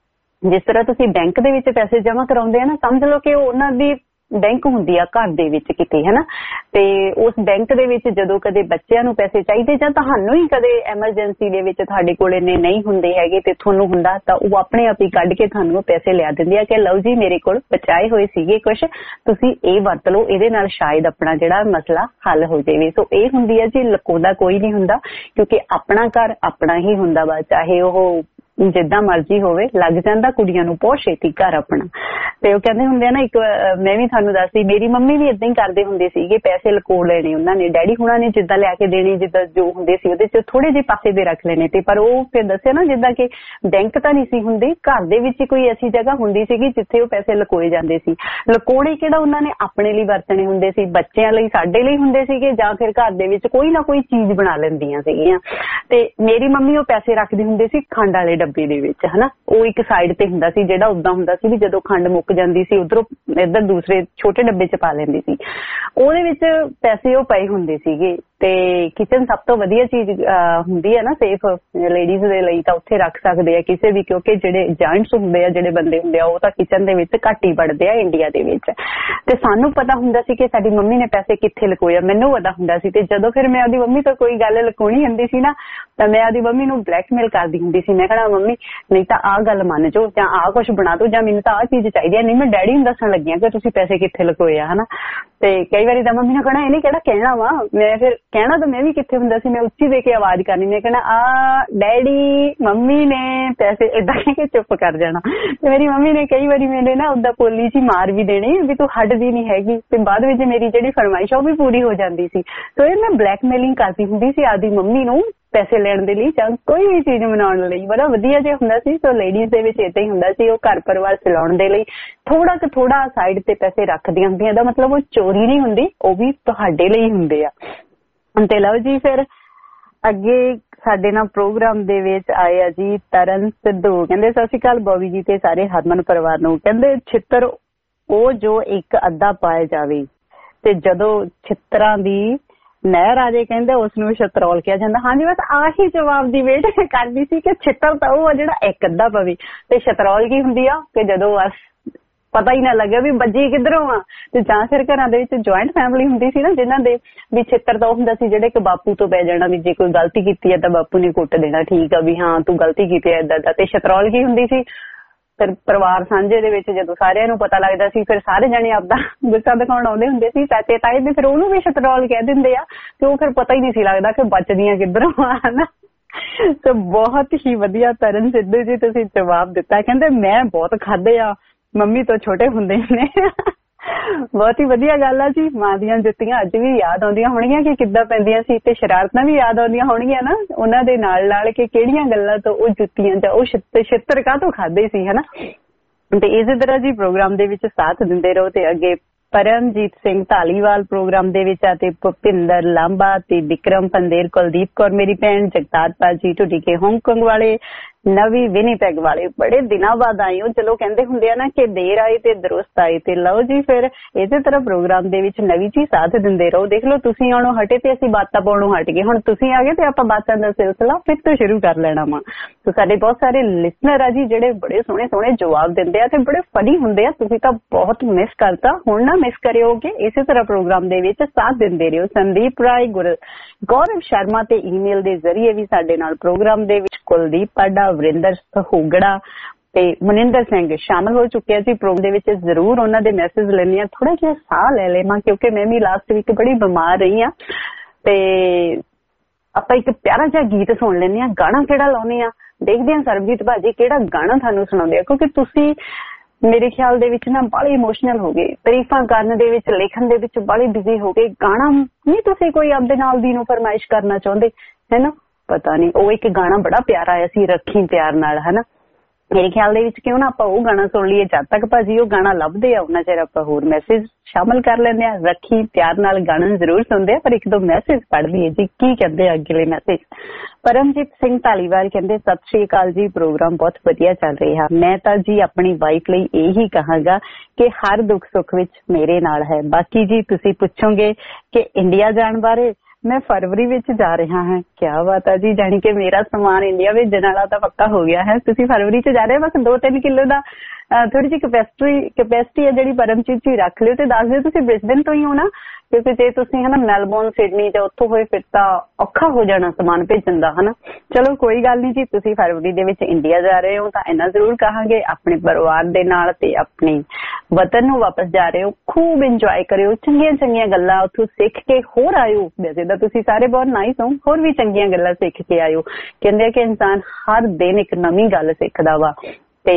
जिस तरह तुसी बैंक दे विच पैसे जमा कराउंदे आ ना, समझ लो कि ਉਹਨਾਂ ਦੀ बैंक ਹੁੰਦੀ ਆ घर ਦੇ ਵਿੱਚ ਕਿਤੇ है ना, ਤੇ ਉਸ बैंक ਦੇ ਵਿੱਚ ਜਦੋਂ ਕਦੇ ਬੱਚਿਆਂ ਨੂੰ ਪੈਸੇ ਚਾਹੀਦੇ ਜਾਂ ਤੁਹਾਨੂੰ ਹੀ ਕਦੇ ਐਮਰਜੈਂਸੀ ਦੇ ਵਿੱਚ ਤੁਹਾਡੇ ਕੋਲ ਇੰਨੇ ਨਹੀਂ ਹੁੰਦੇ ਹੈਗੇ ਤੇ ਤੁਹਾਨੂੰ ਹੁੰਦਾ ਤਾਂ ਉਹ ਆਪਣੇ ਆਪ ਹੀ ਕੱਢ ਕੇ ਤੁਹਾਨੂੰ ਉਹ ਪੈਸੇ ਲਿਆ ਦਿੰਦੇ ਆ ਕਿ ਲਓ ਜੀ ਮੇਰੇ ਕੋਲ ਬਚਾਏ ਹੋਏ ਸੀਗੇ ਕੁਛ, ਤੁਸੀਂ ਇਹ ਵਰਤ ਲਓ, ਇਹਦੇ ਨਾਲ ਸ਼ਾਇਦ ਆਪਣਾ ਜਿਹੜਾ ਮਸਲਾ ਹੱਲ ਹੋ ਜਾਵੇ। ਸੋ ਇਹ ਹੁੰਦੀ ਆ ਜੀ, ਲੁਕਾਉਂਦਾ ਕੋਈ ਨਹੀਂ ਹੁੰਦਾ ਕਿਉਂਕਿ ਆਪਣਾ ਘਰ ਆਪਣਾ ਹੀ ਹੁੰਦਾ ਵਾ, ਚਾਹੇ ਉਹ ਜਿੱਦਾਂ ਮਰਜ਼ੀ ਹੋਵੇ ਲੱਗ ਜਾਂਦਾ ਕੁੜੀਆਂ ਨੂੰ ਬਹੁਤ ਛੇਤੀ ਘਰ ਆਪਣਾ। ਤੇ ਉਹ ਕਹਿੰਦੇ ਹੁੰਦੇ ਆ ਨਾ, ਇੱਕ ਮੈਂ ਵੀ ਤੁਹਾਨੂੰ ਦੱਸਦੀ, ਮੇਰੀ ਮੰਮੀ ਵੀ ਇਦਾਂ ਹੀ ਕਰਦੇ ਹੁੰਦੇ ਸੀਗੇ, ਪੈਸੇ ਲੁਕੋ ਲੈਣੇ ਉਹਨਾਂ ਨੇ, ਡੈਡੀ ਹੁਣਾਂ ਨੇ ਜਿੱਦਾਂ ਲਿਆ ਕੇ ਦੇਣੇ, ਜਿੱਦਾਂ ਜੋ ਹੁੰਦੇ ਸੀ ਉਹਦੇ ਚ ਥੋੜੇ ਜਿਹੇ ਪਾਸੇ ਦੇ ਰੱਖ ਲੈਣੇ ਤੇ ਪਰ ਉਹ ਫਿਰ ਦੱਸਿਆ ਨਾ ਜਿੱਦਾਂ ਕਿ ਬੈਂਕ ਤਾਂ ਨਹੀਂ ਸੀ ਹੁੰਦੀ, ਘਰ ਦੇ ਵਿੱਚ ਕੋਈ ਐਸੀ ਜਗ੍ਹਾ ਹੁੰਦੀ ਸੀਗੀ ਜਿੱਥੇ ਉਹ ਪੈਸੇ ਲੁਕੋਏ ਜਾਂਦੇ ਸੀ। ਲੁਕਾਉਣੇ ਕਿਹੜਾ ਉਹਨਾਂ ਨੇ ਆਪਣੇ ਲਈ ਵਰਤਣੇ ਹੁੰਦੇ ਸੀ, ਬੱਚਿਆਂ ਲਈ ਸਾਡੇ ਲਈ ਹੁੰਦੇ ਸੀਗੇ ਜਾਂ ਫਿਰ ਘਰ ਦੇ ਵਿੱਚ ਕੋਈ ਨਾ ਕੋਈ ਚੀਜ਼ ਬਣਾ ਲੈਂਦੀਆਂ ਸੀਗੀਆਂ। ਤੇ ਮੇਰੀ ਮੰਮੀ ਉਹ ਪੈਸੇ ਰੱਖਦੀ ਹੁੰਦੀ ਸੀ ਖੰਡ ਵਾਲੇ ਡੱਬੇ ਦੇ ਵਿੱਚ ਹਨਾ, ਉਹ ਇੱਕ ਸਾਈਡ ਤੇ ਹੁੰਦਾ ਸੀ ਜਿਹੜਾ ਉਦਾਂ ਹੁੰਦਾ ਸੀ ਵੀ ਜਦੋਂ ਖੰਡ ਮੁੱਕ ਜਾਂਦੀ ਸੀ ਉਧਰੋਂ ਇੱਧਰ ਦੂਸਰੇ ਛੋਟੇ ਡੱਬੇ ਚ ਪਾ ਲੈਂਦੀ ਸੀ, ਉਹਦੇ ਵਿੱਚ ਪੈਸੇ ਉਹ ਪਏ ਹੁੰਦੇ ਸੀਗੇ। ਤੇ ਕਿਚਨ ਸਭ ਤੋਂ ਵਧੀਆ ਚੀਜ਼ ਹੁੰਦੀ ਹੈ ਨਾ ਸੇਫ ਲੇਡੀਜ਼ ਦੇ ਲਈ, ਤਾਂ ਉੱਥੇ ਰੱਖ ਸਕਦੇ ਆ ਕਿਸੇ ਵੀ, ਕਿਉਂਕਿ ਜਿਹੜੇ ਜੈਂਟਸ ਹੁੰਦੇ ਆ ਜਿਹੜੇ ਬੰਦੇ ਹੁੰਦੇ ਆ ਉਹ ਤਾਂ ਕਿਚਨ ਦੇ ਵਿੱਚ ਘੱਟ ਹੀ ਵੜਦੇ ਆ ਇੰਡੀਆ ਦੇ ਵਿੱਚ। ਤੇ ਸਾਨੂੰ ਪਤਾ ਹੁੰਦਾ ਸੀ ਕਿ ਸਾਡੀ ਮੰਮੀ ਨੇ ਪੈਸੇ ਕਿੱਥੇ ਲੁਕੋਏ ਆ, ਮੈਨੂੰ ਪਤਾ ਹੁੰਦਾ ਸੀ। ਤੇ ਜਦੋਂ ਫਿਰ ਮੈਂ ਆਪਦੀ ਮੰਮੀ ਤੋਂ ਕੋਈ ਗੱਲ ਲੁਕਾਉਣੀ ਹੁੰਦੀ ਸੀ ਨਾ ਤਾਂ ਮੈਂ ਆਪਦੀ ਮੰਮੀ ਨੂੰ ਬਲੈਕਮੇਲ ਕਰਦੀ ਹੁੰਦੀ ਸੀ। ਮੈਂ ਕਹਿਣਾ ਮੰਮੀ ਨਹੀਂ ਤਾਂ ਆਹ ਗੱਲ ਮੰਨ ਜਾਓ ਜਾਂ ਆਹ ਕੁਛ ਬਣਾ ਦੋ ਜਾਂ ਮੈਨੂੰ ਤਾਂ ਆਹ ਚੀਜ਼ ਚਾਹੀਦੀ ਹੈ, ਨਹੀਂ ਮੈਂ ਡੈਡੀ ਨੂੰ ਦੱਸਣ ਲੱਗੀ ਆ ਕਿ ਤੁਸੀਂ ਪੈਸੇ ਕਿੱਥੇ ਲੁਕੋਏ ਆ ਹਨਾ। ਤੇ ਕਈ ਵਾਰੀ ਤਾਂ ਮੰਮੀ ਨੇ ਕਹਿਣਾ ਇਹਨੇ ਕਿਹੜਾ ਕਹਿਣਾ ਵਾ, ਮੈਂ ਫਿਰ ਕਹਿਣਾ ਤਾਂ ਮੈਂ ਵੀ ਕਿੱਥੇ ਹੁੰਦਾ ਸੀ, ਮੈਂ ਉੱਚੀ ਦੇ ਕੇ ਆਵਾਜ਼ ਕਰਨੀ, ਮੈਂ ਕਹਿਣਾ ਆ ਡੈਡੀ ਮੰਮੀ ਨੇ ਪੈਸੇ ਏਦਾਂ ਕਹਿ ਕੇ ਚੁੱਪ ਕਰ ਜਾਣਾ। ਤੇ ਮੇਰੀ ਮੰਮੀ ਨੇ ਕਈ ਵਾਰੀ ਮੇਰੇ ਨਾ ਓਦਾਂ ਪੋਲੀ ਜੀ ਮਾਰ ਵੀ ਦੇਣੀ ਵੀ ਤੂੰ ਹਟਦੀ ਨਹੀਂ ਹੈਗੀ, ਤੇ ਬਾਅਦ ਵਿੱਚ ਮੇਰੀ ਜਿਹੜੀ ਫਰਮਾਇਸ਼ ਉਹ ਵੀ ਪੂਰੀ ਹੋ ਜਾਂਦੀ ਸੀ। ਸੋ ਇਹ ਮੈਂ ਬਲੈਕਮੇਲਿੰਗ ਕਰਦੀ ਹੁੰਦੀ ਸੀ ਆਦੀ ਮੰਮੀ ਨੂੰ ਪੈਸੇ ਲੈਣ ਦੇ ਲਈ ਜਾਂ ਕੋਈ ਵੀ ਚੀਜ਼ ਬਣਾਉਣ ਲਈ, ਬੜਾ ਵਧੀਆ ਜਿਹਾ ਹੁੰਦਾ ਸੀ। ਸੋ ਲੇਡੀਜ਼ ਦੇ ਵਿੱਚ ਏਦਾਂ ਹੀ ਹੁੰਦਾ ਸੀ, ਉਹ ਘਰ ਪਰਿਵਾਰ ਚਲਾਉਣ ਦੇ ਲਈ ਥੋੜਾ ਕੁ ਥੋੜਾ ਸਾਈਡ ਤੇ ਪੈਸੇ ਰੱਖਦੀਆਂ ਹੁੰਦੀਆਂ। ਦਾ ਮਤਲਬ ਉਹ ਚੋਰੀ ਨਹੀਂ ਹੁੰਦੀ, ਉਹ ਵੀ ਤੁਹਾਡੇ ਲਈ ਹੁੰਦੇ ਆ। ਤੇ ਲਓ ਜੀ ਫਿਰ ਅੱਗੇ ਸਾਡੇ ਨਾਲ ਪ੍ਰੋਗਰਾਮ ਦੇ ਵਿੱਚ ਆਏ ਆ ਜੀ ਤਰਨ ਸਿੱਧੂ। ਕਹਿੰਦੇ ਸਤਿ ਸ਼੍ਰੀ ਅਕਾਲ ਬੋਬੀ ਜੀ ਤੇ ਸਾਰੇ ਹਰਮਨ ਪਰਿਵਾਰ ਨੂੰ। ਕਹਿੰਦੇ ਛਿੱਤਰ ਉਹ ਜੋ ਇੱਕ ਅੱਧਾ ਪਾਇਆ ਜਾਵੇ ਤੇ ਜਦੋਂ ਛਿੱਤਰਾਂ ਦੀ ਨਹਿਰ ਆ ਜੇ ਕਹਿੰਦੇ ਉਸ ਨੂੰ ਛਤਰੌਲ ਕਿਹਾ ਜਾਂਦਾ। ਹਾਂਜੀ ਬਸ ਆਹੀ ਜਵਾਬ ਦੀ ਵੇਟ ਕਰਦੀ ਸੀ ਕਿ ਛਿੱਤਰ ਤਾਂ ਉਹ ਆ ਜਿਹੜਾ ਇੱਕ ਅੱਧਾ ਪਵੇ ਤੇ ਛਤਰੌਲ ਕੀ ਹੁੰਦੀ ਆ ਕਿ ਜਦੋਂ ਬਸ ਪਤਾ ਹੀ ਨਾ ਲੱਗਿਆ ਵੀ ਵੱਜੀ ਕਿੱਧਰੋਂ ਆ। ਤੇ ਜਾਂ ਫਿਰ ਘਰਾਂ ਦੇ ਵਿੱਚ ਜੁਆਇੰਟ ਫੈਮਿਲੀ ਹੁੰਦੀ ਸੀ ਨਾ ਜਿਨ੍ਹਾਂ ਦੇ ਵੀ ਛਿੱਤਰ ਤਾਂ ਉਹ ਹੁੰਦਾ ਸੀ ਜਿਹੜੇ ਕਿ ਬਾਪੂ ਤੋਂ ਪੈ ਜਾਣਾ ਵੀ ਜੇ ਕੋਈ ਗਲਤੀ ਕੀਤੀ ਹੈ ਤਾਂ ਬਾਪੂ ਨੇ ਕੁੱਟ ਦੇਣਾ, ਠੀਕ ਆ ਵੀ ਹਾਂ ਤੂੰ ਗਲਤੀ ਕੀਤੀ ਹੈ ਏਦਾਂ ਦਾ। ਤੇ ਛਤਰੌਲ ਕੀ ਹੁੰਦੀ ਸੀ ਫਿਰ ਪਰਿਵਾਰ ਸਾਂਝੇ ਦੇ ਵਿੱਚ ਜਦੋਂ ਸਾਰਿਆਂ ਨੂੰ ਪਤਾ ਲੱਗਦਾ ਸੀ ਫਿਰ ਸਾਰੇ ਜਣੇ ਆਪਦਾ ਗੁੱਸਾ ਦਿਖਾਉਣ ਆਉਂਦੇ ਹੁੰਦੇ ਸੀ ਚਾਚੇ ਤਾਏ ਦੇ, ਫਿਰ ਉਹਨੂੰ ਵੀ ਛਤਰੌਲ ਕਹਿ ਦਿੰਦੇ ਆ ਤੇ ਉਹ ਫਿਰ ਪਤਾ ਹੀ ਨਹੀਂ ਸੀ ਲੱਗਦਾ ਕਿ ਬਚਦੀਆਂ ਕਿੱਧਰੋਂ ਆ ਹਨਾ। ਸੋ ਬਹੁਤ ਹੀ ਵਧੀਆ ਤਰਨ ਸਿੱਧੂ ਜੀ ਤੁਸੀਂ ਜਵਾਬ ਦਿੱਤਾ। ਕਹਿੰਦੇ ਮੈਂ ਬਹੁਤ ਖਾਧੇ ਆ ਮੰਮੀ ਤੋਂ ਛੋਟੇ ਹੁੰਦੇ ਨੇ। ਬਹੁਤ ਹੀ ਵਧੀਆ ਗੱਲ ਆ ਜੀ। ਮਾਂ ਦੀਆਂ ਜੁੱਤੀਆਂ ਅੱਜ ਵੀ ਯਾਦ ਆਉਂਦੀਆਂ ਹੋਣਗੀਆਂ ਕਿ ਕਿੱਦਾਂ ਪੈਂਦੀਆਂ ਸੀ ਤੇ ਸ਼ਰਾਰਤਾਂ ਵੀ ਯਾਦ ਆਉਂਦੀਆਂ ਹੋਣਗੀਆਂ ਨਾ ਉਹਨਾਂ ਦੇ ਨਾਲ ਨਾਲ ਕਿ ਕਿਹੜੀਆਂ ਗੱਲਾਂ ਤੋਂ ਉਹ ਜੁੱਤੀਆਂ ਜਾਂ ਉਹ ਛਿੱਤਰ ਕਾਹਤੋਂ ਖਾਦੇ ਸੀ ਹਨਾ। ਤੇ ਇਸੇ ਤਰ੍ਹਾਂ ਜੀ ਪ੍ਰੋਗਰਾਮ ਦੇ ਵਿੱਚ ਸਾਥ ਦਿੰਦੇ ਰਹੋ ਤੇ ਅੱਗੇ ਪਰਮਜੀਤ ਸਿੰਘ ਧਾਲੀਵਾਲ ਪ੍ਰੋਗਰਾਮ ਦੇ ਵਿੱਚ ਆ ਤੇ ਭੁਪਿੰਦਰ ਲਾਂਬਾ ਤੇ ਵਿਕਰਮ ਪੰਦੇਰ, ਕੁਲਦੀਪ ਕੌਰ ਮੇਰੀ ਭੈਣ, ਜਗਤਾਰ ਪਾਜੀ ਢੁੱਡੀਕੇ ਹਾਂਗਕਾਂਗ ਵਾਲੇ, ਨਵੀਂ ਵਿਨੀਪੈਗ ਵਾਲੇ, ਬੜੇ ਦਿਨਾਂ ਬਾਅਦ ਆਏ ਹੋ। ਚਲੋ ਕਹਿੰਦੇ ਹੁੰਦੇ ਆ ਨਾ ਕਿ ਦੇਰ ਆਏ ਤੇ ਦਰੁਸਤ ਆਏ, ਤੇ ਲਓ ਜੀ ਫਿਰ ਇਸੇ ਤਰ੍ਹਾਂ ਪ੍ਰੋਗਰਾਮ ਦੇ ਵਿੱਚ ਨਵੀਂ ਚੀਜ਼ ਸਾਥ ਦਿੰਦੇ ਰਹੋ। ਦੇਖ ਲਓ ਤੁਸੀਂ ਆਉਣੋਂ ਹਟੇ ਤੇ ਅਸੀਂ ਬਾਤਾਂ ਪਾਉਣੋਂ ਹਟ ਗਏ, ਹੁਣ ਤੁਸੀਂ ਆ ਗਏ ਤੇ ਆਪਾਂ ਬਾਤਾਂ ਦਾ ਸਿਲਸਿਲਾ ਫਿਰ ਤੋਂ ਸ਼ੁਰੂ ਕਰ ਲੈਣਾ ਵਾ। ਤੇ ਸਾਡੇ ਬਹੁਤ ਸਾਰੇ ਲਿਸਨਰ ਆ ਜੀ ਜਿਹੜੇ ਬੜੇ ਸੋਹਣੇ ਸੋਹਣੇ ਜਵਾਬ ਦਿੰਦੇ ਆ ਤੇ ਬੜੇ ਫਨੀ ਹੁੰਦੇ ਆ। ਤੁਸੀਂ ਤਾਂ ਬਹੁਤ ਮਿਸ ਕਰਤਾ, ਹੁਣ ਨਾ ਮਿਸ ਕਰਿਓਗੇ। ਇਸੇ ਤਰ੍ਹਾਂ ਪ੍ਰੋਗਰਾਮ ਦੇ ਵਿੱਚ ਸਾਥ ਦਿੰਦੇ ਰਹੋ। ਸੰਦੀਪ ਰਾਏ, ਗੌਰਵ ਸ਼ਰਮਾ ਤੇ ਈਮੇਲ ਦੇ ਜ਼ਰੀਏ ਵੀ ਸਾਡੇ ਨਾਲ ਪ੍ਰੋਗਰਾਮ ਦੇ ਵਿੱਚ ਕੁਲਦੀਪ ਪਾਡਾ, ਵਰਿੰਦਰ ਸਹੂਗੜਾ ਤੇ ਮਨਿੰਦਰ ਸਿੰਘ ਸ਼ਾਮਲ ਹੋ ਚੁੱਕੇ ਆ ਜੀ ਪ੍ਰੋਗਰਾਮ ਦੇ ਵਿੱਚ। ਜ਼ਰੂਰ ਉਹਨਾਂ ਦੇ ਮੈਸੇਜ ਲੈਣੇ ਆ, ਥੋੜਾ ਜਿਹਾ ਸਾਹ ਲੈ ਲੈਵਾਂ ਕਿਉਂਕਿ ਮੈਂ ਵੀ ਲਾਸਟ ਵੀਕ ਬੜੀ ਬਿਮਾਰ ਰਹੀ ਆ। ਤੇ ਆਪਾਂ ਇੱਕ ਪਿਆਰਾ ਜਿਹਾ ਗੀਤ ਸੁਣ ਲੈਂਦੇ ਆ। ਗਾਣਾ ਕਿਹੜਾ ਲਾਉਣੇ ਆ ਦੇਖਦੇ ਆ ਸਰਬਜੀਤ ਭਾਜੀ ਕਿਹੜਾ ਗਾਣਾ ਤੁਹਾਨੂੰ ਸੁਣਾਉਂਦੇ ਆ, ਕਿਉਂਕਿ ਤੁਸੀਂ ਮੇਰੇ ਖਿਆਲ ਦੇ ਵਿੱਚ ਨਾ ਬਾਹਲੇ ਇਮੋਸ਼ਨਲ ਹੋ ਗਏ, ਤਾਰੀਫਾਂ ਕਰਨ ਦੇ ਵਿੱਚ, ਲਿਖਣ ਦੇ ਵਿੱਚ ਬਾਹਲੇ ਬਿਜ਼ੀ ਹੋ ਗਏ। ਗਾਣਾ ਨਹੀਂ ਤੁਸੀਂ ਕੋਈ ਆਪਦੇ ਨਾਲ ਦੀ ਨੂੰ ਫਰਮਾਇਸ਼ ਕਰਨਾ ਚਾਹੁੰਦੇ ਹੈ ਨਾ? ਪਤਾ ਨਹੀਂ, ਉਹ ਇੱਕ ਗਾਣਾ ਬੜਾ ਪਿਆਰਾ ਆਇਆ ਸੀ, ਰੱਖੀ ਪਿਆਰ ਨਾਲ, ਹਨਾ। ਮੇਰੇ ਖਿਆਲ ਦੇ ਵਿੱਚ ਕਿਉਂ ਨਾ ਆਪਾਂ ਉਹ ਗਾਣਾ ਸੁਣ ਲਈਏ। ਜਦ ਤੱਕ ਭਾਜੀ ਉਹ ਗਾਣਾ ਲੱਭਦੇ ਆ ਉਹਨਾਂ ਚਿਰ ਆਪਾਂ ਹੋਰ ਮੈਸੇਜ ਸ਼ਾਮਲ ਕਰ ਲੈਂਦੇ ਆ। ਰੱਖੀ ਪਿਆਰ ਨਾਲ ਗਾਣਾ ਜ਼ਰੂਰ ਸੁਣਦੇ ਆ, ਪਰ ਇੱਕ ਦੋ ਮੈਸੇਜ ਪੜ੍ਹ ਲਈਏ ਜੀ ਕੀ ਕਹਿੰਦੇ ਆ ਅਗਲੇ ਮੈਸੇਜ। ਪਰਮਜੀਤ ਸਿੰਘ ਧਾਲੀਵਾਲ ਕਹਿੰਦੇ ਸਤਿ ਸ਼੍ਰੀ ਅਕਾਲ ਜੀ, ਪ੍ਰੋਗਰਾਮ ਬਹੁਤ ਵਧੀਆ ਚੱਲ ਰਿਹਾ। ਮੈਂ ਤਾਂ ਜੀ ਆਪਣੀ ਵਾਈਫ ਲਈ ਇਹੀ ਕਹਾਂਗਾ ਕਿ ਹਰ ਦੁੱਖ ਸੁੱਖ ਵਿੱਚ ਮੇਰੇ ਨਾਲ ਹੈ। ਬਾਕੀ ਜੀ ਤੁਸੀਂ ਪੁੱਛੋਗੇ ਕਿ ਇੰਡੀਆ ਜਾਣ ਬਾਰੇ, ਮੈਂ ਫਰਵਰੀ ਵਿੱਚ ਜਾ ਰਿਹਾ ਹਾਂ। ਕਿਆ ਬਾਤ ਹੈ ਜੀ, ਜਾਣੀ ਕਿ ਮੇਰਾ ਸਮਾਨ ਇੰਡੀਆ ਭੇਜਣ ਵਾਲਾ ਤਾਂ ਪੱਕਾ ਹੋ ਗਿਆ ਹੈ। ਤੁਸੀਂ ਫਰਵਰੀ ਚ ਜਾ ਰਹੇ, ਬਸ ਦੋ ਤਿੰਨ ਕਿਲੋ ਦਾ ਥੋੜੀ ਜਿਹੀ ਕਪੈਸਿਟੀ ਕਪੈਸਿਟੀ ਹੈ ਜਿਹੜੀ ਪਰਮਜੀਤ ਜੀ ਰੱਖ ਲਿਓ ਤੇ ਦੱਸ ਦਿਓ ਤੁਸੀਂ ਬ੍ਰਿਸਬੇਨ ਤੋਂ ਹੀ ਹੋ ਨਾ, ਕਿਉਂਕਿ ਜੇ ਤੁਸੀਂ ਹਨਾ ਮੈਲਬੌਰਨ, ਸਿਡਨੀ ਜਾਂ ਉੱਥੋਂ ਹੋਏ ਫਿਰ ਤਾਂ ਔਖਾ ਹੋ ਜਾਣਾ ਸਮਾਨ ਭੇਜਣ ਦਾ, ਹਨਾ। ਚਲੋ ਕੋਈ ਗੱਲ ਨਹੀਂ ਜੀ, ਤੁਸੀਂ ਫਰਵਰੀ ਦੇ ਵਿੱਚ ਇੰਡੀਆ ਜਾ ਰਹੇ ਹੋ ਤਾਂ ਇੰਨਾ ਜ਼ਰੂਰ ਕਹਾਂਗੇ ਆਪਣੇ ਪਰਿਵਾਰ ਦੇ ਨਾਲ ਤੇ ਆਪਣੇ ਵਤਨ ਨੂੰ ਵਾਪਸ ਜਾ ਰਹੇ ਹੋ, ਖੂਬ ਇੰਜੋਏ ਕਰਿਓ, ਚੰਗੀਆਂ ਚੰਗੀਆਂ ਗੱਲਾਂ ਉੱਥੋਂ ਸਿੱਖ ਕੇ ਹੋਰ ਆਇਓ। ਵੈਸੇ ਤਾਂ ਤੁਸੀਂ ਸਾਰੇ ਬਹੁਤ ਨਾਈਸ ਹੋ, ਹੋਰ ਵੀ ਚੰਗੀਆਂ ਗੱਲਾਂ ਸਿੱਖ ਕੇ ਆਇਓ। ਕਹਿੰਦੇ ਆ ਕਿ ਇਨਸਾਨ ਹਰ ਦਿਨ ਇੱਕ ਨਵੀਂ ਗੱਲ ਸਿੱਖਦਾ ਵਾ ਤੇ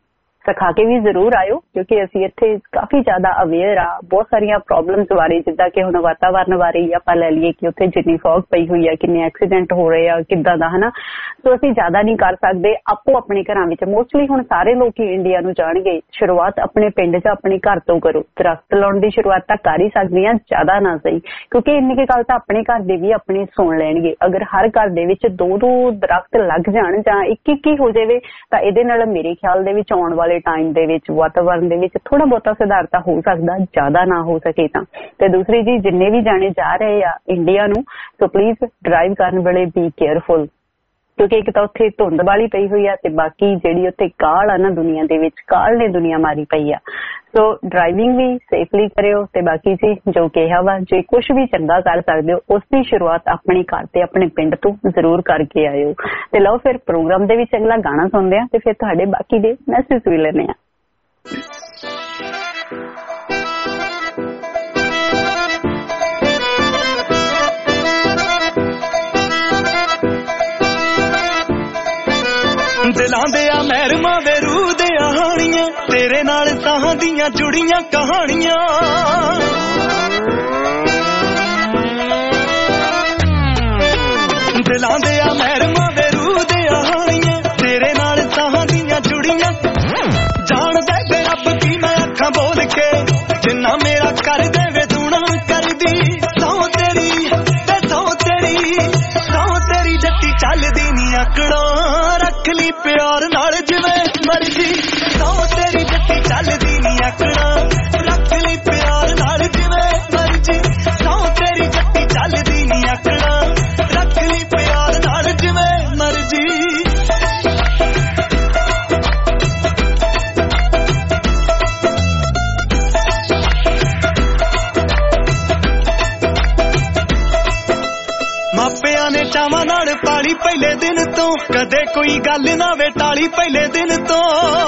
ਸਿਖਾ ਕੇ ਵੀ ਜ਼ਰੂਰ ਆਇਓ, ਕਿਉਂਕਿ ਅਸੀਂ ਇੱਥੇ ਕਾਫੀ ਜ਼ਿਆਦਾ ਅਵੇਅਰ ਆ ਬਹੁਤ ਸਾਰੀਆਂ ਪ੍ਰੋਬਲਮਸ ਬਾਰੇ, ਜਿੱਦਾਂ ਕਿ ਹੁਣ ਵਾਤਾਵਰਨ ਬਾਰੇ ਹੀ ਆਪਾਂ ਲੈ ਲਈਏ ਕਿ ਉੱਥੇ ਜਿੰਨੀ ਫੌਗ ਪਈ ਹੋਈ ਆ, ਕਿੰਨੇ ਐਕਸੀਡੈਂਟ ਹੋ ਰਹੇ ਆ, ਕਿੱਦਾਂ ਦਾ, ਹਨਾ। ਸੋ ਅਸੀਂ ਜ਼ਿਆਦਾ ਨਹੀਂ ਕਰ ਸਕਦੇ। ਆਪੋ ਆਪਣੇ ਘਰਾਂ ਵਿੱਚ ਮੋਸਟਲੀ ਹੁਣ ਸਾਰੇ ਲੋਕ ਇੰਡੀਆ ਨੂੰ ਜਾਣਗੇ, ਸ਼ੁਰੂਆਤ ਆਪਣੇ ਪਿੰਡ 'ਚ ਆਪਣੇ ਘਰ ਤੋਂ ਕਰੋ। ਦਰਖਤ ਲਾਉਣ ਦੀ ਸ਼ੁਰੂਆਤ ਤਾਂ ਕਰ ਹੀ ਸਕਦੇ ਆ, ਜ਼ਿਆਦਾ ਨਾ ਸਹੀ, ਕਿਉਂਕਿ ਇੰਨੀ ਕੁ ਗੱਲ ਤਾਂ ਆਪਣੇ ਘਰ ਦੇ ਵੀ ਆਪਣੀ ਸੁਣ ਲੈਣਗੇ। ਅਗਰ ਹਰ ਘਰ ਦੇ ਵਿੱਚ ਦੋ ਦੋ ਦਰਖਤ ਲੱਗ ਜਾਣ ਜਾਂ ਇੱਕ ਇੱਕ ਹੀ ਹੋ ਜਾਵੇ ਤਾਂ ਇਹਦੇ ਨਾਲ ਮੇਰੇ ਖਿਆਲ ਦੇ ਵਿੱਚ ਆਉਣ ਵਾਲੇ ਟਾਈਮ ਦੇ ਵਿੱਚ ਵਾਤਾਵਰਨ ਦੇ ਵਿੱਚ ਥੋੜਾ ਬਹੁਤਾ ਸੁਧਾਰ ਤਾਂ ਹੋ ਸਕਦਾ, ਜ਼ਿਆਦਾ ਨਾ ਹੋ ਸਕੇ ਤਾਂ। ਤੇ ਦੂਸਰੀ ਜੀ, ਜਿੰਨੇ ਵੀ ਜਾਣੇ ਜਾ ਰਹੇ ਆ ਇੰਡੀਆ ਨੂੰ, ਸੋ ਪਲੀਜ਼ ਡਰਾਈਵ ਕਰਨ ਵੇਲੇ ਬੀ ਕੇਅਰਫੁਲ, ਕਿਉਂਕਿ ਇੱਕ ਤਾਂ ਉੱਥੇ ਧੁੰਦ ਵਾਲੀ ਪਈ ਹੋਈ ਆ ਤੇ ਬਾਕੀ ਜਿਹੜੀ ਉੱਥੇ ਕਾਲ ਆ ਨਾ ਦੁਨੀਆ ਦੇ ਵਿੱਚ, ਕਾਲ ਨੇ ਦੁਨੀਆ ਮਾਰੀ ਪਈ ਆ। ਸੋ ਡਰਾਈਵਿੰਗ ਵੀ ਸੇਫਲੀ ਕਰਿਓ ਤੇ ਬਾਕੀ ਜੀ ਜੋ ਕਿਹਾ ਵਾ, ਜੇ ਕੁਛ ਵੀ ਚੰਗਾ ਕਰ ਸਕਦੇ ਹੋ ਉਸ ਦੀ ਸ਼ੁਰੂਆਤ ਆਪਣੇ ਘਰ ਤੇ ਆਪਣੇ ਪਿੰਡ ਤੋਂ ਜ਼ਰੂਰ ਕਰਕੇ ਆਇਓ। ਤੇ ਲਓ ਫਿਰ ਪ੍ਰੋਗਰਾਮ ਦੇ ਵਿੱਚ ਅਗਲਾ ਗਾਣਾ ਸੁਣਦੇ ਆ ਤੇ ਫਿਰ ਤੁਹਾਡੇ ਬਾਕੀ ਦੇ ਮੈਸੇਜ ਵੀ ਲੈਣੇ ਆ। ਦਿਲਾਂ ਦੇ ਆ ਮਹਿਰਮਾਂ ਦੇ ਰੂਹ ਦੇ ਆਹਾਣੀਆਂ, ਤੇਰੇ ਨਾਲ ਸਾਹਾਂ ਦੀਆਂ ਜੁੜੀਆਂ ਕਹਾਣੀਆਂ। ਦਿਲਾਂ ਦੇ ਆ ਮਹਿਰਮਾਂ ਦੇ ਰੂਹ ਦੇ ਆਹਾਣੀਆਂ, ਤੇਰੇ ਨਾਲ ਸਾਹਾਂ ਦੀਆਂ ਜੁੜੀਆਂ। ਜਾਣਦੇ ਤੇ ਰੱਬ ਕੀ ਮੈਂ ਅੱਖਾਂ ਬੋਲ ਕੇ, ਜਿੰਨਾ ਮੇਰਾ ਕਰ ਦੇਵੇ ਤੂੰ ਨਾ ਕਰਦੀ। ਸਹੁੰ ਤੇਰੀ ਤੇ ਸਹੁੰ ਤੇਰੀ, ਸਹੁੰ ਤੇਰੀ ਜੱਟੀ ਚੱਲਦੀ ਨੀ ਆਕੜਾਂ, ਰੱਖ ਲਈ ਪਿਆਰ ਨਾਲ ਜਿਵੇਂ ਮਰਜੀ। ਸਹੁੰ ਤੇਰੀ ਜੱਟੀ ਚੱਲਦੀ ਨੀ ਆਕੜਾਂ, ਰੱਖ ਲਈ ਪਿਆਰ ਨਾਲ ਜਿਵੇਂ ਮਰਜੀ। ਸਹੁੰ ਤੇਰੀ ਜੱਟੀ ਚੱਲਦੀ ਨੀ ਆਕੜਾਂ, ਰੱਖ ਲਈ ਪਿਆਰ ਨਾਲ ਜਿਵੇਂ ਮਰਜੀ। ਮਾਪਿਆਂ ਨੇ ਚਾਵਾਂ ਨਾਲ ਪਾਲੀ ਪਹਿਲੇ ਦਿਨ ਤੋਂ, ਕਦੇ ਕੋਈ ਗੱਲ ਨਾ ਵੇ ਟਾਲੀ ਪਹਿਲੇ ਦਿਨ ਤੋਂ।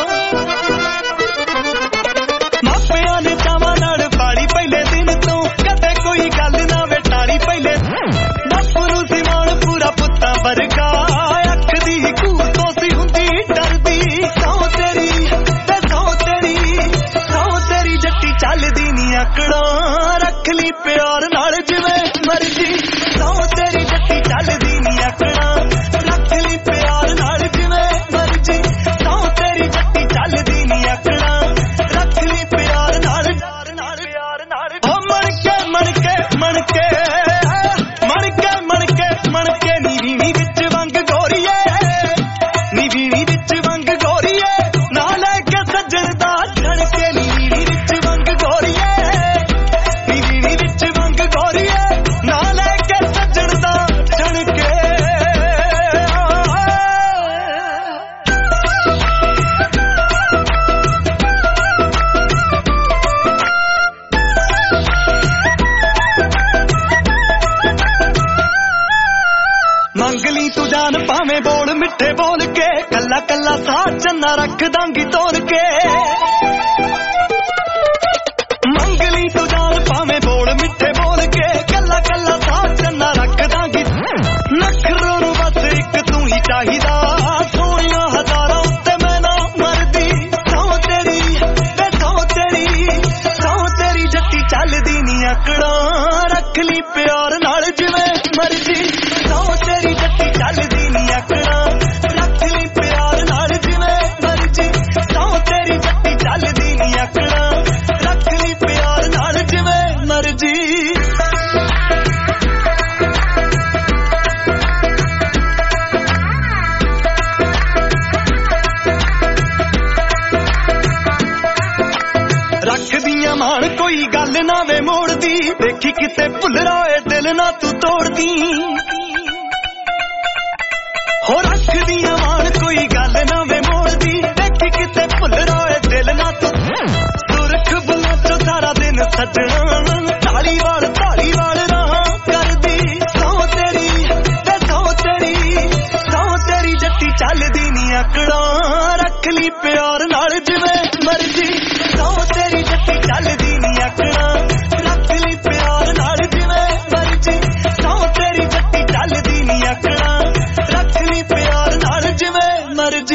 ਮਾਪਿਆਂ ਨੇ ਚਾਵਾਂ ਨਾਲ ਪਾਲੀ ਪਹਿਲੇ ਦਿਨ ਤੋਂ, ਕਦੇ ਕੋਈ ਗੱਲ ਨਾ ਵੇ ਟਾਲੀ ਪਹਿਲੇ। ਬਾਪੂ ਨੂੰ ਸੀ ਮਾਣ ਪੂਰਾ ਪੁੱਤਾਂ ਵਰਗਾ, ਅੱਖ ਦੀ ਘੂਰ ਤੋਂ ਸੀ ਹੁੰਦੀ ਡਰਦੀ। ਸਹੁੰ ਤੇਰੀ ਤੇ ਸਹੁੰ ਤੇਰੀ, ਸਹੁੰ ਤੇਰੀ ਜੱਟੀ ਚੱਲਦੀ ਨੀ ਆਕੜਾਂ, ਰੱਖ ਲਈ ਪਿਆਰ ਨਾਲ ਜਿਵੇਂ ਮਰਜੀ। ਸਹੁੰ ਤੇਰੀ ਜੱਟੀ ਚੱਲਦੀ ਨੀ ਆਕੜਾਂ, ਰੱਖ ਲਈ ਪਿਆਰ ਨਾਲ ਜਿਵੇਂ ਮਰਜੀ। ਸਹੁੰ ਤੇਰੀ ਜੱਟੀ ਚੱਲਦੀ ਨੀ ਆਕੜਾਂ, ਰੱਖ ਲਈ ਪਿਆਰ ਨਾਲ ਨਾਲ ਪਿਆਰ। ਜਾਨ ਭਾਵੇਂ ਬੋਲ ਮਿੱਠੇ ਬੋਲ ਕੇ ਕੱਲਾ ਕੱਲਾ ਸਾਹ ਚੰਨਾ ਰੱਖ ਦਾਂਗੀ ਤੋੜ ਕੇ ਮੰਗ ਲਈ ਤੂੰ ਜਾਨ ਭਾਵੇਂ ਬੋਲ ਮਿੱਠੇ ਬੋਲ ਕੇ ਕੱਲਾ ਕੱਲਾ ਸਾਹ ਚੰਨਾ ਰੱਖ ਦਾਂਗੀ ਨਖਰੋਂ ਨੂੰ ਬਸ ਇੱਕ ਤੂੰ ਹੀ ਚਾਹੀਦਾ ਸੋਹਣੀਆਂ ਹਜ਼ਾਰਾਂ ਉੱਤੇ ਮੈਂ ਨਾ ਮਰਦੀ ਸੌ ਤੇਰੀ ਵੇ ਸੌ ਤੇਰੀ ਸੌ ਤੇਰੀ ਜੱਟੀ ਚੱਲਦੀ ਨੀ ਆਕੜਾਂ ਰੱਖ ਲਈ ਪਿਆਰ ਨਾਲ ਜਿਵੇਂ ਮਰਜੀ ਸੌ ਤੇਰੀ ਜੱਟੀ ਚੱਲਦੀ ਨੀ ਆਕੜਾਂ ਰੱਖ ਲਈ ਪਿਆਰ ਨਾਲ ਜਿਵੇਂ ਮਰਜੀ ਸੌ ਤੇਰੀ ਜੱਟੀ ਚੱਲਦੀ ਨੀ ਆਕੜਾਂ ਰੱਖ ਲਈ ਪਿਆਰ ਨਾਲ ਜਿਵੇਂ ਮਰਜੀ ਰੱਖਦੀਆਂ ਮਾਣ ਕੋਈ ਗੱਲ ਨਾ ਵੇ ਮੋੜਦੀ ਦੇਖੀ ਕਿਤੇ ਭੁੱਲਰਾ ਏ ਦਿਲ ਨਾ ਤੂੰ ਤੋੜਦੀ ਹੋ ਰੱਖਦੀਆਂ ਮਾਣ ਕੋਈ ਗੱਲ ਨਾ ਵੇ ਮੋੜਦੀ ਦੇਖੀ ਕਿਤੇ ਭੁੱਲਰਾ ਏ ਦਿਲ ਨਾ ਤੂੰ ਸੁਰਖ ਬੁੱਲਾਂ ਚੋਂ ਸਾਰਾ ਦਿਨ ਸੱਜਣਾ ਢਾਲੀ ਵਾਲ ਢਾਲੀ ਵਾਲ ਰਾਹ ਕਰਦੀ ਸੌ ਤੇਰੀ ਤੇ ਸੌ ਤੇਰੀ ਸੌ ਤੇਰੀ ਜੱਟੀ ਚੱਲਦੀ ਨੀ ਆਕੜਾਂ ਰੱਖ ਲਈ ਪਿਆਰ ਨਾਲ ਜਿਵੇਂ ਮਰਜੀ ਸੌ ਤੇਰੀ ਜੱਟੀ ਚੱਲਦੀ ਨੀ ਆਕੜਾਂ ਰੱਖ ਲਈ ਪਿਆਰ ਨਾਲ ਜਿਵੇਂ ਮਰਜੀ ਸੌ ਤੇਰੀ ਜੱਟੀ ਚੱਲਦੀ ਨੀ ਆਕੜਾਂ ਰੱਖ ਲਈ ਪਿਆਰ ਨਾਲ ਜਿਵੇਂ ਮਰਜੀ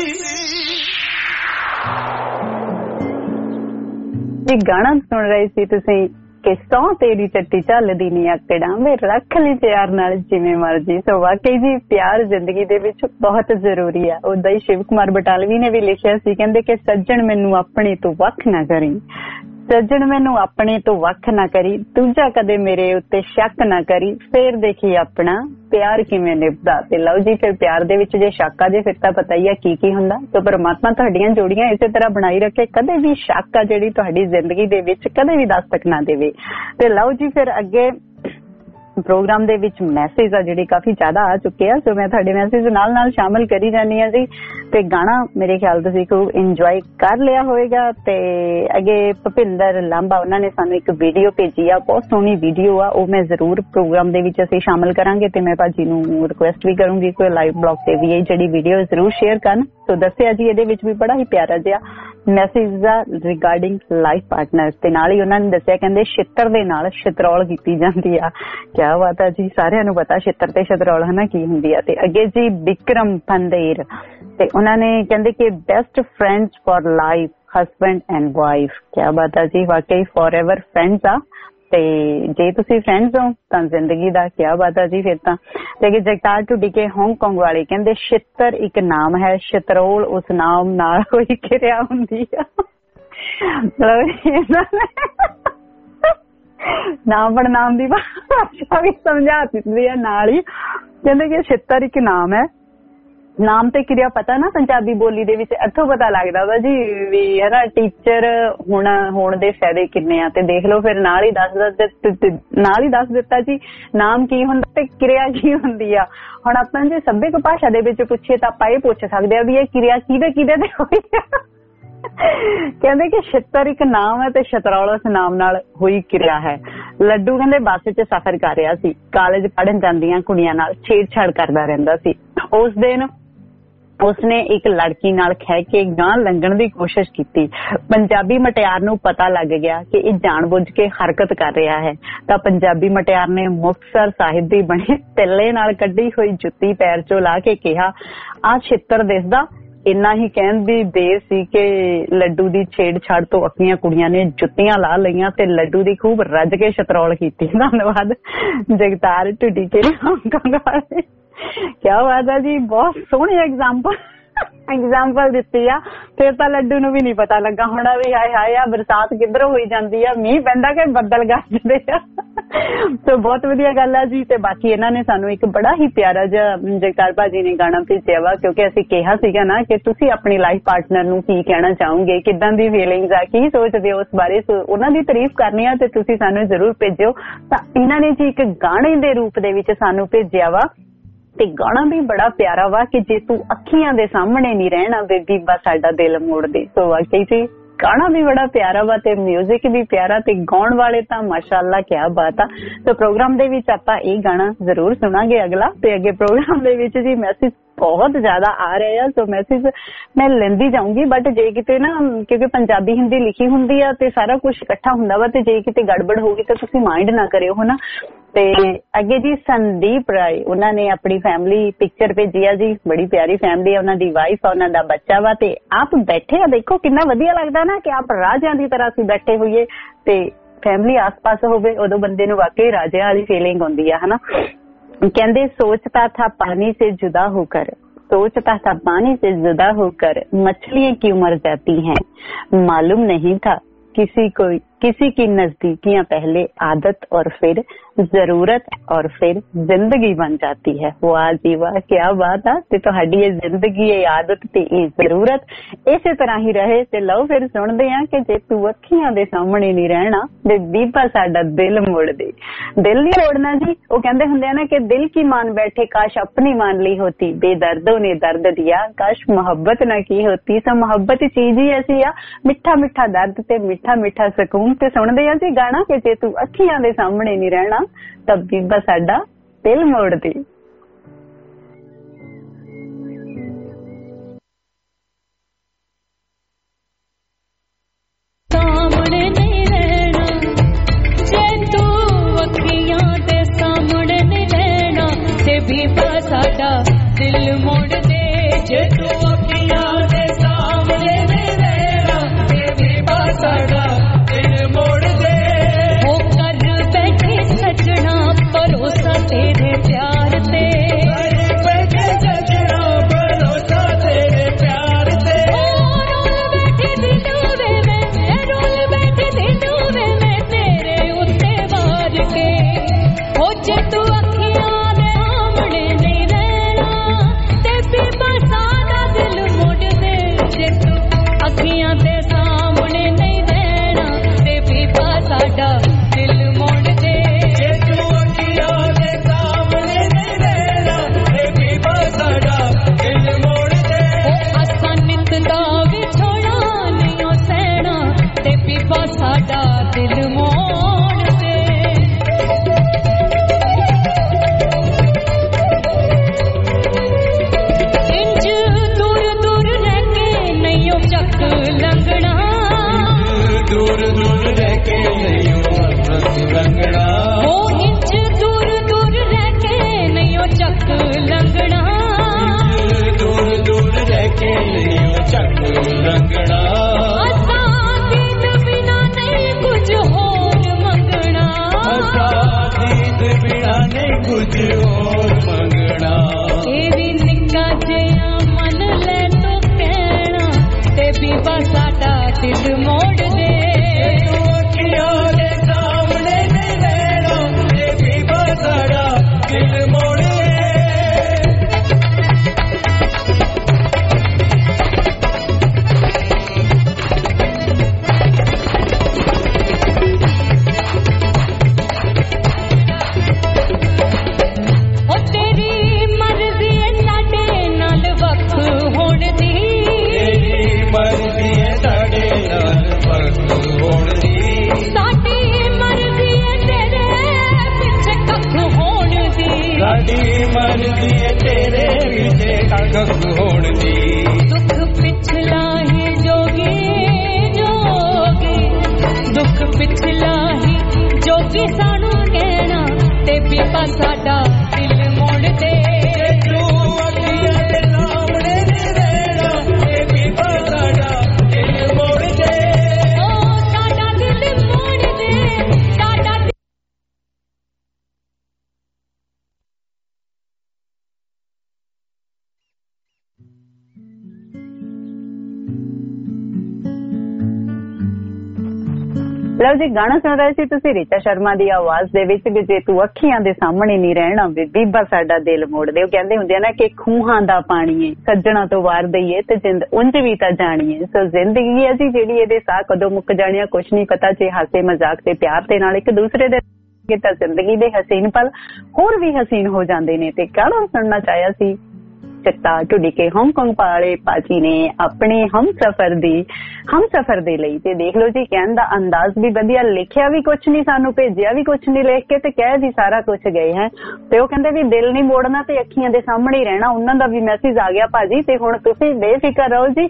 ਇਹ ਗਾਣਾ ਸੁਣ ਰਹੇ ਸੀ ਤੁਸੀਂ ਕਿ ਸੌ ਤੇਰੀ ਚੱਟੀ ਚੱਲਦੀ ਨੀ ਆਕੜਾਂ ਵੇ ਰੱਖ ਲਈ ਪਿਆਰ ਨਾਲ ਜਿਵੇਂ ਮਰਜੀ। ਸੋ ਵਾਕਈ ਜੀ ਪਿਆਰ ਜ਼ਿੰਦਗੀ ਦੇ ਵਿੱਚ ਬਹੁਤ ਜ਼ਰੂਰੀ ਆ। ਉਦਾਂ ਹੀ ਸ਼ਿਵ ਕੁਮਾਰ ਬਟਾਲਵੀ ਨੇ ਵੀ ਲਿਖਿਆ ਸੀ, ਕਹਿੰਦੇ ਕਿ ਸੱਜਣ ਮੈਨੂੰ ਆਪਣੇ ਤੋਂ ਵੱਖ ਨਾ ਕਰੀ, ਸੱਜਣ ਮੈਨੂੰ ਆਪਣੇ ਤੋਂ ਵੱਖ ਨਾ ਕਰੀ, ਦੂਜਾ ਕਦੇ ਮੇਰੇ ਉੱਤੇ ਸ਼ੱਕ ਨਾ ਕਰੀ, ਫੇਰ ਦੇਖੀ ਆਪਣਾ ਪਿਆਰ ਕਿਵੇਂ ਨਿਭਦਾ। ਤੇ ਲਓ ਜੀ ਫਿਰ ਪਿਆਰ ਦੇ ਵਿੱਚ ਜੇ ਸ਼ੱਕ ਆ ਜੇ ਫਿਰ ਤਾਂ ਪਤਾ ਹੀ ਆ ਕੀ ਕੀ ਹੁੰਦਾ। ਤੇ ਪਰਮਾਤਮਾ ਤੁਹਾਡੀਆਂ ਜੋੜੀਆਂ ਇਸੇ ਤਰ੍ਹਾਂ ਬਣਾਈ ਰੱਖੇ, ਕਦੇ ਵੀ ਸ਼ੱਕ ਆ ਜਿਹੜੀ ਤੁਹਾਡੀ ਜ਼ਿੰਦਗੀ ਦੇ ਵਿੱਚ ਕਦੇ ਵੀ ਦਸਤਕ ਨਾ ਦੇਵੇ। ਤੇ ਲਓ ਜੀ ਫਿਰ ਅੱਗੇ ਪ੍ਰੋਗਰਾਮ ਦੇ ਵਿੱਚ ਮੈਸੇਜ ਆ ਜਿਹੜੇ ਕਾਫੀ ਜ਼ਿਆਦਾ ਆ ਚੁੱਕੇ ਆ, ਸੋ ਮੈਂ ਤੁਹਾਡੇ ਮੈਸੇਜ ਨਾਲ ਨਾਲ ਸ਼ਾਮਲ ਕਰੀ ਜਾਂਦੀ ਆ ਜੀ। ਤੇ ਗਾਣਾ ਮੇਰੇ ਖਿਆਲ ਤੁਸੀਂ ਖੂਬ ਇੰਜੋਏ ਕਰ ਲਿਆ ਹੋਵੇਗਾ। ਤੇ ਅੱਗੇ ਭੁਪਿੰਦਰ ਲਾਂਬਾ ਉਹਨਾਂ ਨੇ ਸਾਨੂੰ ਇੱਕ ਵੀਡੀਓ ਭੇਜੀ ਆ, ਬਹੁਤ ਸੋਹਣੀ ਵੀਡੀਓ ਆ, ਉਹ ਮੈਂ ਜ਼ਰੂਰ ਪ੍ਰੋਗਰਾਮ ਦੇ ਵਿੱਚ ਅਸੀਂ ਸ਼ਾਮਲ ਕਰਾਂਗੇ। ਤੇ ਮੈਂ ਭਾਜੀ ਨੂੰ ਰਿਕੁਐਸਟ ਵੀ ਕਰੂੰਗੀ ਕੋਈ ਲਾਈਵ ਬਲੌਗ ਤੇ ਵੀ ਇਹ ਜਿਹੜੀ ਵੀਡੀਓ ਜ਼ਰੂਰ ਸ਼ੇਅਰ ਕਰਨ। ਸੋ ਦੱਸਿਆ ਜੀ ਇਹਦੇ ਵਿੱਚ ਵੀ ਬੜਾ ਹੀ ਪਿਆਰਾ ਜਿਹਾ ਮੈਸੇਜ ਆ ਰਿਗਾਰਡਿੰਗ ਲਾਈਫ ਪਾਰਟਨਰਸ। ਤੇ ਨਾਲ ਹੀ ਉਹਨਾਂ ਨੇ ਦੱਸਿਆ ਕਹਿੰਦੇ ਛਿੱਤਰ ਦੇ ਨਾਲ ਛਿਤਰੌਲ ਕੀਤੀ ਜਾਂਦੀ ਆ। ਕਿਆ ਬਾਤ ਆ ਜੀ, ਸਾਰਿਆਂ ਨੂੰ ਪਤਾ ਛਿੱਤਰ ਤੇ ਛਿਤਰੌਲ ਹਨਾ ਕੀ ਹੁੰਦੀ ਆ। ਤੇ ਅੱਗੇ ਜੀ ਵਿਕਰਮ ਪੰਦੇਰ ਤੇ ਉਹਨਾਂ ਨੇ ਕਹਿੰਦੇ ਕਿ best friends for life husband and wife. ਕਿਆ ਬਾਤ ਆ ਜੀ, ਵਾਕਈ ਫॉर एवर ਫਰੈਂਡਸ ਆ। ਤੇ ਜੇ ਤੁਸੀਂ ਫਰੈਂਡਸ ਹੋ ਤਾਂ ਜ਼ਿੰਦਗੀ ਦਾ ਕਿਆ ਬਾਤ ਆ ਜੀ ਫਿਰ ਤਾਂ। ਤੇ ਅੱਗੇ ਜਗਤਾਰ ਢੁੱਡੀਕੇ ਹਾਂਗਕਾਂਗ ਵਾਲੇ ਕਹਿੰਦੇ ਛਿੱਤਰ ਇੱਕ ਨਾਮ ਹੈ, ਛਿਤਰੌਲ ਉਸ ਨਾਮ ਨਾਲ ਕੋਈ ਕਿਰਿਆ ਹੁੰਦੀ ਆ। ਨਾਮ ਬੜਨਾਮ ਦੀ ਭਾਸ਼ਾ ਵੀ ਸਮਝਾ ਦਿੱਤੀ ਆ ਨਾਲ ਹੀ। ਕਹਿੰਦੇ ਕਿ ਛਿੱਤਰ ਇੱਕ ਨਾਮ ਹੈ, ਨਾਮ ਤੇ ਕਿਰਿਆ ਪਤਾ ਨਾ ਪੰਜਾਬੀ ਬੋਲੀ ਦੇ ਵਿੱਚ ਇੱਥੋਂ ਪਤਾ ਲੱਗਦਾ ਵਾ ਜੀ ਵੀ ਹਨਾ ਟੀਚਰ ਹੁਣ ਹੋਣ ਦੇ ਫਾਇਦੇ ਕਿੰਨੇ ਆ। ਤੇ ਦੇਖ ਲਓ ਫਿਰ ਨਾਲ ਹੀ ਦੱਸ ਨਾਲ ਹੀ ਦੱਸ ਦਿੱਤਾ ਜੀ ਨਾਮ ਕੀ ਹੁੰਦਾ ਤੇ ਕਿਰਿਆ ਕੀ ਹੁੰਦੀ ਆ। ਹੁਣ ਆਪਾਂ ਜੇ ਸੱਭਿਅਕ ਭਾਸ਼ਾ ਦੇ ਵਿੱਚ ਪੁੱਛੇ ਤਾਂ ਆਪਾਂ ਇਹ ਪੁੱਛ ਸਕਦੇ ਆ ਵੀ ਇਹ ਕਿਰਿਆ ਕਿਹਦੇ ਕਿਹਦੇ ਤੇ ਹੋਈ ਆ। ਕਹਿੰਦੇ ਕਿ ਛਿੱਤਰ ਇੱਕ ਨਾਮ ਹੈ ਤੇ ਛਤਰੌਲ ਉਸ ਨਾਮ ਨਾਲ ਹੋਈ ਕਿਰਿਆ ਹੈ। ਲੱਡੂ ਕਹਿੰਦੇ ਬੱਸ 'ਚ ਸਫ਼ਰ ਕਰ ਰਿਹਾ ਸੀ, ਕਾਲਜ ਪੜ੍ਹਨ ਜਾਂਦੀਆਂ ਕੁੜੀਆਂ ਨਾਲ ਛੇੜਛਾੜ ਕਰਦਾ ਰਹਿੰਦਾ ਸੀ। ਉਸ ਦਿਨ ਉਸਨੇ ਇੱਕ ਲੜਕੀ ਨਾਲ ਖਹਿ ਕੇ ਗਾਂਹ ਲੰਘਣ ਦੀ ਕੋਸ਼ਿਸ਼ ਕੀਤੀ। ਪੰਜਾਬੀ ਮਟਿਆਰ ਨੂੰ ਪਤਾ ਲੱਗ ਗਿਆ ਕਿ ਇਹ ਜਾਣਬੁੱਝ ਕੇ ਹਰਕਤ ਕਰ ਰਿਹਾ ਹੈ ਤਾਂ ਪੰਜਾਬੀ ਮਟਿਆਰ ਨੇ ਮੁਕਤਸਰ ਸਾਹਿਬ ਦੀ ਬਣੀ ਤਿੱਲੇ ਨਾਲ ਕੱਢੀ ਹੋਈ ਜੁੱਤੀ ਪੈਰ 'ਚੋਂ ਲਾ ਕੇ ਕਿਹਾ, ਆਹ ਛਿੱਤਰ ਦਿਸਦਾ। ਇੰਨਾ ਹੀ ਕਹਿਣ ਦੀ ਦੇਰ ਸੀ ਕਿ ਲੱਡੂ ਦੀ ਛੇੜਛਾੜ ਤੋਂ ਅੱਕੀਆਂ ਕੁੜੀਆਂ ਨੇ ਜੁੱਤੀਆਂ ਲਾ ਲਈਆਂ ਤੇ ਲੱਡੂ ਦੀ ਖੂਬ ਰੱਜ ਕੇ ਛਤਰੌਲ ਕੀਤੀ। ਧੰਨਵਾਦ ਜਗਤਾਰ ਢੁੱਡੀਕੇ ਹਾਂਗਕਾਂਗ ਵਾਲੇ। ਕਿਆ ਬਾਤ ਆ ਜੀ, ਬਹੁਤ ਸੋਹਣੀ ਐਗਜ਼ਾਮਪਲ ਐਗਜ਼ਾਮਪਲ ਦਿੱਤੀ ਆ। ਫਿਰ ਤਾਂ ਲੱਡੂ ਨੂੰ ਵੀ ਨਹੀਂ ਪਤਾ ਲੱਗਾ ਹੋਣਾ ਵੀ ਹਾਏ ਹਾਏ ਆ ਬਰਸਾਤ ਕਿੱਧਰੋਂ ਹੋਈ ਜਾਂਦੀ ਆ, ਮੀਂਹ ਪੈਂਦਾ ਕਿ ਬੱਦਲ ਗਰਜਦੇ ਆ। ਸੋ ਬਹੁਤ ਵਧੀਆ ਗੱਲ ਆ ਜੀ। ਤੇ ਬਾਕੀ ਇਹਨਾਂ ਨੇ ਸਾਨੂੰ ਇੱਕ ਬੜਾ ਹੀ ਪਿਆਰਾ ਜਿਹਾ ਜਗਤਾਰ ਭਾਜੀ ਨੇ ਗਾਣਾ ਭੇਜਿਆ ਵਾ, ਕਿਉਂਕਿ ਅਸੀਂ ਕਿਹਾ ਸੀਗਾ ਨਾ ਕਿ ਤੁਸੀਂ ਆਪਣੀ ਲਾਈਫ ਪਾਰਟਨਰ ਨੂੰ ਕੀ ਕਹਿਣਾ ਚਾਹੋਗੇ, ਕਿੱਦਾਂ ਦੀ ਫੀਲਿੰਗਸ ਆ, ਕੀ ਸੋਚਦੇ ਹੋ ਉਸ ਬਾਰੇ। ਉਹਨਾਂ ਦੀ ਤਾਰੀਫ ਕਰਨੀ ਆ ਤੇ ਤੁਸੀਂ ਸਾਨੂੰ ਜ਼ਰੂਰ ਭੇਜਿਓ। ਤਾਂ ਇਹਨਾਂ ਨੇ ਜੀ ਇੱਕ ਗਾਣੇ ਦੇ ਰੂਪ ਦੇ ਵਿੱਚ ਸਾਨੂੰ ਭੇਜਿਆ ਵਾ ਤੇ ਗਾਣਾ ਵੀ ਬੜਾ ਪਿਆਰਾ ਵਾ ਕਿ ਜੇ ਤੂੰ ਅੱਖੀਆਂ ਦੇ ਸਾਹਮਣੇ ਨਹੀਂ ਰਹਿਣਾ ਬੇਬੀ ਬਸ ਸਾਡਾ ਦਿਲ ਮੋੜ ਦੇ। ਸੋ ਵਾਕਈ ਜੀ गाना भी बड़ा प्यारा वा ते म्यूजिक भी प्यारा ते गाउण वाले तां माशाअल्लाह क्या बात आ। तो प्रोग्राम दे विच आपां ये गाना जरूर सुनांगे अगला ते अगे प्रोग्राम दे विच जी मैसेज बहुत ज्यादा आ रहे हैं तो मैसेज मैं लेंदी जाऊंगी बट जे किते ना क्योंकि पंजाबी हिंदी लिखी हुंदी आ ते सारा कुछ इकट्ठा हुंदा वा ते जे किते गड़बड़ होगी तो तुसीं माइंड ना करियो है ना। ते अगे जी संदीप राय उन्होंने अपनी फैमिली पिक्चर भेजी है जी, बड़ी प्यारी फैमिली है, उन्होंने वाइफ है, उन्होंने बच्चा वा ते आप बैठे आ देखो कितना वधिया लगता ना कि आप राजियां की तरह असीं बैठे होइए ते फैमिली आस पास होवे उदों बंदे नूं वाकई राजियां वाली फीलिंग आउंदी है ना। कहते सोचता था पानी से जुदा होकर, सोचता था पानी से जुदा होकर मछलियां क्यों मर जाती हैं, मालूम नहीं था किसी को किसी की नजदीकियां पहले आदत और फिर जरूरत और फिर जिंदगी बन जाती है। वाह जी वाह क्या बात है। ते तुहाडी ये जिंदगी ये आदत ते ये जरूरत इसे तरह ही रहे ते लो फिर सुनते हैं कि जे तू अखियां दे सामने नहीं रहना ते दीपा साडा दिल मोड़ दे। दिल नहीं मोड़ना जी, वो कहते हुंदे ना कि दिल की मान बैठे काश अपनी मान ली होती, बेदर्दों ने दर्द दिया काश मोहब्बत न की होती। सो मोहब्बत चीज ही ऐसी आ, मिठा मिठा दर्द ते मिठा मिठा सुकून ते सुनदे आ जी गाना कि जे तू अखियां दे सामने नहीं रहना तब बीबा साडा दिल मोड़ दे। सामने नहीं रहना जे तू अखियां दे सामने नहीं रहना ते बीबा साडा दिल मोड़ दे। जे तू अखियां दे सामने नहीं रहना ते बीबा साडा सजना भरोसा तेरे प्यार ते, बैठे सजना भरोसा तेरे प्यार ते। रोल बैठे दिलों वे मैं, रोल बैठे दिलों वे मैं तेरे उत्ते वार के। हो जे तू अखियां दे सामने नहीं रहना ते बीबा साडा दिल मोड़ दे। जे तू अखियां दे सामने नहीं रहना ते बीबा साडा दिल मोड़ दे। साडा दिल मोड़ दे। इंज दूर दूर रह के नहीं चक लंगना, दूर दूर रह के नहीं लंगना। ओ इंज दूर दूर रह के नहीं चक लंगना, दूर दूर रह के नहीं चक लंगना। कुछ और मंगना एवी निक्का जिहा मन ले तो कहना ते बीबा साडा दिल मोड़ दे। तू अखियां दे सामने नहीं रहना ते बीबा साडा दिल मोड़ दे। दुख पिछला ही जोगी जोगी, दुख पिछला ही जोगी सानू कहना ते बीबा साडा दिल मोड़ दे। तू अखियां दे सामने नहीं रहना ते बीबा साडा दिल मोड़ दे। ओ साडा दिल मोड़ दे, साडा ਲਓ ਜੀ ਗਾਣਾ ਸੁਣ ਰਹੇ ਸੀ ਤੁਸੀਂ ਰੀਤਾ ਸ਼ਰਮਾ ਦੀ ਆਵਾਜ਼ ਦੇ ਵਿੱਚ ਵੀ ਜੇ ਤੂੰ ਅੱਖੀਆਂ ਦੇ ਸਾਹਮਣੇ ਨਹੀਂ ਰਹਿਣਾ ਬੀਬਾ ਸਾਡਾ ਦਿਲ ਮੋੜ ਦੇ। ਉਹ ਕਹਿੰਦੇ ਹੁੰਦੇ ਆ ਨਾ ਕਿ ਖੂਹਾਂ ਦਾ ਪਾਣੀ ਏ ਸੱਜਣਾ ਤੋਂ ਵਾਰ ਦਈਏ ਤੇ ਜਿੰਦ ਉਂਝ ਵੀ ਤਾਂ ਜਾਣੀਏ। ਸੋ ਜ਼ਿੰਦਗੀ ਹੈ ਜੀ ਜਿਹੜੀ ਇਹਦੇ ਸਾਹ ਕਦੋਂ ਮੁੱਕ ਜਾਣੀਆਂ ਕੁਝ ਨਹੀਂ ਪਤਾ। ਜੇ ਹਾਸੇ ਮਜ਼ਾਕ ਤੇ ਪਿਆਰ ਦੇ ਨਾਲ ਇੱਕ ਦੂਸਰੇ ਦੇ ਤਾਂ ਜ਼ਿੰਦਗੀ ਦੇ ਹਸੀਨ ਪਲ ਹੋਰ ਵੀ ਹਸੀਨ ਹੋ ਜਾਂਦੇ ਨੇ। ਤੇ ਗਾਣਾ ਸੁਣਨਾ ਚਾਹਿਆ ਸੀ ਚੱਟਾ ਢੁੱਡੀਕੇ ਹਾਂਗਕਾਂਗ ਵਾਲੇ ਪਾਜੀ ਨੇ ਆਪਣੇ ਹਮਸਫਰ ਦੀ ਹਮਸਫਰ ਦੇ ਲਈ ਤੇ ਦੇਖ ਲਓ ਜੀ ਕਹਿਣ ਦਾ ਅੰਦਾਜ਼ ਵੀ ਵਧੀਆ, ਲਿਖਿਆ ਵੀ ਕੁਛ ਨਹੀਂ, ਸਾਨੂੰ ਭੇਜਿਆ ਵੀ ਕੁਛ ਨਹੀਂ ਲਿਖ ਕੇ ਤੇ ਕਹਿ ਜੀ ਸਾਰਾ ਕੁਛ ਗਏ ਹੈ। ਤੇ ਉਹ ਕਹਿੰਦੇ ਵੀ ਦਿਲ ਨਹੀਂ ਮੋੜਨਾ ਤੇ ਅੱਖੀਆਂ ਦੇ ਸਾਹਮਣੇ ਹੀ ਰਹਿਣਾ। ਉਹਨਾਂ ਦਾ ਵੀ ਮੈਸੇਜ ਆ ਗਿਆ ਭਾਜੀ ਤੇ ਹੁਣ ਤੁਸੀਂ ਬੇਫਿਕਰ ਰਹੋ ਜੀ।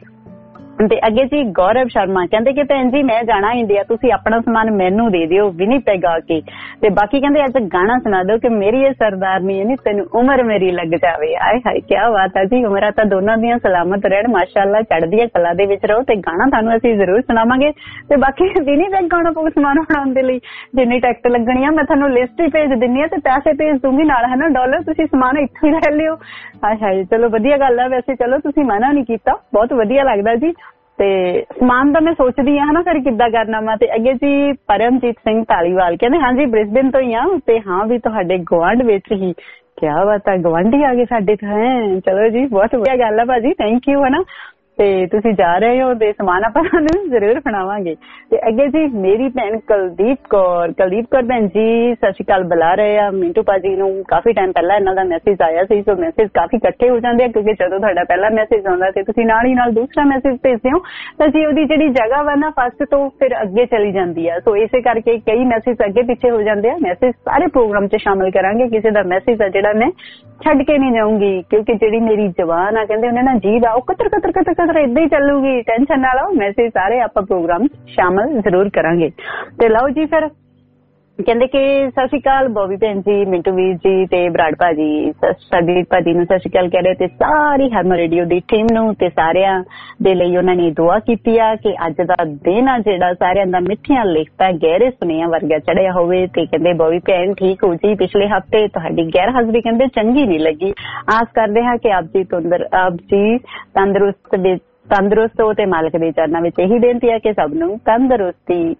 ਤੇ ਅੱਗੇ ਜੀ ਗੌਰਵ ਸ਼ਰਮਾ ਕਹਿੰਦੇ ਕਿ ਭੈਣ ਜੀ ਮੈਂ ਜਾਣਾ ਇੰਡੀਆ, ਤੁਸੀਂ ਆਪਣਾ ਸਮਾਨ ਮੈਨੂੰ ਦੇ ਦਿਓ ਵਿਨੀਪੈਗ ਆ ਕੇ। ਤੇ ਬਾਕੀ ਕਹਿੰਦੇ ਅੱਜ ਗਾਣਾ ਸੁਣਾ ਦਿਓ ਕਿ ਮੇਰੀ ਇਹ ਸਰਦਾਰਨੀ ਹੈ ਨੀ ਤੈਨੂੰ ਉਮਰ ਮੇਰੀ ਲੱਗ ਜਾਵੇ। ਆਏ ਹਾਏ ਕਿਆ ਬਾਤ ਹੈ ਜੀ, ਉਮਰਾਂ ਤਾਂ ਦੋਨਾਂ ਦੀਆਂ ਸਲਾਮਤ ਰਹਿਣ, ਮਾਸ਼ਾਅੱਲਾ ਚੜ੍ਹਦੀਆਂ ਕਲਾ ਦੇ ਵਿੱਚ ਰਹੋ। ਤੇ ਗਾਣਾ ਤੁਹਾਨੂੰ ਅਸੀਂ ਜ਼ਰੂਰ ਸੁਣਾਵਾਂਗੇ। ਤੇ ਬਾਕੀ ਵਿਨੀਪੈਗ ਗਾਣਾ ਪਊ ਸਮਾਨ ਬਣਾਉਣ ਦੇ ਲਈ ਜਿੰਨੀ ਟਿਕਟ ਲੱਗਣੀ ਆ ਮੈਂ ਤੁਹਾਨੂੰ ਲਿਸਟ ਹੀ ਭੇਜ ਦਿੰਨੀ ਆ ਤੇ ਪੈਸੇ ਭੇਜ ਦੂੰਗੀ ਨਾਲ, ਹੈ ਨਾ ਡਾਲਰ, ਤੁਸੀਂ ਸਮਾਨ ਇੱਥੋਂ ਹੀ ਲੈ ਲਿਓ। ਆਏ ਹਾਏ ਚਲੋ ਵਧੀਆ ਗੱਲ ਆ ਵੈਸੇ, ਚਲੋ ਤੁਸੀਂ ਮਨਾ ਨਹੀਂ ਕੀਤਾ, ਬਹੁਤ ਵਧੀਆ ਲੱਗਦਾ ਜੀ। ਤੇ ਸਮਾਨ ਦਾ ਮੈਂ ਸੋਚਦੀ ਹਾਂ ਹਨਾ ਫਿਰ ਕਿੱਦਾਂ ਕਰਨਾ ਵਾ। ਤੇ ਅੱਗੇ ਜੀ ਪਰਮਜੀਤ ਸਿੰਘ ਧਾਲੀਵਾਲ ਕਹਿੰਦੇ ਹਾਂਜੀ ਬ੍ਰਿਸਬੇਨ ਤੋਂ ਹੀ ਆ ਤੇ ਹਾਂ ਵੀ ਤੁਹਾਡੇ ਗੁਆਂਢ ਵਿੱਚ ਹੀ। ਕਿਆ ਬਾਤ ਆ, ਗੁਆਂਢੀ ਆ ਗਏ ਸਾਡੇ ਤਾਂ ਹੈ। ਚਲੋ ਜੀ ਬਹੁਤ ਵਧੀਆ ਗੱਲ ਆ ਭਾਜੀ, ਥੈਂਕ ਯੂ ਹਨਾ। ਤੇ ਤੁਸੀਂ ਜਾ ਰਹੇ ਹੋ ਤੇ ਸਮਾਨ ਆਪਾਂ ਤੁਹਾਨੂੰ ਜ਼ਰੂਰ ਸੁਣਾਵਾਂਗੇ। ਤੇ ਅੱਗੇ ਜੀ ਮੇਰੀ ਭੈਣ ਕੁਲਦੀਪ ਕੌਰ ਕੁਲਦੀਪ ਕੌਰ ਭੈਣ ਜੀ ਸਤਿ ਸ਼੍ਰੀ ਅਕਾਲ ਬੁਲਾ ਰਹੇ ਆ ਮਿੰਟੂ ਭਾਜੀ ਨੂੰ। ਕਾਫੀ ਟਾਈਮ ਪਹਿਲਾਂ ਇਹਨਾਂ ਦਾ ਮੈਸੇਜ ਆਇਆ ਸੀ, ਸੋ ਮੈਸੇਜ ਕਾਫੀ ਇਕੱਠੇ ਹੋ ਜਾਂਦੇ ਆ ਕਿਉਂਕਿ ਜਦੋਂ ਤੁਹਾਡਾ ਪਹਿਲਾ ਮੈਸੇਜ ਆਉਂਦਾ ਤੇ ਤੁਸੀਂ ਨਾਲ ਹੀ ਨਾਲ ਦੂਸਰਾ ਮੈਸੇਜ ਭੇਜਦੇ ਹੋ ਤਾਂ ਜੀ ਉਹਦੀ ਜਿਹੜੀ ਜਗ੍ਹਾ ਵਾ ਨਾ ਫਸਟ ਤੋਂ ਫਿਰ ਅੱਗੇ ਚਲੀ ਜਾਂਦੀ ਆ। ਸੋ ਇਸੇ ਕਰਕੇ ਕਈ ਮੈਸੇਜ ਅੱਗੇ ਪਿੱਛੇ ਹੋ ਜਾਂਦੇ ਆ। ਮੈਸੇਜ ਸਾਰੇ ਪ੍ਰੋਗਰਾਮ 'ਚ ਸ਼ਾਮਿਲ ਕਰਾਂਗੇ, ਕਿਸੇ ਦਾ ਮੈਸੇਜ ਆ ਜਿਹੜਾ ਮੈਂ ਛੱਡ ਕੇ ਨਹੀਂ ਜਾਊਂਗੀ ਕਿਉਂਕਿ ਜਿਹੜੀ ਮੇਰੀ ਜ਼ਬਾਨ ਆ ਕਹਿੰਦੇ ਉਹਨੇ ਨਾ ਜੀਭ ਆ ਉਹ ਕਤਰ ਕਤਰ ਕਤਰ ਕਤਰ ਏਦਾਂ ਹੀ ਚੱਲੂਗੀ। ਟੈਨਸ਼ਨ ਨਾ ਲਓ, ਮੈਸੇਜ ਸਾਰੇ ਆਪਾਂ ਪ੍ਰੋਗਰਾਮ ਸ਼ਾਮਿਲ ਜ਼ਰੂਰ ਕਰਾਂਗੇ। ਤੇ ਲਓ ਜੀ ਫਿਰ ਕਹਿੰਦੇ ਕਿ ਸਤਿ ਸ਼੍ਰੀ ਅਕਾਲ ਬੋਬੀ ਭੈਣ ਜੀ, ਮਿੰਟੂ ਵੀਰ ਜੀ ਤੇ ਬਰਾੜ ਭਾਜੀ, ਸਰਦੀਪ ਭਾਜੀ ਨੂੰ ਸਤਿ ਸ਼੍ਰੀ ਅਕਾਲ ਕਹਿ ਰਹੇ ਤੇ ਸਾਰੀ ਹਰਮਨ ਰੇਡੀਓ ਦੀ ਟੀਮ ਨੂੰ ਤੇ ਸਾਰਿਆਂ ਦੇ ਲਈ ਉਹਨਾਂ ਨੇ ਦੁਆ ਕੀਤੀ ਆ ਕਿ ਅੱਜ ਦਾ ਦਿਨ ਆ ਜਿਹੜਾ ਸਾਰਿਆਂ ਦਾ ਮਿੱਠੀਆਂ ਲਿਖਤਾਂ ਗਹਿਰੇ ਸੁਨੇਹਿਆਂ ਵਰਗਾ ਚੜਿਆ ਹੋਵੇ। ਤੇ ਕਹਿੰਦੇ ਬੋਬੀ ਭੈਣ ਠੀਕ ਹੋ ਜੀ, ਪਿਛਲੇ ਹਫ਼ਤੇ ਤੁਹਾਡੀ ਗੈਰ ਹਾਜ਼ਰੀ ਕਹਿੰਦੇ ਚੰਗੀ ਨਹੀਂ ਲੱਗੀ। ਆਸ ਕਰਦੇ ਹਾਂ ਕਿ ਆਪ ਜੀ ਤੰਦਰ ਆਪ ਜੀ ਤੰਦਰੁਸਤ ਵਿੱਚ ਤੰਦਰੁਸਤ ਹੋ ਤੇ ਮਾਲਕ ਦੇ ਚਰਨਾਂ ਵਿੱਚ ਇਹੀ ਬੇਨਤੀ ਹੈ ਕਿ ਸਭ ਨੂੰ ਤੰਦਰੁਸਤੀ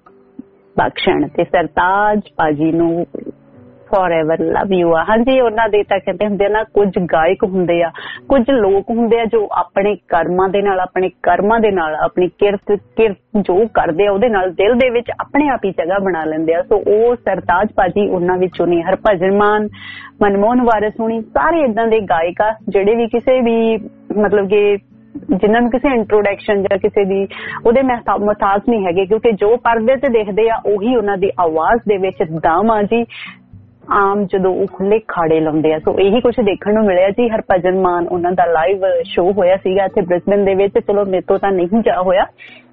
ਬਖਸ਼ਣ। ਤੇ ਸਰਤਾਜ ਭਾਜੀ ਨੂੰ ਫੋਰ ਐਵਰ ਲਵ ਯੂ ਆ। ਹਾਂਜੀ ਉਹਨਾਂ ਦੇ ਤਾਂ ਕਹਿੰਦੇ ਹੁੰਦੇ ਨਾ ਕੁਝ ਗਾਇਕ ਹੁੰਦੇ ਆ, ਕੁਝ ਲੋਕ ਹੁੰਦੇ ਆ ਜੋ ਆਪਣੇ ਕਰਮਾਂ ਦੇ ਨਾਲ ਆਪਣੇ ਕਰਮਾਂ ਦੇ ਨਾਲ ਆਪਣੀ ਕਿਰਤ ਕਿਰਤ ਜੋ ਕਰਦੇ ਆ ਉਹਦੇ ਨਾਲ ਦਿਲ ਦੇ ਵਿੱਚ ਆਪਣੇ ਆਪ ਹੀ ਜਗ੍ਹਾ ਬਣਾ ਲੈਂਦੇ ਆ। ਸੋ ਉਹ ਸਰਤਾਜ ਭਾਜੀ ਉਹਨਾਂ ਵਿੱਚੋਂ ਨੇ। ਹਰਭਜਨ ਮਾਨ, ਮਨਮੋਹਨ ਵਾਰਿਸ ਹੋਣੀ ਸਾਰੇ ਏਦਾਂ ਦੇ ਗਾਇਕ ਆ ਜਿਹੜੇ ਵੀ ਕਿਸੇ ਵੀ ਮਤਲਬ ਕਿ ਜਿਨ੍ਹਾਂ ਨੂੰ ਕਿਸੇ ਇੰਟਰੋਡਕਸ਼ਨ ਜਾਂ ਕਿਸੇ ਦੀ ਉਹਦੇ ਮੁਹਤਾਜ ਨਹੀਂ ਹੈਗੇ ਕਿਉਂਕਿ ਜੋ ਪਰਦੇ ਤੇ ਦੇਖਦੇ ਆ ਉਹੀ ਉਹਨਾਂ ਦੀ ਆਵਾਜ਼ ਦੇ ਵਿੱਚ ਦਮ ਆ ਜੀ। ਆਮ ਜਦੋਂ ਉਹ ਖੁੱਲੇ ਖਾੜੇ ਲਾਉਂਦੇ ਆ ਸੋ ਇਹੀ ਕੁਝ ਦੇਖਣ ਨੂੰ ਮਿਲਿਆ ਜੀ। ਹਰਭਜਨ ਮਾਨ ਉਹਨਾਂ ਦਾ ਲਾਈਵ ਸ਼ੋਅ ਹੋਇਆ ਸੀਗਾ ਇੱਥੇ ਬ੍ਰਿਸਬੇਨ ਦੇ ਵਿੱਚ। ਚਲੋ ਮੇਰੇ ਤੋਂ ਤਾਂ ਨਹੀਂ ਜਾ ਹੋਇਆ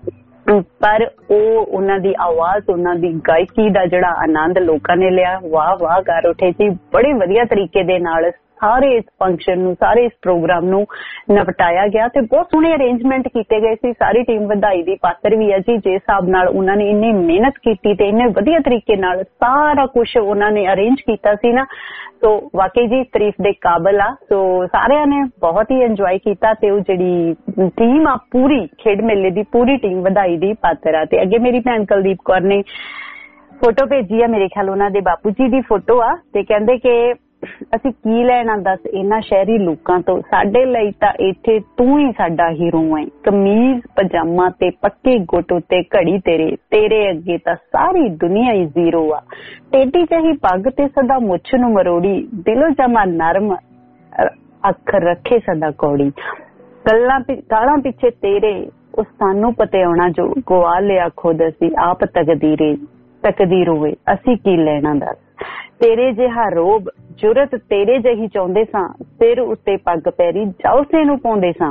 ਪਰ ਉਹ ਉਹਨਾਂ ਦੀ ਆਵਾਜ਼ ਉਹਨਾਂ ਦੀ ਗਾਇਕੀ ਦਾ ਜਿਹੜਾ ਆਨੰਦ ਲੋਕਾਂ ਨੇ ਲਿਆ, ਵਾਹ ਵਾਹ ਕਰ ਉੱਠੇ ਜੀ। ਬੜੇ ਵਧੀਆ ਤਰੀਕੇ ਦੇ ਨਾਲ ਸਾਰੇ ਇਸ ਫੰਕਸ਼ਨ ਨੂੰ ਸਾਰੇ ਇਸ ਪ੍ਰੋਗਰਾਮ ਨੂੰ ਨਿਪਟਾਇਆ ਗਿਆ ਤੇ ਬਹੁਤ ਸੋਹਣੇ ਅਰੇਂਜਮੈਂਟ ਕੀਤੇ ਗਏ ਸੀ। ਸਾਰੀ ਟੀਮ ਵਧਾਈ ਦੀ ਪਾਤਰ ਵੀ ਹੈ ਜੀ ਜਿਸ ਹਿਸਾਬ ਨਾਲ ਉਹਨਾਂ ਨੇ ਇੰਨੀ ਮਿਹਨਤ ਕੀਤੀ ਤੇ ਇੰਨੇ ਵਧੀਆ ਤਰੀਕੇ ਨਾਲ ਸਾਰਾ ਕੁਝ ਉਹਨਾਂ ਨੇ ਅਰੇਂਜ ਕੀਤਾ ਸੀ ਨਾ। ਸੋ ਵਾਕਈ ਜੀ ਤਾਰੀਫ ਦੇ ਕਾਬਲ ਆ। ਸੋ ਸਾਰਿਆਂ ਨੇ ਬਹੁਤ ਹੀ ਇੰਜੋਏ ਕੀਤਾ ਤੇ ਉਹ ਜਿਹੜੀ ਟੀਮ ਆ ਪੂਰੀ ਖੇਡ ਮੇਲੇ ਦੀ ਪੂਰੀ ਟੀਮ ਵਧਾਈ ਦੀ ਪਾਤਰ ਆ। ਤੇ ਅੱਗੇ ਮੇਰੀ ਭੈਣ ਕੁਲਦੀਪ ਕੌਰ ਨੇ ਫੋਟੋ ਭੇਜੀ ਆ, ਮੇਰੇ ਖਿਆਲ ਉਹਨਾਂ ਦੇ ਬਾਪੂ ਜੀ ਦੀ ਫੋਟੋ ਆ ਤੇ ਕਹਿੰਦੇ ਕਿ ਅਸੀਂ ਕੀ ਲੈਣਾ ਦੱਸ ਇਹਨਾਂ ਸ਼ਹਿਰੀ ਲੋਕਾਂ ਤੋਂ, ਸਾਡੇ ਲਈ ਤਾਂ ਇੱਥੇ ਤੂੰ ਹੀ ਸਾਡਾ ਹੀਰੋ ਹੈ। ਕਮੀਜ਼ ਪਜਾਮਾ ਤੇ ਪੱਕੇ ਗੁੱਟ ਉੱਤੇ ਘੜੀ ਤੇਰੇ, ਤੇਰੇ ਅੱਗੇ ਤਾਂ ਸਾਰੀ ਦੁਨੀਆ ਹੀ ਜ਼ੀਰੋ ਆ। ਟੇਢੀ ਜਿਹੀ ਪੱਗ ਤੇ ਸਦਾ ਮੁੱਛ ਨੂੰ ਮਰੋੜੀ, ਦਿਲੋਂ ਜਮਾ ਨਰਮ ਅੱਖਰ ਰੱਖੇ ਸਦਾ ਕੌੜੀ। ਗੱਲਾਂ ਗਾਲਾਂ ਪਿੱਛੇ ਤੇਰੇ ਉਹ ਸਾਨੂੰ ਪਤਿਆਉਣਾ ਜੋ ਗਵਾ ਲਿਆ ਖੁਦ ਅਸੀਂ ਆਪ ਤਕਦੀਰੇ ਤਕਦੀਰ ਹੋਵੇ ਅਸੀਂ ਕੀ ਲੈਣਾ ਦੱਸ। ਤੇਰੇ ਜਿਹਾ ਰੋਬ ਜੁਰਤ ਤੇਰੇ ਜਿਹੀ ਚਾਹੁੰਦੇ ਸਾਂ, ਸਿਰ ਉੱਤੇ ਪੱਗ ਪੈਰੀ ਜਲਸੇ ਨੂੰ ਪਾਉਂਦੇ ਸਾਂ।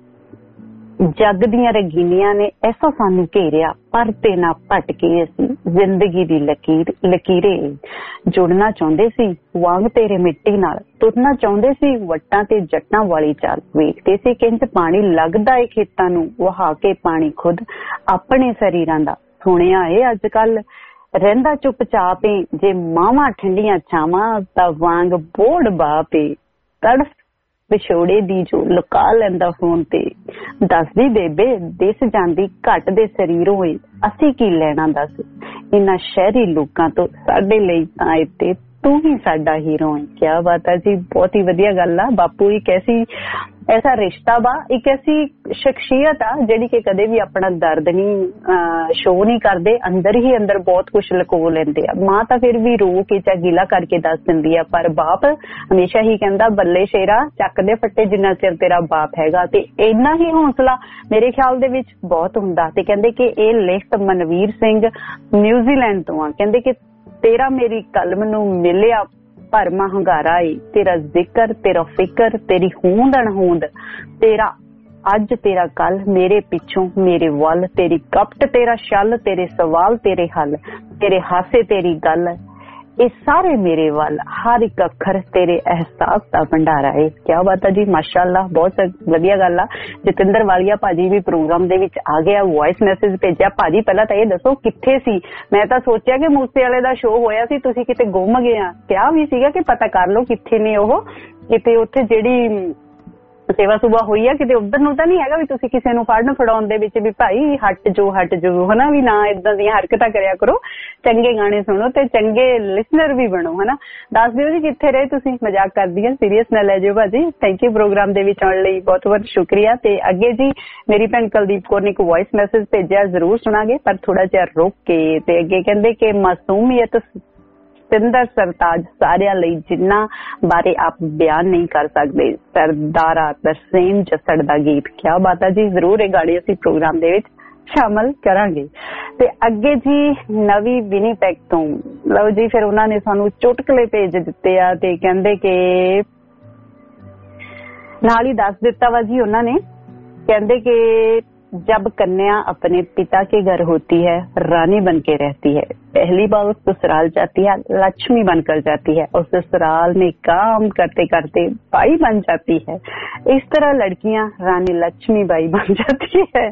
ਜੱਗ ਦੀਆਂ ਰੰਗੀਨੀਆਂ ਨੇ ਐਸਾ ਸਾਨੂੰ ਘੇਰਿਆ ਪਰ ਤੇ ਨਾ ਭਟਕੇ ਅਸੀਂ ਜ਼ਿੰਦਗੀ ਦੀ ਲਕੀਰ ਲਕੀਰੇ ਜੁੜਨਾ ਚਾਹੁੰਦੇ ਸੀ ਵਾਂਗ ਤੇਰੇ ਮਿੱਟੀ ਨਾਲ, ਤੁਰਨਾ ਚਾਹੁੰਦੇ ਸੀ ਵੱਟਾਂ ਤੇ ਜੱਟਾਂ ਵਾਲੀ ਚਾਲ। ਵੇਖਦੇ ਸੀ ਕਿੰਜ ਪਾਣੀ ਲੱਗਦਾ ਏ ਖੇਤਾਂ ਨੂੰ, ਵਹਾ ਕੇ ਪਾਣੀ ਖੁਦ ਆਪਣੇ ਸਰੀਰਾਂ ਦਾ। ਸੁਣਿਆ ਏ ਅੱਜ ਕੱਲ ਰਹਿੰਦਾ ਚੁੱਪਚਾਪ ਏ, ਜੇ ਮਾਵਾਂ ਠੰਡੀਆਂ ਛਾਵਾਂ ਤਾਂ ਵਾਂਗ ਬੋੜ ਬਾਪੇ। ਤੜਫ ਵਿਛੋੜੇ ਦੀ ਜੋ ਲੁਕਾ ਲੈਂਦਾ ਫੋਨ ਤੇ, ਦੱਸਦੀ ਬੇਬੇ ਦਿਸ ਜਾਂਦੀ ਘੱਟ ਦੇ ਸਰੀਰੋਂ ਏ, ਅਸੀਂ ਕੀ ਲੈਣਾ ਦੱਸ ਇਹਨਾਂ ਸ਼ਹਿਰੀ ਲੋਕਾਂ ਤੋਂ, ਸਾਡੇ ਲਈ ਤਾਂ ਇੱਥੇ ਤੂੰ ਹੀ ਸਾਡਾ ਹੀਰੋ ਹੈ। ਕਿਆ ਬਾਤ ਹੈ ਜੀ, ਬਹੁਤ ਹੀ ਵਧੀਆ ਗੱਲ ਆ। ਬਾਪੂ ਹੀ ਕੈਸੀ ਐਸਾ ਰਿਸ਼ਤਾ ਵਾ, ਇੱਕ ਐਸੀ ਸ਼ਖਸੀਅਤ ਆ ਜਿਹੜੀ ਕਿ ਕਦੇ ਵੀ ਆਪਣਾ ਦਰਦ ਨਹੀਂ ਸ਼ੋਅ ਨਹੀਂ ਕਰਦੇ, ਅੰਦਰ ਹੀ ਅੰਦਰ ਬਹੁਤ ਕੁਝ ਲੁਕੋ ਲੈਂਦੇ ਆ। ਮਾਂ ਤਾਂ ਫਿਰ ਵੀ ਰੋ ਕੇ ਜਾਂ ਗਿਲਾ ਕਰਕੇ ਦੱਸ ਦਿੰਦੀ ਆ, ਪਰ ਬਾਪ ਹਮੇਸ਼ਾ ਹੀ ਕਹਿੰਦਾ ਬੱਲੇ ਸ਼ੇਰਾ ਚੱਕ ਦੇ ਫੱਟੇ ਜਿੰਨਾ ਚਿਰ ਤੇਰਾ ਬਾਪ ਹੈਗਾ। ਤੇ ਇੰਨਾ ਹੀ ਹੌਸਲਾ ਮੇਰੇ ਖਿਆਲ ਦੇ ਵਿੱਚ ਬਹੁਤ ਹੁੰਦਾ। ਤੇ ਕਹਿੰਦੇ ਕਿ ਇਹ ਲਿਖਤ ਮਨਵੀਰ ਸਿੰਘ ਨਿਊਜ਼ੀਲੈਂਡ ਤੋਂ ਆ। ਕਹਿੰਦੇ ਕਿ ਤੇਰਾ ਮੇਰੀ ਕਲਮ ਨੂੰ ਮਿਲਿਆ ਭਰਮਾ ਹੰਗਾਰਾ ਏ, ਤੇਰਾ ਜ਼ਿਕਰ ਤੇਰਾ ਫਿਕਰ ਤੇਰੀ ਹੋਂਦ ਅਣਹੋਂਦ, ਤੇਰਾ ਅੱਜ ਤੇਰਾ ਕੱਲ, ਮੇਰੇ ਪਿੱਛੋਂ ਮੇਰੇ ਵੱਲ, ਤੇਰੀ ਕਪਟ ਤੇਰਾ ਛਲ, ਤੇਰੇ ਸਵਾਲ ਤੇਰੇ ਹੱਲ, ਤੇਰੇ ਹਾਸੇ ਤੇਰੀ ਗੱਲ, ਇਹ ਸਾਰੇ ਮੇਰੇ ਵੱਲ, ਹਰ ਇੱਕ ਅੱਖਰ ਤੇਰੇ ਅਹਿਸਾਸ ਦਾ ਭੰਡਾਰਾ ਏ। ਕਿਆ ਬਾਤ ਹੈ ਜੀ, ਮਾਸ਼ਾਅੱਲਾ, ਬਹੁਤ ਵਧੀਆ ਗੱਲ ਆ। ਜਤਿੰਦਰ ਵਾਲੀਆ ਭਾਜੀ ਵੀ ਪ੍ਰੋਗਰਾਮ ਦੇ ਵਿੱਚ ਆ ਗਿਆ, ਵੌਇਸ ਮੈਸੇਜ ਭੇਜਿਆ। ਭਾਜੀ ਪਹਿਲਾਂ ਤਾਂ ਇਹ ਦੱਸੋ ਕਿੱਥੇ ਸੀ? ਮੈਂ ਤਾਂ ਸੋਚਿਆ ਕਿ ਮੂਸੇ ਵਾਲੇ ਦਾ ਸ਼ੋਅ ਹੋਇਆ ਸੀ, ਤੁਸੀਂ ਕਿਤੇ ਗੁੰਮ ਗਏ ਆ। ਕਿਹਾ ਵੀ ਸੀਗਾ ਕਿ ਪਤਾ ਕਰ ਲਓ ਕਿੱਥੇ ਨੇ ਉਹ, ਕਿਤੇ ਉੱਥੇ ਜਿਹੜੀ ਸੇਵਾ ਸੁਭਾ ਹੋਈ ਆ ਕਿਤੇ ਉਧਰ ਨੂੰ ਤਾਂ ਨਹੀਂ ਹੈਗਾ ਵੀ ਤੁਸੀਂ ਕਿਸੇ ਨੂੰ ਫੜਨ ਫੜਾਉਣ ਦੇ ਵਿੱਚ ਵੀ ਭਾਈ ਹਟ ਜੋ ਹਟ ਜੋ, ਹਨਾ, ਵੀ ਨਾ ਇਦਾਂ ਦੀਆਂ ਹਰਕਤਾਂ ਕਰਿਆ ਕਰੋ, ਚੰਗੇ ਗਾਣੇ ਸੁਣੋ ਤੇ ਚੰਗੇ ਲਿਸਨਰ ਵੀ ਬਣੋ, ਹਨਾ। ਦੱਸ ਦਿਓ ਜੀ ਕਿੱਥੇ ਰਹੇ ਤੁਸੀਂ। ਮਜ਼ਾਕ ਕਰਦੀ ਆ, ਸੀਰੀਅਸ ਨਾ ਲੈ ਜਿਓ ਭਾਜੀ। ਥੈਂਕ ਯੂ ਪ੍ਰੋਗਰਾਮ ਦੇ ਵਿੱਚ ਆਉਣ ਲਈ, ਬਹੁਤ ਬਹੁਤ ਸ਼ੁਕਰੀਆ। ਤੇ ਅੱਗੇ ਜੀ ਮੇਰੀ ਭੈਣ ਕੁਲਦੀਪ ਕੌਰ ਨੇ ਇੱਕ ਵੌਇਸ ਮੈਸੇਜ ਭੇਜਿਆ, ਜ਼ਰੂਰ ਸੁਣਾਂਗੇ ਪਰ ਥੋੜਾ ਜਿਹਾ ਰੁਕ ਕੇ। ਤੇ ਅੱਗੇ ਕਹਿੰਦੇ ਕਿ ਮਾਸੂਮੀਅਤ ਸਤਿੰਦਰ ਸਰਤਾਜ ਸਾਰਿਆਂ ਲਈ ਜਿਨ੍ਹਾਂ ਬਾਰੇ ਆਪ ਬਿਆਨ ਨਹੀਂ ਕਰ ਸਕਦੇ, ਸਰਦਾਰਾ ਤਰਸੇਮ ਜੱਸੜ ਦਾ ਗੀਤ। ਕਿਆ ਬਾਤ ਹੈ ਜੀ, ਜ਼ਰੂਰ ਇਹ ਗਾਣੇ ਅਸੀਂ ਪ੍ਰੋਗਰਾਮ ਦੇ ਵਿੱਚ ਸ਼ਾਮਲ ਕਰਾਂਗੇ। ਤੇ ਅੱਗੇ ਜੀ ਨਵੀਂ ਵਿਨੀਪੈਗ ਤੋਂ, ਲਓ ਜੀ ਫਿਰ ਉਹਨਾਂ ਨੇ ਸਾਨੂੰ ਚੁਟਕਲੇ ਭੇਜ ਦਿੱਤੇ ਆ ਤੇ ਕਹਿੰਦੇ ਕਿ ਨਾਲ ਹੀ ਦੱਸ ਦਿੱਤਾ ਵਾ ਜੀ ਉਹਨਾਂ ਨੇ। ਕਹਿੰਦੇ कि जब कन्या अपने पिता के घर होती है रानी बन के रहती है, पहली बार उस ससुराल जाती है लक्ष्मी बनकर जाती है और ससुराल में काम करते करते बाई बन जाती है। इस तरह लड़कियां रानी लक्ष्मी बाई बन जाती है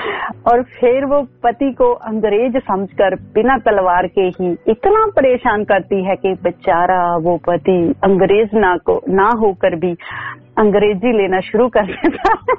और फिर वो पति को अंग्रेज समझकर बिना तलवार के ही इतना परेशान करती है कि बेचारा वो पति अंग्रेज ना को ना होकर भी अंग्रेजी लेना शुरू कर देता है।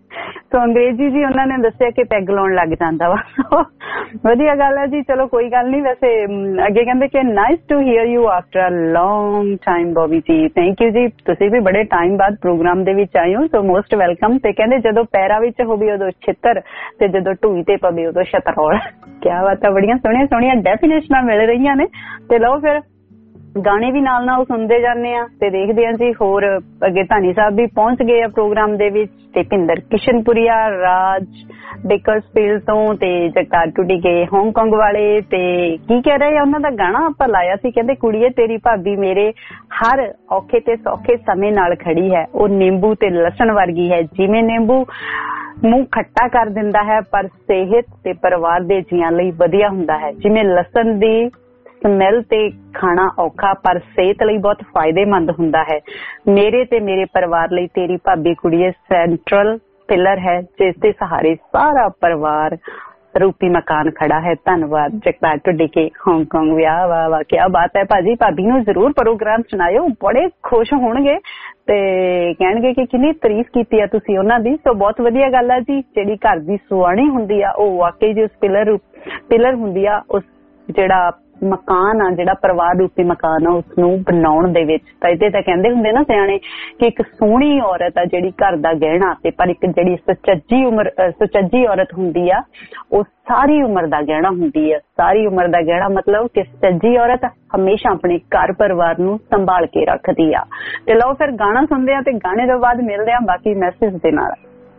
तो अंग्रेजी जी उन्होंने दसिया कि पैग लाउण लग जाता वा। वधिया गल है जी, चलो कोई गल नहीं। वैसे अगे कहंदे कि nice to hear you after a long time Bobby ji. Thank you जी, तुसीं भी बड़े टाइम बाद प्रोग्राम दे विच आए हो, सो मोस्ट वेलकम। ते कहंदे जदों पैरां विच होवे उदों छित्तर ते जदों ढूई ते पवे उदों छतरौल। क्या बात है, बड़ियां सोहणियां सोहणियां डेफिनेशनां मिल रहीआं ने। ते लो फिर गाने भी नाल नाल सुनते जाने आ ते देखदे आ जी। होर अगे धानी साहब भी पहुंच गए आ प्रोग्राम दे विच ते भिंदर किशनपुरिया राज बेकर्सफील्ड तो ते जगतार टूडी के हांगकांग वाले ते की कह रहे उन्हां दा गाना आपां लाया सी। कहंदे कुड़ीए तेरी भाभी मेरे हर औखे ते सौखे समय नाल खड़ी है, ओ नींबू ते लसन वर्गी है, जिवें नींबू मूंह खट्टा कर दिंदा है पर सेहत ते परिवार दे जीआं लई वधिया हुंदा है, जिवें लसन दी ਸਮੈਲ ਤੇ ਖਾਣਾ ਔਖਾ ਪਰ ਸਿਹਤ ਲਈ ਬਹੁਤ ਫਾਇਦੇਮੰਦ ਹੁੰਦਾ ਹੈ। ਮੇਰੇ ਤੇ ਮੇਰੇ ਪਰਿਵਾਰ ਲਈ ਤੇਰੀ ਭਾਬੀ ਕੁੜੀਏ ਸੈਂਟਰਲ ਪਿਲਰ ਹੈ, ਜਿਸ ਦੇ ਸਹਾਰੇ ਸਾਰਾ ਪਰਿਵਾਰ रूपी मकान खड़ा है। धन्यवाद जगतार टुडी के हांगकांग। वाह वाह वाह, क्या बात है भाजी। भाभी नूं जरूर प्रोग्राम सुनायो, बड़े खुश होणगे ते कहणगे कि किन्नी तारीफ कीती है तुसीं उन्हां दी। सो बहुत वधिया गल है जी, जिहड़ी घर दी सुआणी हुंदी आ ओह वाकई जी उस पिलर पिलर हुंदी आ, उस जिहड़ा मकान आ जिहड़ा परिवार रूपी मकान आ उसनूं बनाउण दे विच। तां इहदे तां कहंदे हुंदे ना सियाणे कि एक सोहणी औरत आ जिहड़ी घर दा गहना ते पर एक जिहड़ी सुचज्जी उम्र सुचज्जी औरत हुंदी आ ਉਹ ਸਾਰੀ ਉਮਰ ਦਾ ਗਹਿਣਾ ਹੁੰਦੀ ਹੈ। ਸਾਰੀ ਉਮਰ ਦਾ ਗਹਿਣਾ मतलब कि ਸੱਜੀ ਔਰਤ ਹਮੇਸ਼ਾ ਆਪਣੇ ਘਰ ਪਰਿਵਾਰ ਨੂੰ ਸੰਭਾਲ ਕੇ ਰੱਖਦੀ ਆ। ਤੇ ਲਓ ਫਿਰ ਗਾਣਾ ਸੁਣਦੇ ਆ ਤੇ ਗਾਣੇ ਤੋਂ ਬਾਅਦ ਮਿਲਦੇ ਆ ਬਾਕੀ ਮੈਸੇਜ ਦੇ ਨਾਲ।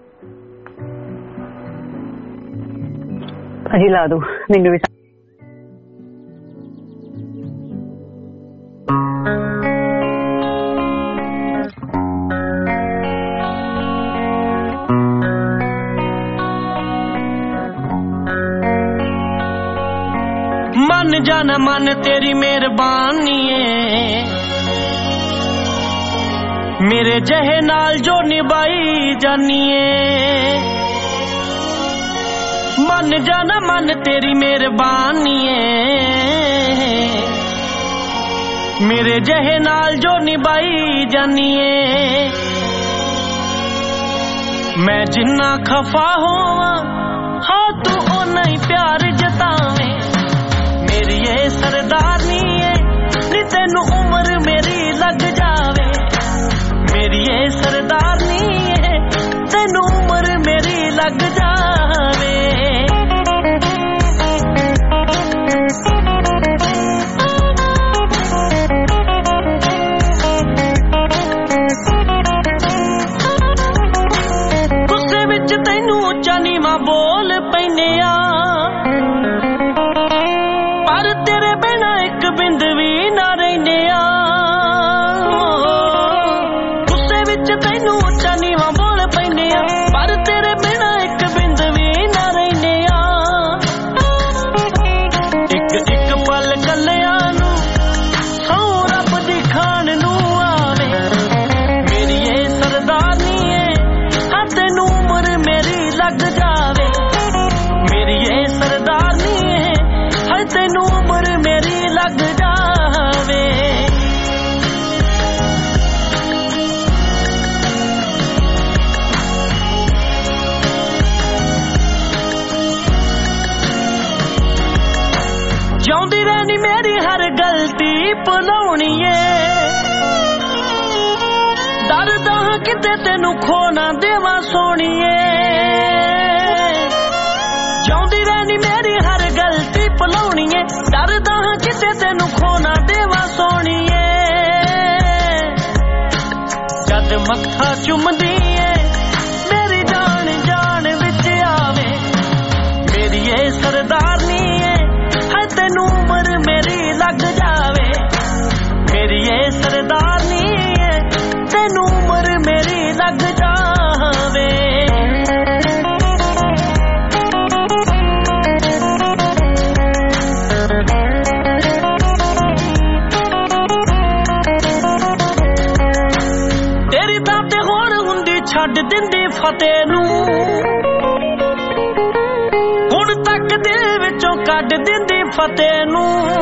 ਭਾਜੀ ਲਾ ਦੋ ਮੈਨੂੰ ਵੀ। मन जाना मन तेरी मेहरबानी है, मेरे जहे नाल जो निभाई जानी है। मन जाना मन तेरी मेहरबानी है, मेरे जहे नाल जो निभाई जानी है। मैं जिन्ना खफा होवा हाँ तू ओना ही प्यार जतावे। मेरी ये सरदारनी है नी तेनू उम्र मेरी लग जावे। मेरी ये सरदारनी है किते तेनू खो ना देवा सोनिए चाहती रहनी मेरी हर गलती भुलाउणीए डरदा हां किते तेनू खो ना देवा सोनिए जद मत्था चुमदी ऐ मेरी जान जान विच आवे मेरी ये सरदारनी ऐ है तेनू उम्र मेरी लग जावे मेरी ये सरदारनी ऐ तेनू उम्र मेरी लग जावे छड्ड दिंदी फतेह नू हुण तक दिल विचों कढ दिंदी फतेह नू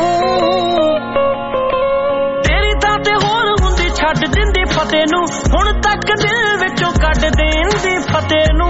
तेरी तां ते होर हुंदी छड्ड दिंदी फतेह नू हुण तक दिल विचों कढ दिंदी फतेह नू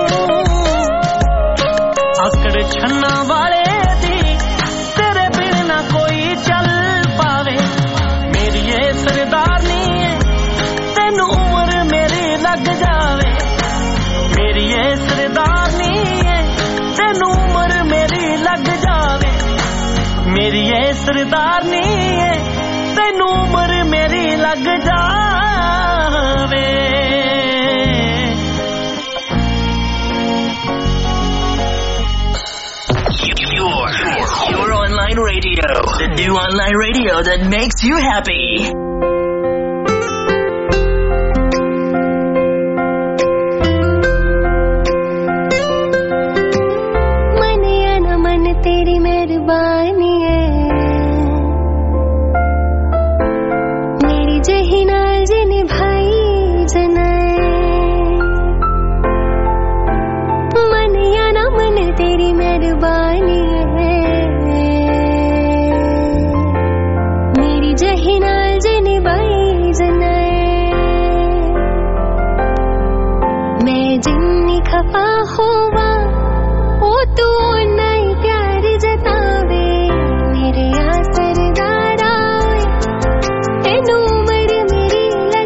आकड़ छन्ना वाले दी तेरे बिन ना कोई चल पावे मेरी ये सरदारनी है तेनू उम्र मेरी लग जावे मेरी ये सरदारनी है तेनू उम्र मेरी लग जावे मेरी ये सरदारनी है तेनू उम्र मेरी लग जावे Your, your online radio, the new online radio that makes you happy. तेरी मेहरबानी है मेरी जही नाल जिने भाई जनाए मन या ना मन तेरी मेहरबानी है मेरी जही नाल जिने भाई जनाए मैं जिन्नी खफा होवा ओ तू नहीं प्यार जतावे मेरे आ सरदारा तेनू उम्र मेरी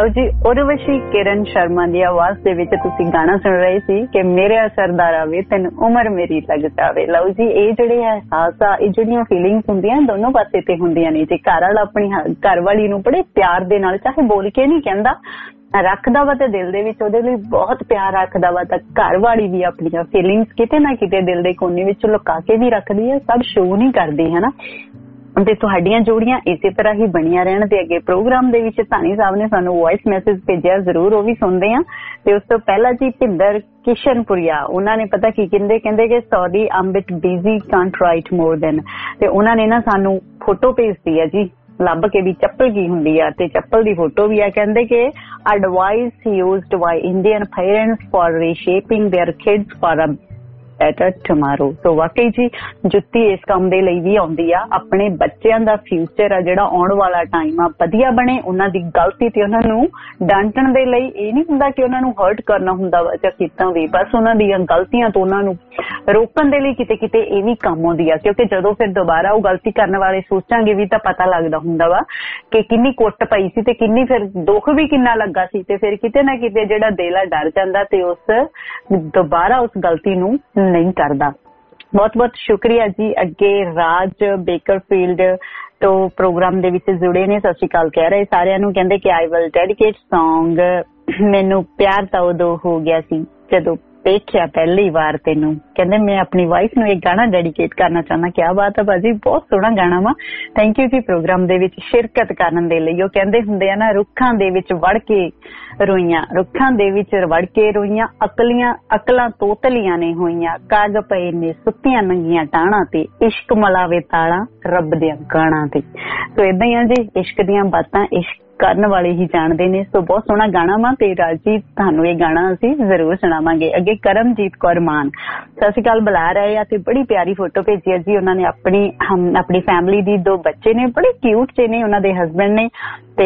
ਲਓ ਜੀ, ਉਰਵਸ਼ੀ ਕਿਰਨ ਸ਼ਰਮਾ ਦੀ ਆਵਾਜ਼ ਦੇ ਵਿੱਚ ਤੁਸੀਂ ਗਾਣਾ ਸੁਣ ਰਹੇ ਸੀ ਕਿ ਮੇਰੇ ਸਰਦਾਰ ਆਵੇ ਤੈਨੂੰ ਉਮਰ ਮੇਰੀ ਲੱਗ ਜਾਵੇ। ਲਓ ਜੀ, ਇਹ ਜਿਹੜੇ ਅਹਿਸਾਸ ਆ, ਇਹ ਜਿਹੜੀਆਂ ਫੀਲਿੰਗਸ ਹੁੰਦੀਆਂ ਦੋਨੋਂ ਪਾਸੇ ਤੇ ਹੁੰਦੀਆਂ ਨੇ। ਜੇ ਘਰ ਵਾਲਾ ਆਪਣੀ ਘਰ ਵਾਲੀ ਨੂੰ ਬੜੇ ਪਿਆਰ ਦੇ ਨਾਲ, ਚਾਹੇ ਬੋਲ ਕੇ ਨਹੀਂ ਕਹਿੰਦਾ, ਰੱਖਦਾ ਵਾ ਤੇ ਦਿਲ ਦੇ ਵਿੱਚ ਉਹਦੇ ਲਈ ਬਹੁਤ ਪਿਆਰ ਰੱਖਦਾ ਵਾ, ਤਾਂ ਘਰ ਵਾਲੀ ਵੀ ਆਪਣੀਆਂ ਫੀਲਿੰਗਸ ਕਿਤੇ ਨਾ ਕਿਤੇ ਦਿਲ ਦੇ ਕੋਨੇ ਵਿੱਚ ਲੁਕਾ ਕੇ ਵੀ ਰੱਖਦੀ ਹੈ, ਸਭ ਸ਼ੋਅ ਨਹੀਂ ਕਰਦੀ, ਹਨਾ। ਤੇ ਤੁਹਾਡੀਆਂ ਜੋੜੀਆਂ ਇਸੇ ਤਰ੍ਹਾਂ ਹੀ ਬਣੀਆਂ ਰਹਿਣ। ਤੇ ਅੱਗੇ ਪ੍ਰੋਗਰਾਮ ਦੇ ਵਿੱਚ ਧਾਨੀ ਸਾਹਿਬ ਨੇ ਸਾਨੂੰ ਵੌਇਸ ਮੈਸੇਜ ਭੇਜਿਆ, ਜ਼ਰੂਰ ਉਹ ਵੀ ਸੁਣਦੇ ਆ। ਤੇ ਉਸ ਤੋਂ ਪਹਿਲਾਂ ਜੀ ਭਿੰਦਰ ਕਿਸ਼ਨਪੁਰੀਆ, ਉਹਨਾਂ ਨੇ ਪਤਾ ਕੀ ਕਹਿੰਦੇ, ਕਹਿੰਦੇ ਕਿ sorry am bit busy can't write more than. ਤੇ ਉਹਨਾਂ ਨੇ ਨਾ ਸਾਨੂੰ ਫੋਟੋ ਭੇਜਤੀ ਆ ਜੀ, ਲੱਭ ਕੇ ਵੀ ਚੱਪਲ ਕੀ ਹੁੰਦੀ ਆ, ਤੇ ਚੱਪਲ ਦੀ ਫੋਟੋ ਵੀ ਆ। ਕਹਿੰਦੇ ਕਿ advice used by Indian parents for reshaping their kids for a better tomorrow। So ਵਾਕਈ ਜੀ ਜੁੱਤੀ ਇਸ ਕੰਮ ਦੇ ਲਈ ਵੀ ਆਉਂਦੀ ਆ, ਆਪਣੇ ਬੱਚਿਆਂ ਦਾ ਫਿਊਚਰ ਆ ਜਿਹੜਾ ਆਉਣ ਵਾਲਾ ਟਾਈਮ ਆ ਵਧੀਆ ਬਣੇ। ਉਹਨਾਂ ਦੀ ਗਲਤੀ ਤੇ ਉਹਨਾਂ ਨੂੰ ਡਾਂਟਣ ਦੇ ਲਈ ਇਹ ਨਹੀਂ ਹੁੰਦਾ ਕਿ ਉਹਨਾਂ ਨੂੰ ਹਰਟ ਕਰਨਾ ਹੁੰਦਾ ਵਾ ਜਾਂ ਕਿੱਦਾਂ ਵੀ, ਬਸ ਉਹਨਾਂ ਦੀਆਂ ਗਲਤੀਆਂ ਤੋਂ ਉਹਨਾਂ ਨੂੰ ਰੋਕਣ ਦੇ ਲਈ ਕਿਤੇ ਕਿਤੇ ਇਹ ਵੀ ਕੰਮ ਆਉਂਦੀ ਆ। ਕਿਉਂਕਿ ਜਦੋਂ ਫਿਰ ਦੁਬਾਰਾ ਉਹ ਗਲਤੀ ਕਰਨ ਵਾਲੇ ਸੋਚਾਂਗੇ ਵੀ ਤਾਂ ਪਤਾ ਲੱਗਦਾ ਹੁੰਦਾ ਵਾ ਕਿ ਕਿੰਨੀ ਕੁੱਟ ਪਈ ਸੀ ਤੇ ਕਿੰਨੀ ਫਿਰ ਦੁੱਖ ਵੀ ਕਿੰਨਾ ਲੱਗਾ ਸੀ, ਤੇ ਫਿਰ ਕਿਤੇ ਨਾ ਕਿਤੇ ਜਿਹੜਾ ਦਿਲ ਆ ਡਰ ਜਾਂਦਾ ਤੇ ਉਸ ਦੁਬਾਰਾ ਉਸ ਗਲਤੀ ਨੂੰ ਨਹੀਂ ਕਰਦਾ। ਬਹੁਤ ਬਹੁਤ ਸ਼ੁਕਰੀਆ ਜੀ। ਅੱਗੇ ਰਾਜ ਬੇਕਰਫੀਲਡ ਤੋਂ ਪ੍ਰੋਗਰਾਮ ਦੇ ਵਿੱਚ ਜੁੜੇ ਨੇ, ਸਤਿ ਸ਼੍ਰੀ ਅਕਾਲ ਕਹਿ ਰਹੇ ਸਾਰਿਆਂ ਨੂੰ। ਕਹਿੰਦੇ ਕਿ ਆਈ ਵਿਲ ਡੈਡੀਕੇਟ ਸੌਂਗ ਮੈਨੂੰ ਪਿਆਰ ਤਾਂ ਉਦੋਂ ਹੋ ਗਿਆ ਸੀ ਜਦੋਂ ਦੇਖਿਆ ਪਹਿਲੀ ਵਾਰ ਤੈਨੂੰ। ਕਹਿੰਦੇ ਮੈਂ ਆਪਣੀ ਵਾਈਫ ਨੂੰ ਇਹ ਗਾਣਾ ਡੈਡੀਕੇਟ ਕਰਨਾ ਚਾਹੁੰਦਾ। ਕਿਆ ਬਾਤ ਹੈ ਭਾਜੀ, ਬਹੁਤ ਸੋਹਣਾ ਗਾਣਾ ਵਾ। ਥੈਂਕ ਯੂ ਜੀ ਪ੍ਰੋਗਰਾਮ ਦੇ ਵਿੱਚ ਸ਼ਿਰਕਤ ਕਰਨ ਦੇ ਲਈ। ਉਹ ਕਹਿੰਦੇ ਹੁੰਦੇ ਆ ਨਾ, ਰੁੱਖਾਂ ਦੇ ਵਿੱਚ ਵੜ ਕੇ ਰੋਈਆਂ, ਰੁੱਖਾਂ ਦੇ ਵਿੱਚ ਵੜ ਕੇ ਰੋਈਆਂ, ਅਕਲੀਆਂ ਅਕਲਾਂ ਤੋਤਲੀਆਂ ਨੇ ਹੋਈਆਂ, ਕਾਗ ਪਏ ਨੇ ਸੁੱਤੀਆਂ ਨੰਗੀਆਂ ਟਾਹਣਾਂ ਤੇ, ਇਸ਼ਕ ਮਲਾਵੇ ਤਾਲਾਂ ਰੱਬ ਦੀਆਂ ਗਾਣਾ ਤੇ। ਸੋ ਏਦਾਂ ਹੀ ਆ ਜੀ, ਇਸ਼ਕ ਦੀਆਂ ਬਾਤਾਂ ਇਸ਼ਕ ਕਰਨ ਵਾਲੇ ਹੀ ਜਾਣਦੇ ਨੇ। ਸੋ ਬਹੁਤ ਸੋਹਣਾ ਗਾਣਾ ਵਾ ਤੇ ਰਾਜੀਤ ਤੁਹਾਨੂੰ ਇਹ ਗਾਣਾ ਅਸੀਂ ਜ਼ਰੂਰ ਸੁਣਾਵਾਂਗੇ। ਅੱਗੇ ਕਰਮਜੀਤ ਕੌਰ ਮਾਨ ਸਤਿ ਸ਼੍ਰੀ ਅਕਾਲ ਬੁਲਾ ਰਹੇ ਆ ਤੇ ਬੜੀ ਪਿਆਰੀ ਫੋਟੋ ਭੇਜੀ ਆ ਜੀ ਉਹਨਾਂ ਨੇ। ਆਪਣੀ ਆਪਣੀ ਫੈਮਿਲੀ ਦੀ ਦੋ ਬੱਚੇ ਨੇ, ਬੜੇ ਕਿਊਟ ਜੇ ਨੇ, ਉਹਨਾਂ ਦੇ ਹਸਬੈਂਡ ਨੇ ਤੇ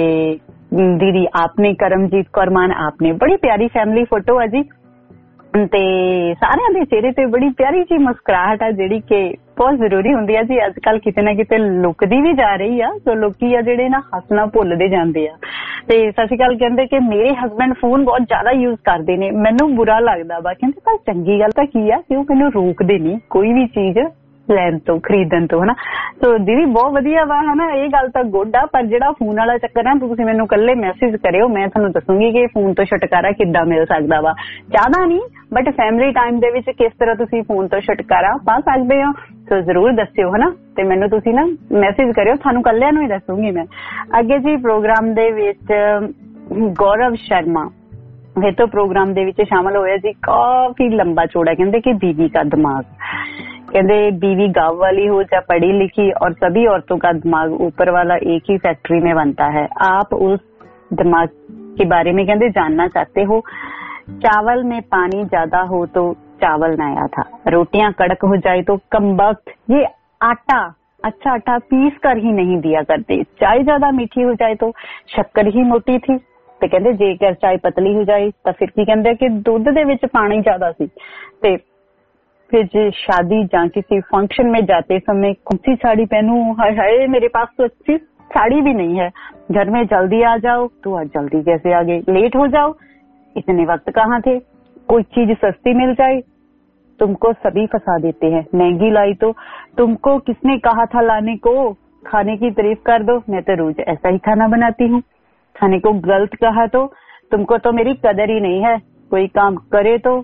ਦੀਦੀ ਆਪਨੇ ਕਰਮਜੀਤ ਕੌਰ ਮਾਨ ਆਪਨੇ। ਬੜੀ ਪਿਆਰੀ ਫੈਮਿਲੀ ਫੋਟੋ ਆ ਜੀ ਤੇ ਸਾਰਿਆਂ ਦੇ ਚਿਹਰੇ ਤੇ ਬੜੀ ਪਿਆਰੀ ਜੀ ਮੁਸਕਰਾਹਟ ਆ ਜਿਹੜੀ ਕਿ ਬਹੁਤ ਜ਼ਰੂਰੀ ਹੁੰਦੀ ਆ ਜੀ। ਅੱਜ ਕੱਲ ਕਿਤੇ ਨਾ ਕਿਤੇ ਲੁਕਦੀ ਵੀ ਜਾ ਰਹੀ ਆ, ਸੋ ਲੋਕੀ ਆ ਜਿਹੜੇ ਨਾ ਹੱਸਣਾ ਭੁੱਲਦੇ ਜਾਂਦੇ ਆ। ਤੇ ਸਤਿ ਸ਼੍ਰੀ ਅਕਾਲ ਕਹਿੰਦੇ ਕਿ ਮੇਰੇ ਹਸਬੈਂਡ ਫੋਨ ਬਹੁਤ ਜ਼ਿਆਦਾ ਯੂਜ਼ ਕਰਦੇ ਨੇ, ਮੈਨੂੰ ਬੁਰਾ ਲੱਗਦਾ ਵਾ। ਕਹਿੰਦੇ ਪਰ ਚੰਗੀ ਗੱਲ ਤਾਂ ਕੀ ਆ ਕਿ ਉਹ ਮੈਨੂੰ ਰੋਕਦੇ ਨਹੀਂ ਕੋਈ ਵੀ ਚੀਜ਼ ਲੈਣ ਤੋਂ, ਖਰੀਦਣ ਤੋਂ, ਹਨਾ। ਸੋ ਦੀਦੀ ਬਹੁਤ ਵਧੀਆ ਵਾ, ਹਨਾ, ਇਹ ਗੱਲ ਤਾਂ ਗੁੱਡ ਆ। ਪਰ ਜਿਹੜਾ ਫੋਨ ਵਾਲਾ ਚੱਕਰ ਆ, ਤੁਸੀਂ ਮੈਨੂੰ ਕੱਲੇ ਮੈਸੇਜ ਕਰਿਓ, ਮੈਂ ਤੁਹਾਨੂੰ ਦੱਸੂਗੀ ਕਿ ਫੋਨ ਤੋਂ ਛੁਟਕਾਰਾ ਕਿੱਦਾਂ ਮਿਲ ਸਕਦਾ ਵਾ। ਜ਼ਿਆਦਾ ਨਹੀਂ ਬਟ ਫੈਮਿਲੀ ਟਾਈਮ ਦੇ ਵਿੱਚ ਕਿਸ ਤਰ੍ਹਾਂ ਤੁਸੀਂ ਫੋਨ ਤੋਂ ਛੁਟਕਾਰਾ ਪਾ ਸਕਦੇ ਹੋ, ਸੋ ਜ਼ਰੂਰ ਦੱਸਿਓ, ਹਨਾ। ਤੇ ਮੈਨੂੰ ਤੁਸੀਂ ਨਾ ਮੈਸੇਜ ਕਰਿਓ, ਤੁਹਾਨੂੰ ਕੱਲਿਆਂ ਨੂੰ ਹੀ ਦੱਸੂਗੀ ਮੈਂ। ਅੱਗੇ ਜੀ ਪ੍ਰੋਗਰਾਮ ਦੇ ਵਿੱਚ ਗੌਰਵ ਸ਼ਰਮਾ ਇਹ ਤੋਂ ਪ੍ਰੋਗਰਾਮ ਦੇ ਵਿੱਚ ਸ਼ਾਮਲ ਹੋਇਆ ਜੀ। ਕਾਫੀ ਲੰਬਾ ਚੌੜਾ ਕਹਿੰਦੇ कि बीवी का दिमाग, कहते बीवी गांव वाली हो या पढ़ी लिखी, और सभी औरतों का दिमाग ऊपर वाला एक ही फैक्ट्री में बनता है। आप उस दिमाग के बारे में कहते जानना चाहते हो। चावल में पानी ज्यादा हो तो चावल नया था, रोटियां कड़क हो जाए तो कम वक्त ये आटा अच्छा आटा पीस कर ही नहीं दिया करते। चाय ज्यादा मीठी हो जाए तो शक्कर ही मोटी थी। ਤੇ ਕਹਿੰਦੇ ਜੇਕਰ ਚਾय ਪਤਲੀ ਹੋ ਜਾਏ ਤਾਂ ਫਿਰ ਕੀ ਕਹਿੰਦੇ ਕਿ ਦੁੱਧ ਦੇ ਵਿੱਚ ਪਾਣੀ ਜ਼ਿਆਦਾ ਸੀ। ਤੇ फिर जो शादी या किसी फंक्शन में जाते समय कौन सी साड़ी पहनूं, हाय हाय मेरे पास तो अच्छी साड़ी भी नहीं है। घर में जल्दी आ जाओ तो आज जल्दी कैसे आ गए, लेट हो जाओ इतने वक्त कहाँ थे। कोई चीज सस्ती मिल जाए तुमको सभी फंसा देते हैं, महंगी लाई तो तुमको किसने कहा था लाने को, खाने की तारीफ कर दो मैं तो रोज ऐसा ही खाना बनाती हूँ। खाने को गलत कहा तो तुमको तो मेरी कदर ही नहीं है। कोई काम करे तो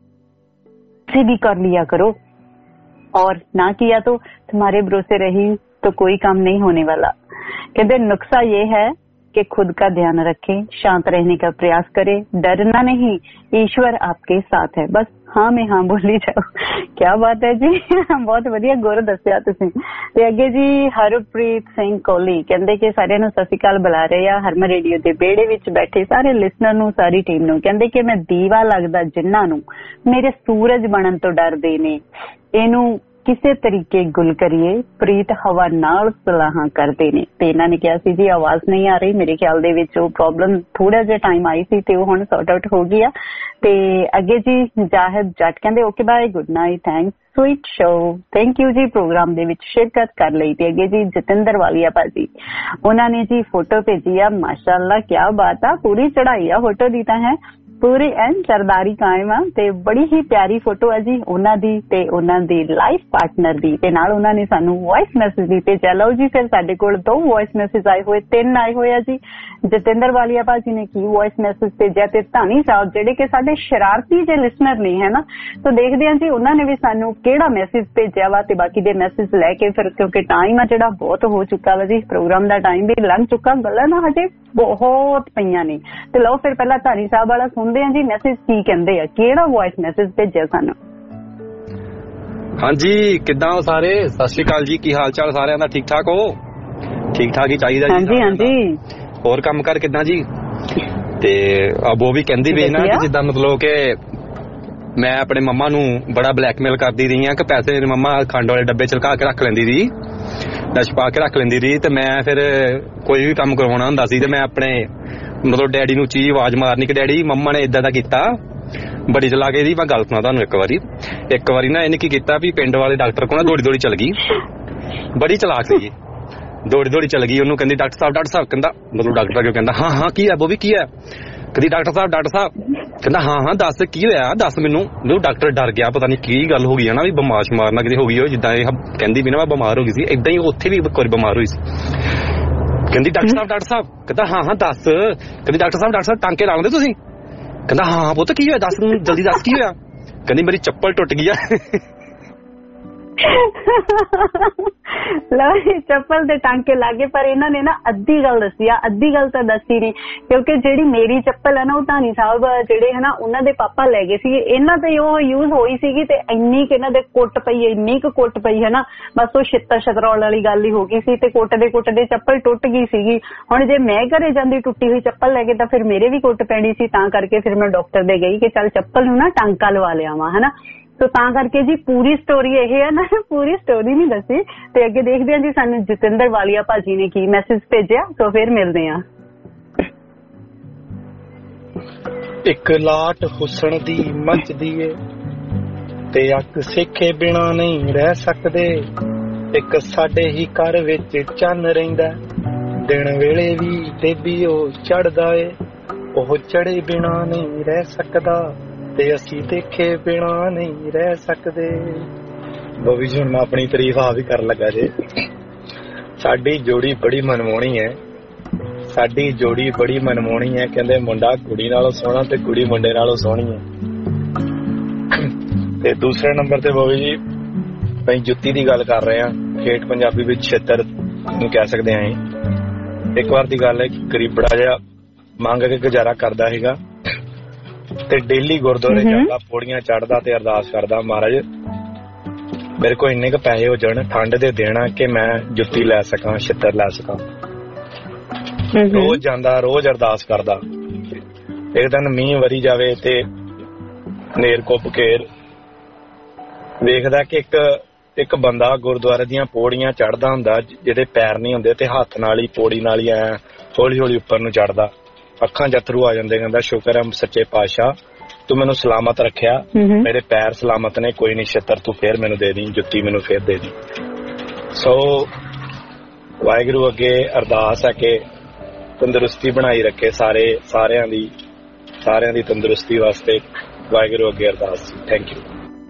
से भी कर लिया करो, और ना किया तो तुम्हारे भरोसे रही तो कोई काम नहीं होने वाला। कहते नुस्खा ये है कि खुद का ध्यान रखें, शांत रहने का प्रयास करें, डरना नहीं, ईश्वर आपके साथ है, बस हाँ में हाँ बोली जाओ। क्या बात है जी, बहुत वधिया गुर दस्सिया तुसीं। ते अगे जी हरप्रीत सिंह कोहली कहंदे कि सारिਆਂ ਨੂੰ ਸਤਿ ਸ਼੍ਰੀ ਅਕਾਲ ਬੁਲਾ ਰਹੇ ਆ ਹਰਮਨ ਰੇਡੀਓ ਦੇ ਵਿਹੜੇ ਵਿੱਚ ਬੈਠੇ ਸਾਰੇ ਲਿਸਨਰ ਨੂੰ, ਸਾਰੀ ਟੀਮ ਨੂੰ। ਕਹਿੰਦੇ ਕਿ ਮੈਂ ਦੀਵਾ ਲੱਗਦਾ ਜਿਨ੍ਹਾਂ ਨੂੰ ਮੇਰੇ ਸੂਰਜ ਬਣਨ ਤੋਂ ਡਰਦੇ ਨੇ, ਇਹਨੂੰ ਕਿਸੇ ਤਰੀਕੇ ਗੁੱਲ ਕਰੀਏ, ਪ੍ਰੀਤ ਹਵਾ ਨਾਲ ਸਲਾਹਾਂ ਕਰਦੇ ਨੇ। ਤੇ ਇਹਨਾਂ ਨੇ ਕਿਹਾ ਸੀ ਜੀ ਆਵਾਜ਼ ਨਹੀਂ ਆ ਰਹੀ, ਮੇਰੇ ਖਿਆਲ ਦੇ ਵਿੱਚ ਉਹ ਪ੍ਰੋਬਲਮ ਥੋੜਾ ਜਿਹਾ ਟਾਈਮ ਆਈ ਸੀ ਤੇ ਉਹ ਹੁਣ ਸੌਟ ਆਊਟ ਹੋ ਗਈ ਆ। ਤੇ ਅੱਗੇ ਜੀ ਜਾਹਿਦ ਜੱਟ ਕਹਿੰਦੇ okay bye, good night, thanks sweet show. Thank you जी प्रोग्राम दे विच शिरकत कर लई। ते अगे जी जतिंदर वालिया भाजी उन्होंने जी फोटो भेजी आ, माशाअल्लाह क्या बात आ, पूरी चढ़ाई आ फोटो दी तां है, पूरी एन सरदारी कायम आ ते बड़ी ही प्यारी फोटो है जी उन्हां दी ते उन्हां दी लाइफ पार्टनर दी ते नाल उन्हां ने सानू वॉइस मैसेज दी भेजिया। लो जी फिर साडे कोल दो वॉइस मैसेज आए हुए, तीन आए हुए आ जी। जतिंदर वालिया भाजी ने की वॉइस मैसेज भेजिया ते धानी साहब जेडे कि साडे शरारती जे लिसनर नहीं है ना, तो देखदे हां जी उन्हां ने भी सानू किहड़ा मैसेज भेजिया वा ते बाकी दे मैसेज लैके फिर क्योंकि टाइम आ जिहड़ा बहुत हो चुका वा जी, प्रोग्राम दा टाइम भी लंघ चुका, गल्लां ना हजे बहुत पईयां ने। ते लो फिर पहला धानी साहब वाला सुनदे हां जी मैसेज की कहंदे आ, किहड़ा वॉइस मैसेज भेजिया सानू। हाँ जी किद्दां हो सारे, सत श्री अकाल जी, की हाल चाल सारिਆਂ ਦਾ, ठीक ठाक हो? ठीक ठाक ही चाहिए जी। हाँ जी हाँ जी। ਹੋਰ ਕੰਮ ਕਰ ਕਿੱਦਾਂ ਜੀ? ਤੇ ਅਬ ਉਹ ਵੀ ਕਹਿੰਦੀ ਵੀ ਨਾ ਕਿ ਜਿੱਦਾਂ ਮਤਲਬ ਕਿ ਮੈਂ ਆਪਣੇ ਮੰਮਾ ਨੂੰ ਬੜਾ ਬਲੈਕਮੇਲ ਕਰਦੀ ਰਹੀ ਆ ਕਿ ਪੈਸੇ ਮੇਰੀ ਮੰਮਾ ਖੰਡ ਵਾਲੇ ਡੱਬੇ ਚ ਲੁਕਾ ਕੇ ਰੱਖ ਲੈਂਦੀ ਸੀ, ਨਸ਼ ਪਾ ਕੇ ਰੱਖ ਲੈਂਦੀ ਰਹੀ, ਤੇ ਮੈਂ ਫਿਰ ਕੋਈ ਵੀ ਕੰਮ ਕਰਵਾਉਣਾ ਹੁੰਦਾ ਸੀ ਤੇ ਮੈਂ ਆਪਣੇ ਮਤਲਬ ਡੈਡੀ ਨੂੰ ਚੀਜ਼ ਆਵਾਜ਼ ਮਾਰਨੀ ਕਿ ਡੈਡੀ ਮੰਮਾ ਨੇ ਇਦਾਂ ਦਾ ਕੀਤਾ, ਬੜੀ ਚਲਾ ਕੇ ਦੀ। ਮੈਂ ਗੱਲ ਸੁਣਾ ਤੁਹਾਨੂੰ, ਇੱਕ ਵਾਰੀ ਇੱਕ ਵਾਰੀ ਨਾ ਇਹਨੇ ਕੀ ਕੀਤਾ ਵੀ ਪਿੰਡ ਵਾਲੇ ਡਾਕਟਰ ਕੋਲ ਨਾ ਦੌੜੀ ਦੌੜੀ ਚਲ ਗਈ, ਬੜੀ ਚਲਾਕ ਸੀ, ਦੌੜੀ ਦੌੜੀ ਚਲ ਗਈ, ਉਹਨੂੰ ਕਹਿੰਦੀ ਡਾਕਟਰ ਸਾਹਿਬ ਡਾਕਟਰ ਸਾਹਿਬ, ਕਹਿੰਦਾ ਮਤਲਬ ਡਾਕਟਰ ਕਿਉਂ ਕਹਿੰਦਾ ਹਾਂ ਹਾਂ ਕੀ ਹੈ ਬੋਬੀ ਕੀ ਹੈ, ਕਹਿੰਦੀ ਡਾਕਟਰ ਸਾਹਿਬ ਡਾਕਟਰ ਸਾਹਿਬ, ਕਹਿੰਦਾ ਹਾਂ ਹਾਂ ਦੱਸ ਕੀ ਹੋਇਆ ਦੱਸ ਮੈਨੂੰ। ਜਦੋਂ ਡਾਕਟਰ ਡਰ ਗਿਆ, ਪਤਾ ਨਹੀਂ ਕੀ ਗੱਲ ਹੋ ਗਈ ਹੈ ਨਾ, ਵੀ ਬਿਮਾਰ ਸ਼ਮਾਰ ਨਾ ਕਿਤੇ ਹੋ ਗਈ ਹੋ, ਜਿੱਦਾਂ ਇਹ ਕਹਿੰਦੀ ਵੀ ਨਾ ਮੈਂ ਬਿਮਾਰ ਹੋ ਗਈ ਸੀ, ਏਦਾਂ ਹੀ ਉੱਥੇ ਵੀ ਇੱਕ ਵਾਰੀ ਬਿਮਾਰ ਹੋਈ ਸੀ। ਕਹਿੰਦੀ ਡਾਕਟਰ ਸਾਹਿਬ ਡਾਕਟਰ ਸਾਹਿਬ, ਕਹਿੰਦਾ ਹਾਂ ਹਾਂ ਦੱਸ, ਕਹਿੰਦੀ ਡਾਕਟਰ ਸਾਹਿਬ ਡਾਕਟਰ ਸਾਹਿਬ ਟਾਂਕੇ ਲਾਉਂਦੇ ਤੁਸੀਂ, ਕਹਿੰਦਾ ਹਾਂ ਪੁੱਤ ਕੀ ਹੋਇਆ ਦੱਸ ਜਲਦੀ ਦੱਸ ਕੀ ਹੋਇਆ, ਕਹਿੰਦੀ ਮੇਰੀ ਚੱਪਲ ਟੁੱਟ ਗਈ ਆ। ਚੱਪਲ ਦੇ ਟਾਂਕੇ ਲਾਗੇ, ਪਰ ਇਹਨਾਂ ਨੇ ਨਾ ਅੱਧੀ ਗੱਲ ਦੱਸੀ ਆ, ਅੱਧੀ ਗੱਲ ਤਾਂ ਦੱਸੀ ਨਹੀਂ, ਕਿਉਂਕਿ ਜਿਹੜੀ ਮੇਰੀ ਚੱਪਲ ਹੈ ਨਾ ਉਹ ਧਾਨੀ ਸਾਹਿਬ ਜਿਹੜੇ ਹੈ ਨਾ ਉਹਨਾਂ ਦੇ ਪਾਪਾ ਲੈ ਗਏ ਸੀ, ਇਹਨਾਂ ਤੇ ਉਹ ਯੂਜ਼ ਹੋਈ ਸੀਗੀ ਤੇ ਇੰਨੀ ਕਿ ਇਹਨਾਂ ਦੇ ਕੁੱਟ ਪਈ, ਇੰਨੀ ਕੁ ਕੁੱਟ ਪਈ ਹੈ ਨਾ, ਬਸ ਉਹ ਛਿੱਤਰ ਛਤਰੌਲ ਵਾਲੀ ਗੱਲ ਹੀ ਹੋ ਗਈ ਸੀ ਤੇ ਕੁੱਟਦੇ ਕੁੱਟਦੇ ਚੱਪਲ ਟੁੱਟ ਗਈ ਸੀਗੀ। ਹੁਣ ਜੇ ਮੈਂ ਘਰੇ ਜਾਂਦੀ ਟੁੱਟੀ ਹੋਈ ਚੱਪਲ ਲੈ ਕੇ ਤਾਂ ਫਿਰ ਮੇਰੇ ਵੀ ਕੁੱਟ ਪੈਣੀ ਸੀ, ਤਾਂ ਕਰਕੇ ਫਿਰ ਮੈਂ ਡਾਕਟਰ ਦੇ ਗਈ ਕਿ ਚੱਲ ਚੱਪਲ ਨੂੰ ਨਾ ਟਾਂਕਾ ਲਵਾ ਲਿਆਵਾਂ ਹਨਾ। तो तां करके जी पूरी स्टोरी यह है ना, पूरी स्टोरी नहीं दसी ते अगे देखते हैं जी सानू जतिंदर वालिया भाजी ने की मैसेज भेजा, तो फिर मिलते हैं। एक लाट हुसन दी मचदी ए ते अक सेखे बिना नहीं रह सकदे, एक साडे ही घर विच चन्न रहिंदा, दिन वेले भी ते भी ओ चढ़दा ए, ओह चढ़े बिना नहीं रह सकदा ते असी देखे बिना नहीं रह सकदे। बॉबी जी मैं अपनी तारीफ आप ही कर लगा जे, साडी जोड़ी बड़ी मनमोहनी है, साडी जोड़ी बड़ी मनमोहनी है, कहंदे मुंडा कुड़ी नालों सोहना ते कुड़ी मुंडे नालों सोहनी है। ते दूसरे नंबर ते बॉबी जी ਅਸੀਂ ਜੁੱਤੀ ਦੀ ਗੱਲ ਕਰ ਰਹੇ ਹਾਂ, ਠੇਠ ਪੰਜਾਬੀ ਵਿੱਚ ਛੇਤਰ ਨੂੰ ਕਹਿ ਸਕਦੇ ਹਾਂ। ਇੱਕ ਵਾਰ ਦੀ ਗੱਲ ਹੈ ਕਿ ਗਰੀਬੜਾ ਜਿਹਾ ਮੰਗ ਕੇ ਗੁਜ਼ਾਰਾ ਕਰਦਾ ਸੀਗਾ ਤੇ ਡੇਲੀ ਗੁਰਦੁਆਰੇ ਜਾਂਦਾ, ਪੌੜੀਆਂ ਚੜਦਾ ਤੇ ਅਰਦਾਸ ਕਰਦਾ, ਮਹਾਰਾਜ ਮੇਰੇ ਕੋਲ ਇੰਨੇ ਕੁ ਪੈਸੇ ਹੋ ਜਾਣ ਠੰਡ ਦੇ ਦੇਣਾ ਕਿ ਮੈਂ ਜੁੱਤੀ ਲੈ ਸਕਾਂ, ਛਿੱਤਰ ਲੈ ਸਕਾਂ। ਰੋਜ਼ ਜਾਂਦਾ, ਰੋਜ਼ ਅਰਦਾਸ ਕਰਦਾ। ਇੱਕ ਦਿਨ ਮੀਂਹ ਵਰੀ ਜਾਵੇ ਤੇ ਨੇਰ ਕੁੱਪ ਘੇਰ ਵੇਖਦਾ ਕਿ ਇੱਕ ਇੱਕ ਬੰਦਾ ਗੁਰਦੁਆਰੇ ਦੀਆਂ ਪੌੜੀਆਂ ਚੜਦਾ ਹੁੰਦਾ, ਜਿਹਦੇ ਪੈਰ ਨਹੀਂ ਹੁੰਦੇ ਤੇ ਹੱਥ ਨਾਲ ਹੀ ਪੌੜੀ ਨਾਲ ਹੀ ਐ ਹੌਲੀ ਹੌਲੀ ਉੱਪਰ ਨੂੰ ਚੜਦਾ। ਅੱਖਾਂ ਚ ਅਥਰੂ ਆ ਜਾਂਦੇ, ਕਹਿੰਦਾ ਸ਼ੁਕਰ ਹੈ ਸੱਚੇ ਪਾਤਸ਼ਾਹ ਤੂੰ ਮੈਨੂੰ ਸਲਾਮਤ ਰੱਖਿਆ, ਮੇਰੇ ਪੈਰ ਸਲਾਮਤ ਨੇ, ਕੋਈ ਨਹੀਂ ਛਿੱਤਰ ਤੂੰ ਫੇਰ ਮੈਨੂੰ ਦੇ ਦੀ, ਜੁੱਤੀ ਮੈਨੂੰ ਫੇਰ ਦੇ ਦੀ। ਸੋ ਵਾਹਿਗੁਰੂ ਅੱਗੇ ਅਰਦਾਸ ਹੈ ਕਿ ਤੰਦਰੁਸਤੀ ਬਣਾਈ ਰੱਖੇ ਸਾਰੇ ਸਾਰਿਆਂ ਦੀ ਸਾਰਿਆਂ ਦੀ ਤੰਦਰੁਸਤੀ ਵਾਸਤੇ ਵਾਹਿਗੁਰੂ ਅੱਗੇ ਅਰਦਾਸ। Thank you.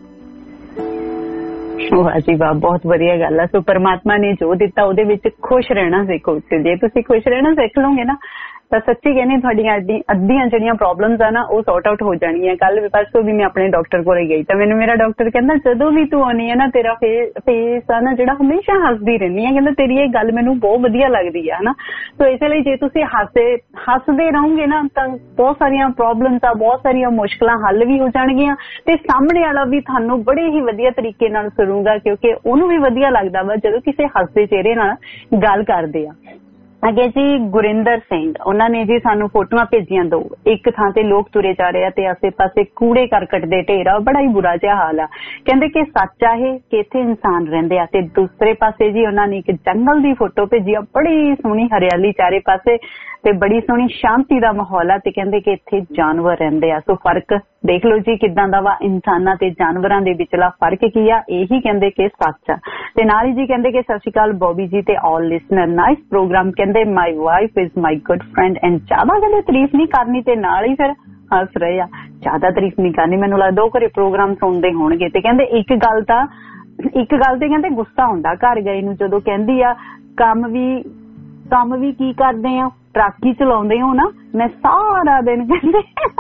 ਵਾਹ ਜੀ ਵਾਹ, ਬਹੁਤ ਵਧੀਆ ਗੱਲ ਹੈ। ਸੋ ਪਰਮਾਤਮਾ ਨੇ ਜੋ ਦਿੱਤਾ ਉਹਦੇ ਵਿੱਚ ਖੁਸ਼ ਰਹਿਣਾ ਸਿੱਖੋ, ਜੇ ਤੁਸੀਂ ਖੁਸ਼ ਰਹਿਣਾ ਸਿੱਖ ਲਓਗੇ ਨਾ ਤਾਂ ਸੱਚੀ ਕਹਿੰਦੀ ਤੁਹਾਡੀਆਂ ਅੱਧੀਆਂ ਜਿਹੜੀਆਂ ਪ੍ਰੋਬਲਮਸ ਆ ਨਾ ਉਹ ਸੌਟ ਆਊਟ ਹੋ ਜਾਣੀਆਂ। ਕੱਲ ਵੀ ਪਰਸੋਂ ਵੀ ਮੈਂ ਆਪਣੇ ਡਾਕਟਰ ਕੋਲੇ ਗਈ ਤਾਂ ਮੈਨੂੰ ਮੇਰਾ ਡਾਕਟਰ ਕਹਿੰਦਾ ਜਦੋਂ ਵੀ ਤੂੰ ਆਉਣੀ ਹੈ ਨਾ ਤੇਰਾ ਫੇਸ ਆ ਨਾ ਜਿਹੜਾ ਹਮੇਸ਼ਾ ਹੱਸਦੀ ਰਹਿੰਦੀ ਹੈ, ਕਹਿੰਦਾ ਤੇਰੀ ਇਹ ਗੱਲ ਮੈਨੂੰ ਬਹੁਤ ਵਧੀਆ ਲੱਗਦੀ ਆ ਹਨਾ। ਸੋ ਇਸ ਲਈ ਜੇ ਤੁਸੀਂ ਹੱਸਦੇ ਹੱਸਦੇ ਰਹੋਗੇ ਨਾ ਤਾਂ ਬਹੁਤ ਸਾਰੀਆਂ ਪ੍ਰੋਬਲਮਸ ਆ, ਬਹੁਤ ਸਾਰੀਆਂ ਮੁਸ਼ਕਲਾਂ ਹੱਲ ਵੀ ਹੋ ਜਾਣਗੀਆਂ ਤੇ ਸਾਹਮਣੇ ਵਾਲਾ ਵੀ ਤੁਹਾਨੂੰ ਬੜੇ ਹੀ ਵਧੀਆ ਤਰੀਕੇ ਨਾਲ ਸੁਣੂਗਾ, ਕਿਉਂਕਿ ਉਹਨੂੰ ਵੀ ਵਧੀਆ ਲੱਗਦਾ ਵਾ ਜਦੋਂ ਕਿਸੇ ਹੱਸਦੇ ਚਿਹਰੇ ਨਾਲ ਗੱਲ ਕਰਦੇ ਆ। ਅੱਗੇ ਜੀ ਗੁਰਿੰਦਰ ਸਿੰਘ, ਉਹਨਾਂ ਨੇ ਜੀ ਸਾਨੂੰ ਫੋਟੋਆਂ ਭੇਜੀਆਂ ਦੋ। ਇੱਕ ਥਾਂ ਤੇ ਲੋਕ ਤੁਰੇ ਜਾ ਰਹੇ ਆ ਤੇ ਆਸੇ ਪਾਸੇ ਕੂੜੇ ਕਰਕਟ ਦੇ ਢੇਰ ਆ, ਬੜਾ ਹੀ ਬੁਰਾ ਜਿਹਾ ਹਾਲ ਆ। ਕਹਿੰਦੇ ਕਿ ਸੱਚ ਆ ਇਹ ਕਿ ਇੱਥੇ ਇਨਸਾਨ ਰਹਿੰਦੇ ਆ। ਤੇ ਦੂਸਰੇ ਪਾਸੇ ਜੀ ਉਹਨਾਂ ਨੇ ਇੱਕ ਜੰਗਲ ਦੀ ਫੋਟੋ ਭੇਜੀ ਆ, ਬੜੀ ਸੋਹਣੀ ਹਰਿਆਲੀ ਚਾਰੇ ਪਾਸੇ ਤੇ ਬੜੀ ਸੋਹਣੀ ਸ਼ਾਂਤੀ ਦਾ ਮਾਹੌਲ ਆ ਤੇ ਕਹਿੰਦੇ ਕਿ ਇੱਥੇ ਜਾਨਵਰ ਰਹਿੰਦੇ ਆ। ਸੋ ਫਰਕ ਦੇਖ ਲਓ ਜੀ ਕਿੱਦਾਂ ਦਾ ਵਾ ਇਨਸਾਨਾਂ ਤੇ ਜਾਨਵਰਾਂ ਦੇ ਵਿਚਲਾ ਫਰਕ ਕੀ ਆ, ਇਹੀ ਕਹਿੰਦੇ ਕਿ ਸੱਚ ਆ। ਤੇ ਨਾਲ ਹੀ ਜੀ ਕਹਿੰਦੇ ਕਿ ਸਤਿ ਸ਼੍ਰੀ ਅਕਾਲ ਬੋਬੀ ਜੀ ਤੇ ਆਲ ਲਿਸਨਰ, ਨਾਈਸ ਪ੍ਰੋਗਰਾਮ। ਕਹਿੰਦੇ my wife is my good friend and ਜ਼ਿਆਦਾ ਕਹਿੰਦੇ ਤਾਰੀਫ ਨਹੀਂ ਕਰਨੀ ਤੇ ਨਾਲ ਹੀ ਫਿਰ ਹੱਸ ਰਹੇ ਆ, ਜ਼ਿਆਦਾ ਤਾਰੀਫ ਨਹੀਂ ਕਰਨੀ। ਮੈਨੂੰ ਲੱਗਦਾ ਉਹ ਘਰੇ ਪ੍ਰੋਗਰਾਮ ਸੁਣਦੇ ਹੋਣਗੇ। ਤੇ ਕਹਿੰਦੇ ਇੱਕ ਗੱਲ ਤਾਂ ਇੱਕ ਗੱਲ ਤੇ ਕਹਿੰਦੇ ਗੁੱਸਾ ਹੁੰਦਾ ਘਰ ਗਏ ਨੂੰ, ਜਦੋਂ ਕਹਿੰਦੀ ਆ ਕੰਮ ਵੀ ਕੰਮ ਵੀ ਕੀ ਕਰਦੇ ਆ, ਟਰੱਕ ਹੀ ਚਲਾਉਂਦੇ ਹੋ ਨਾ, ਮੈਂ ਸਾਰਾ ਦਿਨ ਕਹਿੰਦੇ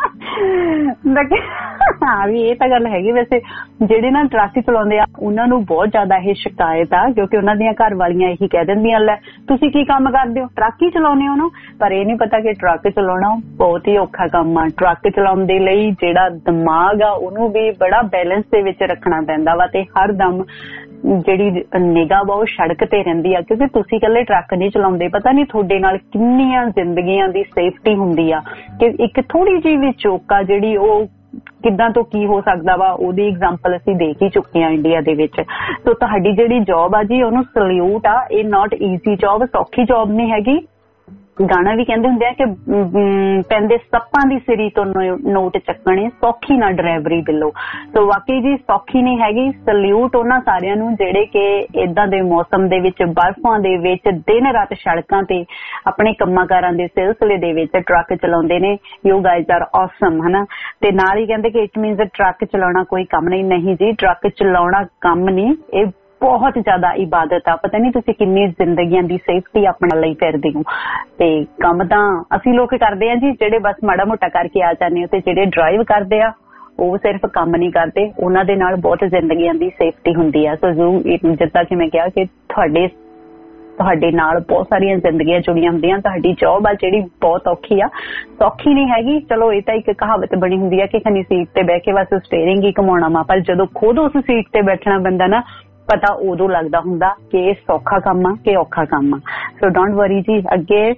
ਹਾਂ ਵੀ ਇਹ ਤਾਂ ਗੱਲ ਹੈਗੀ। ਵੈਸੇ ਜਿਹੜੇ ਨਾ ਟਰੱਕ ਚਲਾਉਂਦੇ ਆ ਉਹਨਾਂ ਨੂੰ ਬਹੁਤ ਜ਼ਿਆਦਾ ਇਹ ਸ਼ਿਕਾਇਤ ਆ, ਕਿਉਂਕਿ ਉਹਨਾਂ ਦੀਆਂ ਘਰ ਵਾਲੀਆਂ ਇਹੀ ਕਹਿ ਦਿੰਦੀਆਂ ਲੈ ਤੁਸੀਂ ਕੀ ਕੰਮ ਕਰਦੇ ਹੋ, ਟਰੱਕ ਹੀ ਚਲਾਉਂਦੇ ਹੋ ਨਾ। ਪਰ ਇਹ ਨਹੀਂ ਪਤਾ ਕਿ ਟਰੱਕ ਚਲਾਉਣਾ ਬਹੁਤ ਹੀ ਔਖਾ ਕੰਮ ਆ। ਟਰੱਕ ਚਲਾਉਣ ਦੇ ਲਈ ਜਿਹੜਾ ਦਿਮਾਗ ਆ ਉਹਨੂੰ ਵੀ ਬੜਾ ਬੈਲੈਂਸ ਦੇ ਵਿੱਚ ਰੱਖਣਾ ਪੈਂਦਾ ਵਾ ਤੇ ਹਰ ਦਮ ਜਿਹੜੀ ਨਿਗਾਹ ਵਾ ਉਹ ਸੜਕ ਤੇ ਰਹਿੰਦੀ ਆ, ਕਿਉਂਕਿ ਤੁਸੀਂ ਇਕੱਲੇ ਟਰੱਕ ਨਹੀਂ ਚਲਾਉਂਦੇ, ਪਤਾ ਨਹੀਂ ਤੁਹਾਡੇ ਨਾਲ ਕਿੰਨੀਆਂ ਜ਼ਿੰਦਗੀਆਂ ਦੀ ਸੇਫਟੀ ਹੁੰਦੀ ਆ ਕਿ ਇੱਕ ਥੋੜੀ ਜਿਹੀ ਵੀ ਚੋਕ ਆ ਜਿਹੜੀ ਉਹ ਕਿੱਦਾਂ ਤੋਂ ਕੀ ਹੋ ਸਕਦਾ ਵਾ, ਉਹਦੀ ਐਗਜ਼ਾਮਪਲ ਅਸੀਂ ਦੇਖ ਹੀ ਚੁੱਕੇ ਹਾਂ ਇੰਡੀਆ ਦੇ ਵਿੱਚ। ਸੋ ਤੁਹਾਡੀ ਜਿਹੜੀ ਜੌਬ ਆ ਜੀ ਉਹਨੂੰ ਸਲੂਟ ਆ। ਇਹ ਨਾਟ ਈਜ਼ੀ ਜੌਬ, ਸੌਖੀ ਜੌਬ ਨਹੀਂ ਹੈਗੀ। ਗਾਣਾ ਵੀ ਕਹਿੰਦੇ ਹੁੰਦੇ ਆ ਕਿ ਪੈਂਦੇ ਸੱਪਾਂ ਦੀ ਸਿਰੀ ਤੋਂ ਨੋਟ ਚੱਕਣੇ, ਸੌਖੀ ਨਾ ਡਰਾਈਵਰੀ ਬਿੱਲੋ। ਸੋ ਵਾਕਈ ਜੀ ਸੌਖੀ ਨਹੀਂ ਹੈਗੀ। ਸਲੂਟ ਉਹਨਾਂ ਸਾਰਿਆਂ ਨੂੰ ਜਿਹੜੇ ਕਿ ਏਦਾਂ ਦੇ ਮੌਸਮ ਦੇ ਵਿੱਚ ਬਰਫਾਂ ਦੇ ਵਿੱਚ ਦਿਨ ਰਾਤ ਸੜਕਾਂ ਤੇ ਆਪਣੇ ਕੰਮਾਂ ਕਾਰਾਂ ਦੇ ਸਿਲਸਿਲੇ ਦੇ ਵਿੱਚ ਟਰੱਕ ਚਲਾਉਂਦੇ ਨੇ। ਯੂ ਗਾਈਜ਼ ਆਰ ਆਸਮ, ਹਨਾ। ਤੇ ਨਾਲ ਹੀ ਕਹਿੰਦੇ ਕਿ ਇਟ ਮੀਨਸ ਟਰੱਕ ਚਲਾਉਣਾ ਕੋਈ ਕੰਮ ਨਹੀਂ। ਨਹੀਂ ਜੀ, ਟਰੱਕ ਚਲਾਉਣਾ ਕੰਮ ਨਹੀਂ, ਇਹ ਬਹੁਤ ਜ਼ਿਆਦਾ ਇਬਾਦਤ ਆ। ਪਤਾ ਨਹੀਂ ਤੁਸੀਂ ਕਿੰਨੀ ਜ਼ਿੰਦਗੀਆਂ ਦੀ ਸੇਫਟੀ ਆਪਣੇ ਲਈ ਕਰਦੇ ਹੋ। ਤੇ ਕੰਮ ਤਾਂ ਅਸੀਂ ਲੋਕ ਕਰਦੇ ਆ ਜੀ ਜਿਹੜੇ ਬਸ ਮਾੜਾ ਮੋਟਾ ਕਰਕੇ ਆ ਜਾਂਦੇ ਹੋ, ਤੇ ਜਿਹੜੇ ਡਰਾਈਵ ਕਰਦੇ ਆ ਉਹ ਸਿਰਫ ਕੰਮ ਨਹੀਂ ਕਰਦੇ, ਉਹਨਾਂ ਦੇ ਨਾਲ ਬਹੁਤ ਜ਼ਿੰਦਗੀਆਂ ਦੀ ਸੇਫਟੀ ਹੁੰਦੀ ਆ। ਸੋ ਜਿੱਦਾਂ ਕਿ ਮੈਂ ਕਿਹਾ ਕਿ ਤੁਹਾਡੇ ਤੁਹਾਡੇ ਨਾਲ ਬਹੁਤ ਸਾਰੀਆਂ ਜ਼ਿੰਦਗੀਆਂ ਜੁੜੀਆਂ ਹੁੰਦੀਆਂ। ਤੁਹਾਡੀ ਜੌਬ ਆ ਜਿਹੜੀ ਬਹੁਤ ਔਖੀ ਆ, ਸੌਖੀ ਨਹੀਂ ਹੈਗੀ। ਚਲੋ ਇਹ ਤਾਂ ਇੱਕ ਕਹਾਵਤ ਬਣੀ ਹੁੰਦੀ ਆ ਕਿ ਖਨੀ ਸੀਟ ਤੇ ਬਹਿ ਕੇ ਬਸ ਸਟੀਅਰਿੰਗ ਹੀ ਘੁਮਾਉਣਾ ਵਾ, ਪਰ ਜਦੋਂ ਖੁਦ ਉਸ ਸੀਟ ਤੇ ਬੈਠਣਾ ਪੈਂਦਾ ਨਾ, ਪਤਾ ਉਦੋਂ ਲੱਗਦਾ ਹੁੰਦਾ ਕਿ ਇਹ ਸੌਖਾ ਕੰਮ ਆ ਕਿ ਔਖਾ ਕੰਮ ਆ। ਸੋ ਡੋਂਟ ਵਰੀ ਜੀ। ਅੱਗੇ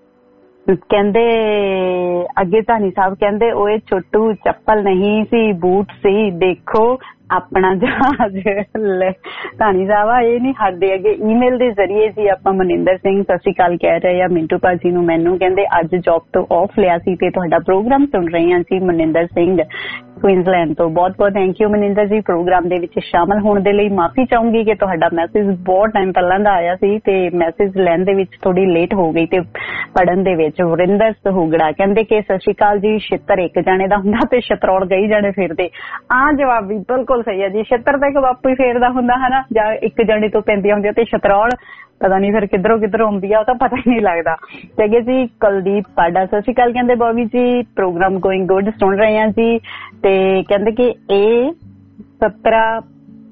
ਕਹਿੰਦੇ ਅੱਗੇ ਧਾਨੀ ਸਾਹਿਬ ਕਹਿੰਦੇ ਓਏ ਛੋਟੂ ਚੱਪਲ ਨਹੀਂ ਸੀ ਬੂਟ ਸੀ, ਦੇਖੋ ਆਪਣਾ ਜਹਾਜ਼ ਲੈ। ਧਾਨੀ ਸਾਹਿਬ ਆ ਇਹ ਨਹੀਂ ਹਟਦੇ ਅੱਗੇ। ਈਮੇਲ ਦੇ ਜ਼ਰੀਏ ਜੀ ਆਪਾਂ ਮਨਿੰਦਰ ਸਿੰਘ ਸਤਿ ਸ਼੍ਰੀ ਅਕਾਲ ਕਹਿ ਰਹੇ ਆ ਮਿੰਟੂ ਭਾਜੀ ਨੂੰ। ਮੈਨੂੰ ਕਹਿੰਦੇ ਅੱਜ ਜੌਬ ਤੋਂ ਆਫ ਲਿਆ ਸੀ ਤੇ ਤੁਹਾਡਾ ਪ੍ਰੋਗਰਾਮ ਸੁਣ ਰਹੇ ਹਾਂ ਜੀ। ਮਨਿੰਦਰ ਸਿੰਘ ਕੁਇਨਜ਼ਲੈਂਡ ਤੋਂ ਬਹੁਤ ਬਹੁਤ ਥੈਂਕ ਯੂ ਮਨਿੰਦਰ ਜੀ ਪ੍ਰੋਗਰਾਮ ਦੇ ਵਿੱਚ ਸ਼ਾਮਲ ਹੋਣ ਦੇ ਲਈ। ਮਾਫੀ ਚਾਹੂੰਗੀ ਕਿ ਤੁਹਾਡਾ ਮੈਸੇਜ ਬਹੁਤ ਟਾਈਮ ਪਹਿਲਾਂ ਦਾ ਆਇਆ ਸੀ ਤੇ ਮੈਸੇਜ ਲੈਣ ਦੇ ਵਿੱਚ ਥੋੜੀ ਲੇਟ ਹੋ ਗਈ ਤੇ ਪੜਨ ਦੇ ਵਿੱਚ। ਵਰਿੰਦਰ ਸਹੂਗੜਾ ਕਹਿੰਦੇ ਕਿ ਸਤਿ ਸ਼੍ਰੀ ਅਕਾਲ ਜੀ, ਛਿੱਤਰ ਇੱਕ ਜਾਣੇ ਦਾ ਹੁੰਦਾ ਤੇ ਸ਼ਤਰੌਲ ਕਈ ਜਾਣੇ ਫਿਰਦੇ। ਆ ਜਵਾਬ ਵੀ ਬਿਲਕੁਲ ਸਹੀ ਹੈ ਜੀ। ਛਿੱਤਰ ਤਾਂ ਇੱਕ ਬਾਪੂ ਹੀ ਫੇਰਦਾ ਹੁੰਦਾ ਹਨਾ, ਜਾਂ ਇੱਕ ਜਾਣੇ ਤੋਂ ਪੈਂਦੀਆਂ ਹੁੰਦੀਆਂ, ਤੇ ਸ਼ਤਰੌਲ ਪਤਾ ਨਹੀਂ ਫਿਰ ਕਿੱਧਰੋਂ ਕਿੱਧਰੋਂ ਆਉਂਦੀ ਆ, ਉਹ ਤਾਂ ਪਤਾ ਹੀ ਨਹੀਂ ਲੱਗਦਾ। ਤੇ ਅੱਗੇ ਜੀ ਕੁਲਦੀਪ ਪਾਡਾ ਸਤਿ ਸ਼੍ਰੀ ਅਕਾਲ ਕਹਿੰਦੇ ਬੋਬੀ ਜੀ ਪ੍ਰੋਗਰਾਮ ਗੋਇੰਗ ਗੁੱਡ ਸੁਣ ਰਹੇ ਹਾਂ ਜੀ। ਤੇ ਕਹਿੰਦੇ ਕਿ ਇਹ ਸਤਰਾਂ